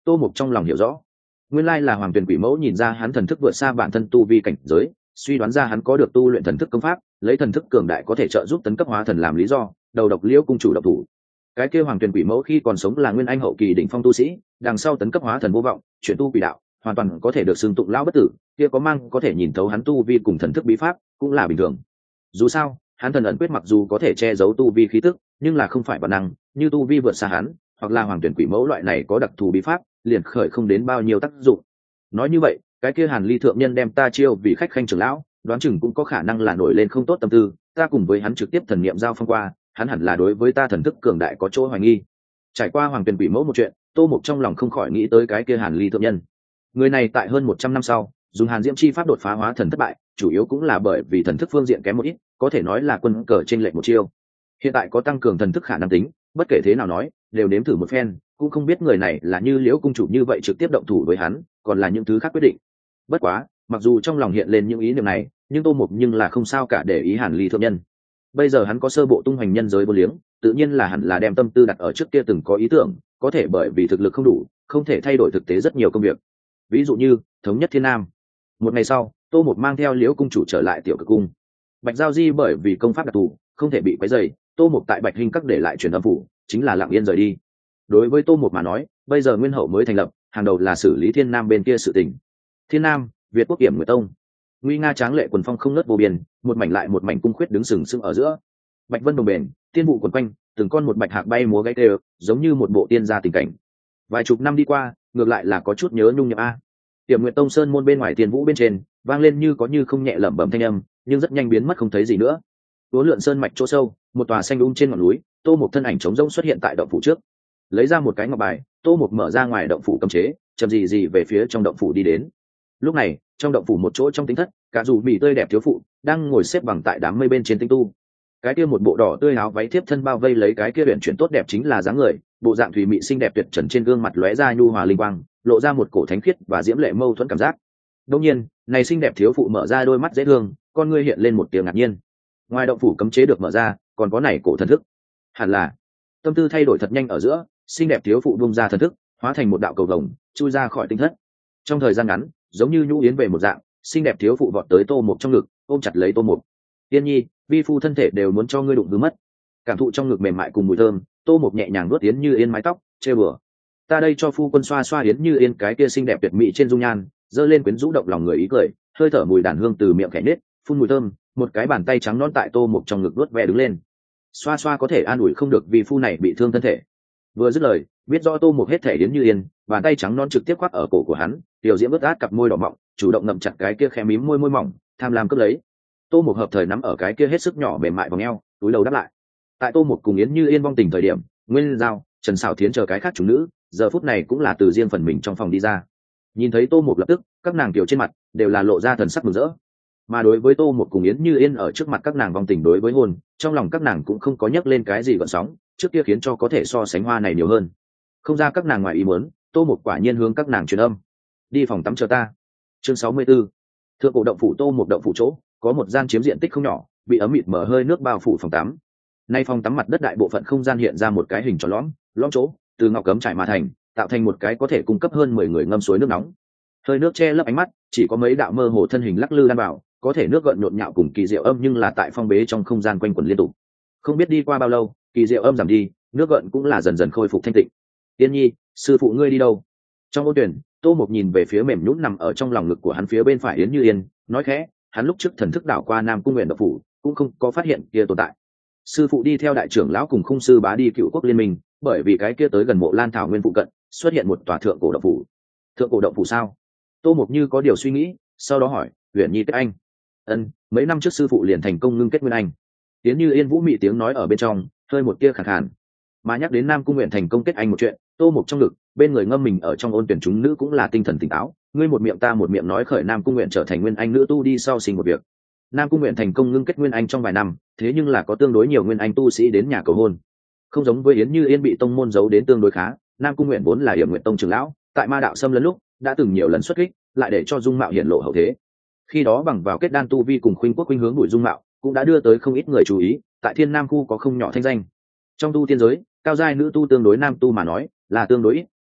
Tô Mục trong lòng hiểu rõ, nguyên lai là Hoàng Tuyền Quỷ Mẫu nhìn ra hắn thần thức vượt xa bản thân tu vi cảnh giới, suy đoán ra hắn có được tu luyện thần thức công pháp, lấy thần thức cường đại có thể trợ giúp tấn cấp hóa thần làm lý do, đầu độc Liễu cung chủ độc thủ. Cái kia Hoàng Tuyền Quỷ Mẫu khi còn sống là nguyên anh hậu kỳ đỉnh phong tu sĩ, đằng sau tấn cấp hóa thần vô vọng, chuyển tu quỷ đạo, hoàn toàn có thể được xưng tụng lão bất tử, kia có mang có thể nhìn thấu hắn tu vi cùng thần thức bí pháp, cũng là bình thường. Dù sao, hắn thần ẩn quyết mặc dù có thể che giấu tu vi khí tức, nhưng là không phải bản năng, như tu vi vượt xa hắn, hoặc là Hoàng Tuyển Quỷ Mẫu loại này có đặc thù bí pháp, liền khởi không đến bao nhiêu tác dụng. Nói như vậy, cái kia Hàn Ly thượng nhân đem ta chiêu vì khách khanh trưởng lão, đoán chừng cũng có khả năng là nổi lên không tốt tâm tư, ta cùng với hắn trực tiếp thần niệm giao phong qua, hắn hẳn là đối với ta thần thức cường đại có chỗ hoài nghi. Trải qua Hoàng Tuyển Quỷ Mẫu một chuyện, Tô Mục trong lòng không khỏi nghĩ tới cái kia Hàn Ly thượng nhân. Người này tại hơn một trăm năm sau, dùng Hàn Diễm chi pháp đột phá hóa thần thất bại, chủ yếu cũng là bởi vì thần thức phương diện kém một ít, có thể nói là quân cờ trên lệch một chiêu. Hiện tại có tăng cường thần thức khả năng tính, bất kể thế nào nói, đều nếm thử một phen, cũng không biết người này là như Liễu cung chủ như vậy trực tiếp động thủ với hắn, còn là những thứ khác quyết định. Bất quá, mặc dù trong lòng hiện lên những ý niệm này, nhưng Tô Mục nhưng là không sao cả để ý Hàn Ly thượng nhân. Bây giờ hắn có sơ bộ tung hoành nhân giới vô liếng, tự nhiên là hẳn là đem tâm tư đặt ở trước kia từng có ý tưởng, có thể bởi vì thực lực không đủ, không thể thay đổi thực tế rất nhiều công việc. Ví dụ như thống nhất Thiên Nam. Một ngày sau, Tô Mục mang theo Liễu cung chủ trở lại tiểu cực cung. Bạch Giao Di bởi vì công pháp đặc thù, không thể bị quấy rầy, Tô Mục tại Bạch Hinh các để lại truyền âm phủ, chính là lặng yên rời đi. Đối với Tô Mục mà nói, bây giờ Nguyên Hậu mới thành lập, hàng đầu là xử lý Thiên Nam bên kia sự tình. Thiên Nam, Việt Quốc Kiểm Nguyệt Tông. Nguy nga tráng lệ quần phong không ngớt vô biên, một mảnh lại một mảnh cung khuyết đứng sừng sững ở giữa. Bạch Vân đồng bền, tiên vụ quần quanh, từng con một bạch hạc bay múa gáy tê, giống như một bộ tiên gia tình cảnh. Vài chục năm đi qua, ngược lại là có chút nhớ nhung nhớ a. Tiệm Nguyệt Tông sơn môn bên ngoài tiên vũ bên trên, vang lên như có như không nhẹ lẩm bẩm thanh âm, nhưng rất nhanh biến mất không thấy gì nữa. Uốn lượn sơn mạch chỗ sâu, một tòa xanh um trên ngọn núi, Tô Mục thân ảnh trống rỗng xuất hiện tại động phủ trước. Lấy ra một cái ngọc bài, Tô Mục mở ra ngoài động phủ cấm chế, chậm gì gì về phía trong động phủ đi đến. Lúc này, trong động phủ một chỗ trong tính thất, cả dù mì tươi đẹp thiếu phụ đang ngồi xếp bằng tại đám mây bên trên tinh tu. Cái kia một bộ đỏ tươi áo váy thiếp thân bao vây lấy cái kia luyện chuyển tốt đẹp chính là dáng người, bộ dạng thùy mị xinh đẹp tuyệt trần trên gương mặt lóe ra nhu hòa linh quang, lộ ra một cổ thánh khiết và diễm lệ mâu thuẫn cảm giác. Đương nhiên, này xinh đẹp thiếu phụ mở ra đôi mắt dễ thương, con ngươi hiện lên một tiếng ngạc nhiên. Ngoài động phủ cấm chế được mở ra, còn có này cổ thần thức. Hẳn là tâm tư thay đổi thật nhanh ở giữa, xinh đẹp thiếu phụ bung ra thần thức, hóa thành một đạo cầu vồng, chui ra khỏi tinh thất. Trong thời gian ngắn, giống như nhũ yến về một dạng, xinh đẹp thiếu phụ vọt tới Tô Mục trong ngực, ôm chặt lấy Tô Mục. Tiên nhi, vi phu thân thể đều muốn cho ngươi đụng hư mất. Cảm thụ trong ngực mềm mại cùng mùi thơm, Tô Mục nhẹ nhàng nuốt Yến Như Yên mái tóc, trêu bừa. Ta đây cho phu quân xoa xoa Yến Như Yên cái kia xinh đẹp tuyệt mỹ trên dung nhan, giơ lên quyến rũ động lòng người ý cười, hơi thở mùi đàn hương từ miệng khẽ nết, phun mùi thơm, một cái bàn tay trắng nõn tại Tô Mục trong ngực nuốt ve đứng lên. Xoa xoa có thể an ủi không được vì phu này bị thương thân thể. Vừa dứt lời, biết rõ Tô Mục hết thể Yến Như Yên, bàn tay trắng non trực tiếp khoác ở cổ của hắn, tiểu diễm ướt át cặp môi đỏ mọng, chủ động ngậm chặt cái kia khẽ mím môi môi mỏng, tham lam cướp lấy. Tô Mục hợp thời nắm ở cái kia hết sức nhỏ mềm mại vòng eo, túi đầu đáp lại. Tại Tô Mục cùng Yến Như Yên vong tình thời điểm, Nguyên Giao, Trần Sảo Thiến chờ cái khác chủ nữ, giờ phút này cũng là từ riêng phần mình trong phòng đi ra. Nhìn thấy Tô Mục lập tức, các nàng tiểu trên mặt đều là lộ ra thần sắc mừng rỡ. Mà đối với Tô Mục cùng Yến Như Yên ở trước mặt các nàng vong tình đối với hôn, trong lòng các nàng cũng không có nhắc lên cái gì gợn sóng, trước kia khiến cho có thể so sánh hoa này nhiều hơn. Không ra các nàng ngoài ý muốn, Tô Mục quả nhiên hướng các nàng truyền âm. Đi phòng tắm chờ ta. Chương sáu mươi 64. Thượng cổ động phủ Tô Mục động phủ chỗ, có một gian chiếm diện tích không nhỏ, bị ấm mịt mở hơi nước bao phủ phòng tắm. Nay phòng tắm mặt đất đại bộ phận không gian hiện ra một cái hình tròn lõm, lõm chỗ, từ ngọc cấm trải mà thành, tạo thành một cái có thể cung cấp hơn mười người ngâm suối nước nóng. Hơi nước che lấp ánh mắt, chỉ có mấy đạo mơ hồ thân hình lắc lư lan bảo, có thể nước gợn nhộn nhạo cùng kỳ diệu âm nhưng là tại phong bế trong không gian quanh quẩn liên tục. Không biết đi qua bao lâu, kỳ diệu âm giảm đi, nước gợn cũng là dần dần khôi phục thanh tịnh. Tiên nhi, sư phụ ngươi đi đâu? Trong ô tuyển, Tô Mục nhìn về phía mềm nhũn nằm ở trong lòng ngực của hắn phía bên phải Yến Như Yên, nói khẽ, hắn lúc trước thần thức đảo qua Nam Cung Nguyện độc phủ, cũng không có phát hiện kia tồn tại. Sư phụ đi theo đại trưởng lão cùng khung sư bá đi Cựu Quốc liên minh, bởi vì cái kia tới gần mộ Lan Thảo Nguyên phụ cận, xuất hiện một tòa thượng cổ động phủ. Thượng cổ động phủ sao? Tô Mục như có điều suy nghĩ, sau đó hỏi, Uyển Nhi kết anh? Ân, mấy năm trước sư phụ liền thành công ngưng kết nguyên anh. Yến Như Yên vũ mị tiếng nói ở bên trong, hơi một tia khàn khàn. Mà nhắc đến Nam Cung Nguyện thành công kết anh một chuyện, Tô Mục trong ngực, bên người ngâm mình ở trong ôn tuyển chúng nữ cũng là tinh thần tỉnh táo, ngươi một miệng ta một miệng nói khởi Nam Cung Nguyện trở thành nguyên anh nữ tu đi sau sinh một việc. Nam Cung Nguyện thành công ngưng kết nguyên anh trong vài năm, thế nhưng là có tương đối nhiều nguyên anh tu sĩ đến nhà cầu hôn. Không giống với Yến Như Yên bị tông môn giấu đến tương đối khá, Nam Cung Nguyện vốn là Yểm Nguyện tông trưởng lão, tại ma đạo xâm lấn lúc, đã từng nhiều lần xuất kích, lại để cho dung mạo hiển lộ hậu thế. Khi đó bằng vào kết đan tu vi cùng khuynh quốc khuynh hướng bùi dung mạo, cũng đã đưa tới không ít người chú ý, tại Thiên Nam khu có không nhỏ thanh danh. Trong tu tiên giới, cao giai nữ tu tương đối nam tu mà nói, là tương đối ít,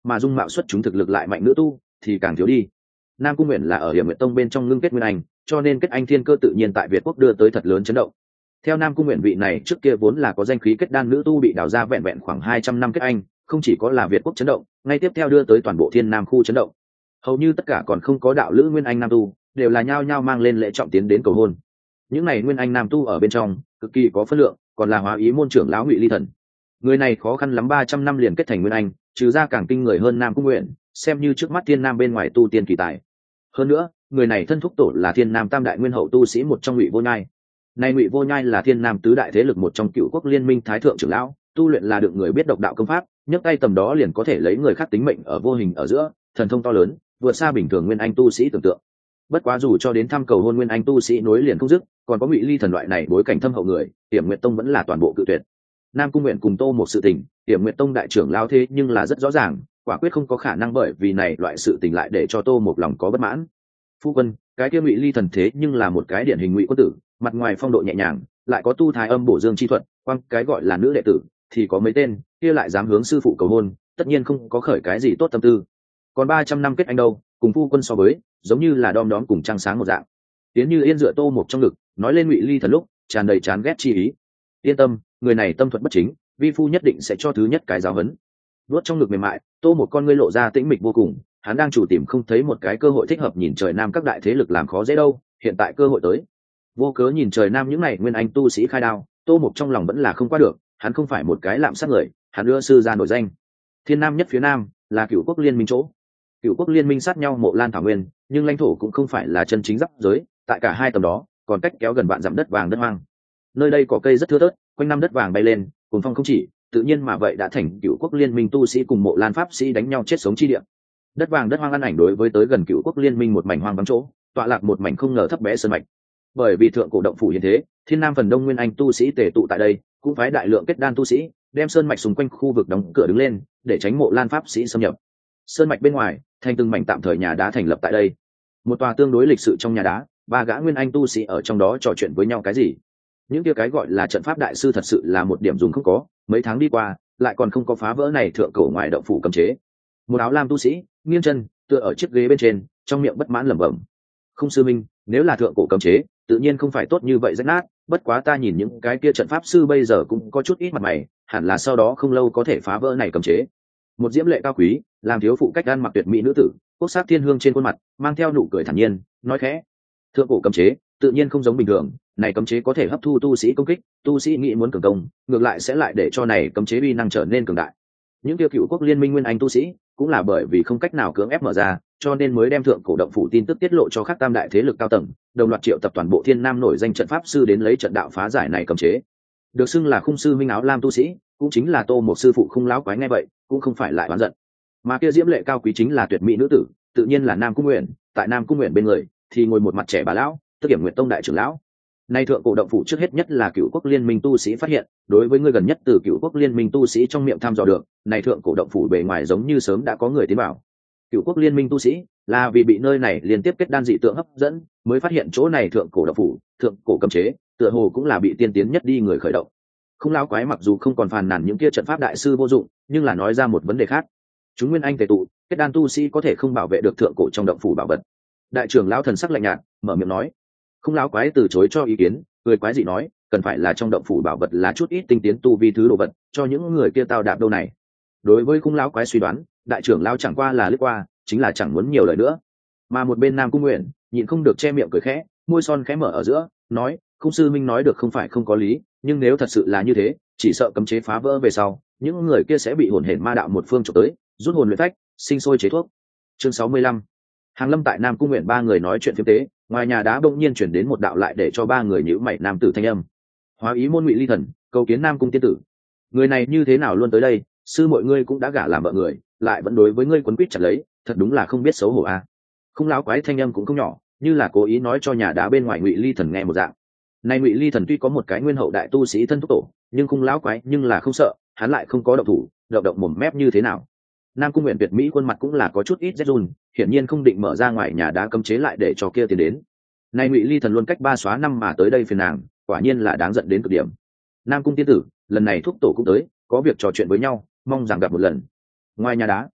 mà dung mạo xuất chúng thực lực lại mạnh nữ tu thì càng thiếu đi. Nam Cung Nguyện là ở Hiểm Nguyệt Tông bên trong ngưng kết nguyên anh, cho nên kết anh thiên cơ tự nhiên tại Việt quốc đưa tới thật lớn chấn động. Theo Nam Cung Nguyện vị này trước kia vốn là có danh khí kết đan nữ tu bị đào ra vẹn vẹn khoảng hai trăm năm kết anh, không chỉ có là Việt quốc chấn động, ngay tiếp theo đưa tới toàn bộ Thiên Nam khu chấn động. Hầu như tất cả còn không có đạo lữ nguyên anh nam tu, đều là nhao nhao mang lên lễ trọng tiến đến cầu hôn. Những này nguyên anh nam tu ở bên trong, cực kỳ có phân lượng, còn là Hóa Ý môn trưởng lão Ngụy Ly Thần. Người này khó khăn lắm ba trăm năm liền kết thành nguyên anh, trừ ra càng kinh người hơn Nam Cung Nguyện, xem như trước mắt Thiên Nam bên ngoài tu tiên kỳ tài. Hơn nữa, người này thân thúc tổ là Thiên Nam tam đại nguyên hậu tu sĩ một trong Ngụy Vô Nhai. Nay Ngụy Vô Nhai là Thiên Nam tứ đại thế lực một trong Cựu Quốc Liên Minh thái thượng trưởng lão, tu luyện là được người biết độc đạo công pháp, nhấc tay tầm đó liền có thể lấy người khác tính mệnh ở vô hình ở giữa, thần thông to lớn, vượt xa bình thường nguyên anh tu sĩ tưởng tượng. Bất quá dù cho đến thăm cầu hôn nguyên anh tu sĩ nối liền không dứt, còn có Ngụy Ly Thần loại này bối cảnh thâm hậu người, Tiểm Nguyệt Tông vẫn là toàn bộ cự tuyệt. Nam Cung Nguyện cùng Tô một sự tình, Tiểm Nguyệt Tông đại trưởng lao thế nhưng là rất rõ ràng, quả quyết không có khả năng bởi vì này loại sự tình lại để cho Tô một lòng có bất mãn. Phu quân, cái kia Ngụy Ly Thần thế nhưng là một cái điển hình Ngụy quân tử, mặt ngoài phong độ nhẹ nhàng, lại có tu thái âm bổ dương chi thuật, quang cái gọi là nữ đệ tử thì có mấy tên, kia lại dám hướng sư phụ cầu hôn, tất nhiên không có khởi cái gì tốt tâm tư. Còn ba trăm năm kết anh đâu, cùng phu quân so với, giống như là đom đóm cùng trăng sáng một dạng. Tiến Như Yên dựa Tô một trong ngực, nói lên Ngụy Ly Thần lúc, tràn đầy chán ghét chi ý. Yên tâm, người này tâm thuật bất chính, vi phu nhất định sẽ cho thứ nhất cái giáo huấn. Vuốt trong ngực mềm mại, Tô một con ngươi lộ ra tĩnh mịch vô cùng, hắn đang chủ tìm không thấy một cái cơ hội thích hợp nhìn trời nam các đại thế lực làm khó dễ đâu, hiện tại cơ hội tới. Vô cớ nhìn trời nam những này nguyên anh tu sĩ khai đao, Tô một trong lòng vẫn là không qua được, hắn không phải một cái lạm sát người, hắn đưa sư ra nổi danh. Thiên Nam nhất phía nam là Cựu Quốc Liên Minh chỗ. Cựu Quốc Liên Minh sát nhau Mộ Lan thảo nguyên, nhưng lãnh thổ cũng không phải là chân chính giáp giới, tại cả hai tầm đó còn cách kéo gần vạn dặm đất vàng đất hoang. Nơi đây có cây rất thưa thớt, quanh năm đất vàng bay lên, cùng phong không chỉ, tự nhiên mà vậy đã thành Cựu Quốc Liên Minh tu sĩ cùng Mộ Lan pháp sĩ đánh nhau chết sống chi địa. Đất vàng đất hoang ăn ảnh đối với tới gần Cựu Quốc Liên Minh một mảnh hoang vắng chỗ, tọa lạc một mảnh không ngờ thấp bé sơn mạch. Bởi vì thượng cổ động phủ hiện thế, Thiên Nam phần đông nguyên anh tu sĩ tề tụ tại đây, cũng phái đại lượng kết đan tu sĩ đem sơn mạch xung quanh khu vực đóng cửa đứng lên, để tránh Mộ Lan pháp sĩ xâm nhập. Sơn mạch bên ngoài thành từng mảnh tạm thời nhà đá thành lập tại đây. Một tòa tương đối lịch sự trong nhà đá, ba gã nguyên anh tu sĩ ở trong đó trò chuyện với nhau cái gì. Những kia cái gọi là trận pháp đại sư thật sự là một điểm dùng không có, mấy tháng đi qua lại còn không có phá vỡ này thượng cổ ngoài động phủ cấm chế. Một áo lam tu sĩ nghiêng chân tựa ở chiếc ghế bên trên, trong miệng bất mãn lẩm bẩm: không sư minh, nếu là thượng cổ cấm chế tự nhiên không phải tốt như vậy rách nát, bất quá ta nhìn những cái kia trận pháp sư bây giờ cũng có chút ít mặt mày, hẳn là sau đó không lâu có thể phá vỡ này cấm chế. Một diễm lệ cao quý, làm thiếu phụ cách ăn mặc tuyệt mỹ nữ tử, quốc sắc thiên hương trên khuôn mặt mang theo nụ cười thản nhiên, nói khẽ: thượng cổ cấm chế tự nhiên không giống bình thường, này cấm chế có thể hấp thu tu sĩ công kích, tu sĩ nghĩ muốn cường công, ngược lại sẽ lại để cho này cấm chế uy năng trở nên cường đại. Những tiêu Cựu Quốc Liên Minh nguyên anh tu sĩ cũng là bởi vì không cách nào cưỡng ép mở ra, cho nên mới đem thượng cổ động phủ tin tức tiết lộ cho các tam đại thế lực cao tầng, đồng loạt triệu tập toàn bộ Thiên Nam nổi danh trận pháp sư đến lấy trận đạo phá giải này cấm chế. Được xưng là khung sư minh áo lam tu sĩ, cũng chính là Tô một sư phụ Khung lão quái, nghe vậy cũng không phải lại oán giận, mà kia diễm lệ cao quý chính là tuyệt mỹ nữ tử, tự nhiên là Nam Cung Nguyện. Tại Nam Cung Nguyện bên người thì ngồi một mặt trẻ bà lão, tức Hiểm Nguyệt Tông đại trưởng lão. Nay thượng cổ động phủ trước hết nhất là Cựu Quốc Liên Minh tu sĩ phát hiện, đối với người gần nhất từ Cựu Quốc Liên Minh tu sĩ trong miệng thăm dò được, này thượng cổ động phủ bề ngoài giống như sớm đã có người tiến vào. Cựu Quốc Liên Minh tu sĩ là vì bị nơi này liên tiếp kết đan dị tượng hấp dẫn, mới phát hiện chỗ này thượng cổ động phủ, thượng cổ cấm chế, tựa hồ cũng là bị tiên tiến nhất đi người khởi động. Không lão quái mặc dù không còn phàn nàn những kia trận pháp đại sư vô dụng, nhưng là nói ra một vấn đề khác. Chúng nguyên anh tề tụ, kết đan tu sĩ có thể không bảo vệ được thượng cổ trong động phủ bảo vật. Đại trưởng lão thần sắc lạnh nhạt, mở miệng nói. Không lão quái từ chối cho ý kiến, người quái dị nói, cần phải là trong động phủ bảo vật là chút ít tinh tiến tu vi thứ đồ vật, cho những người kia tao đạp đâu này. Đối với khung lão quái suy đoán, đại trưởng lão chẳng qua là lướt qua, chính là chẳng muốn nhiều lời nữa. Mà một bên Nam Cung Nguyện nhịn không được che miệng cười khẽ, môi son khẽ mở ở giữa, nói: Khung sư minh nói được không phải không có lý, nhưng nếu thật sự là như thế, chỉ sợ cấm chế phá vỡ về sau, những người kia sẽ bị hồn hển ma đạo một phương chụp tới, rút hồn luyện phách, sinh sôi chế thuốc. Chương sáu mươi lăm. Hàng Lâm tại Nam Cung Nguyện ba người nói chuyện phiếm tế, ngoài nhà đá bỗng nhiên chuyển đến một đạo lại để cho ba người nhíu mày nam tử thanh âm. Hóa Ý môn Ngụy Ly Thần, cầu kiến Nam Cung tiên tử. Người này như thế nào luôn tới đây, sư mọi ngươi cũng đã gả làm vợ người, lại vẫn đối với ngươi quấn quýt chặt lấy, thật đúng là không biết xấu hổ a. À. Không láo quái thanh âm cũng không nhỏ, như là cố ý nói cho nhà đá bên ngoài Ngụy Ly Thần nghe một dạng. Này Ngụy Ly Thần tuy có một cái nguyên hậu đại tu sĩ thân thúc tổ, nhưng không láo quái nhưng là không sợ, hắn lại không có động thủ, động động mồm mép như thế nào. Nam Cung Nguyện tuyệt mỹ khuôn mặt cũng là có chút ít rét run, hiển nhiên không định mở ra ngoài nhà đá cấm chế lại để cho kia tiến đến. Nay Ngụy Ly Thần luôn cách ba xóa năm mà tới đây phiền nàng, quả nhiên là đáng giận đến cực điểm. Nam Cung tiên tử, lần này thúc tổ cũng tới, có việc trò chuyện với nhau, mong rằng gặp một lần. Ngoài nhà đá,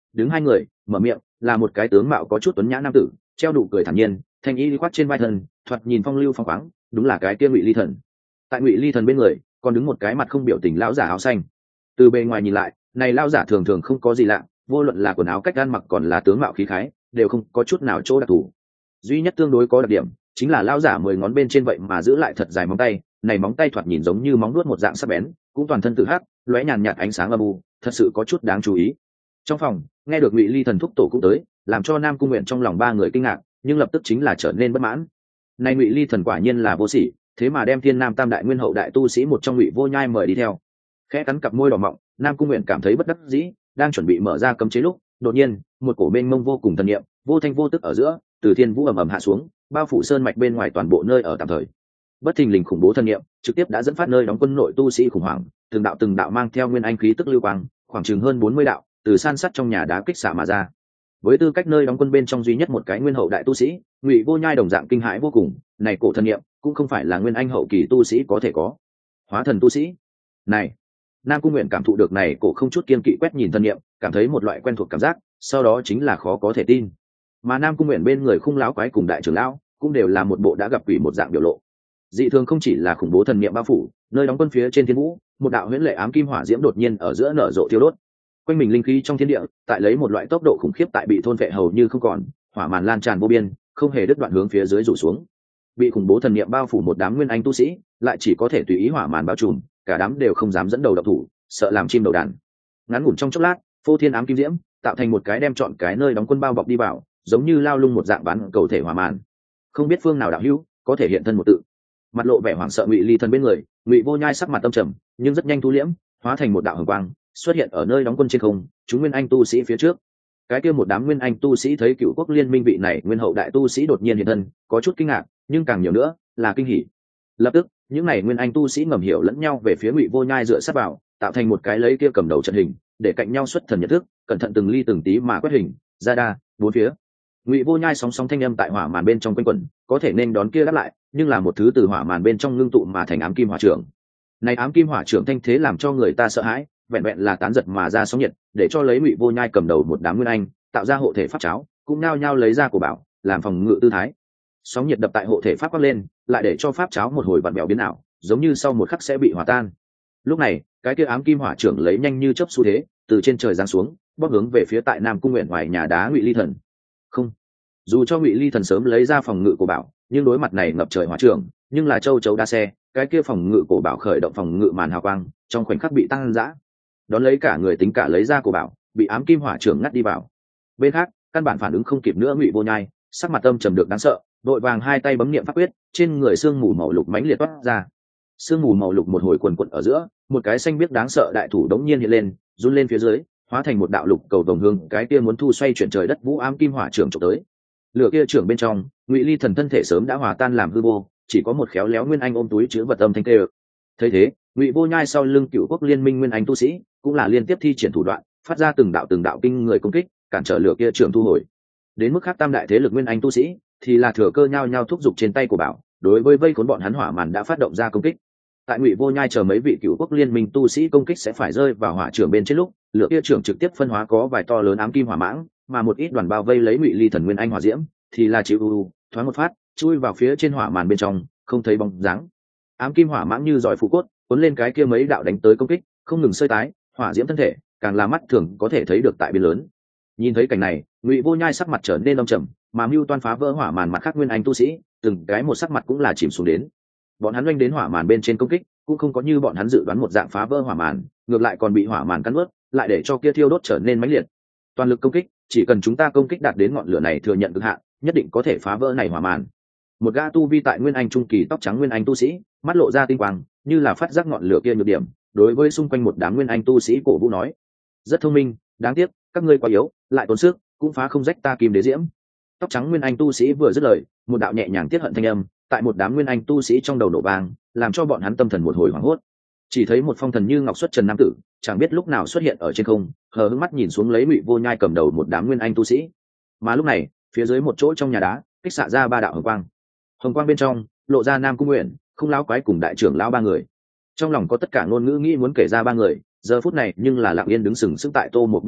đứng hai người, mở miệng là một cái tướng mạo có chút tuấn nhã nam tử, treo đủ cười thản nhiên, thanh y khoác trên vai thân, thoạt nhìn phong lưu phong khoáng, đúng là cái kia Ngụy Ly Thần. Tại Ngụy Ly Thần bên người còn đứng một cái mặt không biểu tình lão giả áo xanh. Từ bề ngoài nhìn lại, này lão giả thường thường không có gì lạ, vô luận là quần áo cách ăn mặc còn là tướng mạo khí khái, đều không có chút nào chỗ đặc thù. Duy nhất tương đối có đặc điểm chính là lão giả mười ngón bên trên vậy mà giữ lại thật dài móng tay, này móng tay thoạt nhìn giống như móng vuốt một dạng sắc bén, cũng toàn thân tự hắc, lóe nhàn nhạt ánh sáng âm u, thật sự có chút đáng chú ý. Trong phòng, nghe được Ngụy Ly Thần thúc tổ cũng tới, làm cho Nam Cung Nguyện trong lòng ba người kinh ngạc, nhưng lập tức chính là trở nên bất mãn. Này Ngụy Ly Thần quả nhiên là vô sỉ, thế mà đem Thiên Nam Tam Đại Nguyên Hậu đại tu sĩ một trong Ngụy Vô Nhai mời đi theo. Khẽ cắn cặp môi đỏ mọng, Nam Cung Nguyện cảm thấy bất đắc dĩ, đang chuẩn bị mở ra cấm chế lúc, đột nhiên, một cổ mênh mông vô cùng thần niệm, vô thanh vô tức ở giữa, từ thiên vũ ầm ầm hạ xuống, bao phủ sơn mạch bên ngoài toàn bộ nơi ở tạm thời. Bất thình lình khủng bố thần niệm, trực tiếp đã dẫn phát nơi đóng quân nội tu sĩ khủng hoảng, từng đạo từng đạo mang theo nguyên anh khí tức lưu quang, khoảng chừng hơn bốn mươi đạo, từ san sắt trong nhà đá kích xạ mà ra. Với tư cách nơi đóng quân bên trong duy nhất một cái nguyên hậu đại tu sĩ, Ngụy Vô Nhai đồng dạng kinh hãi vô cùng, này cổ thần niệm cũng không phải là nguyên anh hậu kỳ tu sĩ có thể có. Hóa thần tu sĩ. Này, Nam Cung Nguyện cảm thụ được này cổ không chút kiên kỵ quét nhìn thần niệm, cảm thấy một loại quen thuộc cảm giác, sau đó chính là khó có thể tin. Mà Nam Cung Nguyện bên người Khung lão quái cùng đại trưởng lão cũng đều là một bộ đã gặp quỷ một dạng biểu lộ. Dị thường không chỉ là khủng bố thần niệm bao phủ, nơi đóng quân phía trên thiên vũ, một đạo huyễn lệ ám kim hỏa diễm đột nhiên ở giữa nở rộ thiêu đốt. Quanh mình linh khí trong thiên địa, tại lấy một loại tốc độ khủng khiếp tại bị thôn vệ hầu như không còn, hỏa màn lan tràn vô biên, không hề đứt đoạn hướng phía dưới rủ xuống. Bị khủng bố thần niệm bao phủ một đám nguyên anh tu sĩ, lại chỉ có thể tùy ý hỏa màn bao trùm, cả đám đều không dám dẫn đầu động thủ, sợ làm chim đầu đàn. Ngắn ngủn trong chốc lát, phô thiên ám kim diễm tạo thành một cái đem trọn cái nơi đóng quân bao bọc đi vào, giống như lao lung một dạng bán cầu thể hỏa màn. Không biết phương nào đạo hữu có thể hiện thân một tự. Mặt lộ vẻ hoảng sợ Ngụy Ly Thần bên người, Ngụy Vô Nhai sắc mặt tâm trầm, nhưng rất nhanh thu liễm, hóa thành một đạo hồng quang, xuất hiện ở nơi đóng quân trên không, chúng nguyên anh tu sĩ phía trước. Cái kia một đám nguyên anh tu sĩ thấy Cựu Quốc Liên Minh vị này nguyên hậu đại tu sĩ đột nhiên hiện thân, có chút kinh ngạc, nhưng càng nhiều nữa là kinh hỉ. Lập tức, những này nguyên anh tu sĩ ngầm hiểu lẫn nhau về phía Ngụy Vô Nhai dựa sát vào, tạo thành một cái lấy kia cầm đầu trận hình, để cạnh nhau xuất thần nhận thức, cẩn thận từng ly từng tí mà quét hình ra đa bốn phía. Ngụy Vô Nhai sóng sóng thanh âm tại hỏa màn bên trong quanh quẩn, có thể nên đón kia đáp lại, nhưng là một thứ từ hỏa màn bên trong ngưng tụ mà thành ám kim hỏa trưởng. Này ám kim hỏa trưởng thanh thế làm cho người ta sợ hãi, vẹn vẹn là tán giật mà ra sóng nhiệt, để cho lấy Ngụy Vô Nhai cầm đầu một đám nguyên anh, tạo ra hộ thể pháp cháo, cũng nao nhao lấy ra của bảo, làm phòng ngự tư thái. Sóng nhiệt đập tại hộ thể pháp quát lên, lại để cho pháp cháo một hồi vặn bèo biến ảo, giống như sau một khắc sẽ bị hòa tan. Lúc này, cái kia ám kim hỏa trưởng lấy nhanh như chớp xu thế, từ trên trời giáng xuống, bóp hướng về phía tại Nam Cung Nguyện ngoài nhà đá Ngụy Ly Thần. Không, dù cho Ngụy Ly Thần sớm lấy ra phòng ngự của bảo, nhưng đối mặt này ngập trời hỏa trưởng, nhưng là châu chấu đa xe, cái kia phòng ngự của bảo khởi động phòng ngự màn hào quang, trong khoảnh khắc bị tăng dã. Đón lấy cả người tính cả lấy ra của bảo, bị ám kim hỏa trưởng ngắt đi vào. Bên khác, căn bản phản ứng không kịp nữa Ngụy Vô Nhai, sắc mặt âm trầm được đáng sợ, đội vàng hai tay bấm niệm pháp quyết, trên người sương mù màu lục mãnh liệt toát ra. Sương mù màu lục một hồi quần quật ở giữa, một cái xanh biếc đáng sợ đại thủ đống nhiên hiện lên, run lên phía dưới, hóa thành một đạo lục cầu vồng hương, cái kia muốn thu xoay chuyển trời đất vũ ám kim hỏa trưởng chụp tới. Lửa kia trưởng bên trong, Ngụy Ly Thần thân thể sớm đã hòa tan làm hư vô, chỉ có một khéo léo nguyên anh ôm túi chứa vật âm thanh tê. Thấy thế, Ngụy Vô Nhai sau lưng Cựu Quốc Liên Minh nguyên anh tu sĩ, cũng là liên tiếp thi triển thủ đoạn, phát ra từng đạo từng đạo kinh người công kích, cản trở lửa kia trưởng thu hồi. Đến mức khác tam đại thế lực nguyên anh tu sĩ, thì là thừa cơ nhau nhau thúc giục trên tay của bảo, đối với vây khốn bọn hắn hỏa màn đã phát động ra công kích. Tại Ngụy Vô Nhai chờ mấy vị Cựu Quốc Liên Minh tu sĩ công kích sẽ phải rơi vào hỏa trưởng bên trên lúc, lửa kia trưởng trực tiếp phân hóa có vài to lớn ám kim hỏa mãng, mà một ít đoàn bao vây lấy Ngụy Ly Thần nguyên anh hỏa diễm, thì là chịu u thoáng một phát, chui vào phía trên hỏa màn bên trong, không thấy bóng dáng. Ám kim hỏa mãng như giỏi phụ cốt, cuốn lên cái kia mấy đạo đánh tới công kích, không ngừng sơi tái, hỏa diễm thân thể, càng là mắt thường có thể thấy được tại biên lớn. Nhìn thấy cảnh này, Ngụy Vô Nhai sắc mặt trở nên âm trầm, mà mưu toan phá vỡ hỏa màn mặt khác nguyên anh tu sĩ, từng cái một sắc mặt cũng là chìm xuống đến. Bọn hắn oanh đến hỏa màn bên trên công kích, cũng không có như bọn hắn dự đoán một dạng phá vỡ hỏa màn, ngược lại còn bị hỏa màn cắn nuốt, lại để cho kia thiêu đốt trở nên mãnh liệt. Toàn lực công kích, chỉ cần chúng ta công kích đạt đến ngọn lửa này thừa nhận cực hạn, nhất định có thể phá vỡ này hỏa màn. Một gã tu vi tại nguyên anh trung kỳ tóc trắng nguyên anh tu sĩ, mắt lộ ra tinh quang, như là phát giác ngọn lửa kia nhược điểm, đối với xung quanh một đám nguyên anh tu sĩ cổ vũ nói: rất thông minh, đáng tiếc các ngươi quá yếu, lại tốn sức, cũng phá không rách ta kim đế diễm. Tóc trắng nguyên anh tu sĩ vừa dứt lời, một đạo nhẹ nhàng tiết hận thanh âm tại một đám nguyên anh tu sĩ trong đầu nổ vang, làm cho bọn hắn tâm thần một hồi hoảng hốt. Chỉ thấy một phong thần như ngọc xuất trần nam tử, chẳng biết lúc nào xuất hiện ở trên không, hờ hững mắt nhìn xuống lấy Ngụy Vô Nhai cầm đầu một đám nguyên anh tu sĩ. Mà lúc này, phía dưới một chỗ trong nhà đá, kích xạ ra ba đạo hồng quang. Hồng quang bên trong lộ ra Nam Cung Nguyện, Không lão quái cùng đại trưởng lão ba người. Trong lòng có tất cả ngôn ngữ nghĩ muốn kể ra ba người, giờ phút này nhưng là lặng yên đứng sừng sững tại Tô một bên người,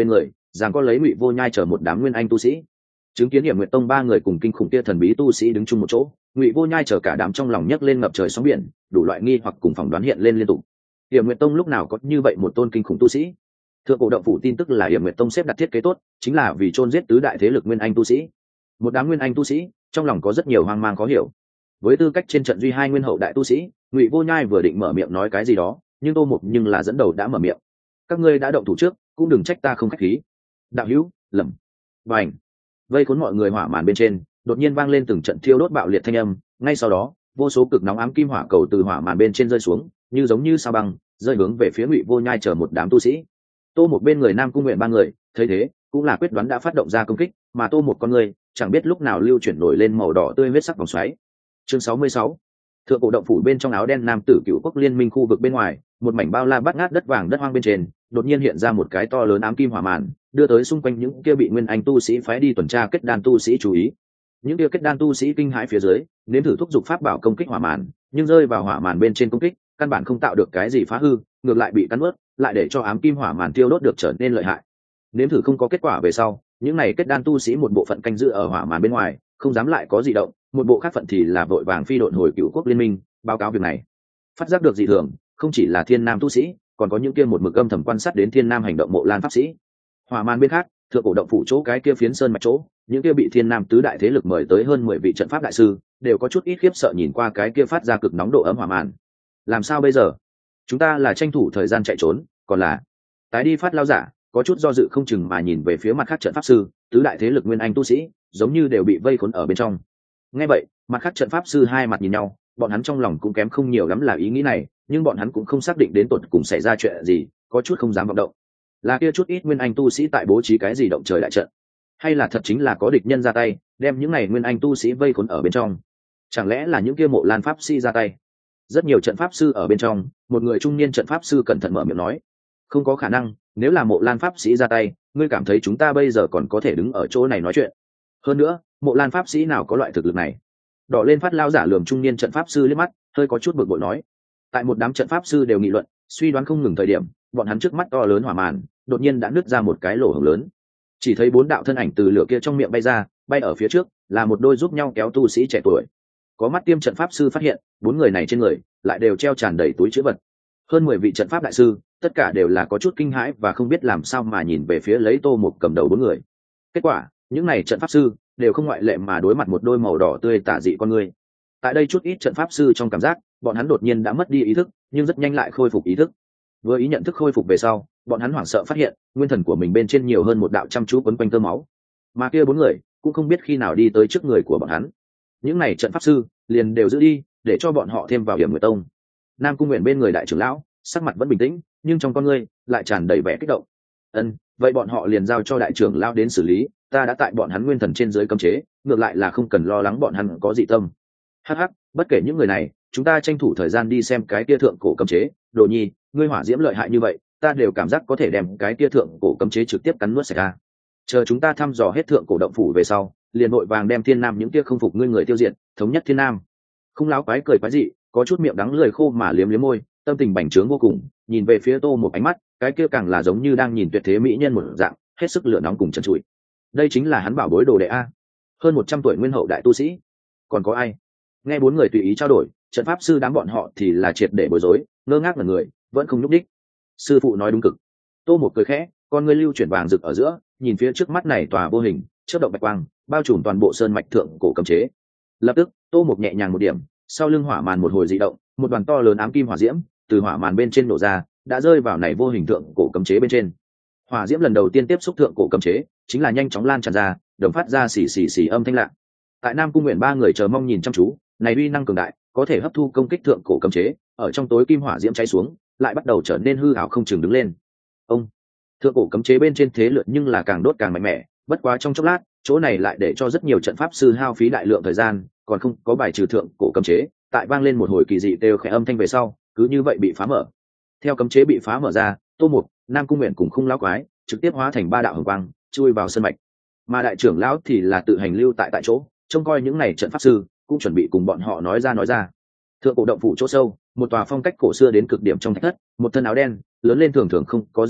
giằng có lấy Ngụy Vô Nhai chờ một đám nguyên anh tu sĩ. Chứng kiến Hiểm Nguyệt Tông ba người cùng kinh khủng kia thần bí tu sĩ đứng chung một chỗ, Ngụy Vô Nhai chờ cả đám trong lòng nhấc lên ngập trời sóng biển, đủ loại nghi hoặc cùng phỏng đoán hiện lên liên tục. Hiểm Nguyệt Tông lúc nào có như vậy một tôn kinh khủng tu sĩ? Thượng cổ động phủ tin tức là Hiểm Nguyệt Tông xếp đặt thiết kế tốt, chính là vì chôn giết tứ đại thế lực nguyên anh tu sĩ. Một đám nguyên anh tu sĩ, trong lòng có rất nhiều hoang mang khó hiểu. Với tư cách trên trận duy hai nguyên hậu đại tu sĩ, Ngụy Vô Nhai vừa định mở miệng nói cái gì đó, nhưng Tô Mục nhưng là dẫn đầu đã mở miệng. Các ngươi đã động thủ trước, cũng đừng trách ta không khách khí. Đạo hữu, lầm. Bành. Vây cuốn mọi người hỏa màn bên trên, đột nhiên vang lên từng trận thiêu đốt bạo liệt thanh âm, ngay sau đó, vô số cực nóng ám kim hỏa cầu từ hỏa màn bên trên rơi xuống, như giống như sao băng, rơi hướng về phía Ngụy Vô Nhai chờ một đám tu sĩ. Tô Một bên người Nam Cung Nguyện ba người, thấy thế, cũng là quyết đoán đã phát động ra công kích, mà Tô Một con người, chẳng biết lúc nào lưu chuyển nổi lên màu đỏ tươi huyết sắc vòng xoáy. Chương sáu mươi sáu. Thượng cổ động phủ bên trong áo đen nam tử Cựu Quốc Liên Minh khu vực bên ngoài, một mảnh bao la bát ngát đất vàng đất hoang bên trên, đột nhiên hiện ra một cái to lớn ám kim hỏa màn, đưa tới xung quanh những kia bị nguyên anh tu sĩ phái đi tuần tra kết đan tu sĩ chú ý. Những kia kết đan tu sĩ kinh hãi phía dưới, nếm thử thúc giục pháp bảo công kích hỏa màn, nhưng rơi vào hỏa màn bên trên công kích, căn bản không tạo được cái gì phá hư, ngược lại bị cắn nuốt, lại để cho ám kim hỏa màn tiêu đốt được trở nên lợi hại. Nếm thử không có kết quả về sau, những này kết đan tu sĩ một bộ phận canh giữ ở hỏa màn bên ngoài, không dám lại có dị động, một bộ khác phận thì là vội vàng phi độn hồi Cựu Quốc Liên Minh, báo cáo việc này. Phát giác được dị thường, không chỉ là Thiên Nam tu sĩ, còn có những kia một mực âm thầm quan sát đến Thiên Nam hành động Mộ Lan pháp sĩ. Hỏa màn bên khác, thượng cổ động phủ chỗ cái kia phiến sơn mạch chỗ, những kia bị Thiên Nam tứ đại thế lực mời tới hơn mười vị trận pháp đại sư, đều có chút ít khiếp sợ nhìn qua cái kia phát ra cực nóng độ ấm hỏa màn. Làm sao bây giờ? Chúng ta là tranh thủ thời gian chạy trốn, còn là tái đi phát lao giả, có chút do dự không chừng mà nhìn về phía mặt khác trận pháp sư, tứ đại thế lực nguyên anh tu sĩ, giống như đều bị vây khốn ở bên trong. Nghe vậy, mặt khác trận pháp sư hai mặt nhìn nhau, bọn hắn trong lòng cũng kém không nhiều lắm là ý nghĩ này, nhưng bọn hắn cũng không xác định đến tột cùng xảy ra chuyện gì, có chút không dám vọng động. Là kia chút ít nguyên anh tu sĩ tại bố trí cái gì động trời đại trận, hay là thật chính là có địch nhân ra tay, đem những này nguyên anh tu sĩ vây khốn ở bên trong? Chẳng lẽ là những kia Mộ Lan pháp sĩ ra tay? Rất nhiều trận pháp sư ở bên trong, một người trung niên trận pháp sư cẩn thận mở miệng nói, không có khả năng, nếu là Mộ Lan pháp sĩ ra tay, ngươi cảm thấy chúng ta bây giờ còn có thể đứng ở chỗ này nói chuyện? Hơn nữa, Mộ Lan pháp sĩ nào có loại thực lực này? Đỏ lên phát lao giả lườm trung niên trận pháp sư liếc mắt, hơi có chút bực bội nói. Tại một đám trận pháp sư đều nghị luận, suy đoán không ngừng thời điểm, bọn hắn trước mắt to lớn hỏa màn, đột nhiên đã nứt ra một cái lỗ hổng lớn. Chỉ thấy bốn đạo thân ảnh từ lửa kia trong miệng bay ra, bay ở phía trước, là một đôi giúp nhau kéo tu sĩ trẻ tuổi. Có mắt tiêm trận pháp sư phát hiện, bốn người này trên người lại đều treo tràn đầy túi trữ vật. Hơn mười vị trận pháp đại sư, tất cả đều là có chút kinh hãi và không biết làm sao mà nhìn về phía lấy Tô Mục cầm đầu bốn người. Kết quả, những này trận pháp sư đều không ngoại lệ mà đối mặt một đôi màu đỏ tươi tả dị con người. Tại đây chút ít trận pháp sư trong cảm giác, bọn hắn đột nhiên đã mất đi ý thức, nhưng rất nhanh lại khôi phục ý thức. Vừa ý nhận thức khôi phục về sau, bọn hắn hoảng sợ phát hiện, nguyên thần của mình bên trên nhiều hơn một đạo chăm chú quấn quanh tơ máu. Mà kia bốn người cũng không biết khi nào đi tới trước người của bọn hắn. Những này trận pháp sư liền đều giữ đi, để cho bọn họ thêm vào Hiểm Nguyệt Tông. Nam Cung Nguyện bên người đại trưởng lão, sắc mặt vẫn bình tĩnh, nhưng trong con ngươi lại tràn đầy vẻ kích động. Ân, vậy bọn họ liền giao cho đại trưởng lão đến xử lý, ta đã tại bọn hắn nguyên thần trên dưới cấm chế, ngược lại là không cần lo lắng bọn hắn có dị tâm. Hắc hắc, bất kể những người này, chúng ta tranh thủ thời gian đi xem cái kia thượng cổ cấm chế. Đồ Nhi, ngươi hỏa diễm lợi hại như vậy, ta đều cảm giác có thể đem cái kia thượng cổ cấm chế trực tiếp cắn nuốt sạch ra. Chờ chúng ta thăm dò hết thượng cổ động phủ về sau, liền vội vàng đem Thiên Nam những kia không phục ngươi người tiêu diệt, thống nhất Thiên Nam. Không láo quái cười quái dị, có chút miệng đắng lưỡi khô mà liếm liếm môi, tâm tình bành trướng vô cùng, nhìn về phía Tô một ánh mắt, cái kia càng là giống như đang nhìn tuyệt thế mỹ nhân một dạng, hết sức lửa nóng cùng trần trụi. Đây chính là hắn bảo bối đồ đệ a, hơn một trăm tuổi nguyên hậu đại tu sĩ. Còn có ai? Nghe bốn người tùy ý trao đổi, trận pháp sư đám bọn họ thì là triệt để bối rối, ngơ ngác là người, vẫn không nhúc đích. Sư phụ nói đúng cực. Tô một cười khẽ, con ngươi lưu chuyển vàng rực ở giữa, nhìn phía trước mắt này tòa vô hình, chớp động bạch quang, bao trùm toàn bộ sơn mạch thượng cổ cấm chế. Lập tức, Tô một nhẹ nhàng một điểm, sau lưng hỏa màn một hồi dị động, một đoàn to lớn ám kim hỏa diễm từ hỏa màn bên trên nổ ra, đã rơi vào này vô hình thượng cổ cấm chế bên trên. Hỏa diễm lần đầu tiên tiếp xúc thượng cổ cấm chế, chính là nhanh chóng lan tràn ra, đồng phát ra xì xì xì âm thanh lạ. Tại Nam Cung Nguyện ba người chờ mong nhìn chăm chú, này uy năng cường đại, có thể hấp thu công kích thượng cổ cấm chế, ở trong tối kim hỏa diễm cháy xuống, lại bắt đầu trở nên hư ảo không chừng đứng lên. Ông thượng cổ cấm chế bên trên thế lượt nhưng là càng đốt càng mạnh mẽ, bất quá trong chốc lát, chỗ này lại để cho rất nhiều trận pháp sư hao phí đại lượng thời gian, còn không có bài trừ thượng cổ cấm chế, tại vang lên một hồi kỳ dị đều khẽ âm thanh về sau, cứ như vậy bị phá mở. Theo cấm chế bị phá mở ra, Tô Mục, Nam Cung Nguyện cùng Khung lão quái trực tiếp hóa thành ba đạo hồng quang, chui vào sân mạch. Mà đại trưởng lão thì là tự hành lưu tại tại chỗ, trông coi những này trận pháp sư, cũng chuẩn bị cùng bọn họ nói ra nói ra. Thượng cổ động phủ chỗ sâu, một tòa phong cách cổ xưa đến cực điểm trong thạch thất, một thân áo đen, lớn lên thường thường không có gì lạ,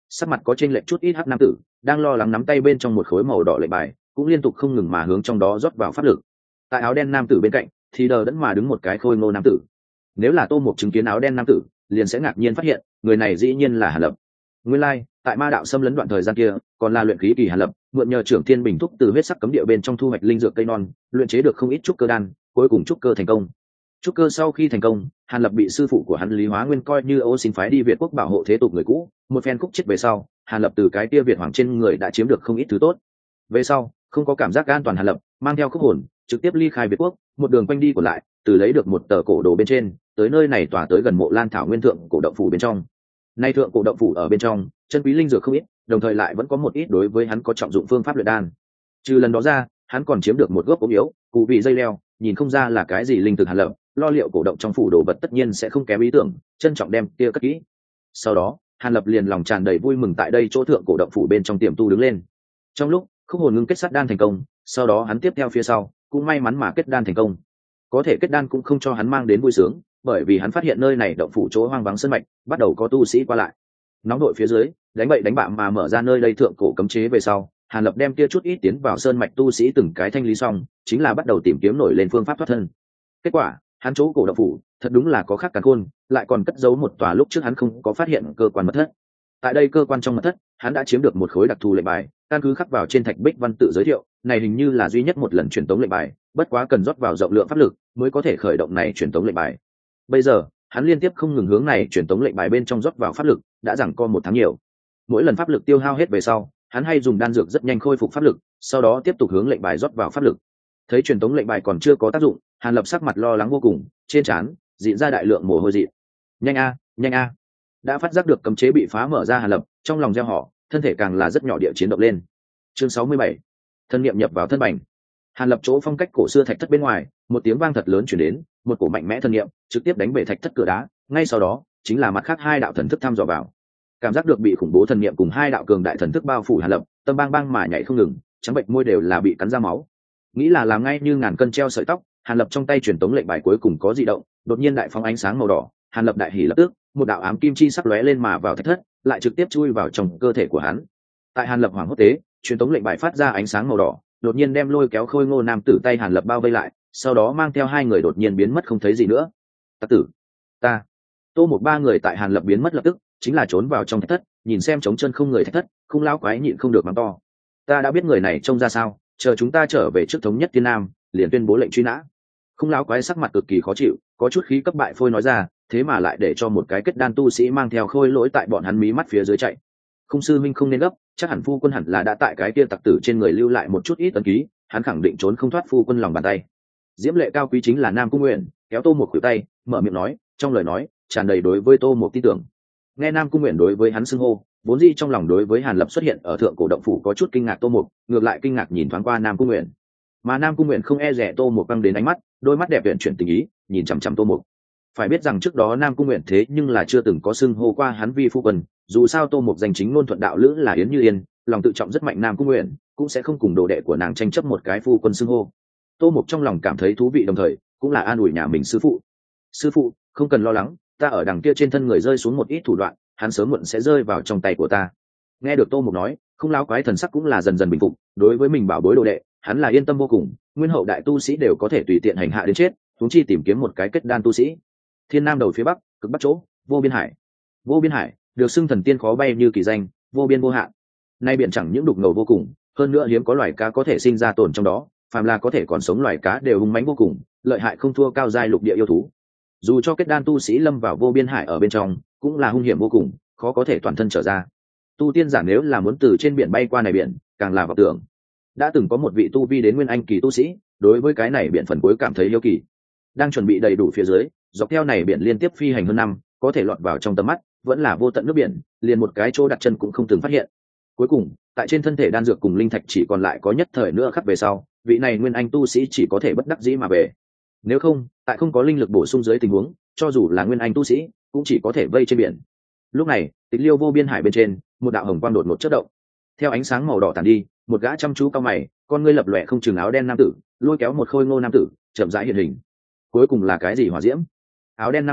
sắc mặt có trên lệch chút ít hắc nam tử đang lo lắng nắm tay bên trong một khối màu đỏ lệnh bài, cũng liên tục không ngừng mà hướng trong đó rót vào pháp lực. Tại áo đen nam tử bên cạnh thì đờ đẫn mà đứng một cái khôi ngô nam tử. Nếu là Tô Mục chứng kiến áo đen nam tử, liền sẽ ngạc nhiên phát hiện người này dĩ nhiên là Hàn Lập. Nguyên lai, like, tại ma đạo xâm lấn đoạn thời gian kia, còn là luyện khí kỳ Hàn Lập, mượn nhờ trưởng thiên bình thúc từ huyết sắc cấm địa bên trong thu hoạch linh dược cây non, luyện chế được không ít trúc cơ đan, cuối cùng trúc cơ thành công. Trúc cơ sau khi thành công, Hàn Lập bị sư phụ của hắn Lý Hóa Nguyên coi như ô xin phái đi Việt quốc bảo hộ thế tục người cũ, một phen khúc chết về sau, Hàn Lập từ cái kia Việt hoàng trên người đã chiếm được không ít thứ tốt. Về sau, không có cảm giác an toàn Hàn Lập, mang theo khúc hồn, trực tiếp ly khai Việt quốc, một đường quanh đi của lại, từ lấy được một tờ cổ đồ bên trên, tới nơi này tỏa tới gần Mộ Lan Thảo Nguyên thượng cổ động phủ bên trong. Nay thượng cổ động phủ ở bên trong, chân quý linh dược không ít, đồng thời lại vẫn có một ít đối với hắn có trọng dụng phương pháp luyện đan. Trừ lần đó ra, hắn còn chiếm được một gốc ốm yếu, cụ vị dây leo, nhìn không ra là cái gì linh thực Hàn Lập, lo liệu cổ động trong phủ đồ vật tất nhiên sẽ không kém ý tưởng, trân trọng đem kia cất kỹ. Sau đó, Hàn Lập liền lòng tràn đầy vui mừng tại đây chỗ thượng cổ động phủ bên trong tiềm tu đứng lên. Trong lúc khúc hồn ngưng kết sát đan thành công, sau đó hắn tiếp theo phía sau cũng may mắn mà kết đan thành công. Có thể kết đan cũng không cho hắn mang đến vui sướng, bởi vì hắn phát hiện nơi này động phủ chỗ hoang vắng sơn mạch, bắt đầu có tu sĩ qua lại. Nóng đội phía dưới, đánh bậy đánh bạ mà mở ra nơi đây thượng cổ cấm chế về sau, Hàn Lập đem kia chút ít tiến vào sơn mạch tu sĩ từng cái thanh lý xong, chính là bắt đầu tìm kiếm nổi lên phương pháp thoát thân. Kết quả, hắn chỗ cổ động phủ thật đúng là có khác càn khôn, lại còn cất giấu một tòa lúc trước hắn không có phát hiện cơ quan mật thất. Tại đây cơ quan trong mật thất, hắn đã chiếm được một khối đặc thù lệnh bài, căn cứ khắc vào trên thạch bích văn tự giới thiệu, này hình như là duy nhất một lần truyền tống lệnh bài, bất quá cần rót vào rộng lượng pháp lực mới có thể khởi động này truyền tống lệnh bài. Bây giờ, hắn liên tiếp không ngừng hướng này truyền tống lệnh bài bên trong rót vào pháp lực, đã giằng co một tháng nhiều. Mỗi lần pháp lực tiêu hao hết về sau, hắn hay dùng đan dược rất nhanh khôi phục pháp lực, sau đó tiếp tục hướng lệnh bài rót vào pháp lực. Thấy truyền tống lệnh bài còn chưa có tác dụng, Hàn Lập sắc mặt lo lắng vô cùng, trên trán dịn ra đại lượng mồ hôi dị. Nhanh a, nhanh a! Đã phát giác được cấm chế bị phá mở ra Hàn Lập, trong lòng reo hò, thân thể càng là rất nhỏ địa chiến động lên. Chương sáu mươi bảy, thân niệm nhập vào thân bành. Hàn Lập chỗ phong cách cổ xưa thạch thất bên ngoài, một tiếng vang thật lớn truyền đến, một cổ mạnh mẽ thân niệm trực tiếp đánh bể thạch thất cửa đá, ngay sau đó chính là mặt khác hai đạo thần thức thăm dò vào. Cảm giác được bị khủng bố thần niệm cùng hai đạo cường đại thần thức bao phủ Hàn Lập, tâm bang bang mà nhảy không ngừng, trắng bệnh môi đều là bị cắn ra máu. Nghĩ là làm ngay như ngàn cân treo sợi tóc, Hàn Lập trong tay truyền tống lệnh bài cuối cùng có dị động, đột nhiên đại phóng ánh sáng màu đỏ, Hàn Lập đại hỉ lập tức, một đạo ám kim chi sắc lóe lên mà vào thạch thất, lại trực tiếp chui vào trong cơ thể của hắn. Tại Hàn Lập hoảng hốt tế, truyền tống lệnh bài phát ra ánh sáng màu đỏ, đột nhiên đem lôi kéo khôi ngô nam tử tay Hàn Lập bao vây lại, sau đó mang theo hai người đột nhiên biến mất không thấy gì nữa. Tặc tử, ta, Tô một ba người tại Hàn Lập biến mất lập tức, chính là trốn vào trong thạch thất, nhìn xem trống chân không người thạch thất, không lão quái nhịn không được mắng to. Ta đã biết người này trông ra sao, chờ chúng ta trở về trước thống nhất Thiên Nam, liền tuyên bố lệnh truy nã. Không lão quái sắc mặt cực kỳ khó chịu, có chút khí cấp bại phôi nói ra, thế mà lại để cho một cái kết đan tu sĩ mang theo khôi lỗi tại bọn hắn mí mắt phía dưới chạy. Không sư minh không nên gấp, chắc hẳn phu quân hẳn là đã tại cái kia tặc tử trên người lưu lại một chút ít ấn ký, hắn khẳng định trốn không thoát phu quân lòng bàn tay. Diễm lệ cao quý chính là Nam Cung Nguyện, kéo Tô một khuỷu tay, mở miệng nói, trong lời nói tràn đầy đối với Tô một tin tưởng. Nghe Nam Cung Nguyện đối với hắn xưng hô, vốn dĩ trong lòng đối với Hàn Lập xuất hiện ở thượng cổ động phủ có chút kinh ngạc Tô một, ngược lại kinh ngạc nhìn thoáng qua Nam Cung Nguyện. Mà Nam Cung Nguyện không e dè Tô một băng đến ánh mắt, đôi mắt đẹp viện chuyển tình ý, nhìn chằm chằm Tô một. Phải biết rằng trước đó Nam Cung Nguyện thế nhưng là chưa từng có xưng hô qua hắn vi phu quân, dù sao Tô một danh chính ngôn thuận đạo lữ là Yến Như Yên, lòng tự trọng rất mạnh, Nam Cung Nguyện cũng sẽ không cùng đồ đệ của nàng tranh chấp một cái phu quân xưng hô. Tô một trong lòng cảm thấy thú vị, đồng thời cũng là an ủi nhà mình sư phụ. Sư phụ, không cần lo lắng, ta ở đằng kia trên thân người rơi xuống một ít thủ đoạn, hắn sớm muộn sẽ rơi vào trong tay của ta. Nghe được Tô một nói, không lão quái thần sắc cũng là dần dần bình phục, đối với mình bảo bối đồ đệ, hắn là yên tâm vô cùng, nguyên hậu đại tu sĩ đều có thể tùy tiện hành hạ đến chết, huống chi tìm kiếm một cái kết đan tu sĩ. Thiên Nam đầu phía bắc, cực bắc chỗ, vô biên hải. Vô biên hải được xưng thần tiên khó bay như kỳ danh, vô biên vô hạn. Nay biển chẳng những đục ngầu vô cùng, hơn nữa hiếm có loài cá có thể sinh ra tồn trong đó, phàm là có thể còn sống loài cá đều hung mãnh vô cùng, lợi hại không thua cao giai lục địa yêu thú. Dù cho kết đan tu sĩ lâm vào vô biên hải ở bên trong, cũng là hung hiểm vô cùng, khó có thể toàn thân trở ra. Tu tiên giả nếu là muốn từ trên biển bay qua này biển, càng là vọng tưởng. Đã từng có một vị tu vi đến nguyên anh kỳ tu sĩ, đối với cái này biển phần cuối cảm thấy yêu kỳ. Đang chuẩn bị đầy đủ phía dưới, dọc theo này biển liên tiếp phi hành hơn năm, có thể lọt vào trong tầm mắt, vẫn là vô tận nước biển, liền một cái chỗ đặt chân cũng không từng phát hiện. Cuối cùng, tại trên thân thể đan dược cùng linh thạch chỉ còn lại có nhất thời nữa khắc về sau, vị này nguyên anh tu sĩ chỉ có thể bất đắc dĩ mà về. Nếu không, tại không có linh lực bổ sung dưới tình huống, cho dù là nguyên anh tu sĩ, cũng chỉ có thể vây trên biển. Lúc này, Tịch Liêu vô biên hải bên trên, một đạo hồng quang đột ngột chớp động. Theo ánh sáng màu đỏ tàn đi, một gã chăm chú cao mày, con ngươi lập lòe không chừng áo đen nam tử, lôi kéo một khôi ngô nam tử, chậm rãi hiện hình. Cuối cùng là cái gì hỏa diễm? Áo đen nam tử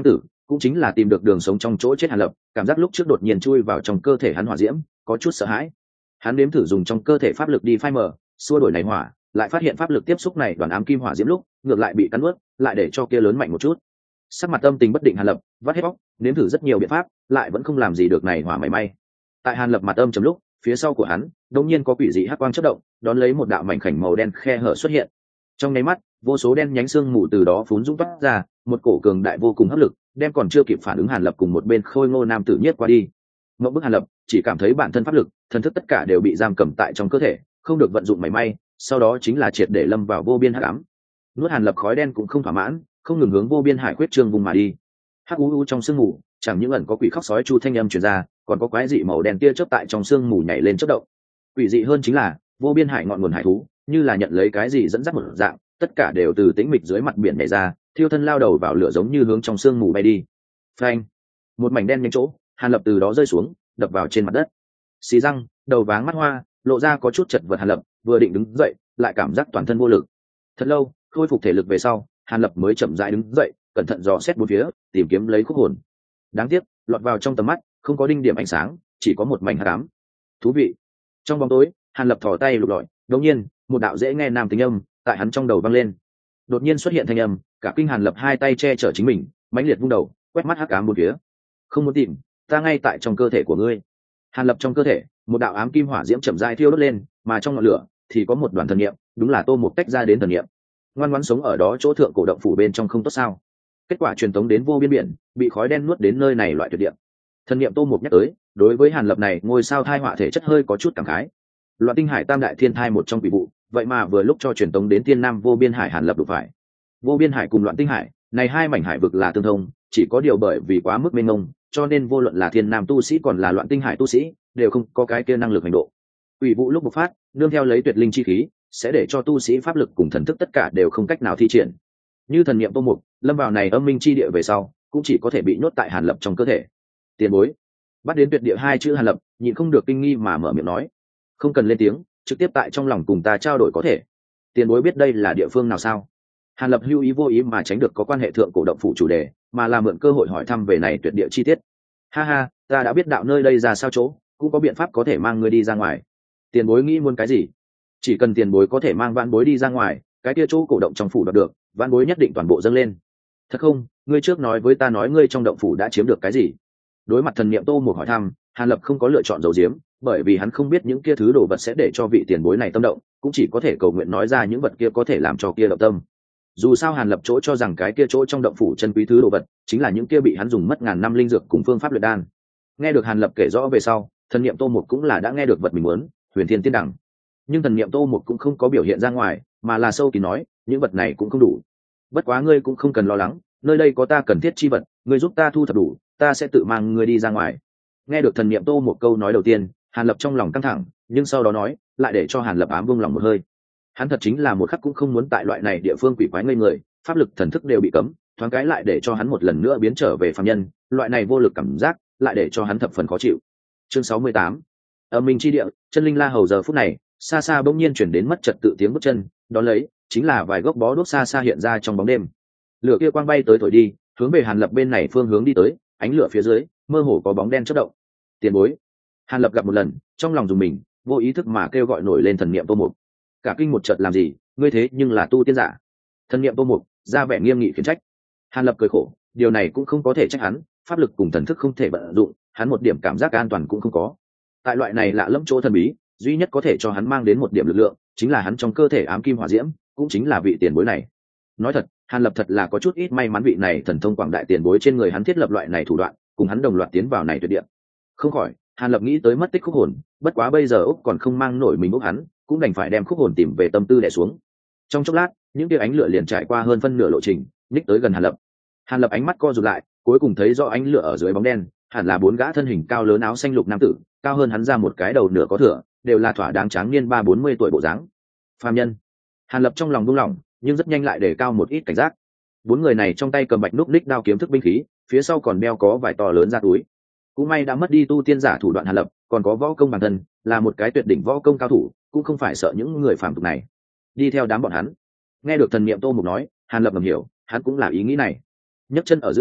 cũng chính là tìm được đường sống trong chỗ chết Hàn Lập, cảm giác lúc trước đột nhiên chui vào trong cơ thể hắn hỏa diễm, có chút sợ hãi. Hắn nếm thử dùng trong cơ thể pháp lực đi phai mờ, xua đổi này hỏa, lại phát hiện pháp lực tiếp xúc này đoàn ám kim hỏa diễm lúc, ngược lại bị cắn nuốt, lại để cho kia lớn mạnh một chút. Sắc mặt tâm tình bất định Hàn Lập, vắt hết bóc, nếm thử rất nhiều biện pháp, lại vẫn không làm gì được này hỏa mảy may. Tại Hàn Lập mặt âm trầm lúc, phía sau của hắn, đột nhiên có quỷ dị hắc quang chớp động, đón lấy một đạo mảnh khảnh màu đen khe hở xuất hiện. Trong nháy mắt, vô số đen nhánh xương mù từ đó phún dũng toát ra, một cổ cường đại vô cùng hấp lực, đem còn chưa kịp phản ứng Hàn Lập cùng một bên khôi ngô nam tử nhiếp qua đi. Ngộ bức Hàn Lập chỉ cảm thấy bản thân pháp lực, thần thức tất cả đều bị giam cầm tại trong cơ thể, không được vận dụng mảy may, sau đó chính là triệt để lâm vào vô biên hắc ám. Nuốt Hàn Lập khói đen cũng không thỏa mãn, không ngừng hướng vô biên hải quyết trương vùng mà đi. Hắc u u trong sương mù, chẳng những ẩn có quỷ khóc sói chu thanh âm truyền ra, còn có quái dị màu đen tia chớp tại trong sương mù nhảy lên chớp động. Quỷ dị hơn chính là, vô biên hải ngọn nguồn hải thú, như là nhận lấy cái gì dẫn dắt một dạng, tất cả đều từ tĩnh mịch dưới mặt biển nhảy ra, thiêu thân lao đầu vào lửa giống như hướng trong sương mù bay đi. Phanh! Một mảnh đen nhanh chỗ, Hàn Lập từ đó rơi xuống, đập vào trên mặt đất. Xì răng, đầu váng mắt hoa, lộ ra có chút chật vật Hàn Lập, vừa định đứng dậy, lại cảm giác toàn thân vô lực. Thật lâu, khôi phục thể lực về sau, Hàn Lập mới chậm rãi đứng dậy, cẩn thận dò xét bốn phía, tìm kiếm lấy khúc hồn. Đáng tiếc, lọt vào trong tầm mắt, không có đinh điểm ánh sáng, chỉ có một mảnh hắc ám. Thú vị. Trong bóng tối, Hàn Lập thò tay lục lọi, đột nhiên, một đạo dễ nghe nam tính âm tại hắn trong đầu vang lên. Đột nhiên xuất hiện thanh âm, cả kinh Hàn Lập hai tay che chở chính mình, mãnh liệt vung đầu, quét mắt hắc ám bốn phía. Không muốn tìm, ta ngay tại trong cơ thể của ngươi. Hàn Lập trong cơ thể, một đạo ám kim hỏa diễm chậm rãi thiêu đốt lên, mà trong ngọn lửa thì có một đoàn thần niệm, đúng là Tô Mục tách ra đến thần niệm. Ngoan ngoãn sống ở đó chỗ thượng cổ động phủ bên trong không tốt sao? Kết quả truyền tống đến vô biên biển, bị khói đen nuốt đến nơi này loại tuyệt địa. Thần niệm Tô Mục nhắc tới, đối với Hàn Lập này ngôi sao thai họa thể chất hơi có chút cảm khái. Loạn Tinh Hải tam đại thiên thai một trong quỷ vụ, vậy mà vừa lúc cho truyền tống đến Thiên Nam vô biên hải Hàn Lập đụng phải. Vô biên hải cùng Loạn Tinh Hải, này hai mảnh hải vực là tương thông, chỉ có điều bởi vì quá mức mênh mông, cho nên vô luận là Thiên Nam tu sĩ còn là Loạn Tinh Hải tu sĩ, đều không có cái kia năng lực hành độ. Quỷ vụ lúc bộc phát, nương theo lấy tuyệt linh chi khí, sẽ để cho tu sĩ pháp lực cùng thần thức tất cả đều không cách nào thi triển. Như thần niệm Tô Mục, lâm vào này âm minh chi địa về sau, cũng chỉ có thể bị nhốt tại Hàn Lập trong cơ thể. Tiền bối, bắt đến tuyệt địa hai chữ Hàn Lập, nhịn không được kinh nghi mà mở miệng nói, không cần lên tiếng, trực tiếp tại trong lòng cùng ta trao đổi có thể. Tiền bối biết đây là địa phương nào sao? Hàn Lập hưu ý vô ý mà tránh được có quan hệ thượng cổ động phủ chủ đề, mà là mượn cơ hội hỏi thăm về này tuyệt địa chi tiết. Ha ha, ta đã biết đạo nơi đây ra sao chỗ, cũng có biện pháp có thể mang ngươi đi ra ngoài. Tiền bối nghĩ muốn cái gì? Chỉ cần tiền bối có thể mang vãn bối đi ra ngoài, cái kia chỗ cổ động trong phủ đoạt được, vãn bối nhất định toàn bộ dâng lên. Thật không? Ngươi trước nói với ta nói ngươi trong động phủ đã chiếm được cái gì? Đối mặt thần niệm Tô Mục hỏi thăm, Hàn Lập không có lựa chọn giấu giếm, bởi vì hắn không biết những kia thứ đồ vật sẽ để cho vị tiền bối này tâm động, cũng chỉ có thể cầu nguyện nói ra những vật kia có thể làm cho kia động tâm. Dù sao Hàn Lập chỗ cho rằng cái kia chỗ trong động phủ chân quý thứ đồ vật chính là những kia bị hắn dùng mất ngàn năm linh dược cùng phương pháp luyện đan. Nghe được Hàn Lập kể rõ về sau, thần niệm Tô Mục cũng là đã nghe được vật mình muốn, Huyền Thiên Tiên Đẳng. Nhưng thần niệm Tô Mục cũng không có biểu hiện ra ngoài, mà là sâu kín nói, những vật này cũng không đủ. Bất quá ngươi cũng không cần lo lắng, nơi đây có ta cần thiết chi vật, ngươi giúp ta thu thập đủ, ta sẽ tự mang ngươi đi ra ngoài. Nghe được thần niệm Tô Mục câu nói đầu tiên, Hàn Lập trong lòng căng thẳng, nhưng sau đó nói, lại để cho Hàn Lập ám buông lòng một hơi. Hắn thật chính là một khắc cũng không muốn tại loại này địa phương quỷ quái ngây người, pháp lực thần thức đều bị cấm, thoáng cái lại để cho hắn một lần nữa biến trở về phàm nhân, loại này vô lực cảm giác, lại để cho hắn thập phần khó chịu. Chương sáu mươi tám, Âm Minh chi địa, chân linh la hầu giờ phút này, xa xa bỗng nhiên chuyển đến mất trật tự tiếng bước chân, đó lấy chính là vài gốc bó đuốc xa xa hiện ra trong bóng đêm. Lửa kia quang bay tới thổi đi, hướng về Hàn Lập bên này phương hướng đi tới, ánh lửa phía dưới, mơ hồ có bóng đen chớp động. Tiền bối. Hàn Lập gặp một lần, trong lòng dùng mình, vô ý thức mà kêu gọi nổi lên thần niệm Tô Mục. Cả kinh một chợt làm gì, ngươi thế nhưng là tu tiên giả. Thần niệm Tô Mục ra vẻ nghiêm nghị khiển trách. Hàn Lập cười khổ, điều này cũng không có thể trách hắn, pháp lực cùng thần thức không thể vận dụng, hắn một điểm cảm giác an toàn cũng không có. Tại loại này lạ lẫm chỗ thần bí, duy nhất có thể cho hắn mang đến một điểm lực lượng, chính là hắn trong cơ thể ám kim hỏa diễm, cũng chính là vị tiền bối này. Nói thật, Hàn Lập thật là có chút ít may mắn vị này thần thông quảng đại tiền bối trên người hắn thiết lập loại này thủ đoạn, cùng hắn đồng loạt tiến vào này tuyệt địa. Không khỏi, Hàn Lập nghĩ tới mất tích khúc hồn, bất quá bây giờ Úc còn không mang nổi mình Úc hắn, cũng đành phải đem khúc hồn tìm về tâm tư đè xuống. Trong chốc lát, những tia ánh lửa liền trải qua hơn phân nửa lộ trình, nhích tới gần Hàn Lập. Hàn Lập ánh mắt co rụt lại, cuối cùng thấy rõ ánh lửa ở dưới bóng đen, hẳn là bốn gã thân hình cao lớn áo xanh lục nam tử, cao hơn hắn ra một cái đầu nửa có thừa, đều là thỏa đáng tráng niên ba bốn mươi tuổi bộ dáng. Phàm nhân. Hàn Lập trong lòng buông lỏng, nhưng rất nhanh lại đề cao một ít cảnh giác. Bốn người này trong tay cầm bạch núc ních đao kiếm thức binh khí, phía sau còn đeo có vài to lớn ra túi. Cũng may đã mất đi tu tiên giả thủ đoạn Hàn Lập, còn có võ công bản thân, là một cái tuyệt đỉnh võ công cao thủ, cũng không phải sợ những người phàm tục này. Đi theo đám bọn hắn. Nghe được thần niệm Tô Mục nói, Hàn Lập ngầm hiểu, hắn cũng là ý nghĩ này. Nhấc chân ở giữa,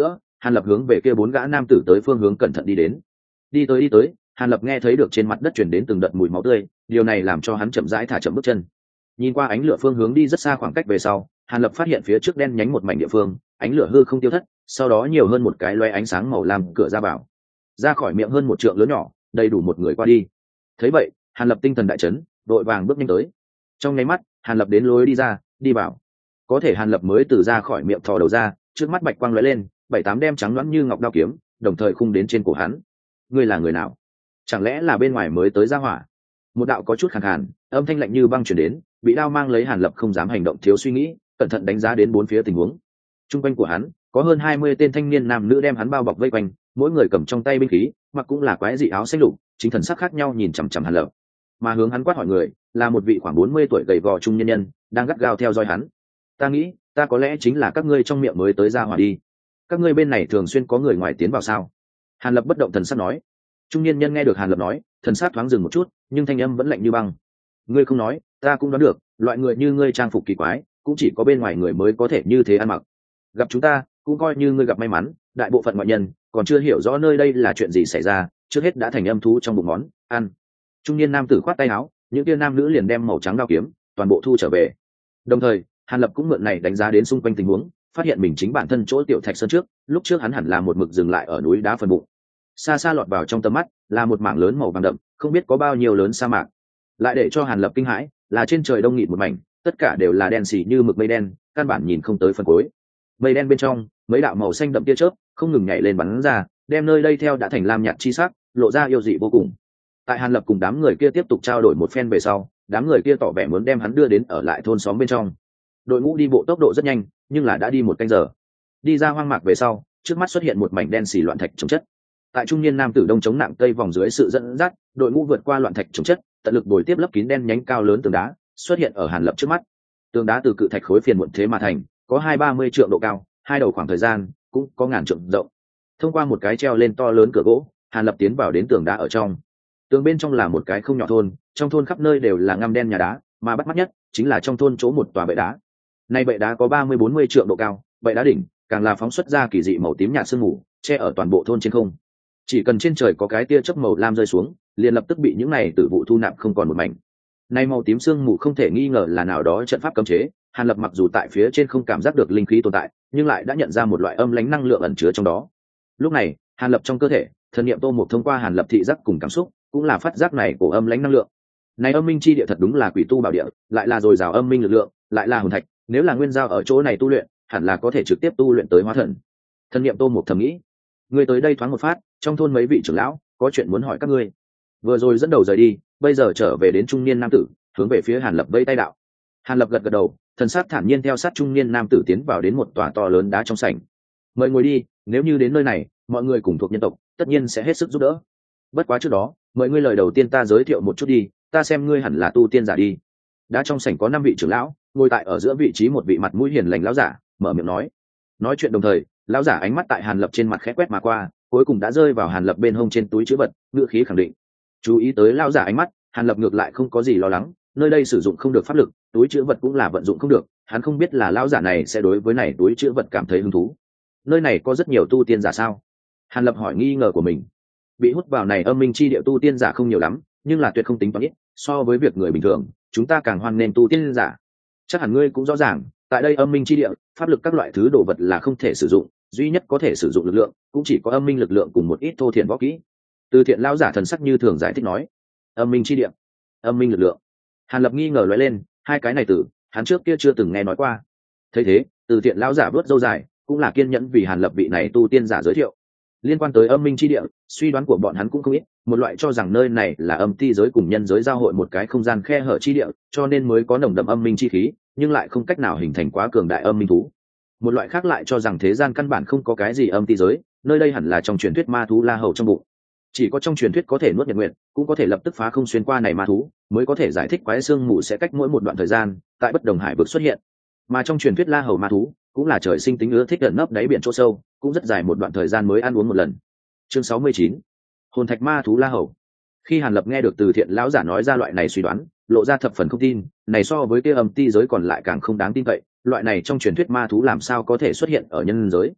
Hàn Lập hướng về kia bốn gã nam tử tới phương hướng cẩn thận đi đến. Đi tới đi tới, Hàn Lập nghe thấy được trên mặt đất truyền đến từng đợt mùi máu tươi, điều này làm cho hắn chậm rãi thả chậm bước chân. Nhìn qua ánh lửa phương hướng đi rất xa khoảng cách về sau, Hàn Lập phát hiện phía trước đen nhánh một mảnh địa phương, ánh lửa hư không tiêu thất, sau đó nhiều hơn một cái loé ánh sáng màu lam cửa ra vào. Ra khỏi miệng hơn một trượng lớn nhỏ, đầy đủ một người qua đi. Thấy vậy, Hàn Lập tinh thần đại chấn, đội vàng bước nhanh tới. Trong nháy mắt, Hàn Lập đến lối đi ra, đi vào. Có thể Hàn Lập mới từ ra khỏi miệng thò đầu ra, trước mắt bạch quang lóe lên, bảy tám đem trắng loãng như ngọc đao kiếm, đồng thời khung đến trên cổ hắn. Ngươi là người nào? Chẳng lẽ là bên ngoài mới tới ra hỏa? Một đạo có chút khàn khàn, âm thanh lạnh như băng truyền đến, bị đao mang lấy Hàn Lập không dám hành động thiếu suy nghĩ, cẩn thận đánh giá đến bốn phía tình huống. Trung quanh của hắn có hơn hai mươi tên thanh niên nam nữ đem hắn bao bọc vây quanh, mỗi người cầm trong tay binh khí, mặc cũng là quái dị áo xanh lục, chính thần sắc khác nhau nhìn chằm chằm Hàn Lập. Mà hướng hắn quát hỏi người, là một vị khoảng bốn mươi tuổi gầy gò trung nhân nhân, đang gắt gao theo dõi hắn. Ta nghĩ, ta có lẽ chính là các ngươi trong miệng mới tới ra hỏa đi. Các ngươi bên này thường xuyên có người ngoài tiến vào sao? Hàn Lập bất động thần sắc nói. Trung niên nhân nghe được Hàn Lập nói, thần sắc thoáng dừng một chút, nhưng thanh âm vẫn lạnh như băng. Ngươi không nói, ta cũng đoán được, loại người như ngươi trang phục kỳ quái, cũng chỉ có bên ngoài người mới có thể như thế ăn mặc. Gặp chúng ta, cũng coi như ngươi gặp may mắn, đại bộ phận ngoại nhân còn chưa hiểu rõ nơi đây là chuyện gì xảy ra, trước hết đã thành âm thú trong bụng món ăn. Trung niên nam tử khoát tay áo, những kia nam nữ liền đem màu trắng đao kiếm toàn bộ thu trở về. Đồng thời, Hàn Lập cũng mượn này đánh giá đến xung quanh tình huống, phát hiện mình chính bản thân chỗ tiểu thạch sơn trước, lúc trước hắn hẳn là một mực dừng lại ở núi đá phần bụng. Xa xa lọt vào trong tầm mắt là một mảng lớn màu vàng đậm, không biết có bao nhiêu lớn sa mạc. Lại để cho Hàn Lập kinh hãi, là trên trời đông nghịt một mảnh, tất cả đều là đen xì như mực mây đen, căn bản nhìn không tới phần cuối. Mây đen bên trong, mấy đạo màu xanh đậm tia chớp không ngừng nhảy lên bắn ra, đem nơi đây theo đã thành lam nhạt chi sắc, lộ ra yêu dị vô cùng. Tại Hàn Lập cùng đám người kia tiếp tục trao đổi một phen về sau, đám người kia tỏ vẻ muốn đem hắn đưa đến ở lại thôn xóm bên trong. Đội ngũ đi bộ tốc độ rất nhanh, nhưng là đã đi một canh giờ. Đi ra hoang mạc về sau, trước mắt xuất hiện một mảnh đen xì loạn thạch chống chất. Tại trung niên nam tử đông chống nặng tây vòng dưới sự dẫn dắt, đội ngũ vượt qua loạn thạch chống chất, tận lực bồi tiếp lấp kín đen nhánh cao lớn tường đá, xuất hiện ở Hàn Lập trước mắt. Tường đá từ cự thạch khối phiền muộn thế mà thành, có hai ba mươi trượng độ cao, hai đầu khoảng thời gian cũng có ngàn trượng rộng. Thông qua một cái treo lên to lớn cửa gỗ, Hàn Lập tiến vào đến tường đá ở trong. Tường bên trong là một cái không nhỏ thôn, trong thôn khắp nơi đều là ngăm đen nhà đá, mà bắt mắt nhất chính là trong thôn chỗ một tòa bệ đá. Nay bệ đá có ba mươi bốn mươi trượng độ cao, bệ đá đỉnh càng là phóng xuất ra kỳ dị màu tím nhạt sương mù, che ở toàn bộ thôn trên không. Chỉ cần trên trời có cái tia chớp màu lam rơi xuống, liền lập tức bị những này tử vụ thu nạp không còn một mảnh. Nay màu tím sương mù không thể nghi ngờ là nào đó trận pháp cấm chế. Hàn Lập mặc dù tại phía trên không cảm giác được linh khí tồn tại, nhưng lại đã nhận ra một loại âm lãnh năng lượng ẩn chứa trong đó. Lúc này, Hàn Lập trong cơ thể, thần niệm tô một thông qua Hàn Lập thị giác cùng cảm xúc, cũng là phát giác này của âm lãnh năng lượng. Này âm minh chi địa thật đúng là quỷ tu bảo địa, lại là dồi dào âm minh lực lượng, lại là hồn thạch, nếu là nguyên giao ở chỗ này tu luyện, hẳn là có thể trực tiếp tu luyện tới hóa thần. Thần niệm tô một thầm nghĩ, ngươi tới đây thoáng một phát, trong thôn mấy vị trưởng lão có chuyện muốn hỏi các ngươi. Vừa rồi dẫn đầu rời đi, bây giờ trở về đến trung niên nam tử, hướng về phía Hàn Lập vây tay đạo. Hàn Lập gật gật đầu, thần sắc thản nhiên theo sát trung niên nam tử tiến vào đến một tòa to lớn đá trong sảnh. Mời ngồi đi, nếu như đến nơi này, mọi người cùng thuộc nhân tộc, tất nhiên sẽ hết sức giúp đỡ. Bất quá trước đó, mời ngươi lời đầu tiên ta giới thiệu một chút đi, ta xem ngươi hẳn là tu tiên giả đi. Đá trong sảnh có năm vị trưởng lão, ngồi tại ở giữa vị trí một vị mặt mũi hiền lành lão giả, mở miệng nói. Nói chuyện đồng thời, lão giả ánh mắt tại Hàn Lập trên mặt khẽ quét mà qua, cuối cùng đã rơi vào Hàn Lập bên hông trên túi trữ vật, ngữ khí khẳng định. Chú ý tới lão giả ánh mắt, Hàn Lập ngược lại không có gì lo lắng, nơi đây sử dụng không được pháp lực, túi trữ vật cũng là vận dụng không được, hắn không biết là lão giả này sẽ đối với này túi trữ vật cảm thấy hứng thú. Nơi này có rất nhiều tu tiên giả sao? Hàn Lập hỏi nghi ngờ của mình. Bị hút vào này âm minh chi địa tu tiên giả không nhiều lắm, nhưng là tuyệt không tính toán ít, so với việc người bình thường, chúng ta càng hoan nên tu tiên giả. Chắc hẳn ngươi cũng rõ ràng, tại đây âm minh chi địa, pháp lực các loại thứ đồ vật là không thể sử dụng, duy nhất có thể sử dụng lực lượng, cũng chỉ có âm minh lực lượng cùng một ít thô thiện võ kỹ. Từ thiện lão giả thần sắc như thường giải thích nói. Âm minh chi địa, âm minh lực lượng. Hàn Lập nghi ngờ lóe lên, hai cái này từ hắn trước kia chưa từng nghe nói qua. Thấy thế, từ thiện lão giả vớt râu dài, cũng là kiên nhẫn vì Hàn Lập vị này tu tiên giả giới thiệu. Liên quan tới âm minh chi địa, suy đoán của bọn hắn cũng không ít, một loại cho rằng nơi này là âm ti giới cùng nhân giới giao hội một cái không gian khe hở chi địa, cho nên mới có nồng đậm âm minh chi khí, nhưng lại không cách nào hình thành quá cường đại âm minh thú. Một loại khác lại cho rằng thế gian căn bản không có cái gì âm ti giới, nơi đây hẳn là trong truyền thuyết ma thú La Hầu trong bụng. Chỉ có trong truyền thuyết có thể nuốt nhật nguyện, cũng có thể lập tức phá không xuyên qua này ma thú, mới có thể giải thích quái xương mù sẽ cách mỗi một đoạn thời gian tại bất đồng hải vực xuất hiện. Mà trong truyền thuyết La Hầu ma thú cũng là trời sinh tính ưa thích gần nấp đáy biển chỗ sâu, cũng rất dài một đoạn thời gian mới ăn uống một lần. Chương sáu mươi chín, hồn thạch ma thú La Hầu. Khi Hàn Lập nghe được từ thiện lão giả nói ra loại này suy đoán, lộ ra thập phần không tin, này so với kia âm ti giới còn lại càng không đáng tin cậy, loại này trong truyền thuyết ma thú làm sao có thể xuất hiện ở nhân giới.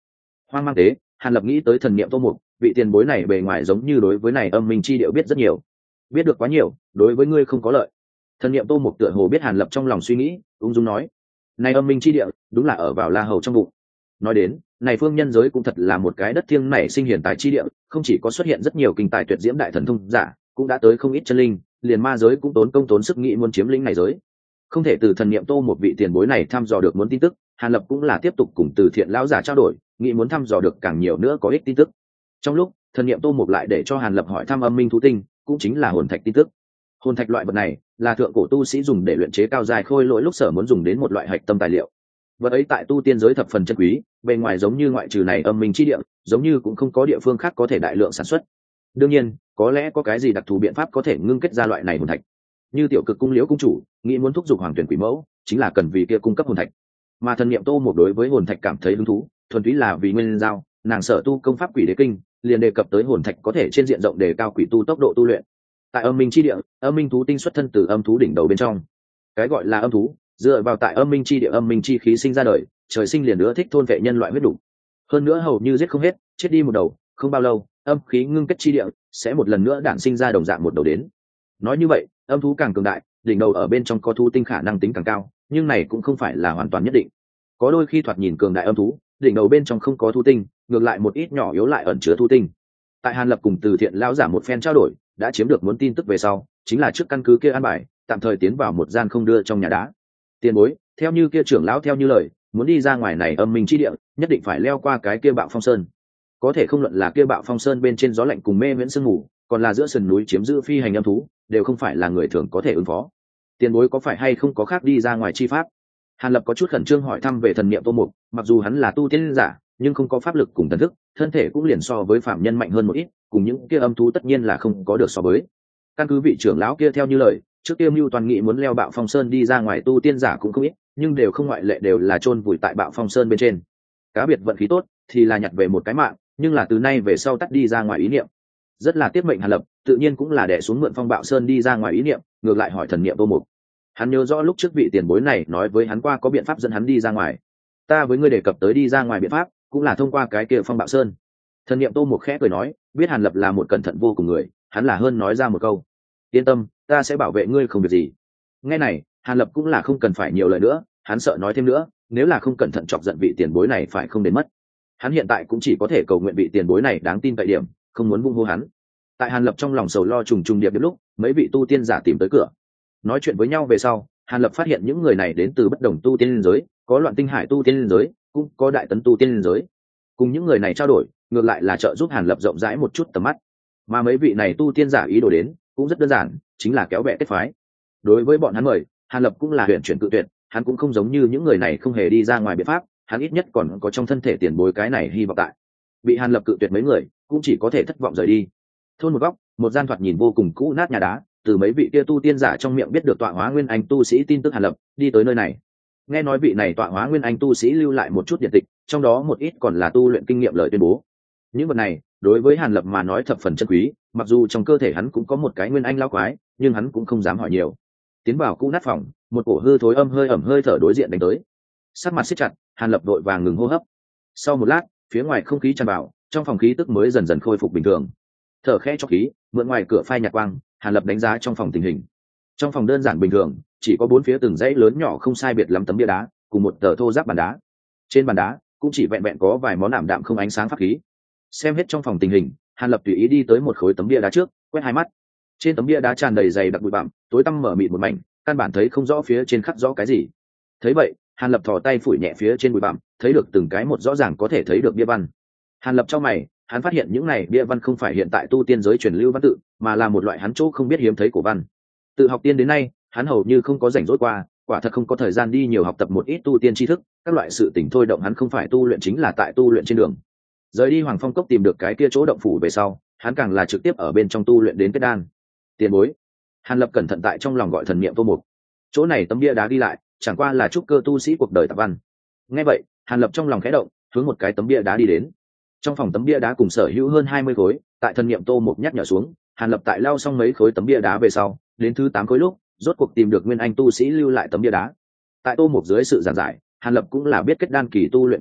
Hoang mang tế, Hàn Lập nghĩ tới thần niệm Tô Mục, vị tiền bối này bề ngoài giống như đối với này âm minh chi điệu biết rất nhiều, biết được quá nhiều, đối với ngươi không có lợi. Thần niệm Tô Mục tựa hồ biết Hàn Lập trong lòng suy nghĩ, ung dung nói: này âm minh chi địa đúng là ở vào La Hầu trong bụng. Nói đến, này phương nhân giới cũng thật là một cái đất thiêng nảy sinh hiển tài chi địa, không chỉ có xuất hiện rất nhiều kinh tài tuyệt diễm đại thần thông giả, cũng đã tới không ít chân linh, liền ma giới cũng tốn công tốn sức nghĩ muốn chiếm lĩnh này giới. Không thể từ thần niệm Tô một vị tiền bối này thăm dò được muốn tin tức, Hàn Lập cũng là tiếp tục cùng Từ Thiện lão giả trao đổi, nghĩ muốn thăm dò được càng nhiều nữa có ích tin tức. Trong lúc thần niệm Tô một lại để cho Hàn Lập hỏi thăm âm minh thú tinh, cũng chính là hồn thạch tin tức. Hồn thạch loại vật này là thượng cổ tu sĩ dùng để luyện chế cao dài khôi lỗi lúc sở muốn dùng đến một loại hạch tâm tài liệu. Vật ấy tại tu tiên giới thập phần chân quý, bề ngoài giống như ngoại trừ này âm minh chi địa, giống như cũng không có địa phương khác có thể đại lượng sản xuất. Đương nhiên, có lẽ có cái gì đặc thù biện pháp có thể ngưng kết ra loại này hồn thạch. Như Tiểu Cực cung Liễu cung chủ nghĩ muốn thúc giục hoàng tuyển quỷ mẫu, chính là cần vì kia cung cấp hồn thạch. Mà thần niệm Tô một đối với hồn thạch cảm thấy hứng thú, thuần túy là vì nguyên giao, nàng sở tu công pháp quỷ đế kinh, liền đề cập tới hồn thạch có thể trên diện rộng đề cao quỷ tu tốc độ tu luyện. Tại âm minh chi địa, âm minh thú tinh xuất thân từ âm thú đỉnh đầu bên trong. Cái gọi là âm thú, dựa vào tại âm minh chi địa âm minh chi khí sinh ra đời, trời sinh liền nữa thích thôn vệ nhân loại huyết đủ. Hơn nữa hầu như giết không hết, chết đi một đầu, không bao lâu, âm khí ngưng kết chi địa sẽ một lần nữa đản sinh ra đồng dạng một đầu đến. Nói như vậy, âm thú càng cường đại, đỉnh đầu ở bên trong có thú tinh khả năng tính càng cao, nhưng này cũng không phải là hoàn toàn nhất định. Có đôi khi thoạt nhìn cường đại âm thú, đỉnh đầu bên trong không có thú tinh, ngược lại một ít nhỏ yếu lại ẩn chứa thú tinh. Tại Hàn Lập cùng Từ Thiện lão giả một phen trao đổi, đã chiếm được muốn tin tức về sau, chính là trước căn cứ kia an bài, tạm thời tiến vào một gian không đưa trong nhà đá. Tiền bối, theo như kia trưởng lão theo như lời, muốn đi ra ngoài này âm minh chi địa, nhất định phải leo qua cái kia Bạo Phong Sơn. Có thể không luận là kia Bạo Phong Sơn bên trên gió lạnh cùng mê miễn sương mù, còn là giữa sườn núi chiếm giữ phi hành âm thú, đều không phải là người thường có thể ứng phó. Tiền bối có phải hay không có khác đi ra ngoài chi pháp? Hàn Lập có chút khẩn trương hỏi thăm về thần niệm Tô Mục, mặc dù hắn là tu tiên giả, nhưng không có pháp lực cùng thần thức, thân thể cũng liền so với phạm nhân mạnh hơn một ít, cùng những kia âm thú tất nhiên là không có được so với. Căn cứ vị trưởng lão kia theo như lời, trước kia Mưu Toàn nghị muốn leo Bạo Phong Sơn đi ra ngoài tu tiên giả cũng không ít, nhưng đều không ngoại lệ đều là chôn vùi tại Bạo Phong Sơn bên trên. Cá biệt vận khí tốt thì là nhặt về một cái mạng, nhưng là từ nay về sau tắt đi ra ngoài ý niệm. Rất là tiết mệnh Hàn Lập, tự nhiên cũng là đè xuống mượn Phong Bạo Sơn đi ra ngoài ý niệm, ngược lại hỏi thần niệm Tô Mục. Hắn nhớ rõ lúc trước vị tiền bối này nói với hắn qua có biện pháp dẫn hắn đi ra ngoài. Ta với ngươi đề cập tới đi ra ngoài biện pháp, cũng là thông qua cái kia Phong Bạo Sơn. Thần niệm Tô Mục khẽ cười nói, biết Hàn Lập là một cẩn thận vô cùng người, hắn là hơn nói ra một câu: yên tâm, ta sẽ bảo vệ ngươi không việc gì. Nghe này, Hàn Lập cũng là không cần phải nhiều lời nữa, hắn sợ nói thêm nữa, nếu là không cẩn thận chọc giận vị tiền bối này phải không đến mất. Hắn hiện tại cũng chỉ có thể cầu nguyện vị tiền bối này đáng tin cậy điểm, không muốn vung hô hắn. Tại Hàn Lập trong lòng sầu lo trùng trùng điệp điệp lúc, mấy vị tu tiên giả tìm tới cửa. Nói chuyện với nhau về sau, Hàn Lập phát hiện những người này đến từ bất đồng tu tiên giới, có Loạn Tinh Hải tu tiên giới, cũng có Đại Tấn tu tiên giới. Cùng những người này trao đổi, ngược lại là trợ giúp Hàn Lập rộng rãi một chút tầm mắt. Mà mấy vị này tu tiên giả ý đồ đến, cũng rất đơn giản, chính là kéo bè kết phái. Đối với bọn hắn mời, Hàn Lập cũng là huyền chuyển cự tuyệt, hắn cũng không giống như những người này không hề đi ra ngoài biện pháp, hắn ít nhất còn có trong thân thể tiền bối cái này hy vọng tại. Bị Hàn Lập cự tuyệt mấy người, cũng chỉ có thể thất vọng rời đi. Thôn một góc, một gian thoạt nhìn vô cùng cũ nát nhà đá, từ mấy vị kia tu tiên giả trong miệng biết được tọa hóa nguyên anh tu sĩ tin tức Hàn Lập đi tới nơi này. Nghe nói vị này tọa hóa nguyên anh tu sĩ lưu lại một chút điện tịch, trong đó một ít còn là tu luyện kinh nghiệm lời tuyên bố. Những vật này đối với Hàn Lập mà nói thập phần chân quý, mặc dù trong cơ thể hắn cũng có một cái nguyên anh lão quái, nhưng hắn cũng không dám hỏi nhiều. Tiến vào cũ nát phòng, một cổ hư thối âm hơi ẩm hơi thở đối diện đánh tới. Sắc mặt siết chặt, Hàn Lập vội vàng ngừng hô hấp. Sau một lát, phía ngoài không khí tràn vào, trong phòng khí tức mới dần dần khôi phục bình thường. Thở khẽ cho khí, mượn ngoài cửa phai nhạt quang, Hàn Lập đánh giá trong phòng tình hình. Trong phòng đơn giản bình thường, chỉ có bốn phía từng dãy lớn nhỏ không sai biệt lắm tấm bia đá, cùng một tờ thô ráp bàn đá. Trên bàn đá cũng chỉ vẹn vẹn có vài món ảm đạm không ánh sáng pháp khí. Xem hết trong phòng tình hình, Hàn Lập tùy ý đi tới một khối tấm bia đá trước, quét hai mắt. Trên tấm bia đá tràn đầy dày đặc bụi bặm, tối tăm mở mịt một mảnh, căn bản thấy không rõ phía trên khắc rõ cái gì. Thấy vậy, Hàn Lập thò tay phủi nhẹ phía trên bụi bặm, thấy được từng cái một rõ ràng có thể thấy được bia văn. Hàn Lập trong mày, hắn phát hiện những này bia văn không phải hiện tại tu tiên giới truyền lưu văn tự, mà là một loại hắn chỗ không biết hiếm thấy cổ văn. Tự học tiên đến nay, hắn hầu như không có rảnh rỗi qua, quả thật không có thời gian đi nhiều học tập một ít tu tiên tri thức, các loại sự tình thôi động hắn không phải tu luyện chính là tại tu luyện trên đường. Rời đi Hoàng Phong Cốc tìm được cái kia chỗ động phủ về sau, hắn càng là trực tiếp ở bên trong tu luyện đến kết đan. Tiền bối. Hàn Lập cẩn thận tại trong lòng gọi thần niệm Tô Mục. Chỗ này tấm bia đá đi lại, chẳng qua là trúc cơ tu sĩ cuộc đời tạp văn. Nghe vậy, Hàn Lập trong lòng khẽ động, hướng một cái tấm bia đá đi đến. Trong phòng tấm bia đá cùng sở hữu hơn hai mươi khối, tại thần niệm Tô Mục nhắc nhở xuống, Hàn Lập tại lao xong mấy khối tấm bia đá về sau, đến thứ tám khối lúc, rốt cuộc tìm được nguyên anh tu sĩ lưu lại tấm bia đá. Tại Tô Mục dưới sự giảng giải, Hàn Lập cũng là biết kết đan kỳ tu luyện kinh nghiệm,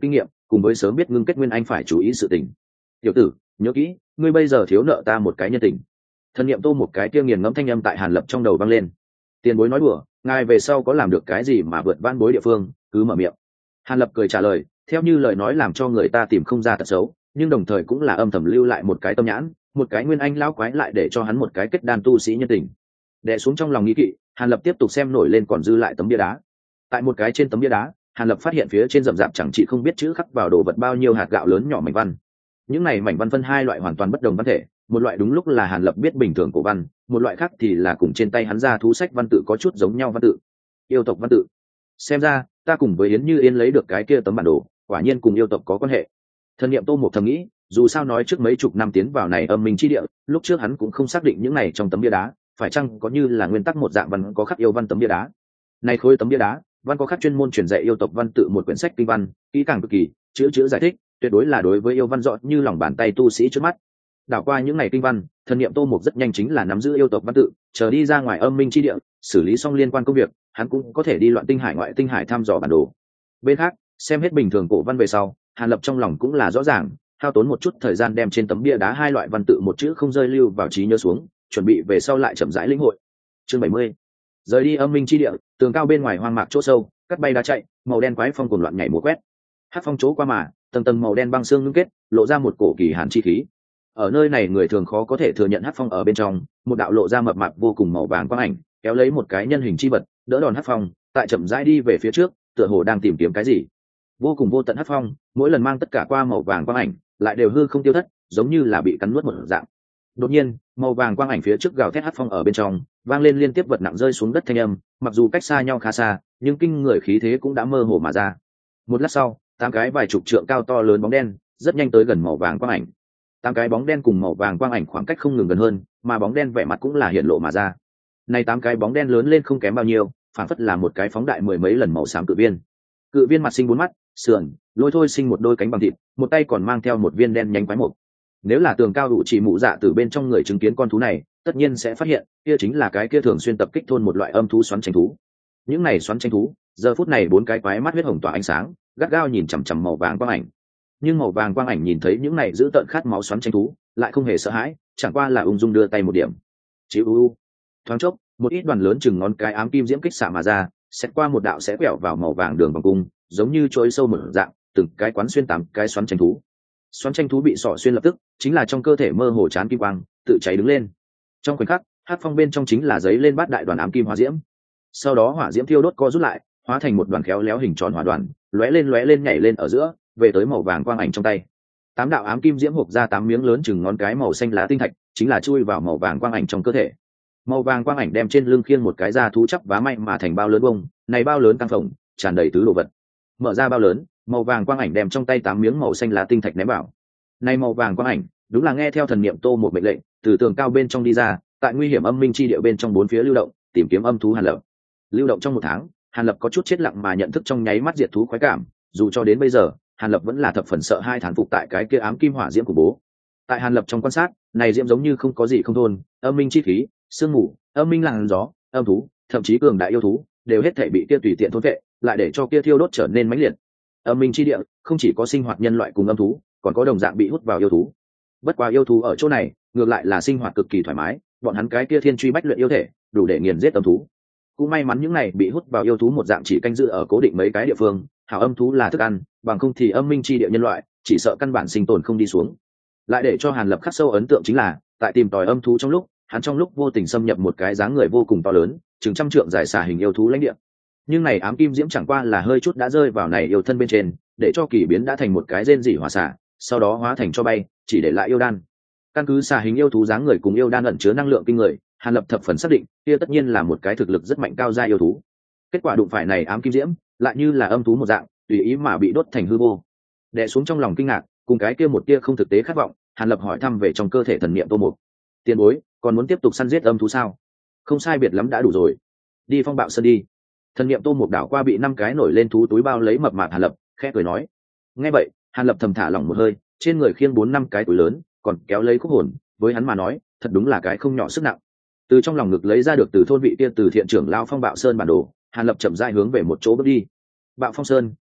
cùng với sớm biết ngưng kết nguyên anh phải chú ý sự tình. Tiểu tử, nhớ kỹ, ngươi bây giờ thiếu nợ ta một cái nhân tình. Thần niệm tô một cái kia nghiền ngẫm thanh âm tại Hàn Lập trong đầu vang lên. Tiền bối nói đùa, ngài về sau có làm được cái gì mà vượt van bối địa phương, cứ mở miệng. Hàn Lập cười trả lời, theo như lời nói làm cho người ta tìm không ra tật xấu, nhưng đồng thời cũng là âm thầm lưu lại một cái tâm nhãn, một cái nguyên anh lão quái lại để cho hắn một cái kết đan tu sĩ nhân tình. Đè xuống trong lòng nghi kỵ, Hàn Lập tiếp tục xem nổi lên còn dư lại tấm bia đá. Tại một cái trên tấm bia đá, Hàn Lập phát hiện phía trên rậm rạp chẳng chỉ không biết chữ khắc vào đồ vật bao nhiêu hạt gạo lớn nhỏ mảnh văn. Những này mảnh văn phân hai loại hoàn toàn bất đồng văn thể, một loại đúng lúc là Hàn Lập biết bình thường cổ văn, một loại khác thì là cùng trên tay hắn ra thú sách văn tự có chút giống nhau văn tự. Yêu tộc văn tự. Xem ra, ta cùng với Yến Như Yên lấy được cái kia tấm bản đồ, quả nhiên cùng yêu tộc có quan hệ. Thần niệm Tô một thầm nghĩ, dù sao nói trước mấy chục năm tiến vào này âm minh chi địa, lúc trước hắn cũng không xác định những này trong tấm bia đá, phải chăng có như là nguyên tắc một dạng văn có khắc yêu văn tấm bia đá. Này khối tấm bia đá, văn có khắc chuyên môn truyền dạy yêu tộc văn tự một quyển sách kinh văn, kỹ càng cực kỳ, chữ chữ giải thích, tuyệt đối là đối với yêu văn rõ như lòng bàn tay tu sĩ trước mắt. Đảo qua những ngày kinh văn, thần niệm Tô Mục rất nhanh chính là nắm giữ yêu tộc văn tự, chờ đi ra ngoài âm minh chi địa, xử lý xong liên quan công việc, hắn cũng có thể đi loạn tinh hải ngoại tinh hải thăm dò bản đồ. Bên khác, xem hết bình thường cổ văn về sau, Hàn Lập trong lòng cũng là rõ ràng, hao tốn một chút thời gian đem trên tấm bia đá hai loại văn tự một chữ không rơi lưu vào trí nhớ xuống, chuẩn bị về sau lại chậm rãi lĩnh hội. Chương bảy mươi. Rời đi âm minh chi địa, tường cao bên ngoài hoang mạc chỗ sâu, cắt bay đá chạy, màu đen quái phong cuồng loạn nhảy múa quét. Hắc phong chỗ qua mà, tầng tầng màu đen băng xương ngưng kết, lộ ra một cổ kỳ hàn chi khí. Ở nơi này người thường khó có thể thừa nhận hắc phong ở bên trong, một đạo lộ ra mập mạp vô cùng màu vàng quang ảnh, kéo lấy một cái nhân hình chi vật, đỡ đòn hắc phong, tại chậm rãi đi về phía trước, tựa hồ đang tìm kiếm cái gì. Vô cùng vô tận hắc phong, mỗi lần mang tất cả qua màu vàng quang ảnh, lại đều hư không tiêu thất, giống như là bị cắn nuốt một dạng. Đột nhiên, màu vàng quang ảnh phía trước gào thét hắc phong ở bên trong, vang lên liên tiếp vật nặng rơi xuống đất thanh âm, mặc dù cách xa nhau khá xa, nhưng kinh người khí thế cũng đã mơ hồ mà ra. Một lát sau, tám cái vài chục trượng cao to lớn bóng đen, rất nhanh tới gần màu vàng quang ảnh. Tám cái bóng đen cùng màu vàng quang ảnh khoảng cách không ngừng gần hơn, mà bóng đen vẻ mặt cũng là hiện lộ mà ra. Này tám cái bóng đen lớn lên không kém bao nhiêu, phản phất là một cái phóng đại mười mấy lần màu xám cự viên. Cự viên mặt sinh bốn mắt, sườn, lôi thôi sinh một đôi cánh bằng thịt, một tay còn mang theo một viên đen nhánh quái mục. Nếu là tường cao đủ chỉ mụ dạ từ bên trong người chứng kiến con thú này, tất nhiên sẽ phát hiện, kia chính là cái kia thường xuyên tập kích thôn một loại âm thú xoắn tranh thú. Những này xoắn tranh thú, giờ phút này bốn cái quái mắt huyết hồng tỏa ánh sáng, gắt gao nhìn chằm chằm màu vàng quang ảnh. Nhưng màu vàng quang ảnh nhìn thấy những này giữ tợn khát máu xoắn tranh thú, lại không hề sợ hãi, chẳng qua là ung dung đưa tay một điểm. Chíu u. Thoáng chốc, một ít đoàn lớn chừng ngón cái ám kim diễm kích xạ mà ra, xét qua một đạo sẽ quẹo vào màu vàng đường vòng cung, giống như chối sâu mở dạng, từng cái quán xuyên tám cái xoắn tranh thú. Xoắn tranh thú bị sọ xuyên lập tức, chính là trong cơ thể mơ hồ chán kim quang, tự cháy đứng lên. Trong khoảnh khắc, hắc phong bên trong chính là giấy lên bát đại đoàn ám kim hỏa diễm. Sau đó hỏa diễm thiêu đốt co rút lại, hóa thành một đoàn khéo léo hình tròn hỏa đoàn, lóe lên lóe lên nhảy lên ở giữa, về tới màu vàng quang ảnh trong tay. Tám đạo ám kim diễm hộp ra tám miếng lớn chừng ngón cái màu xanh lá tinh thạch, chính là chui vào màu vàng quang ảnh trong cơ thể. Màu vàng quang ảnh đem trên lưng khiêng một cái da thú chắp vá may mà thành bao lớn bông, này bao lớn căng phồng, tràn đầy tứ đồ vật. Mở ra bao lớn, màu vàng quang ảnh đem trong tay tám miếng màu xanh lá tinh thạch ném vào. Này màu vàng quang ảnh, đúng là nghe theo thần niệm Tô một mệnh lệnh, từ tường cao bên trong đi ra, tại nguy hiểm âm minh chi địa bên trong bốn phía lưu động, tìm kiếm âm thú Hàn Lập. Lưu động trong một tháng, Hàn Lập có chút chết lặng mà nhận thức trong nháy mắt diệt thú khoái cảm, dù cho đến bây giờ, Hàn Lập vẫn là thập phần sợ hai thán phục tại cái kia ám kim hỏa diễm của bố. Tại Hàn Lập trong quan sát, này diễm giống như không có gì không thôn, âm minh chi khí, sương mù, âm minh làn gió, âm thú, thậm chí cường đại yêu thú, đều hết thể bị kia tùy tiện thôn vệ, lại để cho kia thiêu đốt trở nên mãnh liệt. Âm minh chi địa không chỉ có sinh hoạt nhân loại cùng âm thú, còn có đồng dạng bị hút vào yêu thú. Bất quá yêu thú ở chỗ này, ngược lại là sinh hoạt cực kỳ thoải mái, bọn hắn cái kia thiên truy bách luyện yêu thể, đủ để nghiền giết âm thú. Cũng may mắn những này bị hút vào yêu thú một dạng chỉ canh giữ ở cố định mấy cái địa phương, hảo âm thú là thức ăn, bằng không thì âm minh chi địa nhân loại chỉ sợ căn bản sinh tồn không đi xuống. Lại để cho Hàn Lập khắc sâu ấn tượng chính là, tại tìm tòi âm thú trong lúc, hắn trong lúc vô tình xâm nhập một cái dáng người vô cùng to lớn, chừng trăm trượng dài xà hình yêu thú lãnh địa. Nhưng này ám kim diễm chẳng qua là hơi chút đã rơi vào này yêu thân bên trên, để cho kỳ biến đã thành một cái rên rỉ hỏa xà, sau đó hóa thành cho bay, chỉ để lại yêu đan. Căn cứ xà hình yêu thú dáng người cùng yêu đan ẩn chứa năng lượng kinh người, Hàn Lập thập phần xác định, kia tất nhiên là một cái thực lực rất mạnh cao gia yêu thú. Kết quả đụng phải này ám kim diễm, lại như là âm thú một dạng, tùy ý mà bị đốt thành hư vô. Đè xuống trong lòng kinh ngạc, cùng cái kia một kia không thực tế khát vọng, Hàn Lập hỏi thăm về trong cơ thể thần niệm Tô Mục. Tiền bối, còn muốn tiếp tục săn giết âm thú sao? Không sai biệt lắm đã đủ rồi. Đi Phong Bạo Sơn đi. Thần niệm Tô Mục đảo qua bị năm cái nổi lên thú túi bao lấy mập mạp Hàn Lập, khẽ cười nói. Nghe vậy, Hàn Lập thầm thả lỏng một hơi, trên người khiêng bốn năm cái túi lớn, còn kéo lấy khúc hồn, với hắn mà nói, thật đúng là cái không nhỏ sức nặng. Từ trong lòng ngực lấy ra được từ thôn vị kia từ thiện trưởng lão Phong Bạo Sơn bản đồ, Hàn Lập chậm rãi hướng về một chỗ bước đi. Bạo Phong Sơn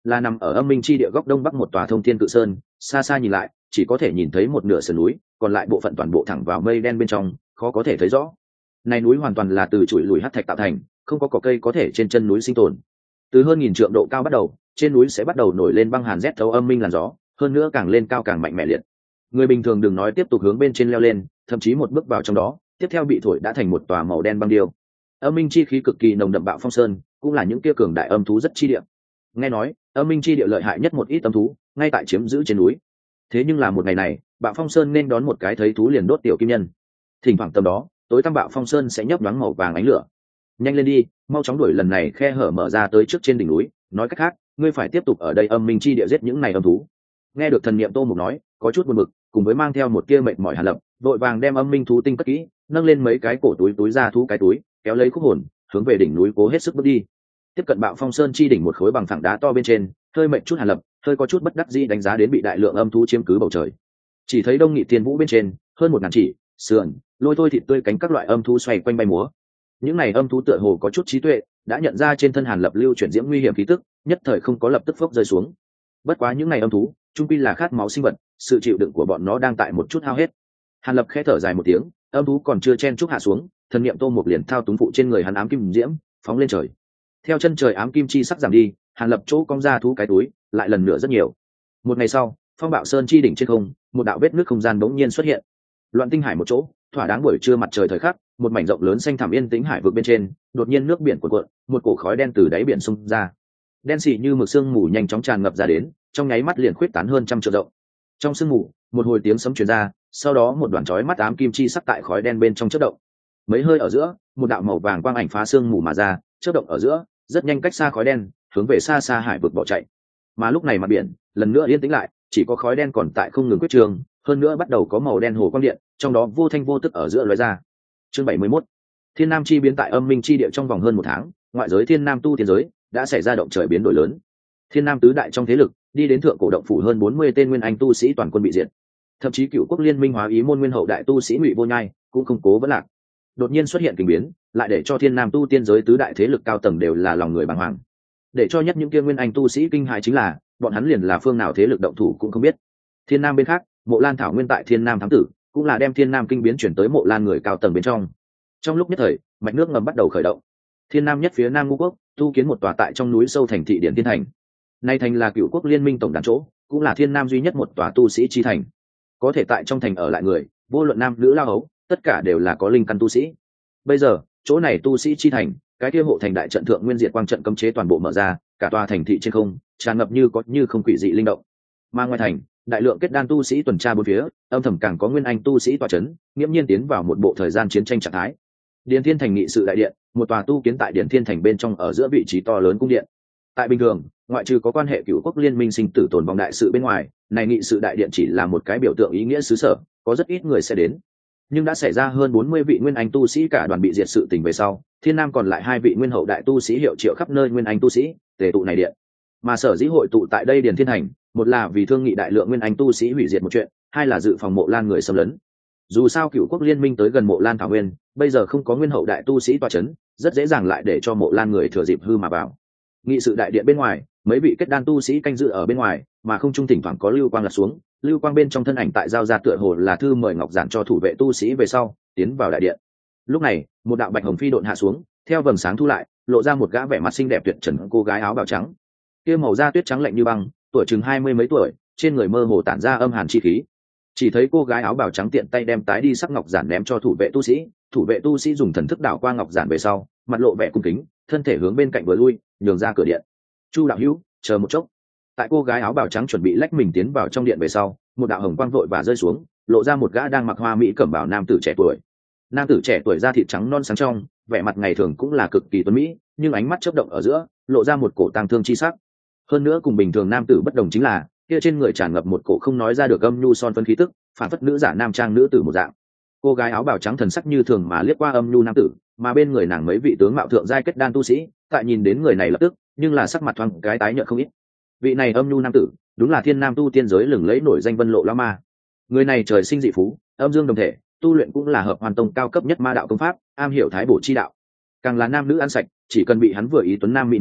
là nằm ở âm minh chi địa góc đông bắc một tòa thông thiên cự sơn, xa xa nhìn lại chỉ có thể nhìn thấy một nửa sườn núi, còn lại bộ phận toàn bộ thẳng vào mây đen bên trong, khó có thể thấy rõ. Này núi hoàn toàn là từ chuỗi lùi hắc thạch tạo thành, không có cỏ cây có thể trên chân núi sinh tồn. Từ hơn nghìn trượng độ cao bắt đầu, trên núi sẽ bắt đầu nổi lên băng hàn rét thấu âm minh làn gió, hơn nữa càng lên cao càng mạnh mẽ liệt. Người bình thường đừng nói tiếp tục hướng bên trên leo lên, thậm chí một bước vào trong đó, tiếp theo bị thổi đã thành một tòa màu đen băng điêu. Âm minh chi khí cực kỳ nồng đậm, bạo phong sơn cũng là những kia cường đại âm thú rất chi địa. Nghe nói âm minh chi địa lợi hại nhất một ít âm thú ngay tại chiếm giữ trên núi. Thế nhưng là một ngày này, bạo phong sơn nên đón một cái thấy thú liền đốt tiểu kim nhân. Thỉnh thoảng tầm đó, tối tăm bạo phong sơn sẽ nhấp nhoáng màu vàng ánh lửa. Nhanh lên đi, mau chóng đuổi lần này khe hở mở ra tới trước trên đỉnh núi, nói cách khác, ngươi phải tiếp tục ở đây âm minh chi địa giết những này âm thú. Nghe được thần niệm Tô Mục nói, có chút buồn bực, cùng với mang theo một tia mệt mỏi Hàn Lập, vội vàng đem âm minh thú tinh cất kỹ, nâng lên mấy cái cổ túi túi ra thú cái túi, kéo lấy khúc hồn, hướng về đỉnh núi cố hết sức bước đi. Tiếp cận bạo phong sơn chi đỉnh một khối bằng phẳng đá to bên trên, hơi mệt chút Hàn Lập, hơi có chút bất đắc dĩ đánh giá đến bị đại lượng âm thú chiếm cứ bầu trời. Chỉ thấy đông nghị thiên vũ bên trên, hơn một ngàn chỉ, sườn, lôi thôi thịt tươi cánh các loại âm thú xoay quanh bay múa. Những này âm thú tựa hồ có chút trí tuệ, đã nhận ra trên thân Hàn Lập lưu chuyển diễm nguy hiểm khí tức, nhất thời không có lập tức phốc rơi xuống. Bất quá những này âm thú, chung quy là khát máu sinh vật, sự chịu đựng của bọn nó đang tại một chút hao hết. Hàn Lập khẽ thở dài một tiếng, âm thú còn chưa chen chúc hạ xuống, thần niệm Tô Mục liền thao túng phụ trên người hắn ám kim diễm, phóng lên trời. Theo chân trời ám kim chi sắc giảm đi, Hàn Lập chỗ cong ra thú cái túi, lại lần nữa rất nhiều. Một ngày sau, phong bạo sơn chi đỉnh trên không, một đạo vết nước không gian bỗng nhiên xuất hiện. Loạn tinh hải một chỗ, thỏa đáng buổi trưa mặt trời thời khắc, một mảnh rộng lớn xanh thẳm yên tĩnh hải vực bên trên, đột nhiên nước biển cuộn cuộn, một cổ khói đen từ đáy biển xông ra. Đen xì như mực sương mù nhanh chóng tràn ngập ra đến, trong nháy mắt liền khuyết tán hơn trăm trượng rộng. Trong sương mù, một hồi tiếng sấm truyền ra, sau đó một đoàn chói mắt ám kim chi sắc tại khói đen bên trong chớp động. Mấy hơi ở giữa, một đạo màu vàng quang ảnh phá sương mù mà ra, chớp động ở giữa, rất nhanh cách xa khói đen, hướng về xa xa hải vực bỏ chạy. Mà lúc này mặt biển lần nữa yên tĩnh lại, chỉ có khói đen còn tại không ngừng quyết trường, hơn nữa bắt đầu có màu đen hồ quang điện, trong đó vô thanh vô tức ở giữa lóe ra. Chương bảy mươi mốt. Thiên Nam chi biến tại âm minh chi địa trong vòng hơn một tháng, ngoại giới Thiên Nam tu tiên giới đã xảy ra động trời biến đổi lớn. Thiên Nam tứ đại trong thế lực, đi đến thượng cổ động phủ hơn bốn mươi tên nguyên anh tu sĩ toàn quân bị diệt. Thậm chí Cựu Quốc Liên Minh hóa ý môn nguyên hậu đại tu sĩ Ngụy Vô Nhai cũng không cố vẫn lạc. Đột nhiên xuất hiện kình biến, lại để cho Thiên Nam tu tiên giới tứ đại thế lực cao tầng đều là lòng người bàng hoàng. Để cho nhất những kia nguyên anh tu sĩ kinh hãi chính là, bọn hắn liền là phương nào thế lực động thủ cũng không biết. Thiên Nam bên khác, Mộ Lan Thảo nguyên tại Thiên Nam thám tử, cũng là đem Thiên Nam kinh biến chuyển tới Mộ Lan người cao tầng bên trong. Trong lúc nhất thời, mạch nước ngầm bắt đầu khởi động. Thiên Nam nhất phía Nam Ngũ Quốc, tu kiến một tòa tại trong núi sâu thành thị Điện Thiên Thành. Nay thành là Cựu Quốc Liên Minh tổng đàn chỗ, cũng là Thiên Nam duy nhất một tòa tu sĩ chi thành. Có thể tại trong thành ở lại người, vô luận nam nữ lao hấu, tất cả đều là có linh căn tu sĩ. Bây giờ, chỗ này tu sĩ chi thành, cái kia hộ thành đại trận thượng nguyên diệt quang trận cấm chế toàn bộ mở ra, cả tòa thành thị trên không tràn ngập như có như không quỷ dị linh động. Mà ngoài thành, đại lượng kết đan tu sĩ tuần tra bốn phía, âm thầm càng có nguyên anh tu sĩ tọa chấn, nghiễm nhiên tiến vào một bộ thời gian chiến tranh trạng thái. Điện Thiên Thành nghị sự đại điện, một tòa tu kiến tại Điện Thiên Thành bên trong ở giữa vị trí to lớn cung điện. Tại bình thường, ngoại trừ có quan hệ Cựu Quốc Liên Minh sinh tử tồn vong đại sự bên ngoài, này nghị sự đại điện chỉ là một cái biểu tượng ý nghĩa xứ sở, có rất ít người sẽ đến. Nhưng đã xảy ra hơn bốn mươi vị nguyên anh tu sĩ cả đoàn bị diệt sự tình về sau, Thiên Nam còn lại hai vị nguyên hậu đại tu sĩ hiệu triệu khắp nơi nguyên anh tu sĩ, tề tụ này điện. Mà sở dĩ hội tụ tại đây Điện Thiên Thành, một là vì thương nghị đại lượng nguyên anh tu sĩ hủy diệt một chuyện, hai là dự phòng Mộ Lan người xâm lấn. Dù sao Cựu Quốc Liên Minh tới gần Mộ Lan thảo nguyên, bây giờ không có nguyên hậu đại tu sĩ tọa chấn, rất dễ dàng lại để cho Mộ Lan người thừa dịp hư mà vào. Nghị sự đại điện bên ngoài, mấy vị kết đan tu sĩ canh dự ở bên ngoài, mà không trung thỉnh thoảng có lưu quang lật xuống, lưu quang bên trong thân ảnh tại giao ra tựa hồ là thư mời ngọc giản cho thủ vệ tu sĩ về sau tiến vào đại điện. Lúc này, một đạo bạch hồng phi độn hạ xuống, theo vầng sáng thu lại, lộ ra một gã vẻ mặt xinh đẹp tuyệt trần cô gái áo bào trắng. Kia màu da tuyết trắng lạnh như băng, tuổi chừng hai mươi mấy tuổi, trên người mơ hồ tản ra âm hàn chi khí. Chỉ thấy cô gái áo bào trắng tiện tay đem tái đi sắc ngọc giản ném cho thủ vệ tu sĩ, thủ vệ tu sĩ dùng thần thức đảo qua ngọc giản về sau, mặt lộ vẻ cung kính, thân thể hướng bên cạnh vừa lui, nhường ra cửa điện. Chu đạo hữu, chờ một chốc. Tại cô gái áo bào trắng chuẩn bị lách mình tiến vào trong điện về sau, một đạo hồng quang vội và rơi xuống, lộ ra một gã đang mặc hoa mỹ cẩm bào nam tử trẻ tuổi. Nam tử trẻ tuổi da thịt trắng non sáng trong, vẻ mặt ngày thường cũng là cực kỳ tuấn mỹ, nhưng ánh mắt chớp động ở giữa, lộ ra một cổ tang thương chi sắc. Hơn nữa cùng bình thường nam tử bất đồng chính là, kia trên người tràn ngập một cổ không nói ra được âm nhu son phấn khí tức, phản phất nữ giả nam trang nữ tử một dạng. Cô gái áo bào trắng thần sắc như thường mà liếc qua âm nhu nam tử, mà bên người nàng mấy vị tướng mạo thượng giai kết đan tu sĩ, tại nhìn đến người này lập tức, nhưng là sắc mặt thoáng cái tái nhợt không ít. Vị này âm nhu nam tử, đúng là Thiên Nam tu tiên giới lừng lẫy nổi danh Vân Lộ lão ma. Người này trời sinh dị phú, âm dương đồng thể, tu luyện cũng là hợp hoàn tông cao cấp nhất ma đạo công pháp, am hiểu thái bổ chi đạo. Càng là nam nữ ăn sạch, chỉ cần bị hắn vừa ý tuấn nam mỹ nữ,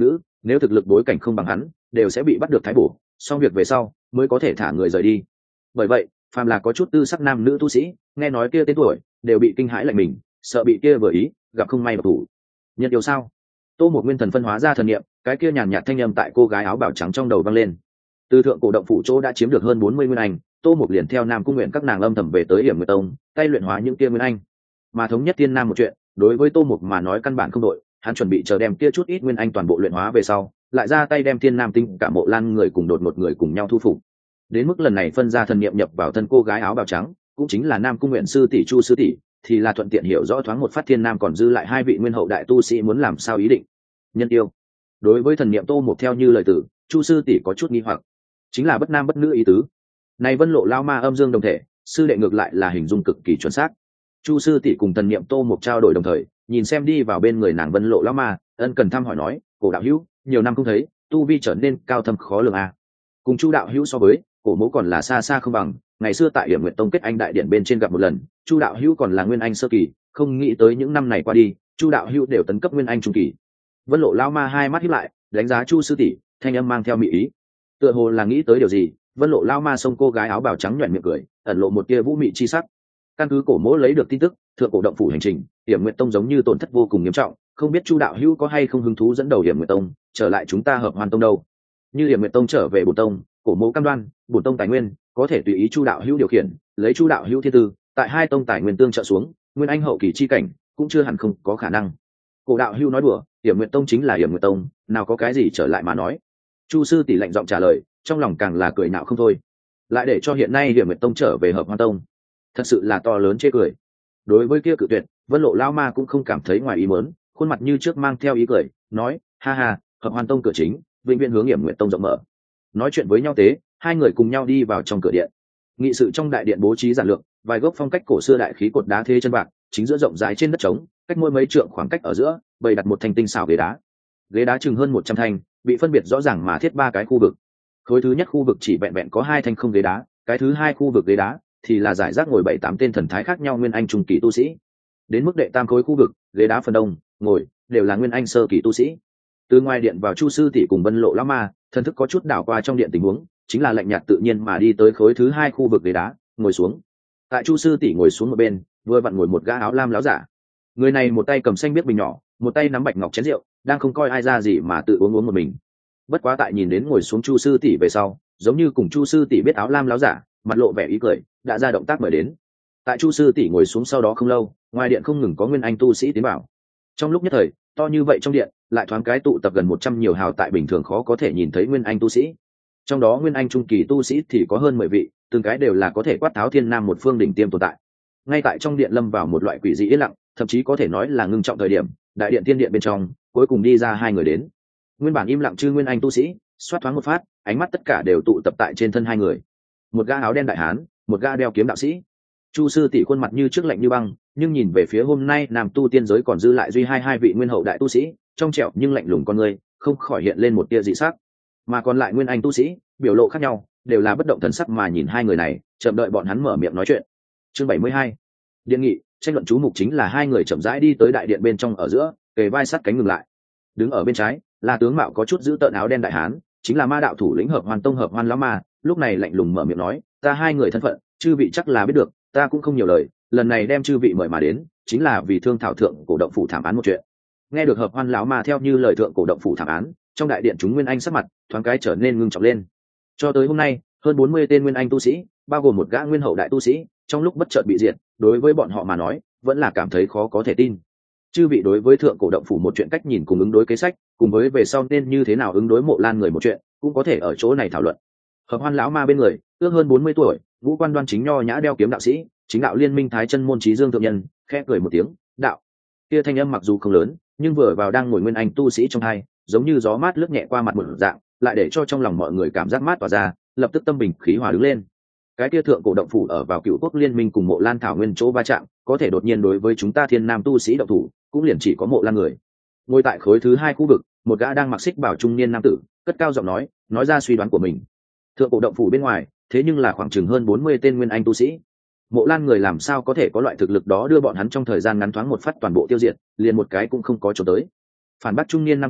nếu thực lực bối cảnh không bằng hắn đều sẽ bị bắt được thái bổ, xong việc về sau mới có thể thả người rời đi. Bởi vậy phàm là có chút tư sắc nam nữ tu sĩ nghe nói kia tên tuổi đều bị kinh hãi lạnh mình, sợ bị kia vừa ý gặp không may mà thủ. Nhân yêu sao? Tô một nguyên thần phân hóa ra thần niệm, cái kia nhàn nhạt thanh âm tại cô gái áo bào trắng trong đầu vang lên. Từ thượng cổ động phủ chỗ đã chiếm được hơn bốn mươi nguyên anh, Tô một liền theo Nam cung nguyện các nàng âm thầm về tới Hiểm Nguyệt Tông, tay luyện hóa những kia nguyên anh. Mà thống nhất thiên nam một chuyện, đối với Tô một mà nói căn bản không đội, hắn chuẩn bị chờ đem kia chút ít nguyên anh toàn bộ luyện hóa về sau, lại ra tay đem thiên nam tinh cả mộ lan người cùng đột một người cùng nhau thu phục. Đến mức lần này phân ra thần niệm nhập vào thân cô gái áo bào trắng, cũng chính là Nam cung nguyện sư tỷ Chu sư tỷ, thì là thuận tiện hiểu rõ thoáng một phát thiên nam còn dư lại hai vị nguyên hậu đại tu sĩ muốn làm sao ý định. Nhân yêu. Đối với thần niệm Tô một theo như lời tử, Chu sư tỷ có chút nghi hoặc, chính là bất nam bất nữ ý tứ. Này Vân Lộ lao ma âm dương đồng thể, sư đệ ngược lại là hình dung cực kỳ chuẩn xác. Chu sư tỷ cùng thần niệm Tô một trao đổi đồng thời, nhìn xem đi vào bên người nàng Vân Lộ lao ma, ân cần thăm hỏi nói, cổ đạo hữu, nhiều năm không thấy, tu vi trở nên cao thâm khó lường à. Cùng Chu đạo hữu so với, cổ mẫu còn là xa xa không bằng. Ngày xưa tại Hiểm Nguyệt Tông kết anh đại điện bên trên gặp một lần, Chu đạo hữu còn là nguyên anh sơ kỳ, không nghĩ tới những năm này qua đi, Chu đạo hữu đều tấn cấp nguyên anh trung kỳ. Vân Lộ lao ma hai mắt híp lại, đánh giá Chu sư tỷ, thanh âm mang theo mỹ ý. Tựa hồ là nghĩ tới điều gì, Vân Lộ lao ma xông cô gái áo bào trắng nhuyễn miệng cười, ẩn lộ một tia vũ mị chi sắc. Căn cứ cổ mỗ lấy được tin tức, thượng cổ động phủ hành trình, Hiểm Nguyệt Tông giống như tổn thất vô cùng nghiêm trọng, không biết Chu đạo hữu có hay không hứng thú dẫn đầu Hiểm Nguyệt Tông trở lại chúng ta Hợp Hoan Tông đâu. Như Hiểm Nguyệt Tông trở về bổn tông, cổ mỗ cam đoan, bổn tông tài nguyên có thể tùy ý Chu đạo hữu điều khiển, lấy Chu đạo hữu thiên tư, tại hai tông tài nguyên tương trợ xuống, nguyên anh hậu kỳ chi cảnh cũng chưa hẳn không có khả năng. Cổ đạo hữu nói đùa, Hiểm Nguyệt Tông chính là Hiểm Nguyệt Tông, nào có cái gì trở lại mà nói. Chu sư tỷ lạnh giọng trả lời, trong lòng càng là cười nhạo không thôi. Lại để cho hiện nay Hiểm Nguyệt Tông trở về Hợp Hoan Tông, thật sự là to lớn chê cười. Đối với kia cự tuyệt, Vân Lộ lao ma cũng không cảm thấy ngoài ý muốn, khuôn mặt như trước mang theo ý cười, nói, ha ha, Hợp Hoan Tông cửa chính, vĩnh viễn hướng Hiểm Nguyệt Tông rộng mở. Nói chuyện với nhau tế, hai người cùng nhau đi vào trong cửa điện. Nghị sự trong đại điện bố trí giản lược, vài gốc phong cách cổ xưa đại khí cột đá thế chân bạc, chính giữa rộng rãi trên đất trống, cách mỗi mấy trượng khoảng cách ở giữa, bày đặt một thanh tinh xảo ghế đá. Ghế đá chừng hơn một trăm thanh, bị phân biệt rõ ràng mà thiết ba cái khu vực. Khối thứ nhất khu vực chỉ vẹn vẹn có hai thanh không ghế đá, cái thứ hai khu vực ghế đá thì là giải rác ngồi bảy tám tên thần thái khác nhau nguyên anh trung kỳ tu sĩ. Đến mức đệ tam khối khu vực, ghế đá phần đông ngồi đều là nguyên anh sơ kỳ tu sĩ. Từ ngoài điện vào Chu sư tỷ cùng Vân Lộ lão ma, thần thức có chút đảo qua trong điện tình huống, chính là lạnh nhạt tự nhiên mà đi tới khối thứ hai khu vực ghế đá, ngồi xuống. Tại Chu sư tỷ ngồi xuống một bên, vừa vặn ngồi một gã áo lam láo giả. Người này một tay cầm xanh biết bình nhỏ, một tay nắm bạch ngọc chén rượu, đang không coi ai ra gì mà tự uống uống một mình. Bất quá tại nhìn đến ngồi xuống Chu sư tỷ về sau, giống như cùng Chu sư tỷ biết áo lam láo giả, mặt lộ vẻ ý cười, đã ra động tác mời đến. Tại Chu sư tỷ ngồi xuống sau đó không lâu, ngoài điện không ngừng có nguyên anh tu sĩ tiến vào. Trong lúc nhất thời, to như vậy trong điện, lại thoáng cái tụ tập gần một trăm nhiều hào tại bình thường khó có thể nhìn thấy nguyên anh tu sĩ. Trong đó nguyên anh trung kỳ tu sĩ thì có hơn mười vị, từng cái đều là có thể quát tháo thiên nam một phương đỉnh tiêm tồn tại. Ngay tại trong điện lâm vào một loại quỷ dị yên lặng, thậm chí có thể nói là ngưng trọng thời điểm, đại điện tiên điện bên trong, cuối cùng đi ra hai người đến. Nguyên bản im lặng chư nguyên anh tu sĩ, xoát thoáng một phát, ánh mắt tất cả đều tụ tập tại trên thân hai người. Một gã áo đen đại hán, một gã đeo kiếm đạo sĩ. Chu sư tỷ khuôn mặt như trước lạnh như băng, nhưng nhìn về phía hôm nay nam tu tiên giới còn dư lại duy hai hai vị nguyên hậu đại tu sĩ, trong trẻo nhưng lạnh lùng con người, không khỏi hiện lên một tia dị sắc. Mà còn lại nguyên anh tu sĩ, biểu lộ khác nhau, đều là bất động thần sắc mà nhìn hai người này, chậm đợi bọn hắn mở miệng nói chuyện. Chương bảy mươi hai, điện nghị, tranh luận chú mục chính là hai người chậm rãi đi tới đại điện bên trong ở giữa, kề vai sát cánh ngừng lại. Đứng ở bên trái, là tướng mạo có chút giữ tợn áo đen đại hán, chính là ma đạo thủ lĩnh Hợp Hoan Tông Hợp Hoan lão ma, lúc này lạnh lùng mở miệng nói, ta hai người thân phận, chư vị chắc là biết được, ta cũng không nhiều lời, lần này đem chư vị mời mà đến, chính là vì thương thảo thượng cổ động phủ thảm án một chuyện. Nghe được Hợp Hoan lão ma theo như lời thượng cổ động phủ thảm án, trong đại điện chúng nguyên anh sắc mặt thoáng cái trở nên ngưng trọng lên. Cho tới hôm nay, hơn bốn mươi tên nguyên anh tu sĩ, bao gồm một gã nguyên hậu đại tu sĩ, trong lúc bất chợt bị diệt, đối với bọn họ mà nói, vẫn là cảm thấy khó có thể tin. Chư vị đối với thượng cổ động phủ một chuyện cách nhìn cùng ứng đối kế sách, cùng với về sau nên như thế nào ứng đối Mộ Lan người một chuyện, cũng có thể ở chỗ này thảo luận. Hợp Hoan lão ma bên người, ước hơn bốn mươi tuổi, ngũ quan đoan chính nho nhã đeo kiếm đạo sĩ, chính đạo liên minh thái chân môn trí dương thượng nhân, khẽ cười một tiếng, đạo. Kia thanh âm mặc dù không lớn, nhưng vừa vào đang ngồi nguyên anh tu sĩ trong hai, giống như gió mát lướt nhẹ qua mặt một dạng, lại để cho trong lòng mọi người cảm giác mát tỏa ra, lập tức tâm bình khí hòa đứng lên. Cái kia thượng cổ động phủ ở vào Cựu Quốc liên minh cùng Mộ Lan thảo nguyên chỗ va chạm, có thể đột nhiên đối với chúng ta thiên nam tu sĩ động thủ, cũng liền chỉ có Mộ Lan người. Ngồi tại khối thứ hai khu vực, một gã đang mặc xích bảo trung niên nam tử, cất cao giọng nói, nói ra suy đoán của mình. Thượng cổ động phủ bên ngoài, thế nhưng là khoảng chừng hơn bốn mươi tên nguyên anh tu sĩ. Mộ Lan người làm sao có thể có loại thực lực đó đưa bọn hắn trong thời gian ngắn thoáng một phát toàn bộ tiêu diệt, liền một cái cũng không có chỗ tới. Phản bác trung niên nam tử,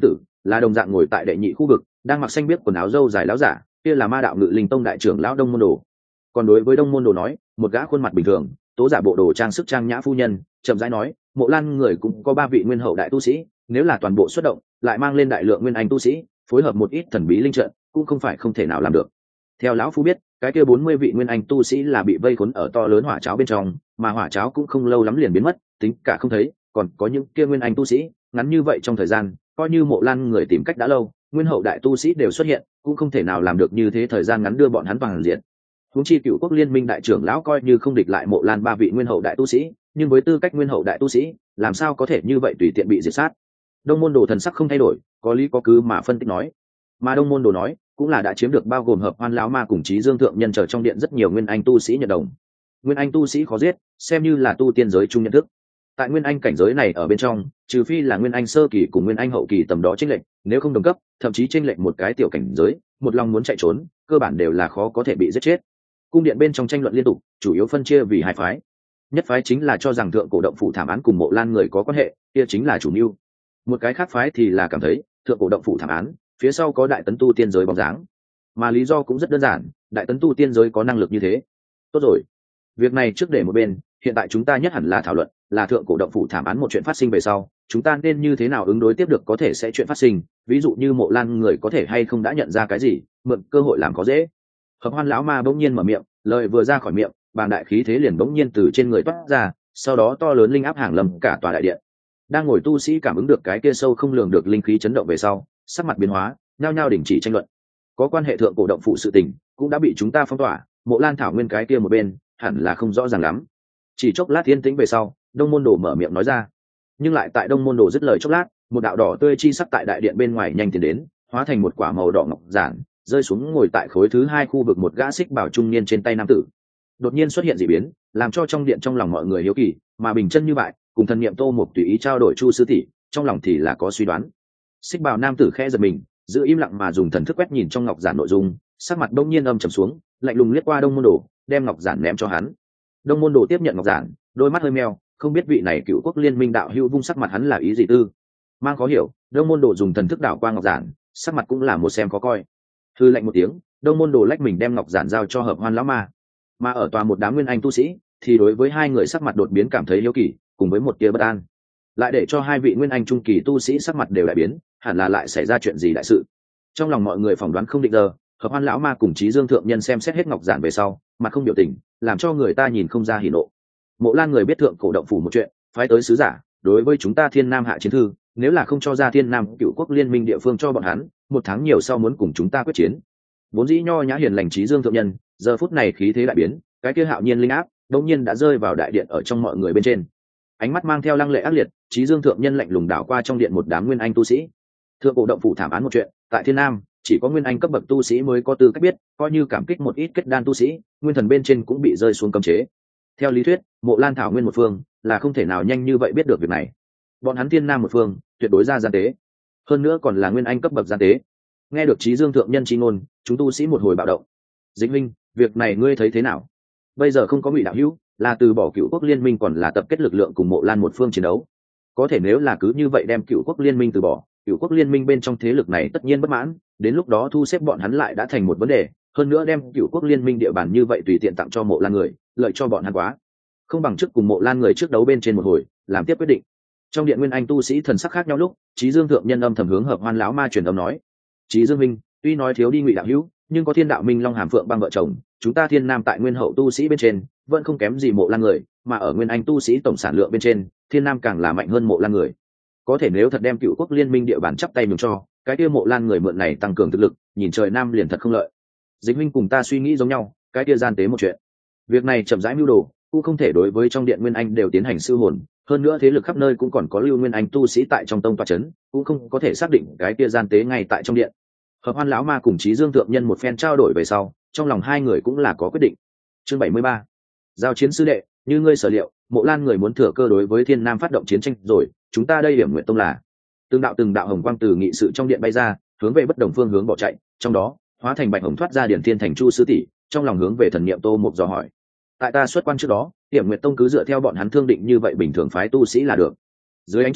là đồng dạng ngồi tại đệ nhị khu vực đang mặc xanh biếc quần áo râu dài láo giả, kia là ma đạo ngự linh tông đại trưởng lão Đông Môn Đồ. Còn đối với Đông Môn Đồ nói, một gã khuôn mặt bình thường, tố giả bộ đồ trang sức trang nhã phu nhân, chậm rãi nói, Mộ Lan người cũng có ba vị nguyên hậu đại tu sĩ, nếu là toàn bộ xuất động, lại mang lên đại lượng nguyên anh tu sĩ, phối hợp một ít thần bí linh trận, cũng không phải không thể nào làm được. Theo lão phu biết, cái kia bốn mươi vị nguyên anh tu sĩ là bị vây khốn ở to lớn hỏa cháo bên trong, mà hỏa cháo cũng không lâu lắm liền biến mất, tính cả không thấy, còn có những kia nguyên anh tu sĩ, ngắn như vậy trong thời gian, coi như Mộ Lan người tìm cách đã lâu, nguyên hậu đại tu sĩ đều xuất hiện, cũng không thể nào làm được như thế thời gian ngắn đưa bọn hắn toàn diện. Huống chi Cựu Quốc Liên minh đại trưởng lão coi như không địch lại Mộ Lan ba vị nguyên hậu đại tu sĩ, nhưng với tư cách nguyên hậu đại tu sĩ, làm sao có thể như vậy tùy tiện bị diệt sát. Đông Môn Đồ thần sắc không thay đổi, có lý có cứ mà phân tích nói. Mà Đông Môn Đồ nói, cũng là đã chiếm được bao gồm Hợp Hoan lão ma cùng Chí Dương thượng nhân chờ trong điện rất nhiều nguyên anh tu sĩ nhận đồng. Nguyên anh tu sĩ khó giết, xem như là tu tiên giới chung nhận thức. Tại nguyên anh cảnh giới này ở bên trong, trừ phi là nguyên anh sơ kỳ cùng nguyên anh hậu kỳ tầm đó chênh lệch, nếu không đồng cấp, thậm chí chênh lệch một cái tiểu cảnh giới, một lòng muốn chạy trốn, cơ bản đều là khó có thể bị giết chết. Cung điện bên trong tranh luận liên tục, chủ yếu phân chia vì hai phái. Nhất phái chính là cho rằng thượng cổ động phủ thảm án cùng Mộ Lan người có quan hệ, kia chính là chủ mưu. Một cái khác phái thì là cảm thấy thượng cổ động phủ thảm án phía sau có đại tấn tu tiên giới bóng dáng, mà lý do cũng rất đơn giản, đại tấn tu tiên giới có năng lực như thế. Tốt rồi, việc này trước để một bên, hiện tại chúng ta nhất hẳn là thảo luận là thượng cổ động phủ thảm án một chuyện phát sinh về sau, chúng ta nên như thế nào ứng đối tiếp được có thể sẽ chuyện phát sinh, ví dụ như Mộ Lan người có thể hay không đã nhận ra cái gì, mượn cơ hội làm có dễ. Hợp Hoan lão ma bỗng nhiên mở miệng, lời vừa ra khỏi miệng, bàng đại khí thế liền bỗng nhiên từ trên người toát ra, sau đó to lớn linh áp hàng lâm cả tòa đại điện. Đang ngồi tu sĩ cảm ứng được cái kia sâu không lường được linh khí chấn động về sau, sắc mặt biến hóa, nhao nhao đình chỉ tranh luận. Có quan hệ thượng cổ động phủ sự tình, cũng đã bị chúng ta phong tỏa, Mộ Lan thảo nguyên cái kia một bên, hẳn là không rõ ràng lắm. Chỉ chốc lát yên tĩnh về sau, Đông Môn Đồ mở miệng nói ra. Nhưng lại tại Đông Môn Đồ dứt lời chốc lát, một đạo đỏ tươi chi sắc tại đại điện bên ngoài nhanh tiến đến, hóa thành một quả màu đỏ ngọc giản, rơi xuống ngồi tại khối thứ hai khu vực một gã xích bảo trung niên trên tay nam tử. Đột nhiên xuất hiện dị biến, làm cho trong điện trong lòng mọi người hiếu kỳ, mà bình chân như vậy, cùng thần niệm Tô Mục tùy ý trao đổi Chu sư tỷ, trong lòng thì là có suy đoán. Xích bào nam tử khẽ giật mình, giữ im lặng mà dùng thần thức quét nhìn trong ngọc giản nội dung, sắc mặt đông nhiên âm trầm xuống, lạnh lùng liếc qua Đông Môn Đồ, đem ngọc giản ném cho hắn. Đông Môn Đồ tiếp nhận ngọc giản, đôi mắt hơi meo, không biết vị này Cựu Quốc Liên minh đạo hữu vung sắc mặt hắn là ý gì tư. Mang khó hiểu, Đông Môn Đồ dùng thần thức đảo qua ngọc giản, sắc mặt cũng là một xem khó coi. Hư lạnh một tiếng, Đông Môn Đồ lách mình đem ngọc giản giao cho Hợp Hoan lão ma. Mà ở tòa một đám nguyên anh tu sĩ, thì đối với hai người sắc mặt đột biến cảm thấy hiếu kỳ, cùng với một tia bất an. Lại để cho hai vị nguyên anh trung kỳ tu sĩ sắc mặt đều đại biến, hẳn là lại xảy ra chuyện gì đại sự. Trong lòng mọi người phỏng đoán không định giờ, Hợp Hoan lão ma cùng Chí Dương thượng nhân xem xét hết ngọc giản về sau, mặt không biểu tình, làm cho người ta nhìn không ra hỉ nộ. Mộ Lan người biết thượng cổ động phủ một chuyện, phái tới sứ giả, đối với chúng ta Thiên Nam hạ chiến thư, nếu là không cho ra Thiên Nam Cựu Quốc Liên minh địa phương cho bọn hắn, một tháng nhiều sau muốn cùng chúng ta quyết chiến. Vốn dĩ nho nhã hiền lành Chí Dương thượng nhân, giờ phút này khí thế đại biến, cái kia hạo nhiên linh áp, đột nhiên đã rơi vào đại điện ở trong mọi người bên trên. Ánh mắt mang theo lăng lệ ác liệt, Chí Dương thượng nhân lạnh lùng đảo qua trong điện một đám nguyên anh tu sĩ. Thượng cổ động phủ thảm án một chuyện, tại Thiên Nam, chỉ có nguyên anh cấp bậc tu sĩ mới có tư cách biết, coi như cảm kích một ít kết đan tu sĩ, nguyên thần bên trên cũng bị rơi xuống cấm chế. Theo lý thuyết, Mộ Lan thảo nguyên một phương là không thể nào nhanh như vậy biết được việc này. Bọn hắn Thiên Nam một phương, tuyệt đối ra gian tế, hơn nữa còn là nguyên anh cấp bậc gian tế. Nghe được Chí Dương thượng nhân chi ngôn, chúng tu sĩ một hồi bạo động. Dịch Minh, việc này ngươi thấy thế nào? Bây giờ không có Ngụy đạo hữu, là từ bỏ Cựu Quốc Liên minh còn là tập kết lực lượng cùng Mộ Lan một phương chiến đấu. Có thể nếu là cứ như vậy đem Cựu Quốc Liên minh từ bỏ, Cựu Quốc Liên minh bên trong thế lực này tất nhiên bất mãn, đến lúc đó thu xếp bọn hắn lại đã thành một vấn đề, hơn nữa đem Cựu Quốc Liên minh địa bàn như vậy tùy tiện tặng cho Mộ Lan người, lợi cho bọn hắn quá. Không bằng trước cùng Mộ Lan người trước đấu bên trên một hồi, làm tiếp quyết định. Trong điện nguyên anh tu sĩ thần sắc khác nhau lúc, Chí Dương thượng nhân âm thầm hướng Hợp Hoan lão ma truyền âm nói: Chí Dương minh, tuy nói thiếu đi Ngụy đạo hữu, nhưng có Thiên đạo minh Long Hàm Phượng băng vợ chồng, chúng ta Thiên Nam tại nguyên hậu tu sĩ bên trên vẫn không kém gì Mộ Lan người, mà ở nguyên anh tu sĩ tổng sản lượng bên trên, Thiên Nam càng là mạnh hơn Mộ Lan người. Có thể nếu thật đem Cựu Quốc Liên minh địa bàn chắp tay mừng cho, cái kia Mộ Lan người mượn này tăng cường thực lực, nhìn trời Nam liền thật không lợi. Dịch huynh cùng ta suy nghĩ giống nhau, cái kia gian tế một chuyện. Việc này chậm rãi mưu đồ, cũng không thể đối với trong điện nguyên anh đều tiến hành siêu hồn, hơn nữa thế lực khắp nơi cũng còn có lưu nguyên anh tu sĩ tại trong tông tọa chấn, cũng không có thể xác định cái kia gian tế ngay tại trong điện. Hợp Hoan lão ma cùng Chí Dương thượng nhân một phen trao đổi về sau, trong lòng hai người cũng là có quyết định. Chương bảy mươi ba, giao chiến sư đệ, như ngươi sở liệu, Mộ Lan người muốn thừa cơ đối với Thiên Nam phát động chiến tranh rồi, chúng ta đây Điểm Nguyện tông là. Từng đạo từng đạo hồng quang từ nghị sự trong điện bay ra, hướng về bất đồng phương hướng bỏ chạy, trong đó, hóa thành bạch hồng thoát ra điển thiên thành Chu sư tỷ, trong lòng hướng về thần niệm Tô Mục dò hỏi. Tại ta xuất quan trước đó, Điểm Nguyện tông cứ dựa theo bọn hắn thương định như vậy bình thường phái tu sĩ là được. Dưới ánh trăng,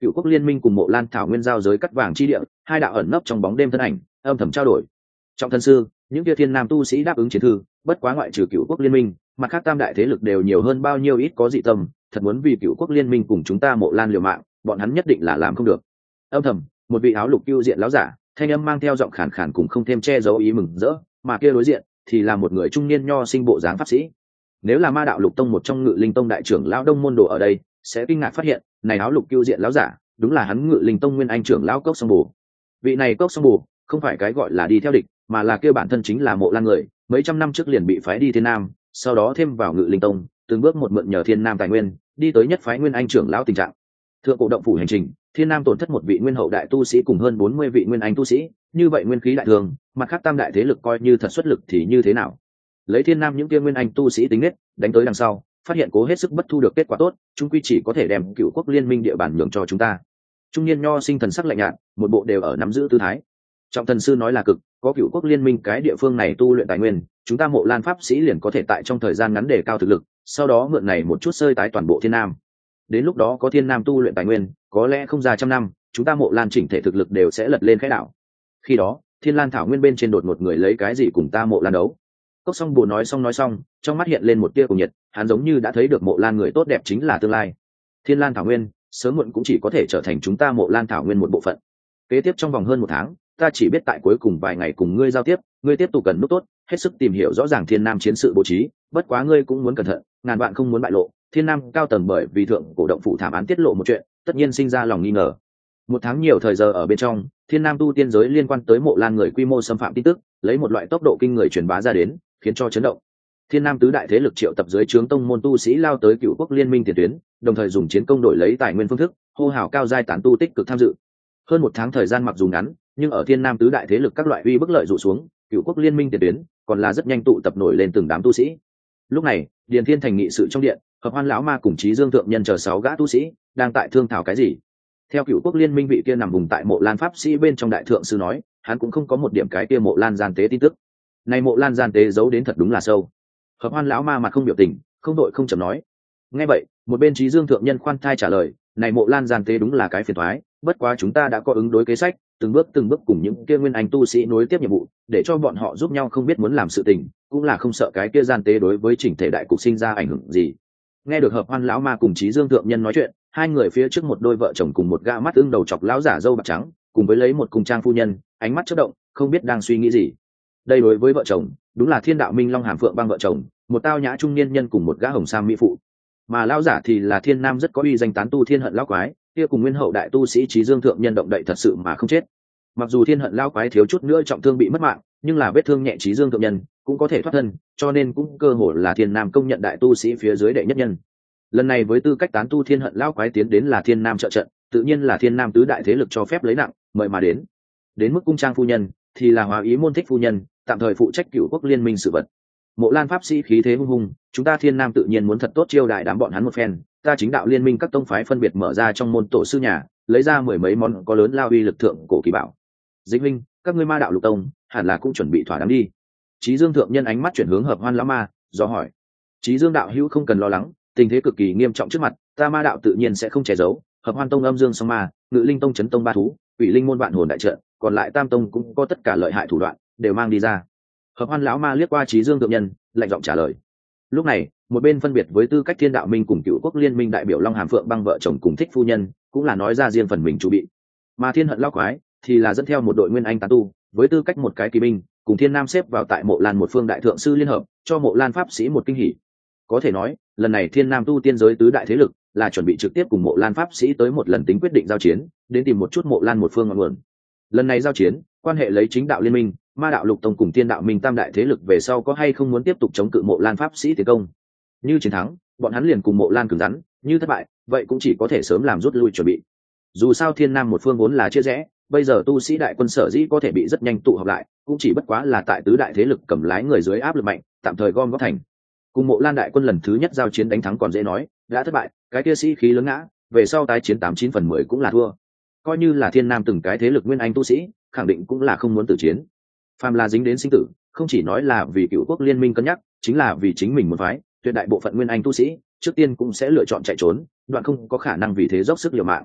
Cựu Quốc Liên minh cùng Mộ Lan thảo nguyên giao giới cắt vàng chi địa, hai đạo ẩn nấp trong bóng đêm thân ảnh âm thầm trao đổi. Trọng thân sư, những kia thiên nam tu sĩ đáp ứng chiến thư, bất quá ngoại trừ Cựu Quốc Liên minh, mặt khác tam đại thế lực đều nhiều hơn bao nhiêu ít có dị tâm, thật muốn vì Cựu Quốc Liên minh cùng chúng ta Mộ Lan liều mạng, bọn hắn nhất định là làm không được. Âm thầm, một vị áo lục cưu diện láo giả, thanh âm mang theo giọng khàn khàn cùng không thêm che giấu ý mừng rỡ, mà kia đối diện thì là một người trung niên nho sinh bộ dáng pháp sĩ. Nếu là Ma đạo lục tông một trong Ngự Linh tông đại trưởng lão Đông môn đồ ở đây, sẽ kinh ngạc phát hiện, này áo lục cưu diện láo giả, đúng là hắn Ngự Linh tông nguyên anh trưởng lão Cốc Song Bồ. Vị này Cốc Song Bồ, không phải cái gọi là đi theo địch, mà là kia bản thân chính là Mộ Lan người, mấy trăm năm trước liền bị phái đi Thiên Nam, sau đó thêm vào Ngự Linh tông, từng bước một mượn nhờ Thiên Nam tài nguyên, đi tới nhất phái nguyên anh trưởng lão tình trạng. Thượng cổ động phủ hành trình, Thiên Nam tổn thất một vị nguyên hậu đại tu sĩ cùng hơn bốn mươi vị nguyên anh tu sĩ, như vậy nguyên khí đại thường, mặt khác tam đại thế lực coi như thật xuất lực thì như thế nào? Lấy Thiên Nam những kia nguyên anh tu sĩ tính nết, đánh tới đằng sau, phát hiện cố hết sức bất thu được kết quả tốt, chúng quy chỉ có thể đem Cựu Quốc Liên minh địa bàn nhường cho chúng ta. Trung niên nho sinh thần sắc lạnh nhạt, một bộ đều ở nắm giữ tư thái. Trọng thần sư nói là cực, có Cựu Quốc Liên minh cái địa phương này tu luyện tài nguyên, chúng ta Mộ Lan pháp sĩ liền có thể tại trong thời gian ngắn đề cao thực lực, sau đó mượn này một chút sơi tái toàn bộ Thiên Nam. Đến lúc đó có Thiên Nam tu luyện tài nguyên, có lẽ không ra trăm năm, chúng ta Mộ Lan chỉnh thể thực lực đều sẽ lật lên khẽ đảo. Khi đó, Thiên Lan thảo nguyên bên trên đột một người lấy cái gì cùng ta Mộ Lan đấu? Cốc Song Bồ nói xong nói xong, trong mắt hiện lên một tia cùng nhiệt, hắn giống như đã thấy được Mộ Lan người tốt đẹp chính là tương lai. Thiên Lan thảo nguyên, sớm muộn cũng chỉ có thể trở thành chúng ta Mộ Lan thảo nguyên một bộ phận. Kế tiếp trong vòng hơn một tháng, ta chỉ biết tại cuối cùng vài ngày cùng ngươi giao tiếp, ngươi tiếp tục cần nút tốt, hết sức tìm hiểu rõ ràng Thiên Nam chiến sự bố trí, bất quá ngươi cũng muốn cẩn thận, ngàn vạn không muốn bại lộ. Thiên Nam cao tầng bởi vì thượng cổ động phủ thảm án tiết lộ một chuyện, tất nhiên sinh ra lòng nghi ngờ. Một tháng nhiều thời giờ ở bên trong, Thiên Nam tu tiên giới liên quan tới Mộ Lan người quy mô xâm phạm tin tức, lấy một loại tốc độ kinh người truyền bá ra đến, khiến cho chấn động. Thiên Nam tứ đại thế lực triệu tập dưới trướng tông môn tu sĩ lao tới Cựu Quốc Liên minh tiền tuyến, đồng thời dùng chiến công đổi lấy tài nguyên phương thức, hô hào cao giai tán tu tích cực tham dự. Hơn một tháng thời gian mặc dù ngắn, nhưng ở Thiên Nam tứ đại thế lực các loại uy bức lợi dụ xuống, Cựu Quốc Liên minh tiền tuyến còn là rất nhanh tụ tập nổi lên từng đám tu sĩ. Lúc này, Điền Thiên thành nghị sự trong điện, Hợp Hoan lão ma cùng Chí Dương thượng nhân chờ sáu gã tu sĩ đang tại thương thảo cái gì. Theo Cựu Quốc Liên minh vị kia nằm vùng tại Mộ Lan pháp sĩ bên trong đại thượng sư nói, hắn cũng không có một điểm cái kia Mộ Lan gian tế tin tức. Này Mộ Lan gian tế giấu đến thật đúng là sâu. Hợp Hoan lão ma mặt không biểu tình, không đội không chậm nói. Nghe vậy, một bên Chí Dương thượng nhân khoan thai trả lời, này Mộ Lan gian tế đúng là cái phiền toái, bất quá chúng ta đã có ứng đối kế sách, từng bước từng bước cùng những kia nguyên anh tu sĩ nối tiếp nhiệm vụ, để cho bọn họ giúp nhau không biết muốn làm sự tình, cũng là không sợ cái kia gian tế đối với chỉnh thể đại cục sinh ra ảnh hưởng gì. Nghe được Hợp Hoan lão ma cùng Chí Dương thượng nhân nói chuyện, hai người phía trước một đôi vợ chồng cùng một gã mắt ưng đầu chọc lão giả râu bạc trắng, cùng với lấy một cung trang phu nhân, ánh mắt chớp động, không biết đang suy nghĩ gì. Đây đối với vợ chồng, đúng là Thiên Đạo Minh Long Hàm Phượng băng vợ chồng, một tao nhã trung niên nhân cùng một gã hồng sam mỹ phụ. Mà lão giả thì là Thiên Nam rất có uy danh tán tu Thiên Hận lão quái, kia cùng nguyên hậu đại tu sĩ Chí Dương thượng nhân động đậy thật sự mà không chết. Mặc dù Thiên Hận lão quái thiếu chút nữa trọng thương bị mất mạng, nhưng là vết thương nhẹ Chí Dương thượng nhân cũng có thể thoát thân, cho nên cũng cơ hội là Thiên Nam công nhận đại tu sĩ phía dưới đệ nhất nhân. Lần này với tư cách tán tu Thiên Hận lão quái tiến đến là Thiên Nam trợ trận, tự nhiên là Thiên Nam tứ đại thế lực cho phép lấy nặng, mời mà đến. Đến mức cung trang phu nhân thì là Hóa Ý môn thích phu nhân, tạm thời phụ trách Cựu Quốc Liên minh sự vật. Mộ Lan pháp sĩ khí thế hung hùng, chúng ta Thiên Nam tự nhiên muốn thật tốt chiêu đại đám bọn hắn một phen. Ta chính đạo liên minh các tông phái phân biệt mở ra trong môn tổ sư nhà, lấy ra mười mấy món có lớn lao uy lực thượng cổ kỳ bảo. Dịch huynh, các ngươi Ma đạo lục tông hẳn là cũng chuẩn bị thỏa đáng đi. Chí Dương thượng nhân ánh mắt chuyển hướng Hợp Hoan lão ma, do hỏi. Chí Dương đạo hữu không cần lo lắng, tình thế cực kỳ nghiêm trọng trước mặt, ta Ma đạo tự nhiên sẽ không che giấu. Hợp Hoan tông âm dương song ma, Ngự Linh tông chấn tông ba thú, Quỷ Linh môn vạn hồn đại trận, còn lại Tam tông cũng có tất cả lợi hại thủ đoạn, đều mang đi ra. Hợp Hoan lão ma liếc qua Chí Dương thượng nhân, lạnh giọng trả lời. Lúc này, một bên phân biệt với tư cách Thiên Đạo Minh cùng Cựu Quốc Liên minh đại biểu Long Hàm Phượng băng vợ chồng cùng thích phu nhân, cũng là nói ra riêng phần mình chủ bị. Mà Thiên Hận lão quái thì là dẫn theo một đội nguyên anh tán tu, với tư cách một cái kỳ binh, cùng Thiên Nam xếp vào tại Mộ Lan một phương đại thượng sư liên hợp, cho Mộ Lan pháp sĩ một kinh hỉ. Có thể nói, lần này Thiên Nam tu tiên giới tứ đại thế lực là chuẩn bị trực tiếp cùng Mộ Lan pháp sĩ tới một lần tính quyết định giao chiến, đến tìm một chút Mộ Lan một phương ngọn nguồn. Lần này giao chiến, quan hệ lấy chính đạo liên minh, Ma đạo lục tông cùng Thiên Đạo Minh tam đại thế lực về sau có hay không muốn tiếp tục chống cự Mộ Lan pháp sĩ tiến công. Như chiến thắng, bọn hắn liền cùng Mộ Lan cứng rắn, như thất bại, vậy cũng chỉ có thể sớm làm rút lui chuẩn bị. Dù sao Thiên Nam một phương vốn là chia rẽ, bây giờ tu sĩ đại quân sở dĩ có thể bị rất nhanh tụ họp lại, cũng chỉ bất quá là tại tứ đại thế lực cầm lái người dưới áp lực mạnh, tạm thời gom góp thành. Cùng Mộ Lan đại quân lần thứ nhất giao chiến đánh thắng còn dễ nói, đã thất bại, cái kia sĩ khí lớn ngã, về sau tái chiến tám chín phần mười cũng là thua. Coi như là Thiên Nam từng cái thế lực nguyên anh tu sĩ, khẳng định cũng là không muốn tử chiến. Phàm là dính đến sinh tử, không chỉ nói là vì Cựu Quốc Liên minh cân nhắc, chính là vì chính mình một phái, tuyệt đại bộ phận nguyên anh tu sĩ trước tiên cũng sẽ lựa chọn chạy trốn, đoạn không có khả năng vì thế dốc sức liều mạng.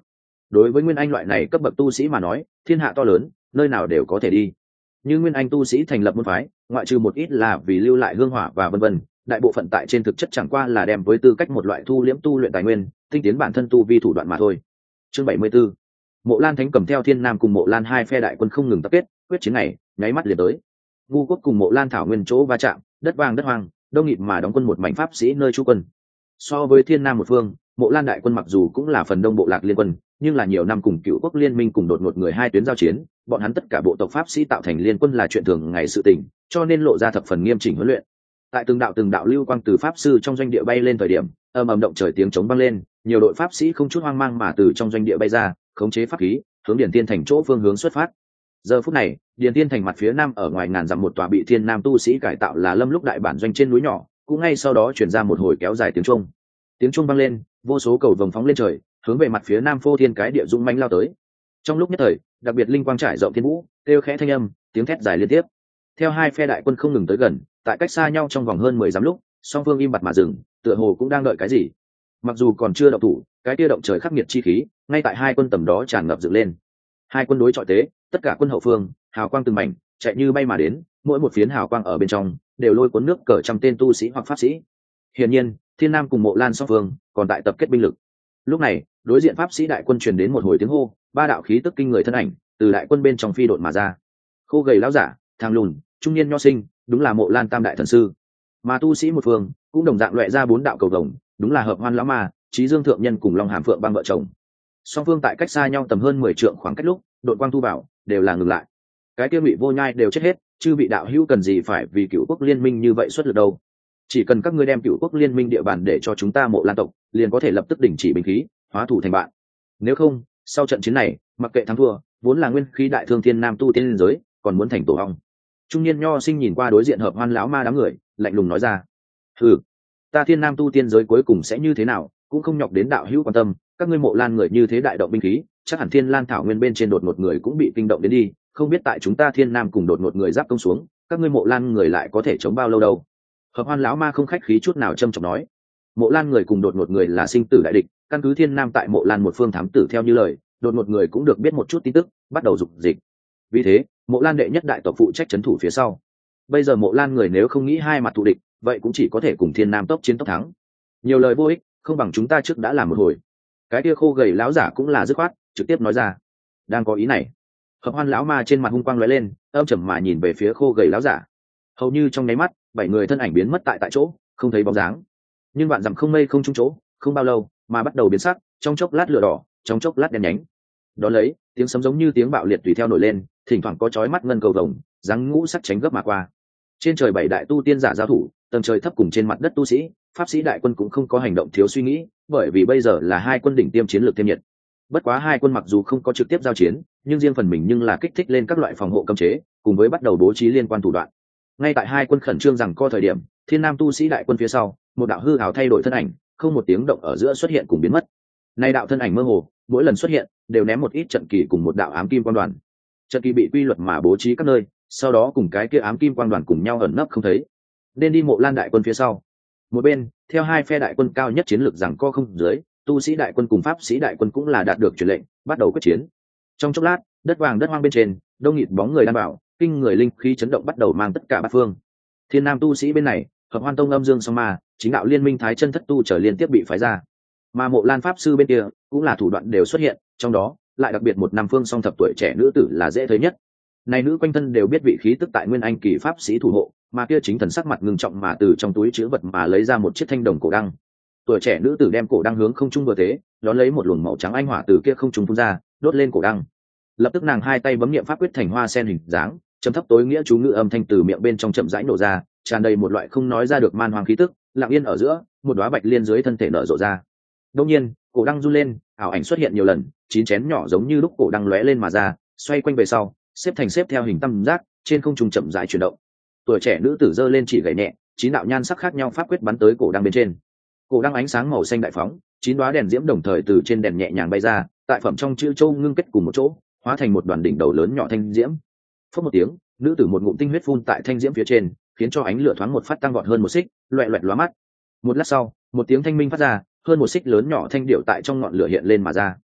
đối với nguyên anh loại này cấp bậc tu sĩ mà nói, thiên hạ to lớn, nơi nào đều có thể đi. Như nguyên anh tu sĩ thành lập môn phái, ngoại trừ một ít là vì lưu lại hương hỏa và vân vân, đại bộ phận tại trên thực chất chẳng qua là đem với tư cách một loại thu liễm tu luyện tài nguyên, tinh tiến bản thân tu vi thủ đoạn mà thôi. Chương bảy mươi 74. Mộ Lan Thánh cầm theo Thiên Nam cùng Mộ Lan hai phe đại quân không ngừng tập kết, quyết chiến này nháy mắt liền tới. Vu quốc cùng Mộ Lan thảo nguyên chỗ va chạm, đất vàng đất hoang, đông nghịt mà đóng quân một mảnh pháp sĩ nơi trú quân. So với Thiên Nam một phương, Mộ Lan đại quân mặc dù cũng là phần đông bộ lạc liên quân, nhưng là nhiều năm cùng Cựu quốc liên minh cùng đột ngột người hai tuyến giao chiến, bọn hắn tất cả bộ tộc pháp sĩ tạo thành liên quân là chuyện thường ngày sự tình, cho nên lộ ra thập phần nghiêm chỉnh huấn luyện. Tại từng đạo từng đạo lưu quang từ pháp sư trong doanh địa bay lên thời điểm, ầm ầm động trời tiếng chống vang lên, nhiều đội pháp sĩ không chút hoang mang mà từ trong doanh địa bay ra, khống chế pháp khí, hướng Điền Tiên thành chỗ phương hướng xuất phát. Giờ phút này, Điền Tiên thành mặt phía nam ở ngoài ngàn dặm một tòa bị Thiên Nam tu sĩ cải tạo là Lâm Lúc đại bản doanh trên núi nhỏ, cũng ngay sau đó truyền ra một hồi kéo dài tiếng chuông. Tiếng chuông vang lên, vô số cầu vồng phóng lên trời, hướng về mặt phía nam phô thiên cái địa dũng mãnh lao tới. Trong lúc nhất thời, đặc biệt linh quang trải rộng thiên vũ, kêu khẽ thanh âm, tiếng thét dài liên tiếp. Theo hai phe đại quân không ngừng tới gần, tại cách xa nhau trong vòng hơn mười dặm lúc, song phương im bặt mà dừng, tựa hồ cũng đang đợi cái gì. Mặc dù còn chưa động thủ, cái kia động trời khắc nghiệt chi khí, ngay tại hai quân tầm đó tràn ngập dựng lên. Hai quân đối chọi tế, tất cả quân hậu phương, hào quang từng mảnh, chạy như bay mà đến, mỗi một phiến hào quang ở bên trong, đều lôi cuốn nước cờ trăm tên tu sĩ hoặc pháp sĩ. Hiển nhiên, Thiên Nam cùng Mộ Lan song phương còn tại tập kết binh lực. Lúc này, đối diện pháp sĩ đại quân truyền đến một hồi tiếng hô, ba đạo khí tức kinh người thân ảnh từ đại quân bên trong phi độn mà ra. Khô gầy lão giả, thang lùn, trung niên nho sinh, đúng là Mộ Lan tam đại thần sư. Mà tu sĩ một phương cũng đồng dạng loại ra bốn đạo cầu vồng, đúng là Hợp Hoan lão ma, Chí Dương thượng nhân cùng Long Hàm Phượng băng vợ chồng. Song phương tại cách xa nhau tầm hơn mười trượng khoảng cách lúc, đội quang thu vào, đều là ngừng lại. Cái kia Ngụy Vô Nhai đều chết hết, chư vị đạo hữu cần gì phải vì Cựu quốc liên minh như vậy xuất lực đâu? Chỉ cần các ngươi đem Cựu quốc liên minh địa bàn để cho chúng ta Mộ Lan tộc, liền có thể lập tức đình chỉ binh khí, hóa thủ thành bạn. Nếu không, sau trận chiến này, mặc kệ thắng thua, vốn là nguyên khí đại thương Thiên Nam tu tiên liên giới, còn muốn thành tổ ong. Trung niên nho sinh nhìn qua đối diện Hợp Hoan lão ma đám người, lạnh lùng nói ra: "Hừ, ta Thiên Nam tu tiên giới cuối cùng sẽ như thế nào, cũng không nhọc đến đạo hữu quan tâm. Các ngươi Mộ Lan người như thế đại động binh khí, chắc hẳn Thiên Lan thảo nguyên bên trên đột ngột người cũng bị kinh động đến đi. Không biết tại chúng ta Thiên Nam cùng đột ngột người giáp công xuống, các ngươi Mộ Lan người lại có thể chống bao lâu đâu?" Hợp Hoan lão ma không khách khí chút nào trâm trọng nói: "Mộ Lan người cùng đột ngột người là sinh tử đại địch, căn cứ Thiên Nam tại Mộ Lan một phương thám tử theo như lời, đột ngột người cũng được biết một chút tin tức, bắt đầu dục dịch. Vì thế, Mộ Lan đệ nhất đại tộc phụ trách trấn thủ phía sau. Bây giờ Mộ Lan người nếu không nghĩ hai mặt thù địch, vậy cũng chỉ có thể cùng Thiên Nam tốc chiến tốc thắng. Nhiều lời vô ích, không bằng chúng ta trước đã làm một hồi." Cái kia khô gầy lão giả cũng là dứt khoát, trực tiếp nói ra: "Đang có ý này." Hợp Hoan lão ma trên mặt hung quang lóe lên, âm trầm mà nhìn về phía khô gầy lão giả. Hầu như trong nháy mắt, bảy người thân ảnh biến mất tại tại chỗ, không thấy bóng dáng. Nhưng bạn dặm không mây không trung chỗ, không bao lâu, mà bắt đầu biến sắc, trong chốc lát lửa đỏ, trong chốc lát đen nhánh. Đó lấy, tiếng sấm giống như tiếng bạo liệt tùy theo nổi lên, thỉnh thoảng có chói mắt ngân cầu vồng, dáng ngũ sắc tránh gấp mà qua. Trên trời bảy đại tu tiên giả giao thủ, tầng trời thấp cùng trên mặt đất tu sĩ, pháp sĩ đại quân cũng không có hành động thiếu suy nghĩ, bởi vì bây giờ là hai quân đỉnh tiêm chiến lược thêm nhiệt. Bất quá hai quân mặc dù không có trực tiếp giao chiến, nhưng riêng phần mình nhưng là kích thích lên các loại phòng hộ cấm chế, cùng với bắt đầu bố trí liên quan thủ đoạn. Ngay tại hai quân khẩn trương rằng co thời điểm, Thiên Nam tu sĩ đại quân phía sau, một đạo hư ảo thay đổi thân ảnh, không một tiếng động ở giữa xuất hiện cùng biến mất. Nay đạo thân ảnh mơ hồ, mỗi lần xuất hiện đều ném một ít trận kỳ cùng một đạo ám kim quang đoàn. Trận kỳ bị quy luật mà bố trí các nơi, sau đó cùng cái kia ám kim quang đoàn cùng nhau ẩn nấp không thấy. Nên đi Mộ Lan đại quân phía sau. Một bên, theo hai phe đại quân cao nhất chiến lược rằng co không dưới, tu sĩ đại quân cùng pháp sĩ đại quân cũng là đạt được truyền lệnh, bắt đầu quyết chiến. Trong chốc lát, đất vàng đất hoang bên trên, đông nghịt bóng người đan bảo, kinh người linh khí chấn động bắt đầu mang tất cả bát phương. Thiên Nam tu sĩ bên này, Hợp Hoan tông âm dương song ma, chính đạo liên minh thái chân thất tu trở liên tiếp bị phái ra. Mà Mộ Lan pháp sư bên kia cũng là thủ đoạn đều xuất hiện, trong đó lại đặc biệt một năm phương song thập tuổi trẻ nữ tử là dễ thấy nhất. Này nữ quanh thân đều biết vị khí tức tại nguyên anh kỳ pháp sĩ thủ hộ, mà kia chính thần sắc mặt ngưng trọng mà từ trong túi chứa vật mà lấy ra một chiếc thanh đồng cổ đăng. Tuổi trẻ nữ tử đem cổ đăng hướng không trung vừa thế, đón lấy một luồng màu trắng anh hỏa từ kia không trung phun ra, đốt lên cổ đăng. Lập tức nàng hai tay bấm niệm pháp quyết thành hoa sen hình dáng, trầm thấp tối nghĩa chú ngữ âm thanh từ miệng bên trong chậm rãi nổ ra, tràn đầy một loại không nói ra được man hoang khí tức, lặng yên ở giữa, một đóa bạch liên dưới thân thể nở rộ ra. Đột nhiên, cổ đăng run lên, ảo ảnh xuất hiện nhiều lần, chín chén nhỏ giống như lúc cổ đăng lóe lên mà ra, xoay quanh về sau, xếp thành xếp theo hình tam giác, trên không trung chậm rãi chuyển động. Tuổi trẻ nữ tử giơ lên chỉ gảy nhẹ, chín đạo nhan sắc khác nhau pháp quyết bắn tới cổ đăng bên trên. Cổ đăng ánh sáng màu xanh đại phóng, chín đóa đèn diễm đồng thời từ trên đèn nhẹ nhàng bay ra, tại phẩm trong chữ châu ngưng kết cùng một chỗ, hóa thành một đoàn đỉnh đầu lớn nhỏ thanh diễm. Phất một tiếng, nữ tử một ngụm tinh huyết phun tại thanh diễm phía trên, khiến cho ánh lửa thoáng một phát tăng vọt hơn một xích, loẹt loẹt lóa mắt. Một lát sau, một tiếng thanh minh phát ra, hơn một xích lớn nhỏ thanh điệu tại trong ngọn lửa hiện lên mà ra.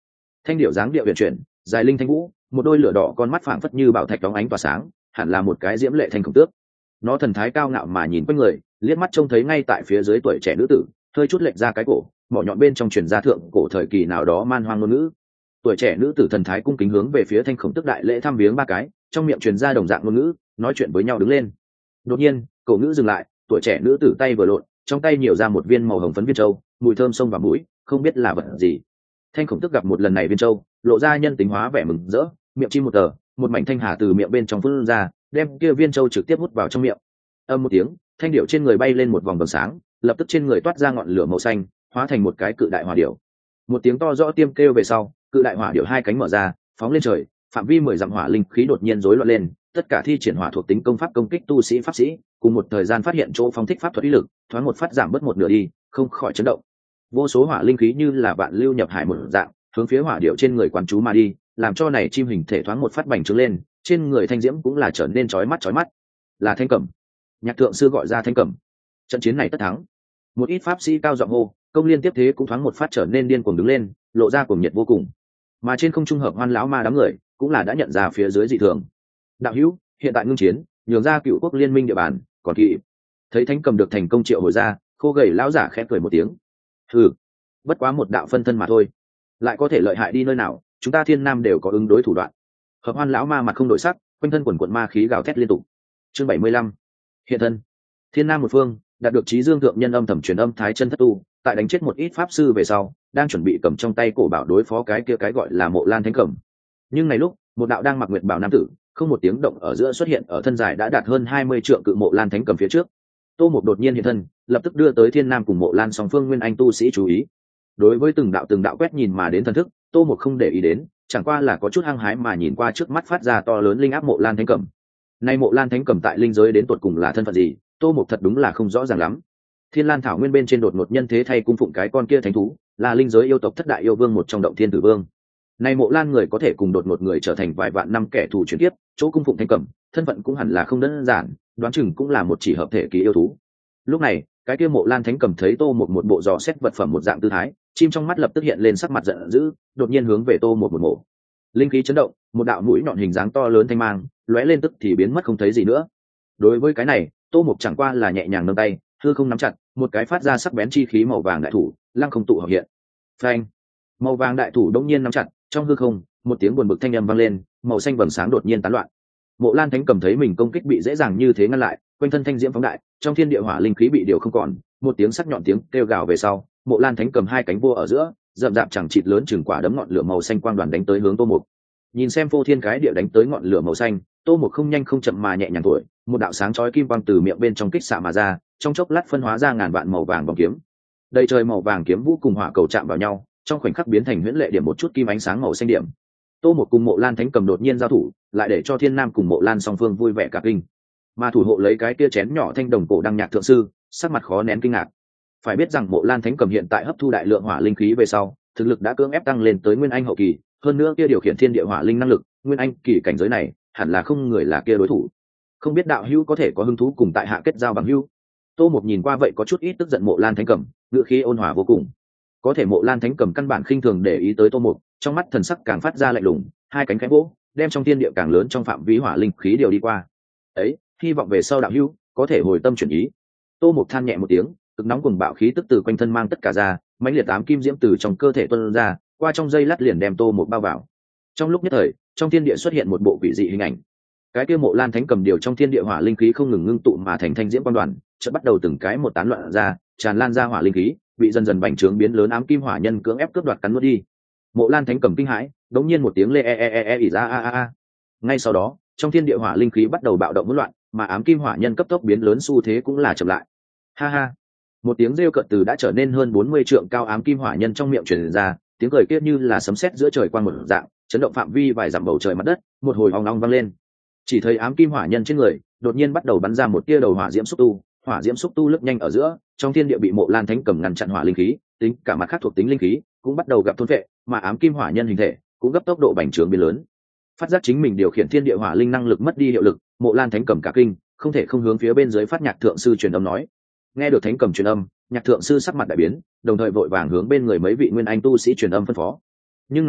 Thanh điệu dáng điệu huyền chuyển, dài linh thanh vũ, một đôi lửa đỏ con mắt phảng phất như bảo thạch đóng ánh tỏa sáng, hẳn là một cái diễm lệ thanh khổng tước. Nó thần thái cao ngạo mà nhìn quanh người, liếc mắt trông thấy ngay tại phía dưới tuổi trẻ nữ tử, hơi chút lệch ra cái cổ, mỏ nhọn bên trong truyền ra thượng cổ thời kỳ nào đó man hoang ngôn ngữ. Tuổi trẻ nữ tử thần thái cung kính hướng về phía thanh khổng tước đại lễ thăm viếng ba cái, trong miệng truyền ra đồng dạng ngôn ngữ, nói chuyện với nhau đứng lên. Đột nhiên, cổ ngữ dừng lại, tuổi trẻ nữ tử tay vừa lộn, trong tay nhiều ra một viên màu hồng phấn viên châu, mùi thơm xông vào mũi, không biết là vật gì. Thanh khổng tước gặp một lần này viên châu, lộ ra nhân tính hóa vẻ mừng rỡ, miệng chim một tờ, một mảnh thanh hà từ miệng bên trong phun ra, đem kia viên châu trực tiếp hút vào trong miệng. Âm một tiếng, thanh điệu trên người bay lên một vòng vầng sáng, lập tức trên người toát ra ngọn lửa màu xanh, hóa thành một cái cự đại hỏa điệu. Một tiếng to rõ tiêm kêu về sau, cự đại hỏa điệu hai cánh mở ra, phóng lên trời, phạm vi mười dặm hỏa linh khí đột nhiên rối loạn lên, tất cả thi triển hỏa thuộc tính công pháp công kích tu sĩ pháp sĩ, cùng một thời gian phát hiện chỗ phóng thích pháp thuật uy lực, thoáng một phát giảm bớt một nửa đi, không khỏi chấn động. Vô số hỏa linh khí như là vạn lưu nhập hải một dạng, hướng phía hỏa điệu trên người quán chú mà đi, làm cho này chim hình thể thoáng một phát bành trướng lên, trên người thanh diễm cũng là trở nên chói mắt chói mắt. Là Thanh Cẩm. Nhạc thượng sư gọi ra Thanh Cẩm. Trận chiến này tất thắng. Một ít pháp sĩ cao giọng hô, công liên tiếp thế cũng thoáng một phát trở nên điên cuồng đứng lên, lộ ra cuồng nhiệt vô cùng. Mà trên không trung hợp hoan lão ma đám người, cũng là đã nhận ra phía dưới dị thường. Đạo hữu, hiện tại ngưng chiến, nhường ra cựu quốc liên minh địa bàn, còn kỵ. Thấy Thanh Cẩm được thành công triệu hồi ra, khô gầy lão giả khẽ cười một tiếng. Hừ, bất quá một đạo phân thân mà thôi, lại có thể lợi hại đi nơi nào, chúng ta Thiên Nam đều có ứng đối thủ đoạn. Hợp hoan lão ma mặt không đổi sắc, quanh thân quần quần ma khí gào thét liên tục. Chương bảy mươi lăm, hiện thân. Thiên Nam một phương, đạt được trí dương thượng nhân âm thầm truyền âm thái chân thất tu, tại đánh chết một ít pháp sư về sau, đang chuẩn bị cầm trong tay cổ bảo đối phó cái kia cái gọi là Mộ Lan Thánh Cẩm. Nhưng này lúc, một đạo đang mặc nguyệt bảo nam tử, không một tiếng động ở giữa xuất hiện ở thân dài đã đạt hơn hai mươi trượng cự Mộ Lan Thánh Cẩm phía trước. Tô Mục đột nhiên hiện thân, lập tức đưa tới Thiên Nam cùng Mộ Lan song phương nguyên anh tu sĩ chú ý. Đối với từng đạo từng đạo quét nhìn mà đến thần thức, Tô Mục không để ý đến, chẳng qua là có chút hăng hái mà nhìn qua trước mắt phát ra to lớn linh áp Mộ Lan Thánh Cẩm. Nay Mộ Lan Thánh Cẩm tại linh giới đến tột cùng là thân phận gì, Tô Mục thật đúng là không rõ ràng lắm. Thiên Lan thảo nguyên bên trên đột ngột nhân thế thay cung phụng cái con kia thánh thú, là linh giới yêu tộc thất đại yêu vương một trong động thiên tử vương. Nay Mộ Lan người có thể cùng đột ngột người trở thành vài vạn năm kẻ thù chuyển tiếp, chỗ cung phụng Thánh Cẩm, thân phận cũng hẳn là không đơn giản, đoán chừng cũng là một chỉ hợp thể kỳ yêu thú. Lúc này, cái kia Mộ Lan Thánh Cẩm thấy Tô Mục một bộ dò xét vật phẩm một dạng tư thái, chim trong mắt lập tức hiện lên sắc mặt giận dữ, đột nhiên hướng về Tô Mục một mổ. Linh khí chấn động, một đạo mũi nhọn hình dáng to lớn thanh mang, lóe lên tức thì biến mất không thấy gì nữa. Đối với cái này, Tô Mục chẳng qua là nhẹ nhàng nâng tay, hư không nắm chặt, một cái phát ra sắc bén chi khí màu vàng đại thủ, lăng không tụ hợp hiện. Phanh! Màu vàng đại thủ đống nhiên nắm chặt, trong hư không, một tiếng buồn bực thanh âm vang lên, màu xanh vầng sáng đột nhiên tán loạn. Mộ Lan Thánh Cẩm thấy mình công kích bị dễ dàng như thế ngăn lại, quanh thân thanh diễm phóng đại, trong thiên địa hỏa linh khí bị điều không còn, một tiếng sắc nhọn tiếng kêu gào về sau, Mộ Lan Thánh Cẩm hai cánh vô ở giữa, rậm rạp chẳng chịt lớn chừng quả đấm ngọn lửa màu xanh quang đoàn đánh tới hướng Tô Mục. Nhìn xem phô thiên cái địa đánh tới ngọn lửa màu xanh, Tô Mục không nhanh không chậm mà nhẹ nhàng thổi, một đạo sáng chói kim quang từ miệng bên trong kích xạ mà ra, trong chốc lát phân hóa ra ngàn vạn màu vàng bóng kiếm. Đầy trời màu vàng kiếm vũ cùng hỏa cầu chạm vào nhau, trong khoảnh khắc biến thành huyễn lệ điểm một chút kim ánh sáng màu xanh điểm. Tô Mục cùng Mộ Lan Thánh Cẩm đột nhiên giao thủ, lại để cho Thiên Nam cùng Mộ Lan song phương vui vẻ cả kinh. Mà thủ hộ lấy cái kia chén nhỏ thanh đồng cổ đăng nhạc thượng sư, sắc mặt khó nén kinh ngạc. Phải biết rằng Mộ Lan Thánh Cẩm hiện tại hấp thu đại lượng hỏa linh khí về sau, thực lực đã cưỡng ép tăng lên tới nguyên anh hậu kỳ, hơn nữa kia điều khiển thiên địa hỏa linh năng lực, nguyên anh kỳ cảnh giới này, hẳn là không người là kia đối thủ. Không biết đạo hữu có thể có hứng thú cùng tại hạ kết giao bằng hữu. Tô Mục nhìn qua vậy có chút ít tức giận Mộ Lan Thánh Cẩm, ngữ khí ôn hòa vô cùng. Có thể Mộ Lan Thánh Cẩm căn bản khinh thường để ý tới Tô Mục, trong mắt thần sắc càng phát ra lạnh lùng, hai cánh khẽ vỗ, đem trong thiên địa càng lớn trong phạm vi hỏa linh khí điều đi qua. Ấy, hy vọng về sau đạo hữu có thể hồi tâm chuyển ý. Tô Mục than nhẹ một tiếng, cực nóng cùng bạo khí tức từ quanh thân mang tất cả ra, mãnh liệt ám kim diễm từ trong cơ thể tuôn ra, qua trong dây lát liền đem Tô Mục bao vào. Trong lúc nhất thời, trong thiên địa xuất hiện một bộ quỷ dị hình ảnh. Cái kia Mộ Lan Thánh Cẩm điều trong thiên địa hỏa linh khí không ngừng ngưng tụ mà thành thanh diễm quang đoàn, chợt bắt đầu từng cái một tán loạn ra, tràn lan ra hỏa linh khí, bị dần dần bành trướng biến lớn ám kim hỏa nhân cưỡng ép cướp đoạt cắn nuốt đi. Mộ Lan Thánh Cẩm kinh hãi, đống nhiên một tiếng lê e e e e ỉ ra a a a. Ngay sau đó, trong thiên địa hỏa linh khí bắt đầu bạo động hỗn loạn, mà ám kim hỏa nhân cấp tốc biến lớn xu thế cũng là chậm lại. Ha ha. Một tiếng rêu cợt từ đã trở nên hơn bốn mươi trượng cao ám kim hỏa nhân trong miệng truyền ra, tiếng cười kia như là sấm sét giữa trời quang một dạng, chấn động phạm vi vài dặm bầu trời mặt đất, một hồi ong ong vang lên. Chỉ thấy ám kim hỏa nhân trên người đột nhiên bắt đầu bắn ra một tia đầu hỏa diễm xúc tu, hỏa diễm xúc tu lướt nhanh ở giữa, trong thiên địa bị Mộ Lan Thánh Cẩm ngăn chặn hỏa linh khí, tính cả mặt khác thuộc tính linh khí cũng bắt đầu gặp thôn phệ, mà ám kim hỏa nhân hình thể cũng gấp tốc độ bành trướng biến lớn. Phát giác chính mình điều khiển thiên địa hỏa linh năng lực mất đi hiệu lực, Mộ Lan Thánh Cẩm cả kinh, không thể không hướng phía bên dưới phát nhạc thượng sư truyền âm nói. Nghe được Thánh Cẩm truyền âm, nhạc thượng sư sắc mặt đại biến, đồng thời vội vàng hướng bên người mấy vị nguyên anh tu sĩ truyền âm phân phó. Nhưng này lúc,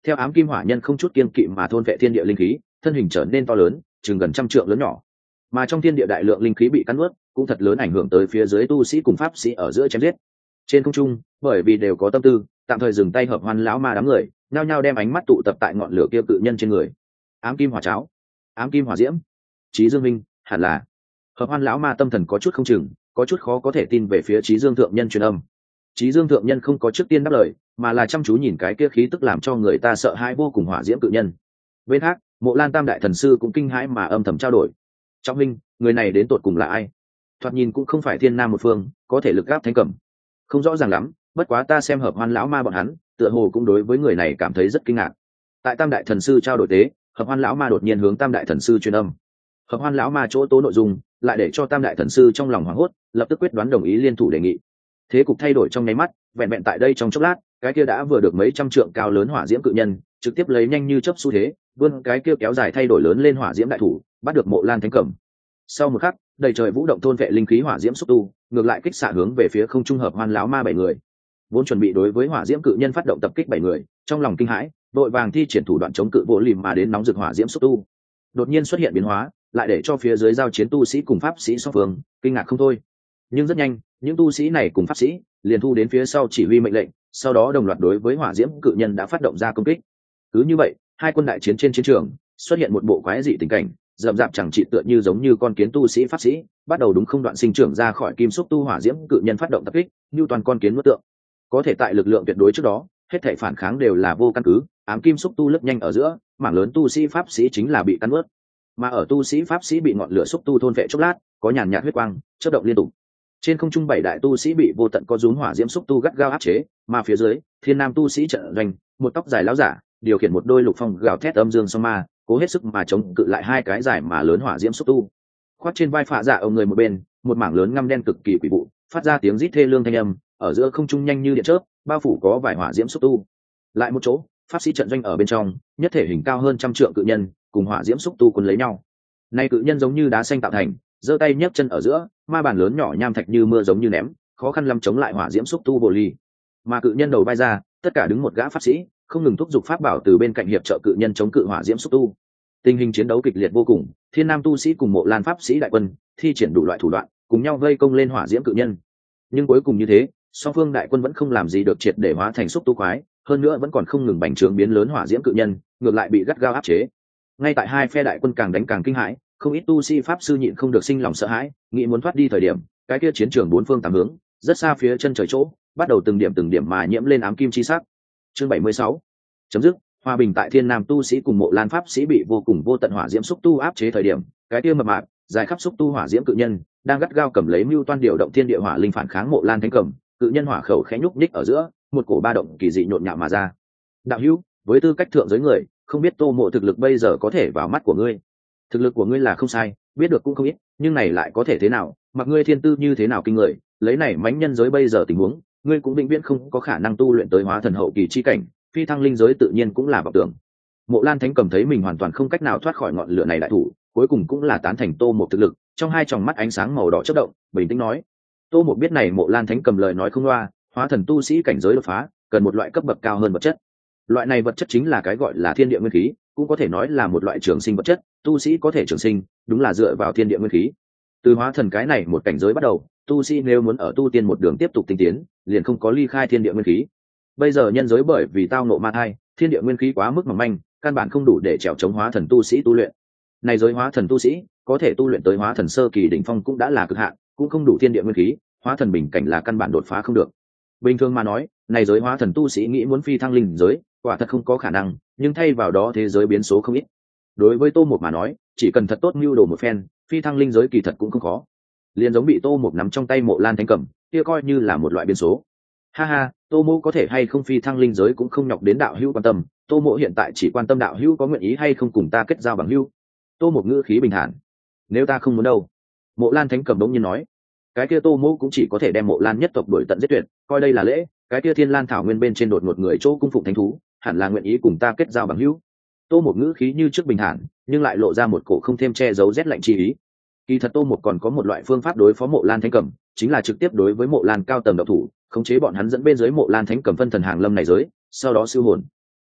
theo ám kim hỏa nhân không chút kiên kỵ mà thôn vệ thiên địa linh khí, thân hình trở nên to lớn, chừng gần trăm trượng lớn nhỏ. Mà trong thiên địa đại lượng linh khí bị cắn nuốt, cũng thật lớn ảnh hưởng tới phía dưới tu sĩ cùng pháp sĩ ở giữa chém giết. Trên không trung, bởi vì đều có tâm tư, tạm thời dừng tay hợp hoan lão ma đám người, nhao nhao đem ánh mắt tụ tập tại ngọn lửa kia cự nhân trên người. Ám kim hỏa cháo, ám kim hỏa diễm, Chí Dương Minh, hẳn là. Hợp hoan lão ma tâm thần có chút không chừng, có chút khó có thể tin về phía Chí Dương thượng nhân truyền âm. Chí Dương thượng nhân không có trước tiên đáp lời, mà là chăm chú nhìn cái kia khí tức làm cho người ta sợ hãi vô cùng hỏa diễm cự nhân. Bên khác, Mộ Lan Tam đại thần sư cũng kinh hãi mà âm thầm trao đổi. Trọng minh, người này đến tột cùng là ai? Thoạt nhìn cũng không phải thiên nam một phương, có thể lực gáp thánh cẩm. Không rõ ràng lắm, bất quá ta xem hợp hoan lão ma bọn hắn, tựa hồ cũng đối với người này cảm thấy rất kinh ngạc. Tại Tam đại thần sư trao đổi tế, hợp hoan lão ma đột nhiên hướng Tam đại thần sư truyền âm. Hợp hoan lão ma chỗ tố nội dung, lại để cho Tam đại thần sư trong lòng hoảng hốt, lập tức quyết đoán đồng ý liên thủ đề nghị. Thế cục thay đổi trong nháy mắt, vẹn vẹn tại đây trong chốc lát, cái kia đã vừa được mấy trăm trượng cao lớn hỏa diễm cự nhân, trực tiếp lấy nhanh như chớp xu thế, vươn cái kia kéo dài thay đổi lớn lên hỏa diễm đại thủ, bắt được Mộ Lan Thánh Cẩm. Sau một khắc, đầy trời vũ động thôn vệ linh khí hỏa diễm xúc tu, ngược lại kích xạ hướng về phía không trung hợp hoan lão ma bảy người. Vốn chuẩn bị đối với hỏa diễm cự nhân phát động tập kích bảy người, trong lòng kinh hãi, đội vàng thi triển thủ đoạn chống cự bộ lìm mà đến nóng rực hỏa diễm xúc tu. Đột nhiên xuất hiện biến hóa, lại để cho phía dưới giao chiến tu sĩ cùng pháp sĩ song phương kinh ngạc không thôi. Nhưng rất nhanh, những tu sĩ này cùng pháp sĩ liền thu đến phía sau chỉ huy mệnh lệnh, sau đó đồng loạt đối với hỏa diễm cự nhân đã phát động ra công kích. Cứ như vậy, hai quân đại chiến trên chiến trường xuất hiện một bộ quái dị tình cảnh, rậm rạp chẳng trị tựa như giống như con kiến tu sĩ pháp sĩ bắt đầu đúng không đoạn sinh trưởng ra khỏi kim xúc tu hỏa diễm cự nhân phát động tập kích, như toàn con kiến nuốt tượng. Có thể tại lực lượng tuyệt đối trước đó, hết thảy phản kháng đều là vô căn cứ, ám kim xúc tu lướt nhanh ở giữa, mảng lớn tu sĩ pháp sĩ chính là bị cắn nuốt. Mà ở tu sĩ pháp sĩ bị ngọn lửa xúc tu thôn vệ chốc lát, có nhàn nhạt huyết quang chớp động liên tục. Trên không trung bảy đại tu sĩ bị vô tận có rúm hỏa diễm xúc tu gắt gao áp chế, mà phía dưới, thiên nam tu sĩ trận doanh, một tóc dài lão giả, điều khiển một đôi lục phong gào thét âm dương song ma, cố hết sức mà chống cự lại hai cái dài mà lớn hỏa diễm xúc tu. Khoát trên vai phạ dạ ông người một bên, một mảng lớn ngăm đen cực kỳ quỷ vụ, phát ra tiếng rít thê lương thanh âm, ở giữa không trung nhanh như điện chớp, bao phủ có vài hỏa diễm xúc tu. Lại một chỗ, pháp sĩ trận doanh ở bên trong, nhất thể hình cao hơn trăm trượng cự nhân, cùng hỏa diễm xúc tu cuốn lấy nhau. Nay cự nhân giống như đá xanh tạo thành, giơ tay nhấc chân ở giữa, ma bàn lớn nhỏ nham thạch như mưa giống như ném, khó khăn lắm chống lại hỏa diễm xúc tu bồ ly. Mà cự nhân đầu bay ra, tất cả đứng một gã pháp sĩ, không ngừng thúc giục pháp bảo từ bên cạnh hiệp trợ cự nhân chống cự hỏa diễm xúc tu. Tình hình chiến đấu kịch liệt vô cùng, thiên nam tu sĩ cùng Mộ Lan pháp sĩ đại quân thi triển đủ loại thủ đoạn, cùng nhau vây công lên hỏa diễm cự nhân. Nhưng cuối cùng như thế, song phương đại quân vẫn không làm gì được triệt để hóa thành xúc tu quái, hơn nữa vẫn còn không ngừng bành trướng biến lớn hỏa diễm cự nhân, ngược lại bị gắt gao áp chế. Ngay tại hai phe đại quân càng đánh càng kinh hãi, không ít tu sĩ pháp sư nhịn không được sinh lòng sợ hãi, nghĩ muốn thoát đi thời điểm, cái kia chiến trường bốn phương tám hướng, rất xa phía chân trời chỗ, bắt đầu từng điểm từng điểm mà nhiễm lên ám kim chi sắc. Chương bảy mươi sáu chấm dứt. Hòa bình tại thiên nam tu sĩ cùng Mộ Lan pháp sĩ bị vô cùng vô tận hỏa diễm xúc tu áp chế thời điểm, cái kia mập mạp dài khắp xúc tu hỏa diễm cự nhân đang gắt gao cầm lấy mưu toan điều động thiên địa hỏa linh phản kháng Mộ Lan thánh cầm, cự nhân hỏa khẩu khẽ nhúc nhích ở giữa, một cổ ba động kỳ dị nhộn nhạo mà ra. Đạo hữu, với tư cách thượng giới người, không biết Tô Mộ thực lực bây giờ có thể vào mắt của ngươi. Thực lực của ngươi là không sai, biết được cũng không ít, nhưng này lại có thể thế nào, mặc ngươi thiên tư như thế nào kinh người, lấy này mãnh nhân giới bây giờ tình huống, ngươi cũng vĩnh viễn không có khả năng tu luyện tới hóa thần hậu kỳ chi cảnh, phi thăng linh giới tự nhiên cũng là vọng tưởng. Mộ Lan thánh cầm thấy mình hoàn toàn không cách nào thoát khỏi ngọn lửa này đại thủ, cuối cùng cũng là tán thành Tô Mộ thực lực, trong hai tròng mắt ánh sáng màu đỏ chớp động, bình tĩnh nói: Tô Mộ biết này Mộ Lan thánh cầm lời nói không loa, hóa thần tu sĩ cảnh giới đột phá, cần một loại cấp bậc cao hơn vật chất. Loại này vật chất chính là cái gọi là thiên địa nguyên khí, cũng có thể nói là một loại trường sinh vật chất, tu sĩ có thể trường sinh, đúng là dựa vào thiên địa nguyên khí. Từ hóa thần cái này một cảnh giới bắt đầu, tu sĩ nếu muốn ở tu tiên một đường tiếp tục tinh tiến, liền không có ly khai thiên địa nguyên khí. Bây giờ nhân giới bởi vì tao ngộ ma thai, thiên địa nguyên khí quá mức mỏng manh, căn bản không đủ để trèo chống hóa thần tu sĩ tu luyện. Này giới hóa thần tu sĩ, có thể tu luyện tới hóa thần sơ kỳ đỉnh phong cũng đã là cực hạn, cũng không đủ thiên địa nguyên khí, hóa thần bình cảnh là căn bản đột phá không được. Bình thường mà nói, này giới hóa thần tu sĩ nghĩ muốn phi thăng linh giới, quả thật không có khả năng, nhưng thay vào đó thế giới biến số không ít. Đối với Tô Mộc mà nói, chỉ cần thật tốt mưu đồ một phen, phi thăng linh giới kỳ thật cũng không khó. Liền giống bị Tô Mộc nắm trong tay Mộ Lan thánh cầm, kia coi như là một loại biến số. Ha ha, Tô Mộ có thể hay không phi thăng linh giới cũng không nhọc đến đạo hữu quan tâm, Tô Mộ hiện tại chỉ quan tâm đạo hữu có nguyện ý hay không cùng ta kết giao bằng hữu. Tô Mộc ngữ khí bình thản: Nếu ta không muốn đâu. Mộ Lan thánh cầm đống nhiên nói: Cái kia Tô Mộ cũng chỉ có thể đem Mộ Lan nhất tộc đuổi tận giết tuyệt, coi đây là lễ. Cái kia Thiên Lan thảo nguyên bên trên đột ngột người chỗ cung phụng thánh thú, hẳn là nguyện ý cùng ta kết giao bằng hữu. Tô Mộc ngữ khí như trước bình thản, nhưng lại lộ ra một cổ không thêm che giấu rét lạnh chi ý. Kỳ thật Tô Mộc còn có một loại phương pháp đối phó Mộ Lan thánh cầm, chính là trực tiếp đối với Mộ Lan cao tầng độc thủ, khống chế bọn hắn dẫn bên dưới Mộ Lan thánh cầm phân thần hàng lâm này giới, sau đó siêu hồn.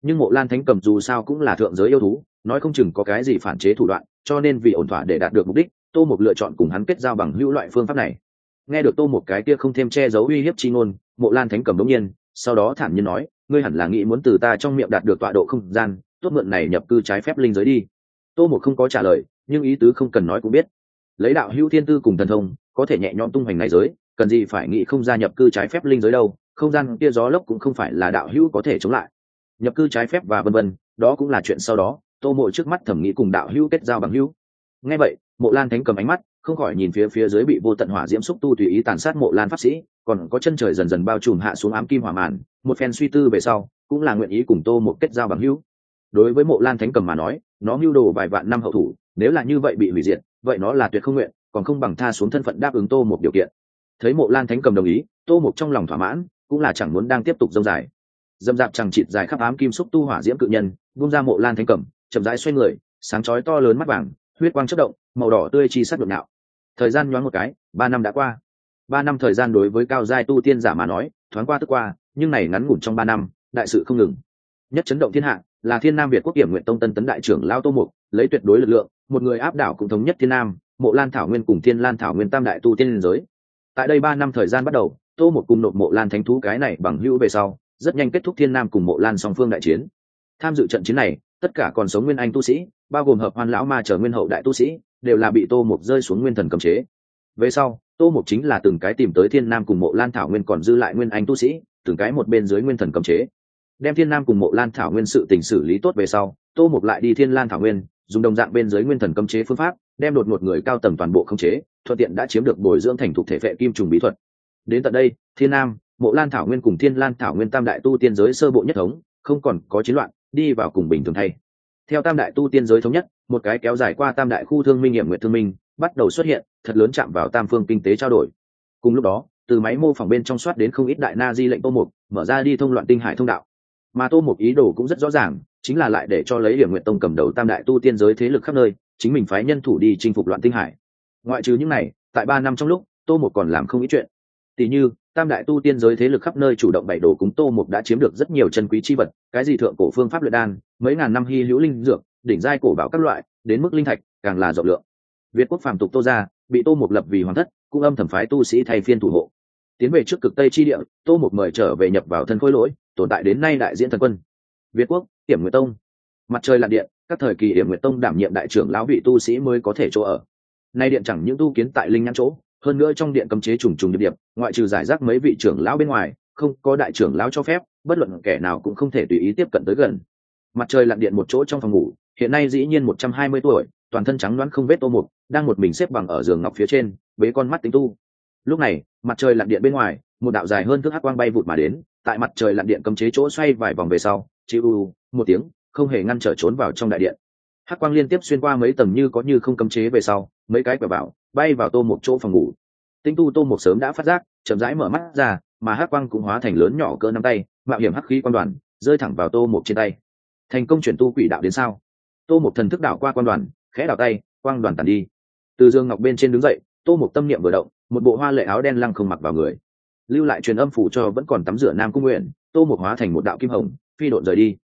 nhưng Mộ Lan Thánh Cầm dù sao cũng là thượng giới yêu thú, nói không chừng có cái gì phản chế thủ đoạn, cho nên vì ổn thỏa để đạt được mục đích, Tô Mục lựa chọn cùng hắn kết giao bằng hữu loại phương pháp này. Nghe được Tô Mục cái kia không thêm che giấu uy hiếp chi ngôn, Mộ Lan Thánh Cầm đống nhiên, sau đó thản nhiên nói, ngươi hẳn là nghĩ muốn từ ta trong miệng đạt được tọa độ không gian, tốt mượn này nhập cư trái phép linh giới đi. Tô Mục không có trả lời, nhưng ý tứ không cần nói cũng biết. Lấy đạo hữu thiên tư cùng thần thông, có thể nhẹ nhõm tung hoành này giới, cần gì phải nghĩ không gia nhập cư trái phép linh giới đâu, không gian kia gió lốc cũng không phải là đạo hữu có thể chống lại. Nhập cư trái phép và vân vân, đó cũng là chuyện sau đó, Tô Mộ trước mắt thẩm nghĩ cùng đạo hữu kết giao bằng hữu. Nghe vậy, Mộ Lan Thánh Cầm ánh mắt không khỏi nhìn phía phía dưới bị vô tận hỏa diễm xúc tu tùy ý tàn sát Mộ Lan pháp sĩ, còn có chân trời dần dần bao trùm hạ xuống ám kim hỏa màn, một phen suy tư về sau, cũng là nguyện ý cùng Tô Mộ kết giao bằng hữu. Đối với Mộ Lan Thánh Cầm mà nói, nó mưu đồ vài vạn năm hậu thủ, nếu là như vậy bị hủy diệt, vậy nó là tuyệt không nguyện, còn không bằng tha xuống thân phận đáp ứng Tô Mộ điều kiện. Thấy Mộ Lan Thánh Cầm đồng ý, Tô Mộ trong lòng thỏa mãn, cũng là chẳng muốn đang tiếp tục dông dài. Dâm dạp chẳng chịt dài khắp ám kim xúc tu hỏa diễm cự nhân, buông ra Mộ Lan Thánh Cầm, chậm rãi xoay người, sáng chói to lớn mắt vàng, huyết quang chớp động, màu đỏ tươi chi sắc đột nạo. Thời gian nhoáng một cái, ba năm đã qua. Ba năm thời gian đối với cao giai tu tiên giả mà nói, thoáng qua tức qua, nhưng này ngắn ngủn trong ba năm, đại sự không ngừng. Nhất chấn động thiên hạ, là Thiên Nam Việt Quốc Kiểm Nguyện Tông Tân Tấn đại trưởng lão Tô Mục, lấy tuyệt đối lực lượng, một người áp đảo cũng thống nhất Thiên Nam, Mộ Lan Thảo Nguyên cùng Thiên Lan Thảo Nguyên tam đại tu tiên liên giới. Tại đây ba năm thời gian bắt đầu, Tô Mục cùng nộp Mộ Lan Thánh thú cái này bằng hữu về sau, rất nhanh kết thúc Thiên Nam cùng Mộ Lan song phương đại chiến. Tham dự trận chiến này, tất cả còn sống nguyên anh tu sĩ, bao gồm hợp hoan lão ma trở nguyên hậu đại tu sĩ, đều là bị Tô Mục rơi xuống nguyên thần cấm chế. Về sau, Tô Mục chính là từng cái tìm tới Thiên Nam cùng Mộ Lan Thảo Nguyên còn dư lại nguyên anh tu sĩ, từng cái một bên dưới nguyên thần cấm chế. Đem Thiên Nam cùng Mộ Lan Thảo Nguyên sự tình xử lý tốt về sau, Tô Mục lại đi Thiên Lan Thảo Nguyên, dùng đồng dạng bên dưới nguyên thần cấm chế phương pháp, đem đột ngột người cao tầng toàn bộ khống chế, thuận tiện đã chiếm được bồi dưỡng thành thuộc thể phệ kim trùng bí thuật. Đến tận đây, Thiên Nam, Mộ Lan Thảo Nguyên cùng Thiên Lan Thảo Nguyên tam đại tu tiên giới sơ bộ nhất thống, không còn có chiến loạn, đi vào cùng bình thường thay. Theo tam đại tu tiên giới thống nhất, một cái kéo dài qua tam đại khu thương minh nghiệm nguyện thương minh bắt đầu xuất hiện, thật lớn chạm vào tam phương kinh tế trao đổi. Cùng lúc đó, từ máy mô phỏng bên trong soát đến không ít đại na di lệnh Tô Mục, mở ra đi thông loạn tinh hải thông đạo. Mà Tô Mục ý đồ cũng rất rõ ràng, chính là lại để cho lấy Hiểm Nguyện Tông cầm đầu tam đại tu tiên giới thế lực khắp nơi, chính mình phái nhân thủ đi chinh phục loạn tinh hải. Ngoại trừ những này, tại ba năm trong lúc, Tô Mục còn làm không ít chuyện. Tỷ như, tam đại tu tiên giới thế lực khắp nơi chủ động bày đồ cúng Tô Mục đã chiếm được rất nhiều chân quý chi vật, cái gì thượng cổ phương pháp luyện đan, mấy ngàn năm hy hữu linh dược, đỉnh giai cổ bảo các loại, đến mức linh thạch càng là rộng lượng. Việt Quốc phàm tục Tô gia bị Tô Mục lập vì hoàng thất, cũng âm thầm phái tu sĩ thay phiên thủ hộ. Tiến về trước cực Tây chi địa, Tô Mục mời trở về nhập vào thân khối lỗi, tồn tại đến nay đại diễn thần quân. Việt Quốc, Hiểm Nguyệt Tông. Mặt trời lặn điện, các thời kỳ Hiểm Nguyệt Tông đảm nhiệm đại trưởng lão vị tu sĩ mới có thể chỗ ở. Nay điện chẳng những tu kiến tại linh nhãn chỗ, hơn nữa trong điện cấm chế trùng trùng điệp điệp, ngoại trừ giải rác mấy vị trưởng lão bên ngoài, không có đại trưởng lão cho phép, bất luận kẻ nào cũng không thể tùy ý tiếp cận tới gần. Mặt trời lặn điện một chỗ trong phòng ngủ, hiện nay dĩ nhiên một trăm hai mươi tuổi, toàn thân trắng đoán không vết Tô Mục, đang một mình xếp bằng ở giường ngọc phía trên, bế con mắt tính tu. Lúc này, mặt trời lặn điện bên ngoài, một đạo dài hơn thước hắc quang bay vụt mà đến, tại mặt trời lặn điện cấm chế chỗ xoay vài vòng về sau, chịu một tiếng, không hề ngăn trở trốn vào trong đại điện. Hắc quang liên tiếp xuyên qua mấy tầng như có như không cấm chế về sau, mấy cái quẻ bảo bay vào Tô Mục chỗ phòng ngủ. Tinh tu Tô Mục sớm đã phát giác, chậm rãi mở mắt ra, mà hắc quang cũng hóa thành lớn nhỏ cỡ nắm tay, mạo hiểm hắc khí quan đoàn rơi thẳng vào Tô Mục trên tay. Thành công chuyển tu quỷ đạo đến sao? Tô Mục thần thức đảo qua quan đoàn, khẽ đảo tay, quang đoàn tàn đi. Từ giường ngọc bên trên đứng dậy, Tô Mục tâm niệm vừa động, một bộ hoa lệ áo đen lăng không mặc vào người, lưu lại truyền âm phủ cho vẫn còn tắm rửa Nam Cung Nguyện. Tô Mục hóa thành một đạo kim hồng, phi độn rời đi.